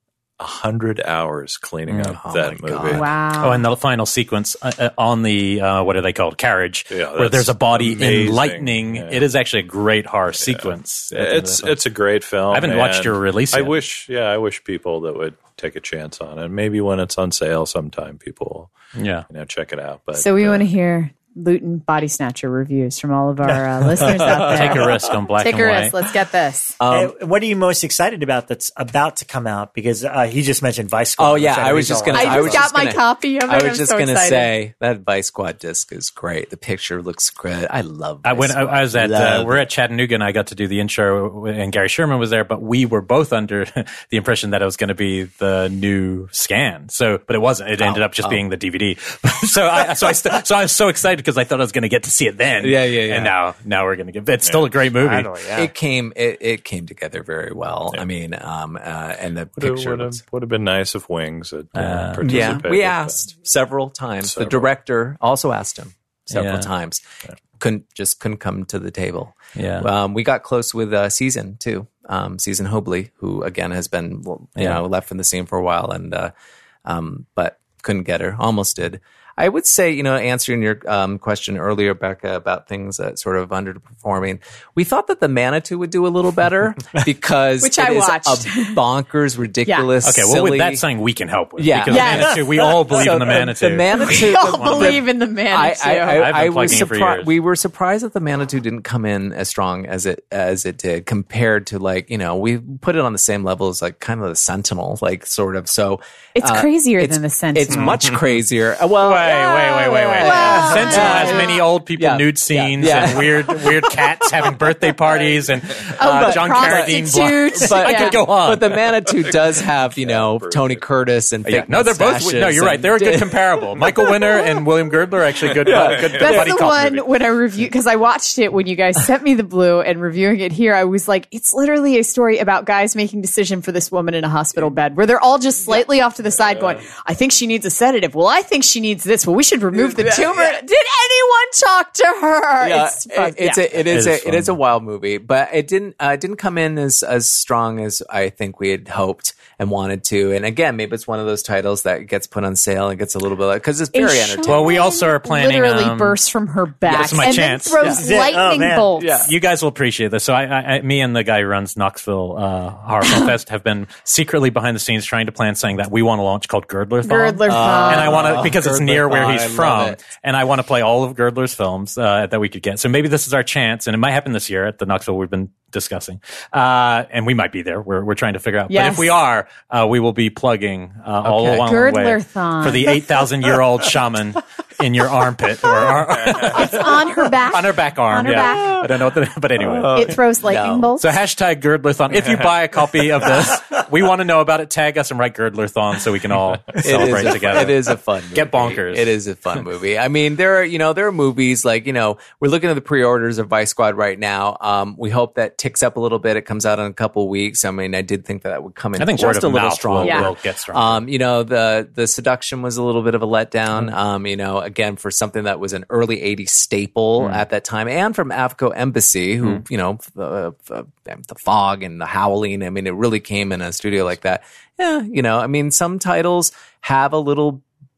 Speaker 6: a hundred hours cleaning up
Speaker 5: Oh
Speaker 6: that
Speaker 5: my
Speaker 6: movie.
Speaker 5: God.
Speaker 4: Wow.
Speaker 3: Oh, and the final sequence uh, uh, on the uh, what are they called carriage,
Speaker 6: Yeah,
Speaker 3: where
Speaker 6: that's
Speaker 3: there's a body
Speaker 6: amazing.
Speaker 3: in lightning.
Speaker 6: Yeah.
Speaker 3: It is actually a great horror sequence.
Speaker 6: It's it's a great film.
Speaker 3: I haven't watched
Speaker 6: and
Speaker 3: your release
Speaker 6: I
Speaker 3: yet.
Speaker 6: wish, yeah, I wish people that would take a chance on it. Maybe when it's on sale, sometime people,
Speaker 3: yeah.
Speaker 6: you know, check it out. But
Speaker 4: So we
Speaker 6: uh,
Speaker 4: want to hear Luton Body Snatcher reviews from all of our uh, listeners out there.
Speaker 3: Take a risk on black
Speaker 4: Take
Speaker 3: and
Speaker 4: a
Speaker 3: white.
Speaker 4: risk. Let's get this.
Speaker 5: Um,
Speaker 2: Hey, what are you most excited about that's about to come out? Because uh, he just mentioned Vice Squad.
Speaker 5: Oh, yeah,
Speaker 2: which
Speaker 5: I was
Speaker 2: know
Speaker 5: just
Speaker 2: he's
Speaker 5: gonna-
Speaker 2: all
Speaker 4: I
Speaker 5: I
Speaker 2: about.
Speaker 5: was
Speaker 4: just got
Speaker 5: just
Speaker 4: my
Speaker 5: gonna-
Speaker 4: copy of it.
Speaker 5: I was
Speaker 4: I'm
Speaker 5: just
Speaker 4: so
Speaker 5: gonna
Speaker 4: excited.
Speaker 5: say that Vice Squad disc is great. The picture looks great. I love.
Speaker 3: I
Speaker 5: Vice
Speaker 3: went. I, I was at. Uh,
Speaker 5: Love
Speaker 3: we're
Speaker 5: it.
Speaker 3: at Chattanooga, and I got to do the intro, and Gary Sherman was there. But we were both under the impression that it was going to be the new Scan. So, but it wasn't. It ended
Speaker 5: Oh,
Speaker 3: up just
Speaker 5: oh.
Speaker 3: being the D V D. so, I, so I, st- so I was so excited because I thought I was going to get to see it then.
Speaker 5: Yeah, yeah, yeah.
Speaker 3: And now, now we're going to get. It's still a great movie.
Speaker 2: Finally, yeah.
Speaker 5: It came. It, it came together very well. I mean, um, uh, and the
Speaker 6: would have,
Speaker 5: picture.
Speaker 6: would have,
Speaker 5: looks-
Speaker 6: would have been nice if Wings had uh,
Speaker 5: Yeah,
Speaker 6: participated.
Speaker 5: we
Speaker 6: but-
Speaker 5: asked several times.
Speaker 6: Several.
Speaker 5: The director also asked him several
Speaker 3: Yeah.
Speaker 5: times. Couldn't just couldn't come to the table.
Speaker 3: Yeah.
Speaker 5: Um, we got close with uh, Season too. Um, Season Hobley, who again has been well, you
Speaker 3: Yeah.
Speaker 5: know left from the scene for a while, and uh, um, but couldn't get her. Almost did. I would say, you know, answering your um, question earlier, Becca, about things that sort of underperforming, we thought that the Manitou would do a little better because
Speaker 4: Which
Speaker 5: it
Speaker 4: I
Speaker 5: is
Speaker 4: watched.
Speaker 5: a bonkers, ridiculous,
Speaker 3: Okay, well,
Speaker 5: silly.
Speaker 3: that's something we can help with.
Speaker 5: Yeah.
Speaker 3: because
Speaker 4: Yes.
Speaker 3: the Manitou, we all believe
Speaker 5: So
Speaker 3: in the Manitou.
Speaker 5: The Manitou.
Speaker 4: We all
Speaker 5: the-
Speaker 4: believe in the
Speaker 5: I,
Speaker 4: Manitou.
Speaker 5: I, I,
Speaker 3: I've been
Speaker 5: I was
Speaker 3: plugging it for
Speaker 5: surprised.
Speaker 3: years.
Speaker 5: We were surprised that the Manitou didn't come in as strong as it as it did compared to, like, you know, we put it on the same level as like kind of the Sentinel, like sort of. So
Speaker 4: It's
Speaker 5: uh,
Speaker 4: crazier
Speaker 5: it's-
Speaker 4: than the Sentinel.
Speaker 5: It's much crazier. Uh, Well,
Speaker 3: Wait, wait, wait, wait, wait.
Speaker 4: Well,
Speaker 3: Sentinel has
Speaker 5: yeah.
Speaker 3: many old people
Speaker 5: Yeah.
Speaker 3: nude scenes
Speaker 5: Yeah.
Speaker 3: and weird, weird cats having birthday parties and uh,
Speaker 4: but
Speaker 3: John Carradine.
Speaker 4: prostitutes,
Speaker 3: Blah. I
Speaker 4: yeah.
Speaker 3: could go on.
Speaker 5: But the Manitou does have, you know, Tony Curtis and
Speaker 3: Yeah.
Speaker 5: fake
Speaker 3: No, they're both.
Speaker 5: mustaches
Speaker 3: No, you're right.
Speaker 5: and-
Speaker 3: They're a good comparable. Michael Winner and William Girdler are actually good. Uh, good
Speaker 4: That's
Speaker 3: buddy
Speaker 4: the
Speaker 3: cop
Speaker 4: one
Speaker 3: movie.
Speaker 4: when I reviewed, because I watched it when you guys sent me the blue, and reviewing it here, I was like, it's literally a story about guys making decision for this woman in a hospital bed where they're all just slightly off to the side going, I think she needs a sedative. Well, I think she needs this. Well, we should remove the tumor. Did anyone talk to her?
Speaker 5: Yeah,
Speaker 4: it's fun.
Speaker 5: it- it's
Speaker 4: Yeah.
Speaker 5: a, it is
Speaker 3: It is
Speaker 5: a, it is a
Speaker 3: fun.
Speaker 5: wild movie, but it didn't uh, it didn't come in as as strong as I think we had hoped and wanted to. And again, maybe it's one of those titles that gets put on sale and gets a little bit because it's
Speaker 4: A
Speaker 5: very
Speaker 4: shaman
Speaker 5: entertaining.
Speaker 3: Well, we also are planning,
Speaker 4: Literally
Speaker 3: um,
Speaker 4: bursts from her back
Speaker 3: this is my
Speaker 4: and
Speaker 3: chance.
Speaker 4: then throws
Speaker 2: Yeah.
Speaker 4: lightning
Speaker 2: Oh, man.
Speaker 4: bolts.
Speaker 5: Yeah.
Speaker 3: You guys will appreciate this. So, I, I, I, me and the guy who runs Knoxville uh, Horror Film Fest have been secretly behind the scenes trying to plan something that we want to launch called Girdler Thon.
Speaker 4: Girdler Thon.
Speaker 3: And I want to, because it's
Speaker 5: Girdler
Speaker 3: near where
Speaker 5: Thon,
Speaker 3: he's
Speaker 5: I love
Speaker 3: from,
Speaker 5: it.
Speaker 3: and I want to play all of Girdler's films uh, that we could get. So maybe this is our chance, and it might happen this year at the Knoxville we've been discussing. Uh, and we might be there. We're, we're trying to figure out. But
Speaker 4: Yes.
Speaker 3: if we are, uh, we will be plugging uh, all
Speaker 5: Okay.
Speaker 3: along the way
Speaker 4: Girdler-thon.
Speaker 3: for the eight thousand year old shaman in your armpit or
Speaker 4: It's on her back.
Speaker 3: on her back arm.
Speaker 4: On her
Speaker 3: yeah.
Speaker 4: back.
Speaker 3: I don't know what the, but anyway.
Speaker 4: It throws lightning
Speaker 5: no.
Speaker 4: bolts.
Speaker 3: So hashtag Girdlerthon. If you buy a copy of this, we want to know about it. Tag us and write Girdlerthon so we can all celebrate
Speaker 5: it is a,
Speaker 3: together.
Speaker 5: It is a fun movie.
Speaker 3: Get bonkers.
Speaker 5: It is a fun movie. I mean, there are, you know, there are movies like, you know, we're looking at the pre-orders of Vice Squad right now. Um, we hope that ticks up a little bit. It comes out in a couple weeks. I mean, I did think that that would come in
Speaker 3: I think
Speaker 5: just
Speaker 3: word
Speaker 5: a
Speaker 3: of
Speaker 5: little
Speaker 3: mouth
Speaker 5: stronger.
Speaker 3: will,
Speaker 4: Yeah.
Speaker 3: will get stronger.
Speaker 5: Um, you know, the the Seduction was a little bit of a letdown. Um, you know, again, for something that was an early eighties staple at that time, and from Avco Embassy, who, you know, uh, uh, the Fog and the Howling. I mean, it really came in a studio like that. Yeah, you know, I mean, some titles have a little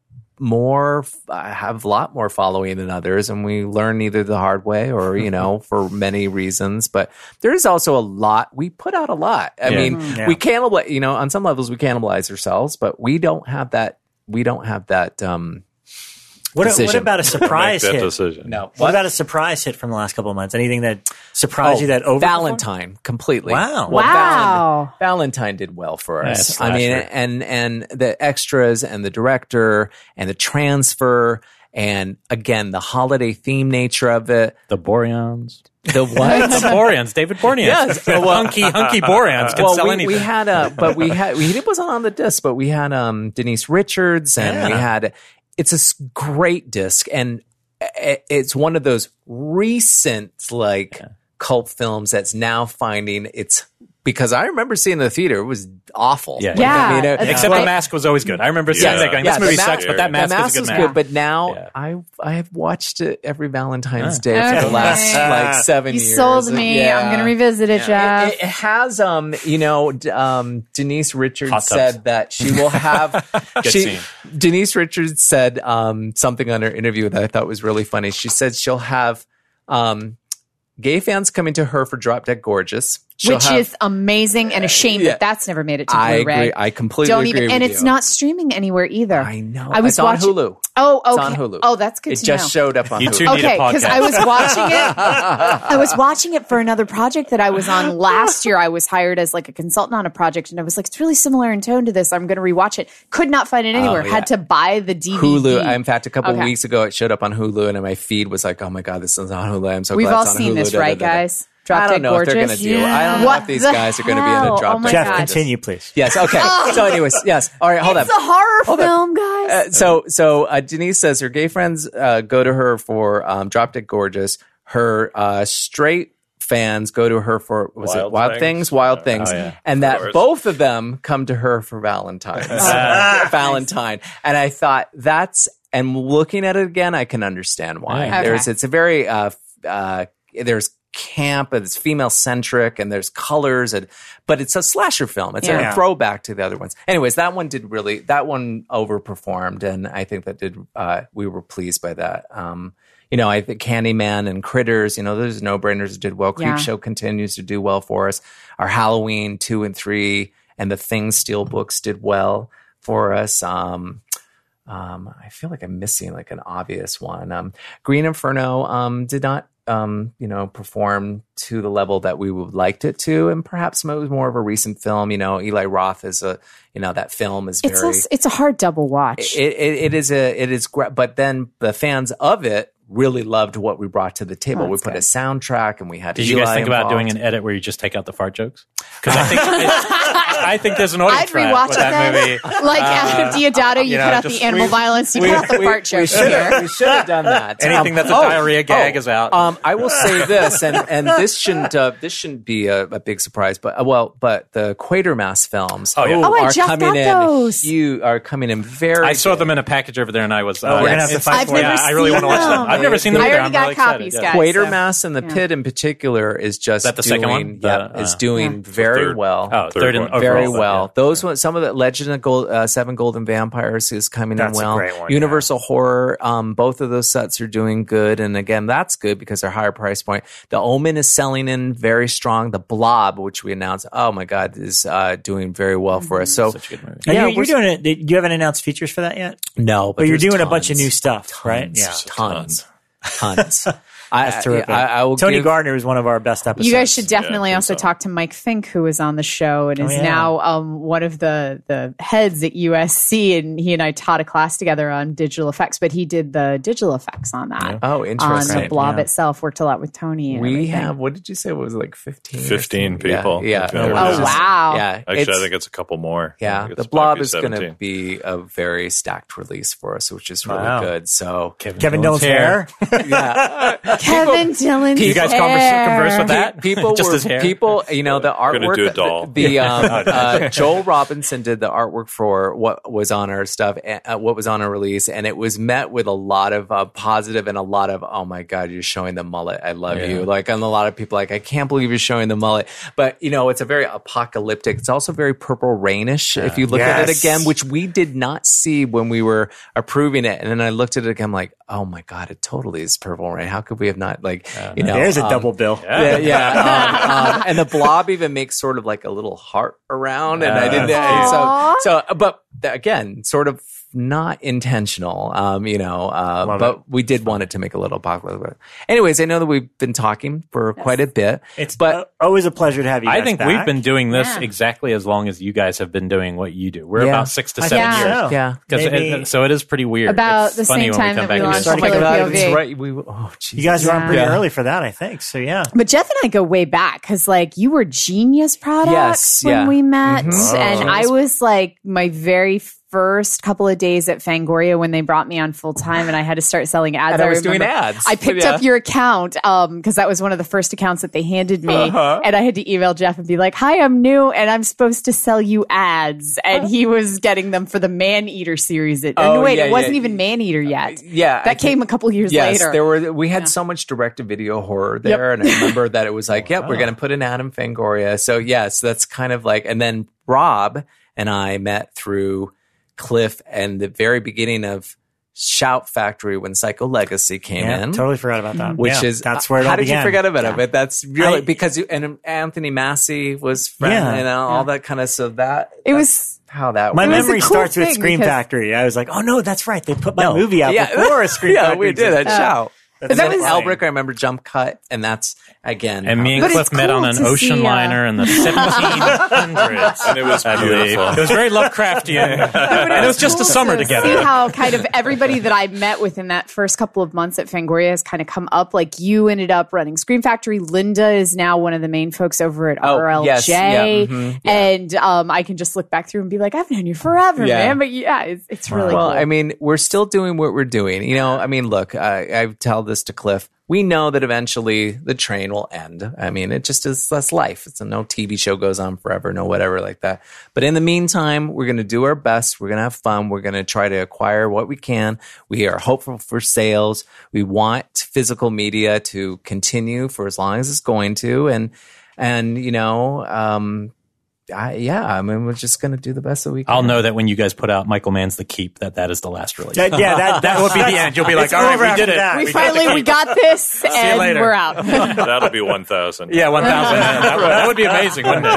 Speaker 5: more, uh, have a lot more following than others, and we learn either the hard way or, you know, for many reasons. But there is also a lot. We put out a lot. I
Speaker 3: Yeah.
Speaker 5: mean,
Speaker 2: Yeah.
Speaker 5: we cannibalize, you know, on some levels we cannibalize ourselves, but we don't have that. We don't have that. Um,
Speaker 2: What, what
Speaker 5: decision.
Speaker 2: about a
Speaker 6: Make
Speaker 2: surprise
Speaker 6: that
Speaker 2: hit?
Speaker 6: decision.
Speaker 5: no,
Speaker 2: What about a surprise hit from the last couple of months? Anything that surprised
Speaker 5: Oh,
Speaker 2: you that over
Speaker 5: Valentine completely.
Speaker 2: Wow.
Speaker 5: Well,
Speaker 4: Wow.
Speaker 5: Valen- Valentine did well for
Speaker 3: Yeah,
Speaker 5: us. I mean,
Speaker 3: slasher.
Speaker 5: and and the extras and the director and the transfer and again the holiday theme nature of it.
Speaker 3: the Boreans.
Speaker 5: The what?
Speaker 3: The Boreans. David Boreans.
Speaker 5: Yes.
Speaker 3: Well, hunky, hunky Boreans can sell
Speaker 5: well, we,
Speaker 3: anything.
Speaker 5: we had a, but we had, we, it wasn't on the disc, but we had um Denise Richards and we
Speaker 2: Yeah.
Speaker 5: had, it's a s- great disc. And it's one of those recent like yeah. cult films that's now finding its. Because I remember seeing the theater, it was awful.
Speaker 3: Yeah,
Speaker 4: yeah.
Speaker 5: I mean, it,
Speaker 3: except
Speaker 5: like,
Speaker 3: the mask was always good. I remember seeing
Speaker 6: yeah.
Speaker 3: that going, this
Speaker 5: yeah,
Speaker 3: movie
Speaker 5: ma-
Speaker 3: sucks, but that mask,
Speaker 5: the mask
Speaker 3: was a good
Speaker 5: was
Speaker 3: mask.
Speaker 5: good. But now
Speaker 3: yeah.
Speaker 5: I I have watched it every Valentine's
Speaker 3: Yeah.
Speaker 5: Day for
Speaker 4: Okay.
Speaker 5: the last like seven
Speaker 4: You
Speaker 5: years.
Speaker 4: sold me.
Speaker 5: Yeah.
Speaker 4: I'm going to revisit it, Jeff.
Speaker 5: It, it has, um, you know, d- um, Denise Richards
Speaker 3: Hot tubs.
Speaker 5: said that she will have.
Speaker 3: Good
Speaker 5: she,
Speaker 3: scene.
Speaker 5: Denise Richards said um, something on her interview that I thought was really funny. She said she'll have um, gay fans coming to her for Drop Dead Gorgeous. She'll
Speaker 4: Which
Speaker 5: have,
Speaker 4: is amazing and a shame
Speaker 5: Yeah.
Speaker 4: that that's never made it to
Speaker 5: I
Speaker 4: Blu-ray.
Speaker 5: agree. I completely
Speaker 4: Don't
Speaker 5: agree
Speaker 4: even, and
Speaker 5: with
Speaker 4: it's
Speaker 5: you.
Speaker 4: not streaming anywhere either.
Speaker 5: I know.
Speaker 4: I was
Speaker 5: it's on
Speaker 4: watching
Speaker 5: Hulu.
Speaker 4: Oh, okay.
Speaker 5: It's on Hulu.
Speaker 4: Oh, that's good
Speaker 5: It
Speaker 4: to
Speaker 5: just
Speaker 4: know.
Speaker 5: showed up on
Speaker 3: You
Speaker 5: Hulu.
Speaker 3: two need
Speaker 4: Okay,
Speaker 3: a podcast.
Speaker 4: because I was watching it. I was watching it for another project that I was on last year. I was hired as like a consultant on a project, and I was like, it's really similar in tone to this. I'm going to rewatch it. Could not find it anywhere.
Speaker 5: Oh, yeah.
Speaker 4: Had to buy the D V D.
Speaker 5: Hulu. In fact, a couple
Speaker 4: Okay.
Speaker 5: weeks ago, it showed up on Hulu, and my feed was like, "Oh my god, this is on Hulu!" I'm so
Speaker 4: We've
Speaker 5: glad
Speaker 4: all
Speaker 5: it's on
Speaker 4: seen
Speaker 5: Hulu.
Speaker 4: this,
Speaker 5: Da, da,
Speaker 4: right,
Speaker 5: da, da.
Speaker 4: guys? Drop
Speaker 5: I
Speaker 4: Dead
Speaker 5: don't know
Speaker 4: Gorgeous.
Speaker 5: if they're going to do. I don't know
Speaker 4: What
Speaker 5: if these
Speaker 4: the
Speaker 5: guys are going to be in
Speaker 4: hell?
Speaker 5: a Drop
Speaker 4: Oh my
Speaker 5: Dead
Speaker 2: Jeff,
Speaker 4: God.
Speaker 5: Gorgeous.
Speaker 2: continue, please.
Speaker 5: Yes. Okay. So, anyways, yes. All right. Hold
Speaker 4: It's
Speaker 5: on.
Speaker 4: a horror
Speaker 5: Hold on.
Speaker 4: film, guys.
Speaker 5: Uh, so, so uh, Denise says her gay friends uh, go to her for um, Drop Dead Gorgeous. Her uh, straight fans go to her for was
Speaker 6: Wild
Speaker 5: it Wild
Speaker 6: Things?
Speaker 5: Things, Wild Things,
Speaker 3: Oh, yeah.
Speaker 5: and
Speaker 6: Of
Speaker 5: that
Speaker 6: course.
Speaker 5: both of them come to her for Valentine's. Valentine, and I thought that's and looking at it again, I can understand why.
Speaker 4: Okay.
Speaker 5: There's it's a very uh, f- uh, there's camp and it's female centric and there's colors and but it's a slasher film. It's
Speaker 4: Yeah.
Speaker 5: a throwback to the other ones. Anyways, that one did really that one overperformed, and I think that did uh, we were pleased by that. Um, you know, I think Candyman and Critters, you know, those no brainers did well.
Speaker 4: Yeah.
Speaker 5: Creepshow continues to do well for us. Our Halloween two and three and the Things Steel books did well for us. Um, um, I feel like I'm missing like an obvious one. Um, Green Inferno um, did not, um, you know, perform to the level that we would liked it to, and perhaps it was more of a recent film. You know, Eli Roth is a, you know, that film is
Speaker 4: It's
Speaker 5: very.
Speaker 4: a, it's a hard double watch.
Speaker 5: It, it, it is a it is great, but then the fans of it really loved what we brought to the table.
Speaker 4: Oh,
Speaker 5: we
Speaker 4: that's
Speaker 5: put
Speaker 4: good.
Speaker 5: a soundtrack, and we had.
Speaker 3: Did you guys
Speaker 5: Eli
Speaker 3: think about
Speaker 5: involved.
Speaker 3: doing an edit where you just take out the fart jokes? Because I think I think there's an audience
Speaker 4: I'd
Speaker 3: trap
Speaker 4: rewatch
Speaker 3: with
Speaker 4: it
Speaker 3: that
Speaker 4: then.
Speaker 3: movie.
Speaker 4: Like Adam Diodato, you,
Speaker 3: you know,
Speaker 4: cut out
Speaker 3: just-
Speaker 4: the animal
Speaker 3: we-
Speaker 4: violence, you
Speaker 5: We-
Speaker 4: cut out the
Speaker 5: we-
Speaker 4: fart
Speaker 5: we
Speaker 4: jokes
Speaker 5: should have-
Speaker 4: here.
Speaker 5: we should have done that.
Speaker 3: Anything that's a diarrhea gag is out.
Speaker 5: Um, I will say this, and and this shouldn't uh, this shouldn't be a, a big surprise, but uh, well, but the Quatermass films,
Speaker 3: Oh, yeah.
Speaker 4: Oh, I
Speaker 5: are
Speaker 4: just
Speaker 5: coming
Speaker 4: got
Speaker 5: in.
Speaker 4: those.
Speaker 5: You are coming in very.
Speaker 3: I saw
Speaker 5: good.
Speaker 3: them in a package over there, and I was. Uh,
Speaker 2: we're gonna have to
Speaker 3: it's-
Speaker 2: fight
Speaker 4: I've
Speaker 2: for it.
Speaker 4: never
Speaker 3: yeah, I really
Speaker 4: seen
Speaker 3: want to watch them.
Speaker 4: them.
Speaker 3: I've never seen them
Speaker 4: I
Speaker 3: either.
Speaker 4: already
Speaker 3: I'm
Speaker 4: got
Speaker 3: really excited.
Speaker 4: copies,
Speaker 3: Yeah.
Speaker 4: guys.
Speaker 5: Quatermass and the
Speaker 4: Yeah.
Speaker 5: Pit in particular is just
Speaker 3: that the
Speaker 5: doing,
Speaker 3: second one?
Speaker 5: Yeah,
Speaker 3: The,
Speaker 5: is
Speaker 3: uh,
Speaker 5: doing
Speaker 4: Yeah.
Speaker 5: very
Speaker 6: Third.
Speaker 5: well.
Speaker 3: Oh,
Speaker 6: Third
Speaker 3: third and
Speaker 6: one.
Speaker 3: overall,
Speaker 5: very
Speaker 3: but
Speaker 5: well.
Speaker 3: yeah.
Speaker 5: Those ones, some of the Legend of Gold, uh, Seven Golden Vampires is coming
Speaker 2: That's a
Speaker 5: in well.
Speaker 2: great one,
Speaker 5: Universal Horror, um, both of those sets are doing good, and again, that's good because they're higher price point. The Omen is selling in very strong. The Blob, which we announced, oh my god, is uh, doing very well for us. So
Speaker 3: Such a good movie.
Speaker 2: And
Speaker 5: Yeah,
Speaker 2: you, you're
Speaker 5: we're-
Speaker 2: doing it. Do you haven't announced features for that yet?
Speaker 5: no, but
Speaker 2: But you're
Speaker 5: there's
Speaker 2: doing a bunch of
Speaker 5: tons.
Speaker 2: new stuff, right?
Speaker 5: Tons,
Speaker 2: Yeah.
Speaker 5: tons, tons. I,
Speaker 2: That's terrific.
Speaker 5: I, I will
Speaker 2: Tony
Speaker 5: give,
Speaker 2: Gardner is one of our best episodes.
Speaker 4: You guys should definitely
Speaker 6: Yeah, I
Speaker 4: also
Speaker 6: think so.
Speaker 4: talk to Mike Fink, who was on the show and
Speaker 2: Oh,
Speaker 4: is
Speaker 2: yeah.
Speaker 4: now um, one of the the heads at U S C. And he and I taught a class together on digital effects, but he did the digital effects on that.
Speaker 5: Oh,
Speaker 4: On
Speaker 5: interesting.
Speaker 4: the blob
Speaker 2: Yeah.
Speaker 4: itself, worked a lot with Tony. And
Speaker 5: We
Speaker 4: everything.
Speaker 5: have, what did you say? What was it, like fifteen? or
Speaker 6: fifteen
Speaker 5: something?
Speaker 6: people.
Speaker 5: Yeah.
Speaker 6: That's
Speaker 5: yeah.
Speaker 6: what it
Speaker 4: Oh
Speaker 6: is.
Speaker 4: wow!
Speaker 5: Yeah.
Speaker 6: Actually,
Speaker 5: it's-
Speaker 6: I think it's a couple more. I
Speaker 5: Yeah,
Speaker 6: think
Speaker 5: the
Speaker 6: it's
Speaker 5: Blob
Speaker 6: might be
Speaker 5: is going to
Speaker 6: seventeen.
Speaker 5: be a very stacked release for us, which is really
Speaker 2: Wow.
Speaker 5: good. So,
Speaker 2: Kevin Dillon's hair.
Speaker 5: yeah,
Speaker 4: Kevin Dillon.
Speaker 3: You guys converse, converse with that?
Speaker 5: people
Speaker 3: Just
Speaker 5: were
Speaker 3: his hair?
Speaker 5: people. You know, the
Speaker 6: Gonna
Speaker 5: artwork.
Speaker 6: do a doll.
Speaker 5: The, the, um, uh, Joel Robinson did the artwork for what was on our stuff, uh, what was on our release, and it was met with a lot of uh, positive and a lot of, oh my god, you're showing the mullet. I love
Speaker 3: Yeah.
Speaker 5: you. Like, and a lot of people like, I can't believe you're showing the mullet. But you know, it's a very apocalyptic. It's also very Purple Rainish. If you look at it
Speaker 2: Yes.
Speaker 5: again, which we did not see when we were approving it, and then I looked at it again, I'm like, oh my god, it totally is Purple Rain. How could we have not like, you know,
Speaker 2: There's a
Speaker 5: um,
Speaker 2: double bill.
Speaker 5: yeah, yeah. Um, um, and the Blob even makes sort of like a little heart around, and I didn't. and
Speaker 4: Aw.
Speaker 5: so, so, but th- again, sort of not intentional, um, you know. Uh,
Speaker 2: Love
Speaker 5: but
Speaker 2: it.
Speaker 5: we did want it to make a little apocalypse. Anyways, I know that we've been talking for quite a bit.
Speaker 2: It's
Speaker 5: but
Speaker 2: but always a pleasure to have you.
Speaker 3: I
Speaker 2: guys
Speaker 3: think
Speaker 2: back.
Speaker 3: we've been doing this
Speaker 4: Yeah.
Speaker 3: exactly as long as you guys have been doing what you do. We're
Speaker 5: Yeah.
Speaker 3: about six to
Speaker 2: I
Speaker 3: seven
Speaker 2: think
Speaker 3: years.
Speaker 2: so.
Speaker 5: yeah.
Speaker 3: 'Cause
Speaker 2: Maybe-
Speaker 3: it- so it is pretty weird.
Speaker 4: About
Speaker 3: It's
Speaker 4: the
Speaker 3: funny
Speaker 4: same
Speaker 3: when we
Speaker 4: time
Speaker 3: come
Speaker 4: that we
Speaker 3: back and
Speaker 4: launched
Speaker 3: do
Speaker 2: Starting
Speaker 3: this.
Speaker 4: Killer
Speaker 2: about
Speaker 4: P O
Speaker 2: it,
Speaker 4: V.
Speaker 5: That's right. We, oh,
Speaker 2: You guys were on pretty
Speaker 5: Yeah.
Speaker 2: early for that, I think. So yeah.
Speaker 4: But Jeff and I go way back because, like, you were Genius products
Speaker 5: Yes,
Speaker 4: when
Speaker 5: yeah.
Speaker 4: we met,
Speaker 5: Mhm.
Speaker 4: and I was like my very first couple of days at Fangoria when they brought me on full time and I had to start selling ads.
Speaker 5: And I was doing
Speaker 4: remember
Speaker 5: ads.
Speaker 4: I picked
Speaker 5: Yeah.
Speaker 4: up your account um, because that was one of the first accounts that they handed me.
Speaker 5: Uh-huh.
Speaker 4: And I had to email Jeff and be like, hi, I'm new and I'm supposed to sell you ads. And he was getting them for the Man-Eater series. It,
Speaker 5: Oh,
Speaker 4: no, wait,
Speaker 5: yeah,
Speaker 4: it wasn't
Speaker 5: yeah.
Speaker 4: even Man-Eater yet.
Speaker 5: Yeah, I
Speaker 4: That came a couple years
Speaker 5: Yes,
Speaker 4: later.
Speaker 5: there were. We had so much direct-to-video horror there, and I remember that it was like, "Yep, we're going to put an ad in Fangoria." So yes, that's kind of like. And then Rob and I met through Cliff and the very beginning of Shout Factory when Psycho Legacy came
Speaker 2: Yeah,
Speaker 5: in.
Speaker 2: totally forgot about that.
Speaker 5: Which
Speaker 2: Yeah,
Speaker 5: is
Speaker 2: that's where it
Speaker 5: how
Speaker 2: all
Speaker 5: did
Speaker 2: began.
Speaker 5: you forget about it? But that's really
Speaker 2: I-
Speaker 5: because you, and Anthony Massey was friend
Speaker 2: Yeah.
Speaker 5: and all that kind of. So that
Speaker 4: It
Speaker 5: that's
Speaker 4: was-
Speaker 5: how that
Speaker 2: My
Speaker 4: It was a
Speaker 2: memory
Speaker 4: cool
Speaker 2: starts with
Speaker 4: thing
Speaker 2: Scream
Speaker 4: because-
Speaker 2: Factory. I was like, oh no, that's right. They put my
Speaker 5: No.
Speaker 2: movie out
Speaker 5: Yeah.
Speaker 2: before Scream
Speaker 5: yeah,
Speaker 2: Factory.
Speaker 5: we did at
Speaker 2: existed.
Speaker 5: Shout.
Speaker 2: That's
Speaker 5: And then
Speaker 4: was-
Speaker 5: Elbrick, I remember Jump Cut, and that's again.
Speaker 3: And me and
Speaker 4: But
Speaker 3: Cliff
Speaker 4: it's
Speaker 3: met
Speaker 4: cool
Speaker 3: on an
Speaker 4: to
Speaker 3: ocean
Speaker 4: see, uh,
Speaker 3: liner in the seventeen hundreds.
Speaker 6: And it was
Speaker 3: I believe.
Speaker 6: beautiful.
Speaker 3: It was very Lovecraftian. and it was just a
Speaker 4: cool
Speaker 3: summer
Speaker 4: to
Speaker 3: together.
Speaker 4: See how kind of everybody that I met within that first couple of months at Fangoria has kind of come up. Like you ended up running Scream Factory. Linda is now one of the main folks over at
Speaker 5: Oh,
Speaker 4: R L J.
Speaker 5: yes, yeah, mhm, yeah.
Speaker 4: And um, I can just look back through and be like, I've known you forever,
Speaker 5: Yeah.
Speaker 4: man. But yeah, it's, it's really
Speaker 5: Well,
Speaker 4: cool.
Speaker 5: I mean, we're still doing what we're doing. You know, I mean, look, I, I tell this to Cliff. We know that eventually the train will end. I mean, it just is, that's life. It's a, no T V show goes on forever, no whatever like that. But in the meantime, we're going to do our best. We're going to have fun. We're going to try to acquire what we can. We are hopeful for sales. We want physical media to continue for as long as it's going to. And, and, you know, um, I, yeah, I mean, we're just going to do the best that we can.
Speaker 3: I'll know that when you guys put out Michael Mann's The Keep, that that is the last release.
Speaker 2: That- yeah, that,
Speaker 3: That will be the end. You'll be like,
Speaker 2: It's
Speaker 3: all right,
Speaker 2: over
Speaker 3: we did
Speaker 2: after
Speaker 3: it.
Speaker 2: that.
Speaker 4: we
Speaker 3: got
Speaker 4: finally
Speaker 3: the
Speaker 4: we
Speaker 3: Keep.
Speaker 4: got this,
Speaker 3: you
Speaker 4: and
Speaker 3: later.
Speaker 4: we're out.
Speaker 6: That'll be one thousand.
Speaker 3: Yeah, one thousand. that, would, that would be amazing, wouldn't it?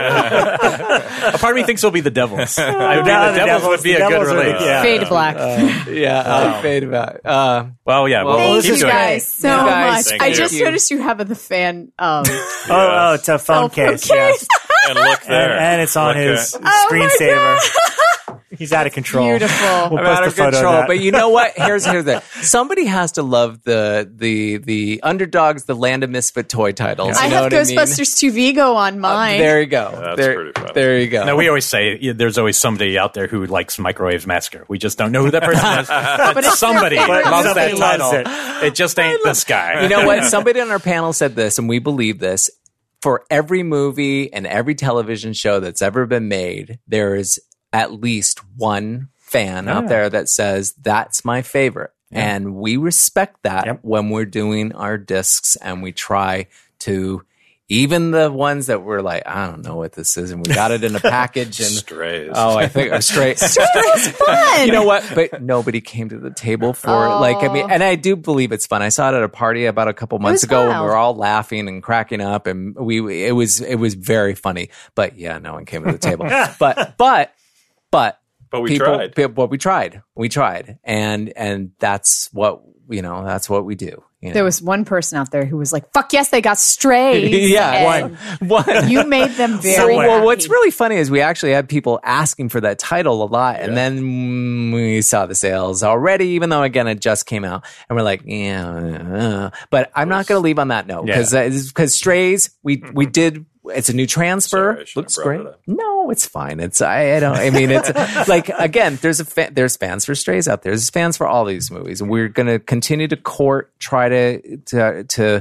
Speaker 3: A part of me thinks it'll be The Devils. I mean,
Speaker 2: No,
Speaker 3: the,
Speaker 2: The
Speaker 3: Devils,
Speaker 2: Devils-
Speaker 3: would be
Speaker 2: The
Speaker 3: a good
Speaker 2: Devils would be-
Speaker 3: release.
Speaker 2: yeah.
Speaker 4: Fade to black.
Speaker 5: Yeah, I fade about. Uh,
Speaker 3: Well, yeah. Well,
Speaker 5: Well,
Speaker 3: we'll
Speaker 4: Thank
Speaker 3: keep
Speaker 4: you
Speaker 3: doing it.
Speaker 4: guys so
Speaker 5: You guys,
Speaker 4: much.
Speaker 6: thank
Speaker 4: I
Speaker 6: you.
Speaker 4: just
Speaker 5: Thank you.
Speaker 4: noticed you have the fan. Um,
Speaker 2: Oh, oh, it's a phone
Speaker 4: cell phone
Speaker 2: case. Yes.
Speaker 6: And look there.
Speaker 2: And, and it's on
Speaker 6: Look
Speaker 2: his
Speaker 6: at-
Speaker 4: Oh my
Speaker 2: screensaver. He's out of control.
Speaker 4: Beautiful.
Speaker 2: We'll
Speaker 5: I'm
Speaker 2: post
Speaker 5: out
Speaker 2: a
Speaker 5: of
Speaker 2: photo
Speaker 5: control.
Speaker 2: of that.
Speaker 5: But you know what? Here's here's the somebody has to love the the the underdogs, the land of misfit toy titles.
Speaker 4: I
Speaker 5: You know
Speaker 4: have
Speaker 5: what I mean?
Speaker 4: Ghostbusters two Vigo on
Speaker 5: Uh,
Speaker 4: mine.
Speaker 5: there you go.
Speaker 6: That's
Speaker 5: there,
Speaker 6: pretty funny.
Speaker 5: There you go.
Speaker 3: No, we always say yeah, there's always somebody out there who likes Microwaves Massacre. We just don't know who that person is. But
Speaker 4: it's
Speaker 3: somebody
Speaker 4: their favorite
Speaker 3: loves
Speaker 2: movie.
Speaker 3: that title.
Speaker 2: Loves
Speaker 3: It. just ain't this guy.
Speaker 5: You know what? Somebody on our panel said this, and we believe this. For every movie and every television show that's ever been made, there is at least one fan out there that says, that's my favorite. And we respect that
Speaker 2: Yep.
Speaker 5: when we're doing our discs, and we try to, even the ones that we're like, I don't know what this is, and we got it in a package. And
Speaker 6: Strays.
Speaker 5: oh, I think I'm straight.
Speaker 4: It's fun.
Speaker 5: You know what? But nobody came to the table for it. Like, I mean, and I do believe it's fun. I saw it at a party about a couple months
Speaker 4: was
Speaker 5: ago when we
Speaker 4: wild.
Speaker 5: were all laughing and cracking up, and we it was it was very funny. But yeah, no one came to the table. But but but
Speaker 6: But we
Speaker 5: people,
Speaker 6: tried.
Speaker 5: pe- But we tried. We tried, and and that's what you know. That's what we do. You know?
Speaker 4: There was one person out there who was like, "Fuck yes, they got strays."
Speaker 5: yeah,
Speaker 4: And
Speaker 5: one one.
Speaker 4: You made them very.
Speaker 5: So, well,
Speaker 4: happy.
Speaker 5: what's really funny is we actually had people asking for that title a lot, and then mm, we saw the sales already, even though again it just came out, and we're like, yeah. uh. But I'm not going to leave on that note because because Strays we we did. It's a new transfer.
Speaker 6: Sorry, I shouldn't
Speaker 5: Looks
Speaker 6: have brought
Speaker 5: great.
Speaker 6: it up.
Speaker 5: No, it's fine. It's I, I don't. I mean, it's like again. There's a fa- there's fans for Strays out there. There's fans for all these movies, and we're going to continue to court, try to to to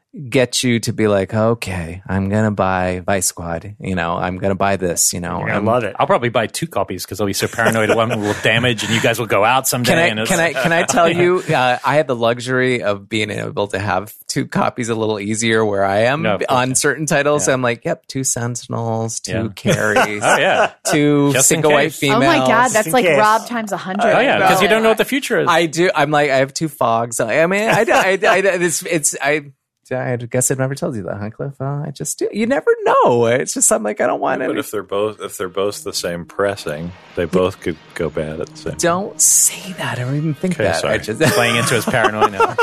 Speaker 5: get you to be like, okay, I'm gonna buy Vice Squad. You know, I'm gonna buy this. You know,
Speaker 2: I
Speaker 5: I'm-
Speaker 2: love it.
Speaker 3: I'll probably buy two copies because I'll be so paranoid one will damage and you guys will go out someday.
Speaker 5: Can I
Speaker 3: and it's,
Speaker 5: can I can I tell you? Uh, I had the luxury of being able to have two copies a little easier where I am
Speaker 3: No, of course,
Speaker 5: on
Speaker 3: yeah.
Speaker 5: certain titles.
Speaker 3: Yeah.
Speaker 5: I'm like, yep, two Sentinels, two
Speaker 3: Yeah.
Speaker 5: Carries,
Speaker 3: Oh yeah.
Speaker 5: two
Speaker 3: Just in
Speaker 5: single white
Speaker 3: case.
Speaker 5: females.
Speaker 4: Oh my god, that's
Speaker 2: in
Speaker 4: like
Speaker 2: case.
Speaker 4: Rob times a hundred.
Speaker 3: Oh yeah, because you don't know what the future is.
Speaker 5: I do. I'm like, I have two fogs. I mean, I, I, I, I it's, it's, I, I guess I've never told you that, huh, Cliff? Uh, I just do. You never know. It's just, I'm like, I don't want
Speaker 6: But
Speaker 5: any.
Speaker 6: if they're both if they're both the same pressing, they both could go bad at the same time.
Speaker 5: Don't say that. I don't even think
Speaker 6: Okay,
Speaker 5: that.
Speaker 6: sorry.
Speaker 5: I just,
Speaker 3: Playing into his paranoia now.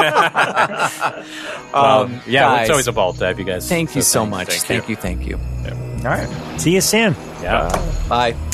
Speaker 3: well,
Speaker 5: Um,
Speaker 3: yeah,
Speaker 5: guys,
Speaker 3: it's always a ball to have you guys.
Speaker 5: thank you so
Speaker 3: thanks.
Speaker 5: much.
Speaker 3: Thank
Speaker 5: Thank you. Thank you.
Speaker 2: All right. See you soon.
Speaker 3: Yeah.
Speaker 5: Bye.